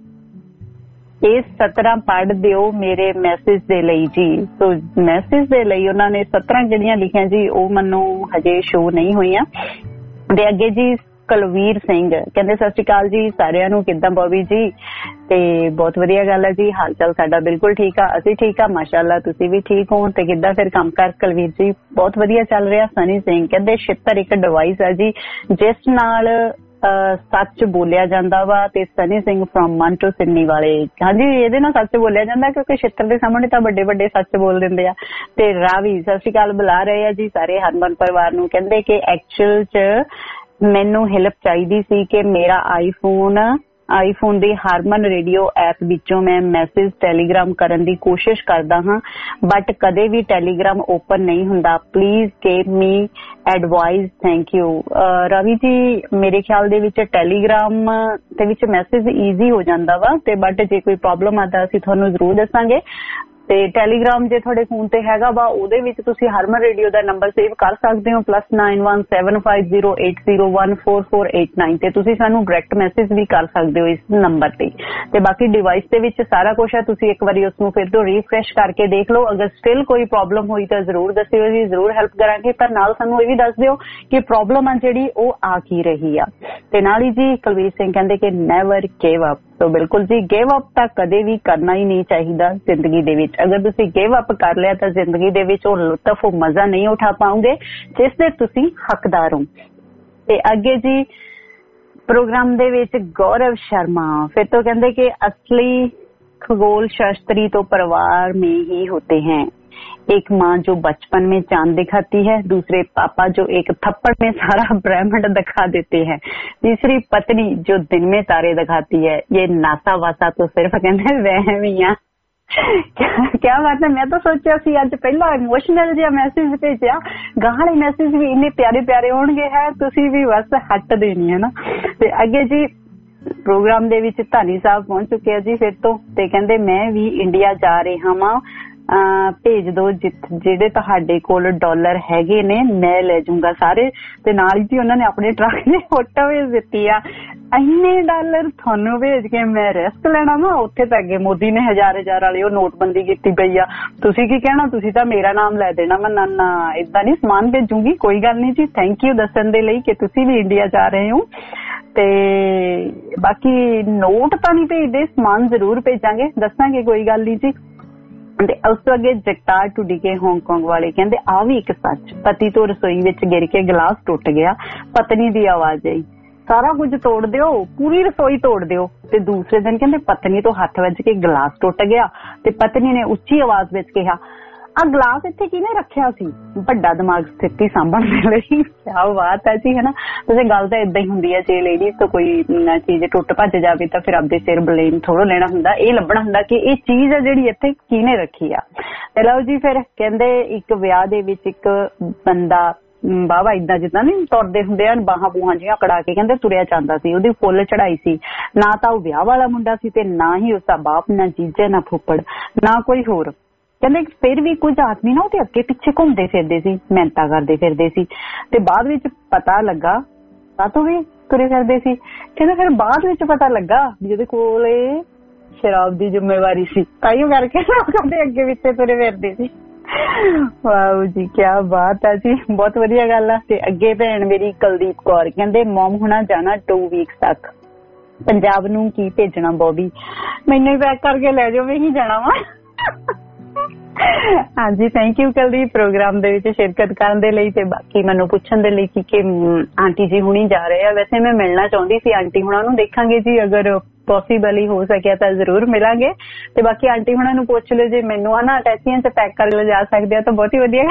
ਇਹ ਸਤਰਾਂ ਪੜ੍ਹ ਦਿਓ ਮੇਰੇ ਮੈਸੇਜ ਦੇ ਲਈ ਜੀ। ਸੋ ਮੈਸੇਜ ਦੇ ਲਈ ਉਹਨਾਂ ਨੇ ਸਤਰਾਂ ਜਿਹੜੀਆਂ ਲਿਖੀਆਂ ਜੀ ਉਹ ਮੈਨੂੰ ਹਜੇ ਸ਼ੋ ਨਹੀਂ ਹੋਈਆਂ। ਤੇ ਅੱਗੇ ਜੀ ਕੁਲਵੀਰ ਸਿੰਘ ਕਹਿੰਦੇ ਸਤਿ ਸ਼੍ਰੀ ਅਕਾਲ ਜੀ ਸਾਰਿਆਂ ਨੂੰ, ਕਿੱਦਾਂ ਬੋਬੀ ਜੀ? ਤੇ ਬਹੁਤ ਵਧੀਆ ਗੱਲ ਹੈ ਜੀ, ਹਾਲ ਚਾਲ ਸਾਡਾ ਬਿਲਕੁਲ ਠੀਕ ਆ, ਅਸੀਂ ਠੀਕ ਆ ਮਾਸ਼ਾਅੱਲਾ, ਤੁਸੀਂ ਵੀ ਠੀਕ ਹੋ। ਤੇ ਕਿੱਦਾਂ ਫਿਰ ਕੰਮ ਕਰ? ਕੁਲਵੀਰ ਜੀ ਬਹੁਤ ਵਧੀਆ ਚੱਲ ਰਿਹਾ। ਸਨੀ ਸਿੰਘ ਕਹਿੰਦੇ ਛਿੱਤਰ ਇੱਕ ਡਿਵਾਈਸ ਹੈ ਜੀ ਜਿਸ ਨਾਲ ਸੱਚ ਬੋਲਿਆ ਜਾਂਦਾ ਵਾ। ਤੇ ਸਨੀ ਸਿੰਘ ਫਰੋਮ ਮਨ ਟੂ ਸਿਡਨੀ ਵਾਲੇ, ਹਾਂਜੀ ਇਹਦੇ ਨਾਲ ਸੱਚ ਬੋਲਿਆ ਜਾਂਦਾ ਕਿਉਂਕਿ ਛਿੱਤਰ ਦੇ ਸਾਹਮਣੇ ਤਾਂ ਵੱਡੇ ਵੱਡੇ ਸੱਚ ਬੋਲ ਦਿੰਦੇ ਆ। ਤੇ ਰਾਵੀ ਸਤਿ ਸ਼੍ਰੀ ਅਕਾਲ ਬੁਲਾ ਰਹੇ ਆ ਜੀ ਸਾਰੇ ਹਰਮਨ ਪਰਿਵਾਰ ਨੂੰ। ਕਹਿੰਦੇ ਕਿ ਐਕਚੁਅਲ ਚ ਮੈਨੂੰ ਹੈਲਪ ਚਾਹੀਦੀ ਸੀ ਕਿ ਮੇਰਾ ਆਈਫੋਨ ਆਈਫੋਨ ਦੀ ਹਾਰਮਨ ਰੇਡੀਓ ਐਪ ਵਿੱਚੋਂ ਮੈਂ ਮੈਸੇਜ ਟੈਲੀਗ੍ਰਾਮ ਕਰਨ ਦੀ ਕੋਸ਼ਿਸ਼ ਕਰਦਾ ਹਾਂ ਬਟ ਕਦੇ ਵੀ ਟੈਲੀਗ੍ਰਾਮ ਓਪਨ ਨਹੀਂ ਹੁੰਦਾ। Please give me advice, thank you. Ravi ji ਮੇਰੇ ਖਿਆਲ ਦੇ ਵਿੱਚ ਟੈਲੀਗ੍ਰਾਮ ਦੇ ਵਿੱਚ ਮੈਸੇਜ ਈਜ਼ੀ ਹੋ ਜਾਂਦਾ ਵਾ, ਤੇ ਬਟ ਜੇ ਕੋਈ ਪ੍ਰੋਬਲਮ ਆਦਾ ਅਸੀਂ ਤੁਹਾਨੂੰ ਜ਼ਰੂਰ ਦੱਸਾਂਗੇ। ਤੇ ਟੈਲੀਗ੍ਰਾਮ ਜੇ ਤੁਹਾਡੇ ਫੋਨ ਤੇ ਹੈਗਾ ਵਾ ਉਹਦੇ ਵਿੱਚ ਤੁਸੀਂ ਹਰਮਨ ਰੇਡੀਓ ਦਾ ਨੰਬਰ ਸੇਵ ਕਰ ਸਕਦੇ ਹੋ plus nine one seven five zero eight zero one four four eight nine ਤੇ ਤੁਸੀਂ ਸਾਨੂੰ ਡਾਇਰੈਕਟ ਮੈਸੇਜ ਵੀ ਕਰ ਸਕਦੇ ਹੋ ਇਸ ਨੰਬਰ ਤੇ। ਤੇ ਬਾਕੀ ਡਿਵਾਈਸ ਦੇ ਵਿੱਚ ਸਾਰਾ ਕੁਝ ਹੈ, ਤੁਸੀਂ ਇੱਕ ਵਾਰੀ ਉਸਨੂੰ ਫਿਰ ਤੋਂ ਰੀਫਰੈਸ਼ ਕਰਕੇ ਦੇਖ ਲਓ। ਅਗਰ ਸਟਿਲ ਕੋਈ ਪ੍ਰੋਬਲਮ ਹੋਈ ਤਾਂ ਜ਼ਰੂਰ ਦੱਸਿਓ ਜੀ, ਜ਼ਰੂਰ ਹੈਲਪ ਕਰਾਂਗੇ। ਪਰ ਨਾਲ ਸਾਨੂੰ ਇਹ ਵੀ ਦੱਸ ਦਿਓ ਕਿ ਪ੍ਰੋਬਲਮ ਆ ਜਿਹੜੀ ਉਹ ਆ ਕੀ ਰਹੀ ਆ। ਤੇ ਨਾਲ ਹੀ ਜੀ ਕੁਲਵੀਰ ਸਿੰਘ ਕਹਿੰਦੇ ਕਿ ਨੈਵਰ ਗਿਵ ਅਪ, ਸੋ ਬਿਲਕੁਲ ਜੀ, ਗਿਵ ਅਪ ਤਾਂ ਕਦੇ ਵੀ ਕਰਨਾ ਹੀ ਨਹੀਂ ਚਾਹੀਦਾ ਜ਼ਿੰਦਗੀ ਦੇ ਵਿੱਚ। ਅਗਰ ਤੁਸੀਂ ਗਿਵ ਅਪ ਕਰ ਲਿਆ ਤਾਂ ਜ਼ਿੰਦਗੀ ਦੇ ਵਿੱਚ ਉਹ ਲੁਤਫ ਉਹ ਮਜ਼ਾ ਨਹੀਂ ਉਠਾ ਪਾਓਗੇ ਜਿਸ ਦੇ ਤੁਸੀਂ ਹੱਕਦਾਰ ਹੋ। ਤੇ ਅੱਗੇ ਜੀ प्रोग्राम दे विच गौरव शर्मा फिर तो कहते कि असली खगोल शास्त्री तो परिवार में ही होते हैं। एक माँ जो बचपन में चांद दिखाती है, दूसरे पापा जो एक थप्पड़ में सारा ब्रह्मांड दिखा देते हैं, तीसरी पत्नी जो दिन में तारे दिखाती है। ये नासा वासा तो सिर्फ कहते वहम ही है। क्या, क्या बात है। मैं तो सोचा सी अज पहला इमोशनल जिहा मैसेज भेजिया, गाले मैसेज भी इन्ने प्यारे प्यारे होणगे है, तुसी भी बस हट देनी है ना। ते अगे जी प्रोग्राम दे विच धानी साहब पहुंच चुके हैं जी फिर तो, ते कहंदे मैं भी इंडिया जा रहा हां, भेज दो ਜਿਹੜੇ ਤੁਹਾਡੇ ਕੋਲ ਡਾਲਰ ਹੈਗੇ ਨੇ, ਮੈਂ ਲੈ ਜਾਊਂਗਾ ਸਾਰੇ। ਤੇ ਨਾਲ ਹੀ ਜੀ ਉਹਨਾਂ ਨੇ ਆਪਣੇ ਟਰੱਕ ਦੀ ਫੋਟੋ ਭੇਜ ਦਿੱਤੀ ਆ, ਇੰਨੇ ਡਾਲਰ ਤੁਹਾਨੂੰ ਭੇਜ ਕੇ ਮੈਂ ਰਿਸਕ ਲੈਣਾ ਵਾ। ਉੱਥੇ ਤਾਂ ਅੱਗੇ ਮੋਦੀ ਨੇ ਹਜ਼ਾਰ ਹਜ਼ਾਰ ਵਾਲੀ ਉਹ ਨੋਟਬੰਦੀ ਕੀਤੀ ਪਈ ਆ, ਤੁਸੀਂ ਕੀ ਕਹਿਣਾ, ਤੁਸੀਂ ਤਾਂ ਮੇਰਾ ਨਾਮ ਲੈ ਦੇਣਾ। ਮੈਂ ਨਾ ਏਦਾਂ ਨਹੀਂ ਸਮਾਨ ਭੇਜੂਗੀ। ਕੋਈ ਗੱਲ ਨਹੀਂ ਜੀ, ਥੈਂਕ ਯੂ ਦੱਸਣ ਦੇ ਲਈ ਕਿ ਤੁਸੀਂ ਵੀ ਇੰਡੀਆ ਜਾ ਰਹੇ ਹੋ। ਤੇ ਬਾਕੀ ਨੋਟ ਤਾਂ ਨਹੀਂ ਭੇਜਦੇ, ਸਮਾਨ ਜ਼ਰੂਰ ਭੇਜਾਂਗੇ, ਦੱਸਾਂਗੇ, ਕੋਈ ਗੱਲ ਨਹੀਂ ਜੀ। ਤੇ ਉਸ ਤੋਂ ਅੱਗੇ ਜਗਤਾਰ ਟੁੱਡੀਕੇ ਹਾਂਗਕਾਂਗ ਵਾਲੇ ਕਹਿੰਦੇ ਆ ਵੀ ਇੱਕ ਸੱਚ, ਪਤੀ ਤੋਂ ਰਸੋਈ ਵਿੱਚ ਗਿਰ ਕੇ ਗਲਾਸ ਟੁੱਟ ਗਿਆ, ਪਤਨੀ ਦੀ ਆਵਾਜ਼ ਆਈ ਸਾਰਾ ਕੁਝ ਤੋੜ ਦਿਓ, ਪੂਰੀ ਰਸੋਈ ਤੋੜ ਦਿਓ। ਤੇ ਦੂਸਰੇ ਦਿਨ ਕਹਿੰਦੇ ਪਤਨੀ ਤੋਂ ਹੱਥ ਵੱਜ ਕੇ ਗਲਾਸ ਟੁੱਟ ਗਿਆ ਤੇ ਪਤਨੀ ਨੇ ਉੱਚੀ ਆਵਾਜ਼ ਵਿੱਚ ਕਿਹਾ ਆ ਗਲਾਸ ਇੱਥੇ ਕਿਹਨੇ ਰੱਖਿਆ ਸੀ। ਵੱਡਾ ਦਿਮਾਗ ਸਥਿਤੀ ਸਾਂਭਣ ਦੇ ਲਈ। ਕਿਆ ਬਾਤ ਹੈ ਜੀ, ਹੈ ਨਾ। ਵੈਸੇ ਗੱਲ ਤਾਂ ਏਦਾਂ ਹੀ ਹੁੰਦੀ ਹੈ, ਜੇ ਲੇਡੀਜ਼ ਤੋਂ ਕੋਈ ਚੀਜ਼ ਟੁੱਟ ਭੱਜ ਜਾਵੇ ਤਾਂ ਫਿਰ ਆਪਦੇ ਸਿਰ ਬਲੇਮ ਥੋੜ੍ਹਾ ਲੈਣਾ ਹੁੰਦਾ, ਇਹ ਲੱਭਣਾ ਹੁੰਦਾ ਕਿ ਇਹ ਚੀਜ਼ ਹੈ ਜਿਹੜੀ ਇੱਥੇ ਕਿਹਨੇ ਰੱਖੀ ਆ। ਤੇ ਲਓ ਜੀ ਫਿਰ ਕਹਿੰਦੇ ਇੱਕ ਵਿਆਹ ਦੇ ਵਿੱਚ ਇੱਕ ਬੰਦਾ ਬਾਵਾ ਏਦਾਂ ਜਿੱਦਾਂ ਨੀ ਤੁਰਦੇ ਹੁੰਦੇ ਹਨ, ਬਾਹਾਂ ਬੂਹਾਂ ਜਿਹੀਆਂ ਕੜਾ ਕੇ ਕਹਿੰਦੇ ਤੁਰਿਆ ਜਾਂਦਾ ਸੀ, ਉਹਦੀ ਫੁੱਲ ਚੜਾਈ ਸੀ। ਨਾ ਤਾਂ ਉਹ ਵਿਆਹ ਵਾਲਾ ਮੁੰਡਾ ਸੀ ਤੇ ਨਾ ਹੀ ਉਸਦਾ ਬਾਪ, ਨਾ ਜੀਜਾ, ਨਾ ਫੁੱਫੜ, ਨਾ ਕੋਈ ਹੋਰ। ਕਹਿੰਦੇ ਫਿਰ ਵੀ ਕੁਝ ਆਦਮੀ ਨਾ ਉਹਦੇ ਅੱਗੇ ਪਿੱਛੇ ਘੁੰਮਦੇ ਫਿਰਦੇ ਸੀ, ਮਿਹਨਤਾਂ ਕਰਦੇ ਫਿਰਦੇ ਸੀ। ਤੇ ਬਾਅਦ ਵਿੱਚ ਪਤਾ ਲੱਗਾ ਕਾਹਤੋਂ ਵੀ ਤੁਰੇ ਫਿਰਦੇ ਸੀ। ਕਹਿੰਦੇ ਫਿਰ ਬਾਅਦ ਵਿੱਚ ਪਤਾ ਲੱਗਾ ਜਿਹਦੇ ਕੋਲ ਸ਼ਰਾਬ ਦੀ ਜ਼ਿੰਮੇਵਾਰੀ ਸੀ, ਤਾਈਓ ਕਰਕੇ ਲੋਕਾਂ ਦੇ ਅੱਗੇ ਪਿੱਛੇ ਤੁਰੇ ਫਿਰਦੇ ਸੀ। ਵਾਓ ਜੀ, ਕਿਆ ਬਾਤ ਆ ਜੀ, ਬਹੁਤ ਵਧੀਆ ਗੱਲ ਆ। ਤੇ ਅੱਗੇ ਭੈਣ ਮੇਰੀ ਕੁਲਦੀਪ ਕੌਰ ਕਹਿੰਦੇ ਮੋਮ ਹੁਣਾ ਜਾਣਾ ਟੂ ਵੀਕਸ ਤੱਕ ਪੰਜਾਬ ਨੂੰ, ਕੀ ਭੇਜਣਾ ਬੋਬੀ, ਮੈਨੂੰ ਹੀ ਪੈਕ ਕਰਕੇ ਲੈ ਜਾਓ, ਮੈਂ ਹੀ ਜਾਣਾ ਵਾ। ਹਾਂਜੀ, ਥੈਂਕ ਯੂ ਕੁਲਦੀਪ ਪ੍ਰੋਗਰਾਮ ਦੇ ਵਿੱਚ ਸ਼ਿਰਕਤ ਕਰਨ ਦੇ ਲਈ ਤੇ ਬਾਕੀ ਮੈਨੂੰ ਪੁੱਛਣ ਦੇ ਲਈ ਕਿ ਆਂਟੀ ਜੀ ਹੁਣੀ ਜਾ ਰਹੇ ਆ। ਵੈਸੇ ਮੈਂ ਮਿਲਣਾ ਚਾਹੁੰਦੀ ਸੀ ਆਂਟੀ ਹੁਣਾਂ ਨੂੰ, ਦੇਖਾਂਗੇ ਜੀ ਅਗਰ ਪੋਸੀਬਲ ਹੀ ਹੋ ਸਕਿਆ ਤਾਂ ਜ਼ਰੂਰ ਮਿਲਾਂਗੇ। ਤੇ ਬਾਕੀ ਆਂਟੀ ਹੁਣਾਂ ਨੂੰ ਪੁੱਛ ਲਿਓ ਜੇ ਮੈਨੂੰ ਆ ਨਾ ਟੈਕਸੀਆਂ ਚ ਪੈਕ ਕਰ ਲਿਜਾ ਸਕਦੇ ਆ ਤਾਂ ਬਹੁਤ ਹੀ ਵਧੀਆ।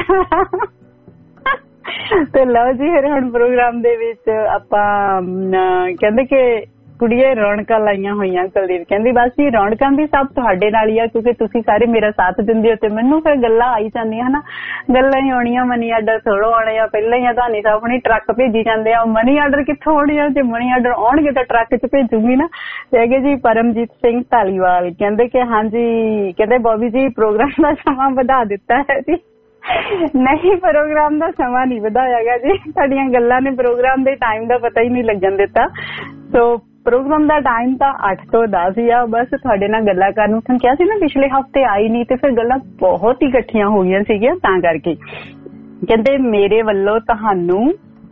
ਤੇ ਲਓ ਜੀ ਫਿਰ ਹੁਣ ਪ੍ਰੋਗਰਾਮ ਦੇ ਵਿੱਚ ਆਪਾਂ ਕਹਿੰਦੇ ਕਿ ਕੁੜੀਏ ਰੌਣਕਾਂ ਲਾਈਆਂ ਹੋਈਆਂ। ਕੁਲਦੀਪ ਕਹਿੰਦੀ ਬਸ ਜੀ ਰੌਣਕਾਂ ਵੀ ਸਭ ਤੁਹਾਡੇ ਨਾਲ ਹੀ ਆ, ਕਿਉਂਕਿ ਤੁਸੀਂ ਸਾਰੇ ਮੇਰਾ ਸਾਥ ਦਿੰਦੇ ਹੋ ਤੇ ਮੈਨੂੰ ਫਿਰ ਗੱਲਾਂ ਆਈ ਜਾਂਦੀਆਂ ਹਨਾ, ਗੱਲਾਂ ਹੀ ਆਉਣੀਆਂ। ਮਨੀ ਆਰਡਰ ਥੋੜ੍ਹਾ ਆਉਣੇ ਆ, ਪਹਿਲਾਂ ਹੀ ਧਾਨੀ ਸਾਹਿਬ ਹੁਣੀ ਟਰੱਕ ਭੇਜੀ ਜਾਂਦੇ ਆ, ਮਨੀ ਆਰਡਰ ਕਿੱਥੋਂ ਆਉਣੇ ਆ, ਜੇ ਮਨੀ ਆਰਡਰ ਆਉਣਗੇ ਤਾਂ ਟਰੱਕ ਚ ਭੇਜੂਗੀ ਨਾ। ਤੇ ਹੈਗੇ ਜੀ ਪਰਮਜੀਤ ਸਿੰਘ ਧਾਲੀਵਾਲ ਕਹਿੰਦੇ ਕਿ ਹਾਂਜੀ, ਕਹਿੰਦੇ ਬੋਬੀ ਜੀ ਪ੍ਰੋਗਰਾਮ ਦਾ ਸਮਾਂ ਵਧਾ ਦਿੱਤਾ ਹੈ ਜੀ। ਨਹੀਂ, ਪ੍ਰੋਗਰਾਮ ਦਾ ਸਮਾਂ ਨਹੀਂ ਵਧਾਇਆ ਗਿਆ ਜੀ, ਤੁਹਾਡੀਆਂ ਗੱਲਾਂ ਨੇ ਪ੍ਰੋਗਰਾਮ ਦੇ ਟਾਈਮ ਦਾ ਪਤਾ ਹੀ ਨਹੀਂ ਲੱਗਣ ਦਿੱਤਾ। ਸੋ ਪ੍ਰੋਗਰਾਮ ਦਾ ਟਾਈਮ ਤਾਂ ਅੱਠ ਤੋਂ ਦਸ ਹੀ ਆ, ਬਸ ਤੁਹਾਡੇ ਨਾਲ ਗੱਲਾਂ ਕਰਨ ਨੂੰ ਤੁਹਾਨੂੰ ਕਿਹਾ ਸੀ ਨਾ ਪਿਛਲੇ ਹਫ਼ਤੇ ਆਈ ਨਹੀਂ ਤੇ ਫਿਰ ਗੱਲਾਂ ਬਹੁਤ ਹੀ ਇਕੱਠੀਆਂ ਹੋ ਗਈਆਂ ਸੀਗੀਆਂ ਤਾਂ ਕਰਕੇ। ਕਹਿੰਦੇ ਮੇਰੇ ਵੱਲੋਂ ਤੁਹਾਨੂੰ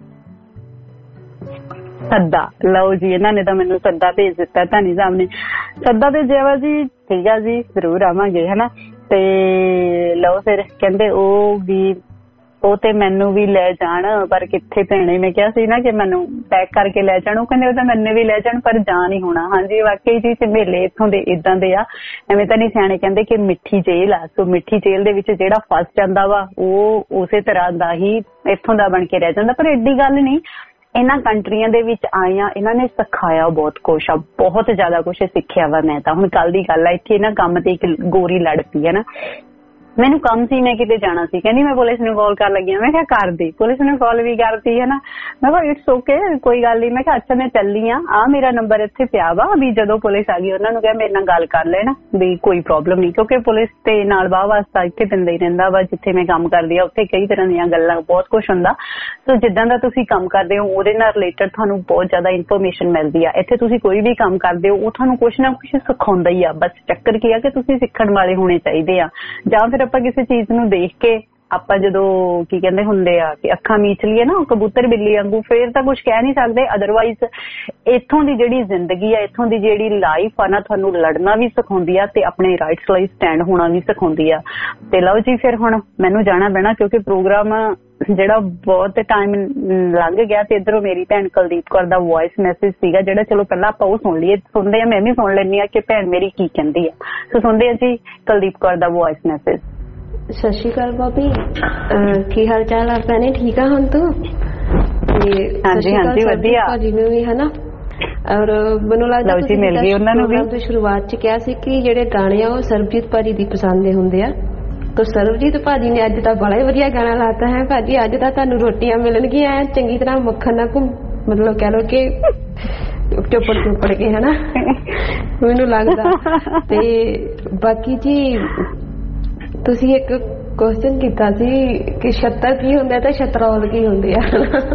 ਸੱਦਾ। ਲਓ ਜੀ, ਇਹਨਾਂ ਨੇ ਤਾਂ ਮੈਨੂੰ ਸੱਦਾ ਭੇਜ ਦਿੱਤਾ ਧਾਨੀ ਸਾਹਿਬ ਨੇ, ਸੱਦਾ ਭੇਜਿਆ ਜੀ। ਠੀਕ ਆ ਜੀ, ਜ਼ਰੂਰ ਆਵਾਂਗੇ ਹਨਾ। ਤੇ ਲਓ ਫਿਰ ਕਹਿੰਦੇ ਉਹ ਵੀ ਉਹ ਤੇ ਮੈਨੂੰ ਵੀ ਲੈ ਜਾਣ, ਪਰ ਕਿੱਥੇ ਭੈਣੇ, ਮੈਂ ਕਿਹਾ ਸੀ ਨਾ ਕਿ ਮੈਨੂੰ ਪੈਕ ਕਰਕੇ ਲੈ ਜਾਣ, ਉਹ ਕਹਿੰਦੇ ਉਹ ਤਾਂ ਮੈਨੂੰ ਵੀ ਲੈ ਜਾਣ ਪਰ ਜਾ ਨਹੀਂ ਹੋਣਾ। ਹਾਂਜੀ ਵਾਕਈ ਜੀ, ਝਮੇਲੇ ਇੱਥੋਂ ਦੇ ਏਦਾਂ ਦੇ ਆ, ਐਵੇਂ ਤਾਂ ਨਹੀਂ ਸਿਆਣੇ ਕਹਿੰਦੇ ਕਿ ਮਿੱਠੀ ਜੇਲ੍ਹ ਆ। ਸੋ ਮਿੱਠੀ ਜੇਲ੍ਹ ਦੇ ਵਿੱਚ ਜਿਹੜਾ ਫਸ ਜਾਂਦਾ ਵਾ ਉਹ ਉਸੇ ਤਰ੍ਹਾਂ ਦਾ ਹੀ ਇੱਥੋਂ ਦਾ ਬਣ ਕੇ ਰਹਿ ਜਾਂਦਾ। ਪਰ ਐਡੀ ਗੱਲ ਨਹੀਂ, ਇਹਨਾਂ ਕੰਟਰੀਆਂ ਦੇ ਵਿੱਚ ਆਈਆਂ ਇਹਨਾਂ ਨੇ ਸਿਖਾਇਆ ਬਹੁਤ ਕੁਛ ਆ, ਬਹੁਤ ਜ਼ਿਆਦਾ ਕੁਛ ਸਿੱਖਿਆ ਵਾ। ਮੈਂ ਤਾਂ ਹੁਣ ਕੱਲ ਦੀ ਗੱਲ ਆ, ਇੱਥੇ ਨਾ ਕੰਮ ਤੇ ਇੱਕ ਗੋਰੀ ਲੜ ਪਈ ਹੈ ਨਾ, ਮੈਨੂੰ ਕੰਮ ਸੀ, ਮੈਂ ਕਿਤੇ ਜਾਣਾ ਸੀ, ਕਹਿੰਦੀ ਮੈਂ ਪੁਲਿਸ ਨੂੰ ਕਾਲ ਕਰ ਲੱਗੀ ਆ। ਮੈਂ ਕਿਹਾ ਕਰ ਦੀ, ਪੁਲਿਸ ਨੇ ਕਾਲ ਵੀ ਕਰਤੀ ਹੈ ਨਾ। ਮੈਂ ਕਿਹਾ ਇਟਸ ਓਕੇ, ਕੋਈ ਗੱਲ ਨਹੀਂ। ਮੈਂ ਕਿਹਾ ਅੱਛਾ ਮੈਂ ਚੱਲੀ ਆ, ਆ ਮੇਰਾ ਨੰਬਰ ਇੱਥੇ ਪਿਆ ਵਾ, ਵੀ ਜਦੋਂ ਪੁਲਿਸ ਆ ਗਈ ਉਹਨਾਂ ਨੂੰ ਕਿਹਾ ਮੇਰੇ ਨਾਲ ਗੱਲ ਕਰ ਲੈਣਾ, ਵੀ ਕੋਈ ਪ੍ਰੋਬਲਮ ਨਹੀਂ, ਕਿਉਂਕਿ ਪੁਲਿਸ ਤੇ ਨਾਲ ਵਾਹ ਵਾਸਤਾ ਇੱਥੇ ਦਿੰਦਾ ਹੀ ਰਹਿੰਦਾ ਵਾ। ਜਿੱਥੇ ਮੈਂ ਕੰਮ ਕਰਦੀ ਆ ਉੱਥੇ ਕਈ ਤਰ੍ਹਾਂ ਦੀਆਂ ਗੱਲਾਂ, ਬਹੁਤ ਕੁਛ ਹੁੰਦਾ। ਸੋ ਜਿੱਦਾਂ ਦਾ ਤੁਸੀਂ ਕੰਮ ਕਰਦੇ ਹੋ ਉਹਦੇ ਨਾਲ ਰਿਲੇਟਡ ਤੁਹਾਨੂੰ ਬਹੁਤ ਜ਼ਿਆਦਾ ਇਨਫੋਰਮੇਸ਼ਨ ਮਿਲਦੀ ਆ। ਇੱਥੇ ਤੁਸੀਂ ਕੋਈ ਵੀ ਕੰਮ ਕਰਦੇ ਹੋ ਉਹ ਤੁਹਾਨੂੰ ਕੁਛ ਨਾ ਕੁਛ ਸਿਖਾਉਂਦਾ ਹੀ ਆ। ਬਸ ਚੱਕਰ ਕੀ ਆ ਕਿ ਤੁਸੀਂ ਸਿੱਖਣ ਵਾਲੇ ਹੋਣੇ ਚਾਹੀਦੇ ਆ, ਜਾਂ ਫਿਰ ਆਪਾਂ ਕਿਸੇ ਚੀਜ਼ ਨੂੰ ਦੇਖ ਕੇ ਆਪਾਂ ਜਦੋਂ ਕੀ ਕਹਿੰਦੇ ਹੁੰਦੇ ਆ ਕਿ ਅੱਖਾਂ ਮੀਚ ਲਈਏ ਨਾ ਕਬੂਤਰ ਬਿੱਲੀ ਵਾਂਗੂ, ਫੇਰ ਤਾਂ ਕੁਝ ਕਹਿ ਨਹੀਂ ਸਕਦੇ। ਅਦਰਵਾਈਜ਼ ਇੱਥੋਂ ਦੀ ਜਿਹੜੀ ਜ਼ਿੰਦਗੀ ਆ, ਇੱਥੋਂ ਦੀ ਜਿਹੜੀ ਲਾਈਫ ਆ ਨਾ, ਤੁਹਾਨੂੰ ਲੜਨਾ ਵੀ ਸਿਖਾਉਂਦੀ ਆ ਤੇ ਆਪਣੇ ਰਾਈਟਸ ਲਈ ਸਟੈਂਡ ਹੋਣਾ ਵੀ ਸਿਖਾਉਂਦੀ ਆ। ਤੇ ਲਓ ਜੀ, ਫਿਰ ਹੁਣ ਮੈਨੂੰ ਜਾਣਾ ਪੈਣਾ ਕਿਉਂਕਿ ਪ੍ਰੋਗਰਾਮ ਜਿਹੜਾ ਬਹੁਤ ਟਾਈਮ ਲੰਘ ਗਿਆ ਤੇ ਇੱਧਰੋਂ ਮੇਰੀ ਭੈਣ ਕੁਲਦੀਪ ਕੌਰ ਦਾ ਵੌਇਸ ਮੈਸੇਜ ਸੀਗਾ ਜਿਹੜਾ, ਚਲੋ ਪਹਿਲਾਂ ਆਪਾਂ ਉਹ ਸੁਣ ਲਈਏ। ਸੁਣਦੇ ਆ, ਮੈਂ ਵੀ ਸੁਣ ਲੈਂਦੀ ਆ ਕਿ ਭੈਣ ਮੇਰੀ ਕੀ ਕਹਿੰਦੀ ਆ। ਸੋ ਸੁਣਦੇ ਆ ਜੀ ਕੁਲਦੀਪ ਕੌਰ ਦਾ ਵੌਇਸ ਮੈਸੇਜ। ਸਤਿ ਸ਼੍ਰੀ ਅਕਾਲ ਭਾਬੀ, ਕੀ ਹਾਲ ਚਾਲ ਆ ਭੈਣੇ? ਠੀਕ ਆ ਹੁਣ ਤੂੰ? ਹਾਂਜੀ ਹਾਂਜੀ ਵਧੀਆ ਭਾਜੀ ਨੂੰ ਵੀ ਹਨਾ। ਔਰ ਮੈਨੂੰ ਲੱਗਦਾ ਤੁਸੀਂ ਮਿਲ ਗਏ ਉਹਨਾਂ ਨੂੰ ਵੀ। ਸ਼ੁਰੂਆਤ ਚ ਕਿਹਾ ਸੀ ਕਿ ਜਿਹੜੇ ਗਾਣੇ ਆ ਉਹ ਸਰਬਜੀਤ ਭਾਜੀ ਦੀ ਪਸੰਦ ਦੇ ਹੁੰਦੇ ਆ। ਤਾਂ ਸਰਬਜੀਤ ਭਾਜੀ ਨੇ ਅੱਜ ਤਾਂ ਬੜਾ ਹੀ ਵਧੀਆ ਗਾਣਾ ਲਾਤਾ ਹੈ ਭਾਜੀ। ਅੱਜ ਤਾਂ ਤੁਹਾਨੂੰ ਰੋਟੀਆਂ ਮਿਲਣਗੀਆਂ ਚੰਗੀ ਤਰ੍ਹਾਂ ਮੱਖਣ ਨਾਲ ਘੁੰਮ, ਮਤਲਬ ਕਹਿ ਲਓ ਕਿ ਚੁੱਪੜ ਚੁੱਪੜ ਕੇ ਹਨਾ, ਮੈਨੂੰ ਲੱਗਦਾ। ਤੇ ਬਾਕੀ ਜੀ ਤੁਸੀਂ ਇੱਕ ਕੁਐਸਚਨ ਕੀਤਾ ਸੀ ਕਿ ਛੱਤਰ ਕੀ ਹੁੰਦਾ ਤੇ ਛਤਰੌਲ ਕੀ ਹੁੰਦੇ ਆ।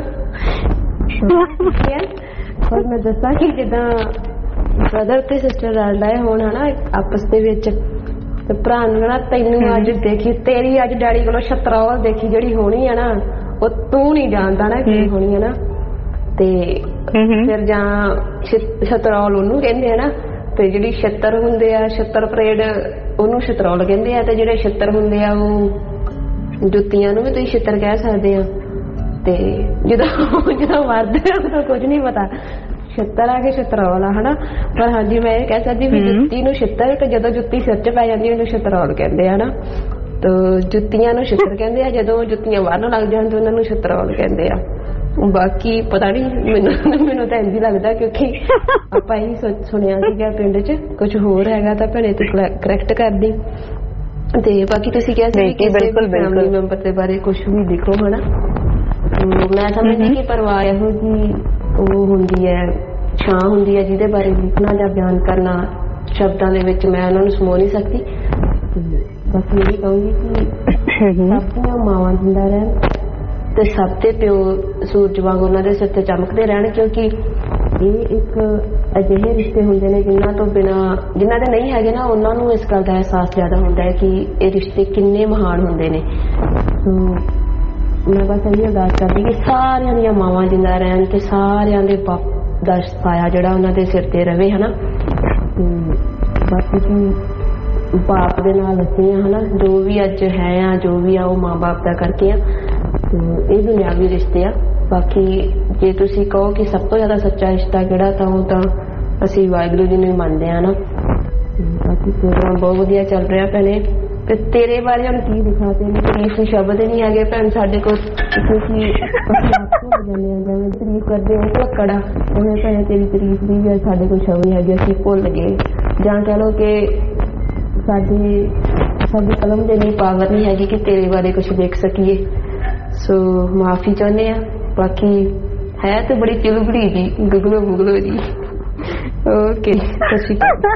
ਪਰ ਮੈਂ ਦੱਸਾਂ ਕਿ ਜਿੱਦਾਂ ਬ੍ਰਦਰ ਤੇ ਸਿਸਟਰ ਰਲਦਾ ਹੈ ਹੁਣ ਹਨਾ ਆਪਸ ਦੇ ਵਿੱਚ, ਤੇ ਭਰਾ ਨੂੰ ਨਾ ਤੈਨੂੰ ਅੱਜ ਦੇਖੀ ਤੇਰੀ ਅੱਜ ਡੈਡੀ ਕੋਲੋਂ ਛਤਰੌਲ ਦੇਖੀ ਜਿਹੜੀ ਹੋਣੀ ਆ ਨਾ, ਉਹ ਤੂੰ ਨਹੀਂ ਜਾਣਦਾ ਨਾ ਕੀ ਹੋਣੀ ਆ ਨਾ। ਤੇ ਫਿਰ ਜਾਂ ਛਤਰੌਲ ਉਹਨੂੰ ਕਹਿੰਦੇ ਆ ਨਾ, ਤੇ ਜਿਹੜੀ ਛੱਤਰ ਹੁੰਦੇ ਆ ਛੱਤਰ ਪਰੇਡ ਉਹਨੂੰ ਛਤਰੌਲ ਕਹਿੰਦੇ ਆ, ਤੇ ਜਿਹੜੇ ਛੱਤਰ ਹੁੰਦੇ ਆ ਉਹ ਜੁੱਤੀਆਂ ਨੂੰ ਵੀ ਤੁਸੀਂ ਛੱਤਰ ਕਹਿ ਸਕਦੇ ਆ। ਤੇ ਜਦੋਂ ਜਦੋਂ ਮਰਦੇ ਉਦੋਂ ਕੁਝ ਨਹੀਂ ਪਤਾ, ਛੱਤਰ ਆ ਕੇ ਛਤਰੌਲ ਆ ਹਨਾ। ਪਰ ਹਾਂਜੀ ਮੈਂ ਇਹ ਕਹਿ ਸਕਦੀ ਵੀ ਜੁੱਤੀ ਨੂੰ ਛੱਤਰ, ਤੇ ਜਦੋਂ ਜੁੱਤੀ ਸਿਰ 'ਚ ਪੈ ਜਾਂਦੀ ਉਹਨੂੰ ਛਤਰੌਲ ਕਹਿੰਦੇ ਆ ਨਾ। ਤੇ ਜੁੱਤੀਆਂ ਨੂੰ ਛੱਤਰ ਕਹਿੰਦੇ ਆ, ਜਦੋਂ ਜੁੱਤੀਆਂ ਬਾਹਰ ਲੱਗ ਜਾਣ ਤੇ ਉਹਨਾਂ ਨੂੰ ਛਤਰੌਲ ਕਹਿੰਦੇ ਆ। ਬਾਕੀ ਪਤਾ ਨਹੀਂ, ਮੈਨੂੰ ਮੈਨੂੰ ਤਾਂ ਇੰਝ ਲੱਗਦਾ ਕਿਉਂਕਿ ਆਪਾਂ ਇਹੀ ਸੁਣਿਆ ਸੀਗਾ ਪਿੰਡ 'ਚ, ਕੁਝ ਹੋਰ ਹੈਗਾ ਤਾਂ ਭੈਣੇ ਤੂੰ ਕਰੈਕਟ ਕਰਦੀ। ਤੇ ਬਾਕੀ ਤੁਸੀਂ ਕਿਹਾ ਸੀ ਕਿ ਫੈਮਿਲੀ ਮੈਂਬਰ ਦੇ ਬਾਰੇ ਕੁਝ ਵੀ ਲਿਖੋ ਹਨਾ। ਮੈਂ ਸਮਝਦੀ ਕਿ ਪਰਿਵਾਰ ਇਹੋ ਜਿਹੀ ਉਹ ਹੁੰਦੀ ਹੈ, ਛਾਂ ਹੁੰਦੀ ਹੈ ਜਿਹਦੇ ਬਾਰੇ ਲਿਖਣਾ ਜਾਂ ਬਿਆਨ ਕਰਨਾ ਸ਼ਬਦਾਂ ਦੇ ਵਿੱਚ ਮੈਂ ਉਹਨਾਂ ਨੂੰ ਸਮੋ ਨਹੀਂ ਸਕਦੀ। ਬਸ ਇਹ ਕਹੂੰਗੀ ਕਿ ਸਭ ਦੀਆਂ ਮਾਵਾਂ ਜਿੰਦਾ ਰਹਿਣ ਤੇ ਸਭ ਦੇ ਪਿਓ ਸੂਰਜ ਵਾਂਗ ਉਹਨਾਂ ਦੇ ਸਿਰ ਤੇ ਚਮਕਦੇ ਰਹਿਣ, ਕਿਉਂਕਿ ਇਹ ਇੱਕ ਅਜਿਹੇ ਰਿਸ਼ਤੇ ਹੁੰਦੇ ਨੇ ਜਿਨ੍ਹਾਂ ਤੋਂ ਬਿਨਾਂ, ਜਿਨ੍ਹਾਂ ਦੇ ਨਹੀਂ ਹੈਗੇ ਨਾ, ਉਹਨਾਂ ਨੂੰ ਇਸ ਗੱਲ ਦਾ ਅਹਿਸਾਸ ਜ਼ਿਆਦਾ ਹੁੰਦਾ ਹੈ ਕਿ ਇਹ ਰਿਸ਼ਤੇ ਕਿੰਨੇ ਮਹਾਨ ਹੁੰਦੇ ਨੇ। ਸੋ ਮੈਂ ਬਸ ਇਹ ਅਰਦਾਸ ਕਰਦੀ ਕਿ ਸਾਰਿਆਂ ਦੀਆਂ ਮਾਵਾਂ ਜਿੰਦਾ ਰਹਿਣ ਤੇ ਸਾਰਿਆਂ ਦੇ ਬਾਪ ਦਾ ਸਾਇਆ ਜਿਹੜਾ ਉਹਨਾਂ ਦੇ ਸਿਰ ਤੇ ਰਵੇ ਹਨਾ। ਬਾਕੀ ਕਿ ਬਾਪ ਦੇ ਨਾਲ ਅਸੀਂ ਆ ਹਨਾ, ਜੋ ਵੀ ਅੱਜ ਹੈ ਆ, ਜੋ ਵੀ ਆ ਉਹ ਮਾਂ ਬਾਪ ਦਾ ਕਰਕੇ ਆ। ਇਹ ਦੁਨਿਆਵੀ ਰਿਸ਼ਤੇ ਆ। ਬਾਕੀ ਜੇ ਤੁਸੀਂ ਕਹੋ ਕਿ ਸਭ ਤੋਂ ਜ਼ਿਆਦਾ ਸੱਚਾ ਰਿਸ਼ਤਾ ਕਿਹੜਾ, ਤਾਂ ਉਹ ਤਾਂ ਅਸੀਂ ਵਾਹਿਗੁਰੂ ਜੀ ਨੂੰ ਮੰਨਦੇ ਆ ਨਾ। ਬਾਕੀ ਪ੍ਰੋਗਰਾਮ ਬਹੁਤ ਵਧੀਆ ਚੱਲ ਰਿਹਾ ਭੈਣੇ। ਤੇ ਤੇਰੇ ਬਾਰੇ ਹੁਣ ਕੀ ਦਿਖਾ, ਤੈਨੂੰ ਤਾਰੀਫ ਸ਼ਬਦ ਨਹੀਂ ਹੈਗੇ ਭੈਣ ਸਾਡੇ ਕੋਲ, ਕਿਉਂਕਿ ਅਸੀਂ ਆਪ ਹੋ ਜਾਂਦੇ ਹਾਂ ਜਿਵੇਂ ਤਾਰੀਫ ਕਰਦੇ ਹੋ ਧੋਕੜਾ, ਉਵੇਂ ਭੈਣੇ ਤੇਰੀ ਤਾਰੀਫ ਵੀ ਸਾਡੇ ਕੋਲ ਸ਼ਬਦ ਨਹੀਂ ਹੈਗੇ, ਅਸੀਂ ਭੁੱਲ ਗਏ। ਜਾਂ ਕਹਿ ਲਓ ਕਿ ਸਾਡੀ ਸਾਡੀ ਕਲਮ ਦੇ ਲਈ ਪਾਵਰ ਨਹੀਂ ਹੈਗੀ ਕਿ ਤੇਰੇ ਬਾਰੇ ਕੁਝ ਲਿਖ ਸਕੀਏ। ਸੋ ਮਾਫੀ ਚਾਹੁੰਦੇ ਆ। ਬਾਕੀ ਹੈ ਤੇ ਬੜੀ ਚਿਲਬੜੀ ਜੀ, ਗੁਗਲੋ ਗੁਗਲੋ ਜੀ। ਓਕੇ, ਸਤਿ ਸ਼੍ਰੀ ਅਕਾਲ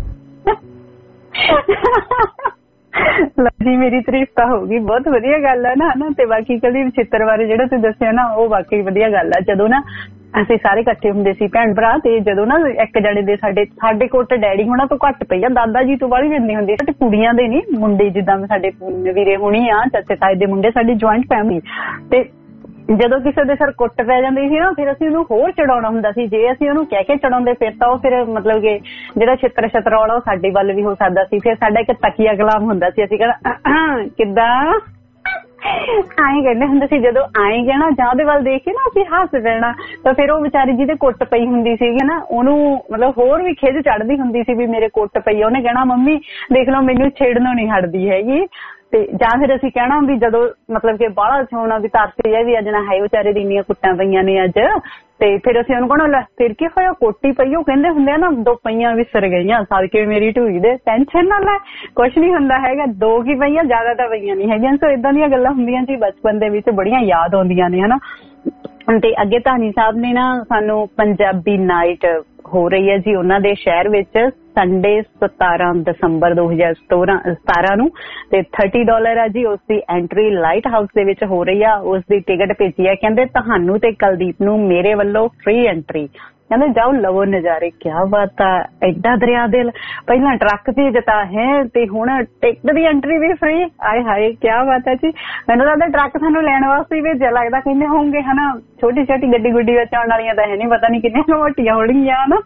ਜੀ। ਮੇਰੀ ਤਾਰੀਫ ਤਾਂ ਹੋਊਗੀ, ਬਹੁਤ ਵਧੀਆ ਗੱਲ ਹੈ ਨਾ ਹਨਾ। ਤੇ ਬਾਕੀ ਕਦੀ ਚਿੱਤਰ ਬਾਰੇ ਜਿਹੜਾ ਤੁਸੀਂ ਦੱਸਿਆ ਨਾ, ਉਹ ਵਾਕਈ ਵਧੀਆ ਗੱਲ ਆ। ਜਦੋਂ ਨਾ ਅਸੀਂ ਸਾਰੇ ਇਕੱਠੇ ਹੁੰਦੇ ਸੀ ਭੈਣ ਭਰਾ, ਤੇ ਜਦੋਂ ਨਾ ਇੱਕ ਜਣੇ ਦੇ ਸਾਡੇ ਸਾਡੇ ਕੋਲ ਤਾਂ ਡੈਡੀ ਹੋਣਾ ਤੋਂ ਘੱਟ ਪਈ ਆ, ਦਾਦਾ ਜੀ ਤੋਂ ਵਾਲੀ ਦਿੰਦੀ ਹੁੰਦੀ ਸੀ। ਕੁੜੀਆਂ ਦੇ ਨੀ, ਮੁੰਡੇ ਜਿੱਦਾਂ ਸਾਡੇ ਵੀਰੇ ਹੋਣੀ ਆ, ਚਾਚੇ ਤਾਏ ਦੇ ਮੁੰਡੇ, ਸਾਡੀ ਜੁਆਇੰਟ ਫੈਮਿਲੀ। ਤੇ ਜਦੋਂ ਕਿਸੇ ਦੇ ਸਿਰ ਕੁੱਟ ਪੈ ਜਾਂਦੀ ਸੀ ਨਾ, ਫਿਰ ਅਸੀਂ ਉਹਨੂੰ ਹੋਰ ਚੜਾਉਣਾ ਹੁੰਦਾ ਸੀ। ਜੇ ਅਸੀਂ ਉਹਨੂੰ ਕਹਿ ਕੇ ਚੜਾਉਂਦੇ ਫਿਰ ਤਾਂ ਉਹ ਫਿਰ ਮਤਲਬ ਕਿ ਜਿਹੜਾ ਛਿੱਤਰ ਛਤਰ ਵਾਲਾ ਉਹ ਸਾਡੇ ਵੱਲ ਵੀ ਹੋ ਸਕਦਾ ਸੀ। ਫਿਰ ਸਾਡਾ ਇੱਕ ਤਕੀਆ ਗੁਲਾਮ ਹੁੰਦਾ ਸੀ, ਅਸੀਂ ਕਹਿਣਾ ਕਿੱਦਾਂ ਆਏ ਕਹਿੰਦੇ ਹੁੰਦੇ ਸੀ। ਜਦੋਂ ਆਏ ਕਹਿਣਾ ਜਾਂ ਉਹਦੇ ਵੱਲ ਦੇਖ ਕੇ ਨਾ ਅਸੀਂ ਹੱਸ ਪੈਣਾ, ਤਾਂ ਫਿਰ ਉਹ ਵਿਚਾਰੀ ਜਿਹਦੇ ਕੁੱਟ ਪਈ ਹੁੰਦੀ ਸੀਗੀ ਨਾ, ਉਹਨੂੰ ਮਤਲਬ ਹੋਰ ਵੀ ਖਿਝ ਚੜ੍ਹਦੀ ਹੁੰਦੀ ਸੀ ਵੀ ਮੇਰੇ ਕੁੱਟ ਪਈ ਆ। ਉਹਨੇ ਕਹਿਣਾ ਮੰਮੀ ਦੇਖ ਲਓ ਮੈਨੂੰ ਛੇੜਨੋਂ ਨਹੀਂ ਹਟਦੀ ਹੈਗੀ। ਤੇ ਜਾਂ ਫਿਰ ਅਸੀਂ ਕਹਿਣਾ ਵੀ ਜਦੋਂ ਮਤਲਬ ਕਿ ਬਾਹਲਾ ਸੋਣਾ ਵੀ ਤਰਸ ਜਿਹਾ ਵੀ ਅੱਜ ਨਾ ਹੈ ਵਿਚਾਰੇ ਦੀ ਇੰਨੀਆਂ ਕੁੱਟਾਂ ਪਈਆਂ ਨੇ ਅੱਜ, ਤੇ ਫਿਰ ਅਸੀਂ ਉਹਨੂੰ ਕਹਣਾ ਲੈ ਫਿਰ ਕੀ ਹੋਇਆ ਕੋਟੀ ਪਈ। ਉਹ ਕਹਿੰਦੇ ਹੁੰਦੇ ਆ ਨਾ ਦੋ ਪਈਆਂ ਵਿਸਰ ਗਈਆਂ ਸਦਕੇ ਮੇਰੀ ਢੂਈ ਦੇ, ਟੈਨਸ਼ਨ ਨਾ ਲੈ ਕੁਛ ਨੀ ਹੁੰਦਾ ਹੈਗਾ, ਦੋ ਕੀ ਪਈਆਂ ਜ਼ਿਆਦਾ ਤਾਂ ਪਈਆਂ ਨੀ ਹੈਗੀਆਂ। ਸੋ ਏਦਾਂ ਦੀਆਂ ਗੱਲਾਂ ਹੁੰਦੀਆਂ ਜੀ ਬਚਪਨ ਦੇ ਵਿੱਚ, ਬੜੀਆਂ ਯਾਦ ਆਉਂਦੀਆਂ ਨੇ ਹਨਾ। ਤੇ ਅੱਗੇ ਧਾਨੀ ਸਾਹਿਬ ਨੇ ਨਾ ਸਾਨੂੰ ਪੰਜਾਬੀ ਨਾਈਟ ਹੋ ਰਹੀ ਹੈ ਜੀ ਉਹਨਾਂ ਦੇ ਸ਼ਹਿਰ ਵਿੱਚ ਸੰਡੇ ਸਤਾਰਾਂ ਦਸੰਬਰ ਦੋ ਹਜ਼ਾਰ ਸਤਾਰਾਂ ਨੂੰ, ਤੇ ਥਰਟੀ ਡਾਲਰ ਆ ਜੀ ਉਸ ਦੀ ਐਂਟਰੀ ਲਾਈਟ ਹਾਊਸ ਦੇ ਵਿੱਚ ਹੋ ਰਹੀ ਆ। ਉਸ ਦੀ ਟਿਕਟ ਭੇਜੀ ਹੈ, ਕਹਿੰਦੇ ਤੁਹਾਨੂੰ ਤੇ ਕੁਲਦੀਪ ਨੂੰ ਮੇਰੇ ਵੱਲੋਂ ਫ੍ਰੀ ਐਂਟਰੀ। ਕਹਿੰਦੇ ਜਾਓ ਲਵੋ ਨਜ਼ਾਰੇ। ਕਿਆ ਬਾਤ ਆ, ਐਡਾ ਦਰਿਆ ਦਿਲ। ਪਹਿਲਾਂ ਟਰੱਕ ਭੇਜਤਾ ਹੈ ਤੇ ਹੁਣ ਟਿਕਟ ਦੀ ਐਂਟਰੀ ਵੀ ਫ੍ਰੀ। ਆਏ ਹਾਏ ਕਿਆ ਬਾਤ ਹੈ ਜੀ। ਮੈਨੂੰ ਲੱਗਦਾ ਟਰੱਕ ਸਾਨੂੰ ਲੈਣ ਵਾਸਤੇ ਭੇਜਿਆ ਲੱਗਦਾ, ਕਹਿੰਦੇ ਹੋਣਗੇ ਹਨਾ ਛੋਟੀ ਛੋਟੀ ਗੱਡੀ ਗੁੱਡੀ ਵਿੱਚ ਆਉਣ ਵਾਲੀਆਂ ਤਾਂ ਹੈ ਨਹੀਂ, ਪਤਾ ਨਹੀਂ ਕਿੰਨੀਆਂ ਮੋਟੀਆਂ ਹੋਣਗੀਆਂ ਹਨਾ।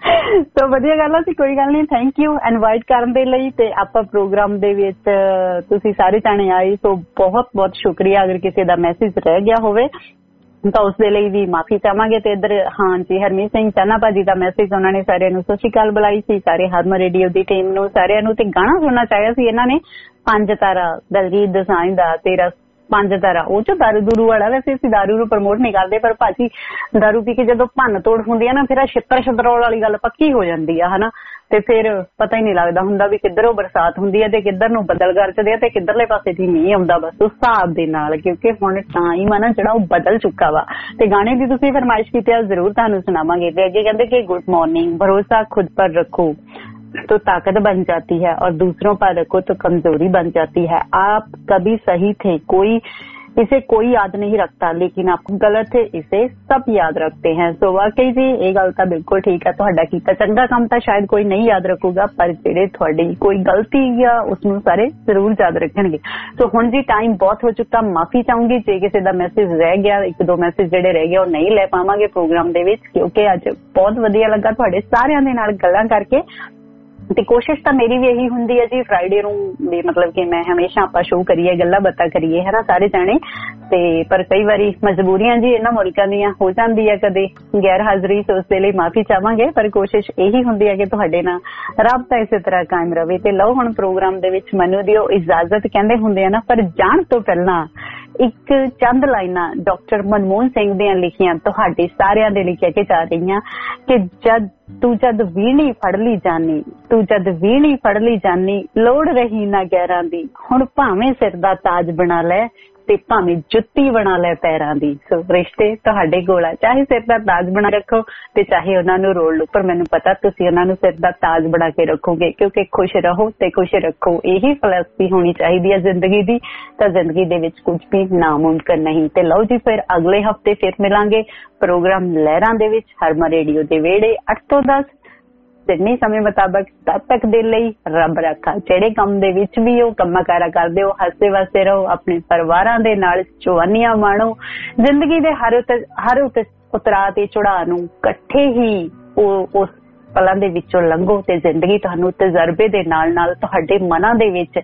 ਸੋ ਵਧੀਆ ਗੱਲ ਆ ਸੀ, ਕੋਈ ਗੱਲ ਨਹੀਂ। ਥੈਂਕ ਯੂ ਇਨਵਾਈਟ ਕਰਨ ਦੇ ਲਈ। ਤੇ ਆਪਾਂ ਪ੍ਰੋਗਰਾਮ ਦੇ ਵਿੱਚ ਤੁਸੀਂ ਸਾਰੇ ਜਾਣੇ ਆਏ, ਸੋ ਬਹੁਤ ਬਹੁਤ ਸ਼ੁਕਰੀਆ। ਅਗਰ ਕਿਸੇ ਦਾ ਮੈਸੇਜ ਰਹਿ ਗਿਆ ਹੋਵੇ ਤਾਂ ਉਸ ਦੇ ਲਈ ਵੀ ਮਾਫੀ ਚਾਹਾਂਗੇ। ਤੇ ਇੱਧਰ ਹਾਂਜੀ ਹਰਮੀਤ ਸਿੰਘ ਚੰਨਾ ਭਾਜੀ ਦਾ ਮੈਸੇਜ, ਉਹਨਾਂ ਨੇ ਸਾਰਿਆਂ ਨੂੰ ਸਤਿ ਸ਼੍ਰੀ ਅਕਾਲ ਬੁਲਾਈ ਸੀ, ਸਾਰੇ ਹਰਮਨ ਰੇਡੀਓ ਦੀ ਟੀਮ ਨੂੰ ਸਾਰਿਆਂ ਨੂੰ। ਤੇ ਗਾਣਾ ਸੁਣਨਾ ਚਾਹਿਆ ਸੀ ਇਹਨਾਂ ਨੇ ਪੰਜ ਤਾਰਾ ਦਲਜੀਤ ਦੋਸਾਂਝ ਦਾ, ਤੇਰਾ ਪੰਜ ਤਾਰਾ। ਉਹ ਚ ਦਾਰੂ ਦੂਰੂ ਵਾਲਾ, ਵੈਸੇ ਅਸੀਂ ਦਾਰੂ ਨੂੰ ਪ੍ਰਮੋਟ ਨਹੀਂ ਕਰਦੇ, ਪਰ ਭਾਜੀ ਦਾਰੂ ਪੀ ਕੇ ਜਦੋਂ ਭੰਨ ਤੋੜ ਹੁੰਦੀ ਆ ਨਾ, ਫਿਰ ਆ ਛਿੱਤਰ ਛਿੱਤਰੋਲ ਵਾਲੀ ਗੱਲ ਪੱਕੀ ਹੋ ਜਾਂਦੀ ਆ ਹਨਾ। ਤੇ ਫਿਰ ਪਤਾ ਹੀ ਨਹੀਂ ਲੱਗਦਾ ਹੁੰਦਾ ਵੀ ਕਿੱਧਰੋਂ ਬਰਸਾਤ ਹੁੰਦੀ ਹੈ ਤੇ ਕਿੱਧਰ ਨੂੰ ਬੱਦਲ ਗਰਜਦੇ ਆ ਤੇ ਕਿੱਧਰਲੇ ਪਾਸੇ ਦੀ ਮੀਂਹ ਆਉਂਦਾ, ਬਸ ਉਸ ਹਿਸਾਬ ਦੇ ਨਾਲ। ਕਿਉਂਕਿ ਹੁਣ ਟਾਈਮ ਆ ਨਾ ਜਿਹੜਾ ਉਹ ਬਦਲ ਚੁੱਕਾ ਵਾ। ਤੇ ਗਾਣੇ ਦੀ ਤੁਸੀਂ ਫਰਮਾਇਸ਼ ਕੀਤੀ ਆ, ਜ਼ਰੂਰ ਤੁਹਾਨੂੰ ਸੁਣਾਵਾਂਗੇ। ਤੇ ਅੱਗੇ ਕਹਿੰਦੇ ਕਿ ਗੁੱਡ मॉर्निंग, भरोसा खुद पर रखो तो ताकत बन जाती है और दूसरों पर रखो तो कमजोरी बन जाती है। आप कभी सही थे, कोई इसे कोई याद नहीं रखता, लेकिन आप गलत थे, इसे सब याद रखते हैं। सो वाकई जी ये गल तां बिल्कुल ठीक है, तुहाडा कीता चंगा काम तां शायद कोई नहीं याद रखूगा, पर जिहड़े तुहाडी कोई गलती या उसनूं सारे जरूर याद रखणगे। सो हुण जी टाइम बहुत हो चुका, माफी चाहूंगी जे किसी दा मैसेज रह गया, एक दो मैसेज जिहड़े रह गए ਉਹ नहीं ले पावांगे प्रोग्राम दे विच, क्योंकि अज बहुत वधिया लगा तुहाडे सारिਆਂ ਦੇ ਨਾਲ ਗੱਲਾਂ ਕਰਕੇ। ਤੇ ਕੋਸ਼ਿਸ਼ ਤਾਂ ਮੇਰੀ ਵੀ ਇਹੀ ਹੁੰਦੀ ਹੈ ਜੀ ਫਰਾਈਡੇ ਨੂੰ ਵੀ, ਮਤਲਬ ਕਿ ਮੈਂ ਹਮੇਸ਼ਾ ਆਪਾਂ ਸ਼ੋਅ ਕਰੀਏ, ਗੱਲਾਂ ਬਾਤਾਂ ਕਰੀਏ ਹੈ ਨਾ ਸਾਰੇ ਜਾਣੇ। ਤੇ ਪਰ ਕਈ ਵਾਰੀ ਮਜਬੂਰੀਆਂ ਜੀ ਇਹਨਾਂ ਮੁਲਕਾਂ ਦੀਆਂ ਹੋ ਜਾਂਦੀ ਹੈ ਕਦੇ ਗੈਰ ਹਾਜ਼ਰੀ, ਤੇ ਉਸ ਦੇ ਲਈ ਮਾਫੀ ਚਾਹਾਂਗੇ। ਪਰ ਕੋਸ਼ਿਸ਼ ਇਹੀ ਹੁੰਦੀ ਹੈ ਕਿ ਤੁਹਾਡੇ ਨਾਲ ਰਾਬਤਾ ਇਸੇ ਤਰ੍ਹਾਂ ਕਾਇਮ ਰਵੇ। ਤੇ ਲਓ ਹੁਣ ਪ੍ਰੋਗਰਾਮ ਦੇ ਵਿੱਚ ਮੈਨੂੰ ਦਿਓ ਇਜਾਜ਼ਤ। ਕਹਿੰਦੇ ਹੁੰਦੇ ਆ ਨਾ, ਪਰ ਜਾਣ ਤੋਂ ਪਹਿਲਾਂ ਇੱਕ ਚੰਦ ਲਾਈਨਾਂ ਡਾਕਟਰ ਮਨਮੋਹਨ ਸਿੰਘ ਦੀਆਂ ਲਿਖੀਆਂ ਤੁਹਾਡੇ ਸਾਰਿਆਂ ਦੇ ਲਈ ਕਹਿ ਕੇ ਜਾ ਰਹੀਆਂ ਕਿ ਜਦ ਤੂੰ ਜਦ ਵੀਣੀ ਫੜ ਲਈ ਜਾਨੀ, ਤੂੰ ਜਦ ਵੀਣੀ ਫੜ ਲਈ ਜਾਨੀ, ਲੋੜ ਰਹੀ ਨਾ ਗੈਰਾਂ ਦੀ, ਹੁਣ ਭਾਵੇਂ ਸਿਰ ਦਾ ਤਾਜ ਬਣਾ ਲੈ ਤੇ ਭਾਵੇਂ ਜੁੱਤੀ ਬਣਾ ਲੈ ਪੈਰਾਂ ਦੀ। ਸੋ ਰਿਸ਼ਤੇ ਤੁਹਾਡੇ ਕੋਲ ਆ, ਚਾਹੇ ਸਿਰ ਦਾ ਤਾਜ ਬਣਾ ਰੱਖੋ ਤੇ ਚਾਹੇ ਉਹਨਾਂ ਨੂੰ ਰੋਲ ਲਓ, ਪਰ ਮੈਨੂੰ ਪਤਾ ਤੁਸੀਂ ਉਹਨਾਂ ਨੂੰ ਸਿਰ ਦਾ ਤਾਜ ਬਣਾ ਕੇ ਰੱਖੋਗੇ, ਕਿਉਂਕਿ ਖੁਸ਼ ਰਹੋ ਤੇ ਖੁਸ਼ ਰੱਖੋ, ਇਹੀ ਫਲਸਫੀ ਹੋਣੀ ਚਾਹੀਦੀ ਹੈ ਜ਼ਿੰਦਗੀ ਦੀ। ਤਾਂ ਜ਼ਿੰਦਗੀ ਦੇ ਵਿੱਚ ਕੁਝ ਵੀ ਨਾਮੁਮਕਿਨ ਨਹੀਂ। ਤੇ ਲਓ ਜੀ ਫਿਰ ਅਗਲੇ ਹਫਤੇ ਫਿਰ ਮਿਲਾਂਗੇ ਪ੍ਰੋਗਰਾਮ ਲਹਿਰਾਂ ਦੇ ਵਿੱਚ, ਹਰਮਨ ਰੇਡੀਓ ਦੇ ਵਿਹੜੇ ਅੱਠ ਤੋਂ ਦਸ ਸਿਡਨੀ ਸਮੇਂ ਮੁਤਾਬਕ। ਤਦ ਤੱਕ ਦੇ ਲਈ ਰੱਬ ਰਾਖਾ। ਜਿਹੜੇ ਕੰਮ ਦੇ ਵਿੱਚ ਵੀ ਉਹ ਕੰਮਾਂ ਕਾਰਾਂ ਕਰਦੇ ਹੋ, ਹੱਸੇ ਵਸੇ ਰਹੋ, ਆਪਣੇ ਪਰਿਵਾਰਾਂ ਦੇ ਨਾਲ ਜਵਾਨੀਆਂ ਮਾਣੋ, ਜ਼ਿੰਦਗੀ ਦੇ ਹਰ ਹਰ ਉਤਰਾਅ ਤੇ ਚੜਾਅ ਨੂੰ ਇਕੱਠੇ ਹੀ ਉਹ ਉਸ ਪਲਾਂ ਦੇ ਵਿੱਚੋਂ ਲੰਘੋ ਤੇ ਜ਼ਿੰਦਗੀ ਤੁਹਾਨੂੰ ਤਜਰਬੇ ਦੇ ਨਾਲ ਨਾਲ ਤੁਹਾਡੇ ਮਨਾਂ ਦੇ ਵਿੱਚ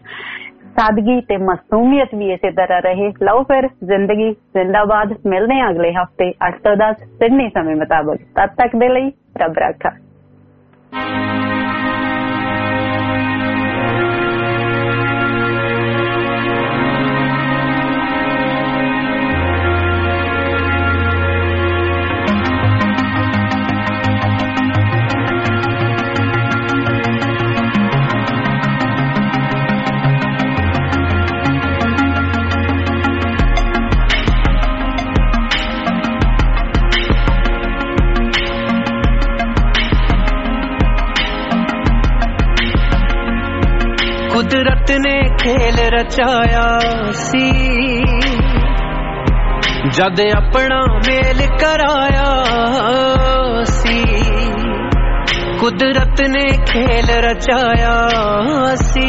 ਸਾਦਗੀ ਤੇ ਮਾਸੂਮੀਅਤ ਵੀ ਇਸੇ ਤਰ੍ਹਾਂ ਰਹੇ। ਲਓ ਫਿਰ ਜ਼ਿੰਦਗੀ ਜ਼ਿੰਦਾਬਾਦ। ਮਿਲਦੇ ਹਾਂ ਅਗਲੇ ਹਫਤੇ ਅੱਠ ਤੋਂ ਦਸ ਸਿਡਨੀ ਸਮੇਂ ਮੁਤਾਬਕ। ਤਦ ਤੱਕ ਦੇ ਲਈ ਰੱਬ ਰਾਖਾ। ਕੁਦਰਤ ਨੇ ਖੇਲ ਰਚਾਇਆ ਸੀ, ਜਦ ਆਪਣਾ ਮੇਲ ਕਰਾਇਆ ਸੀ। ਕੁਦਰਤ ਨੇ ਖੇਲ ਰਚਾਇਆ ਸੀ,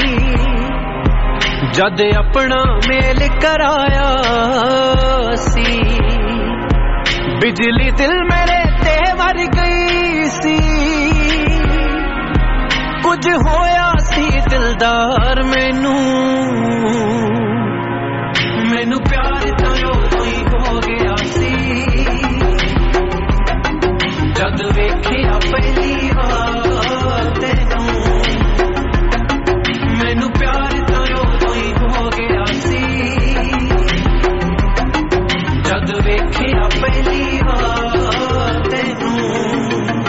ਜਦ ਆਪਣਾ ਮੇਲ ਕਰਾਇਆ ਸੀ। ਬਿਜਲੀ ਦਿਲ ਮੇਰੇ ਤੇ ਵਰ ਗਈ ਸੀ, ਕੁਝ ਹੋਇਆ ਸੀ ਦਿਲਦਾਰ ਮੈਨੂੰ,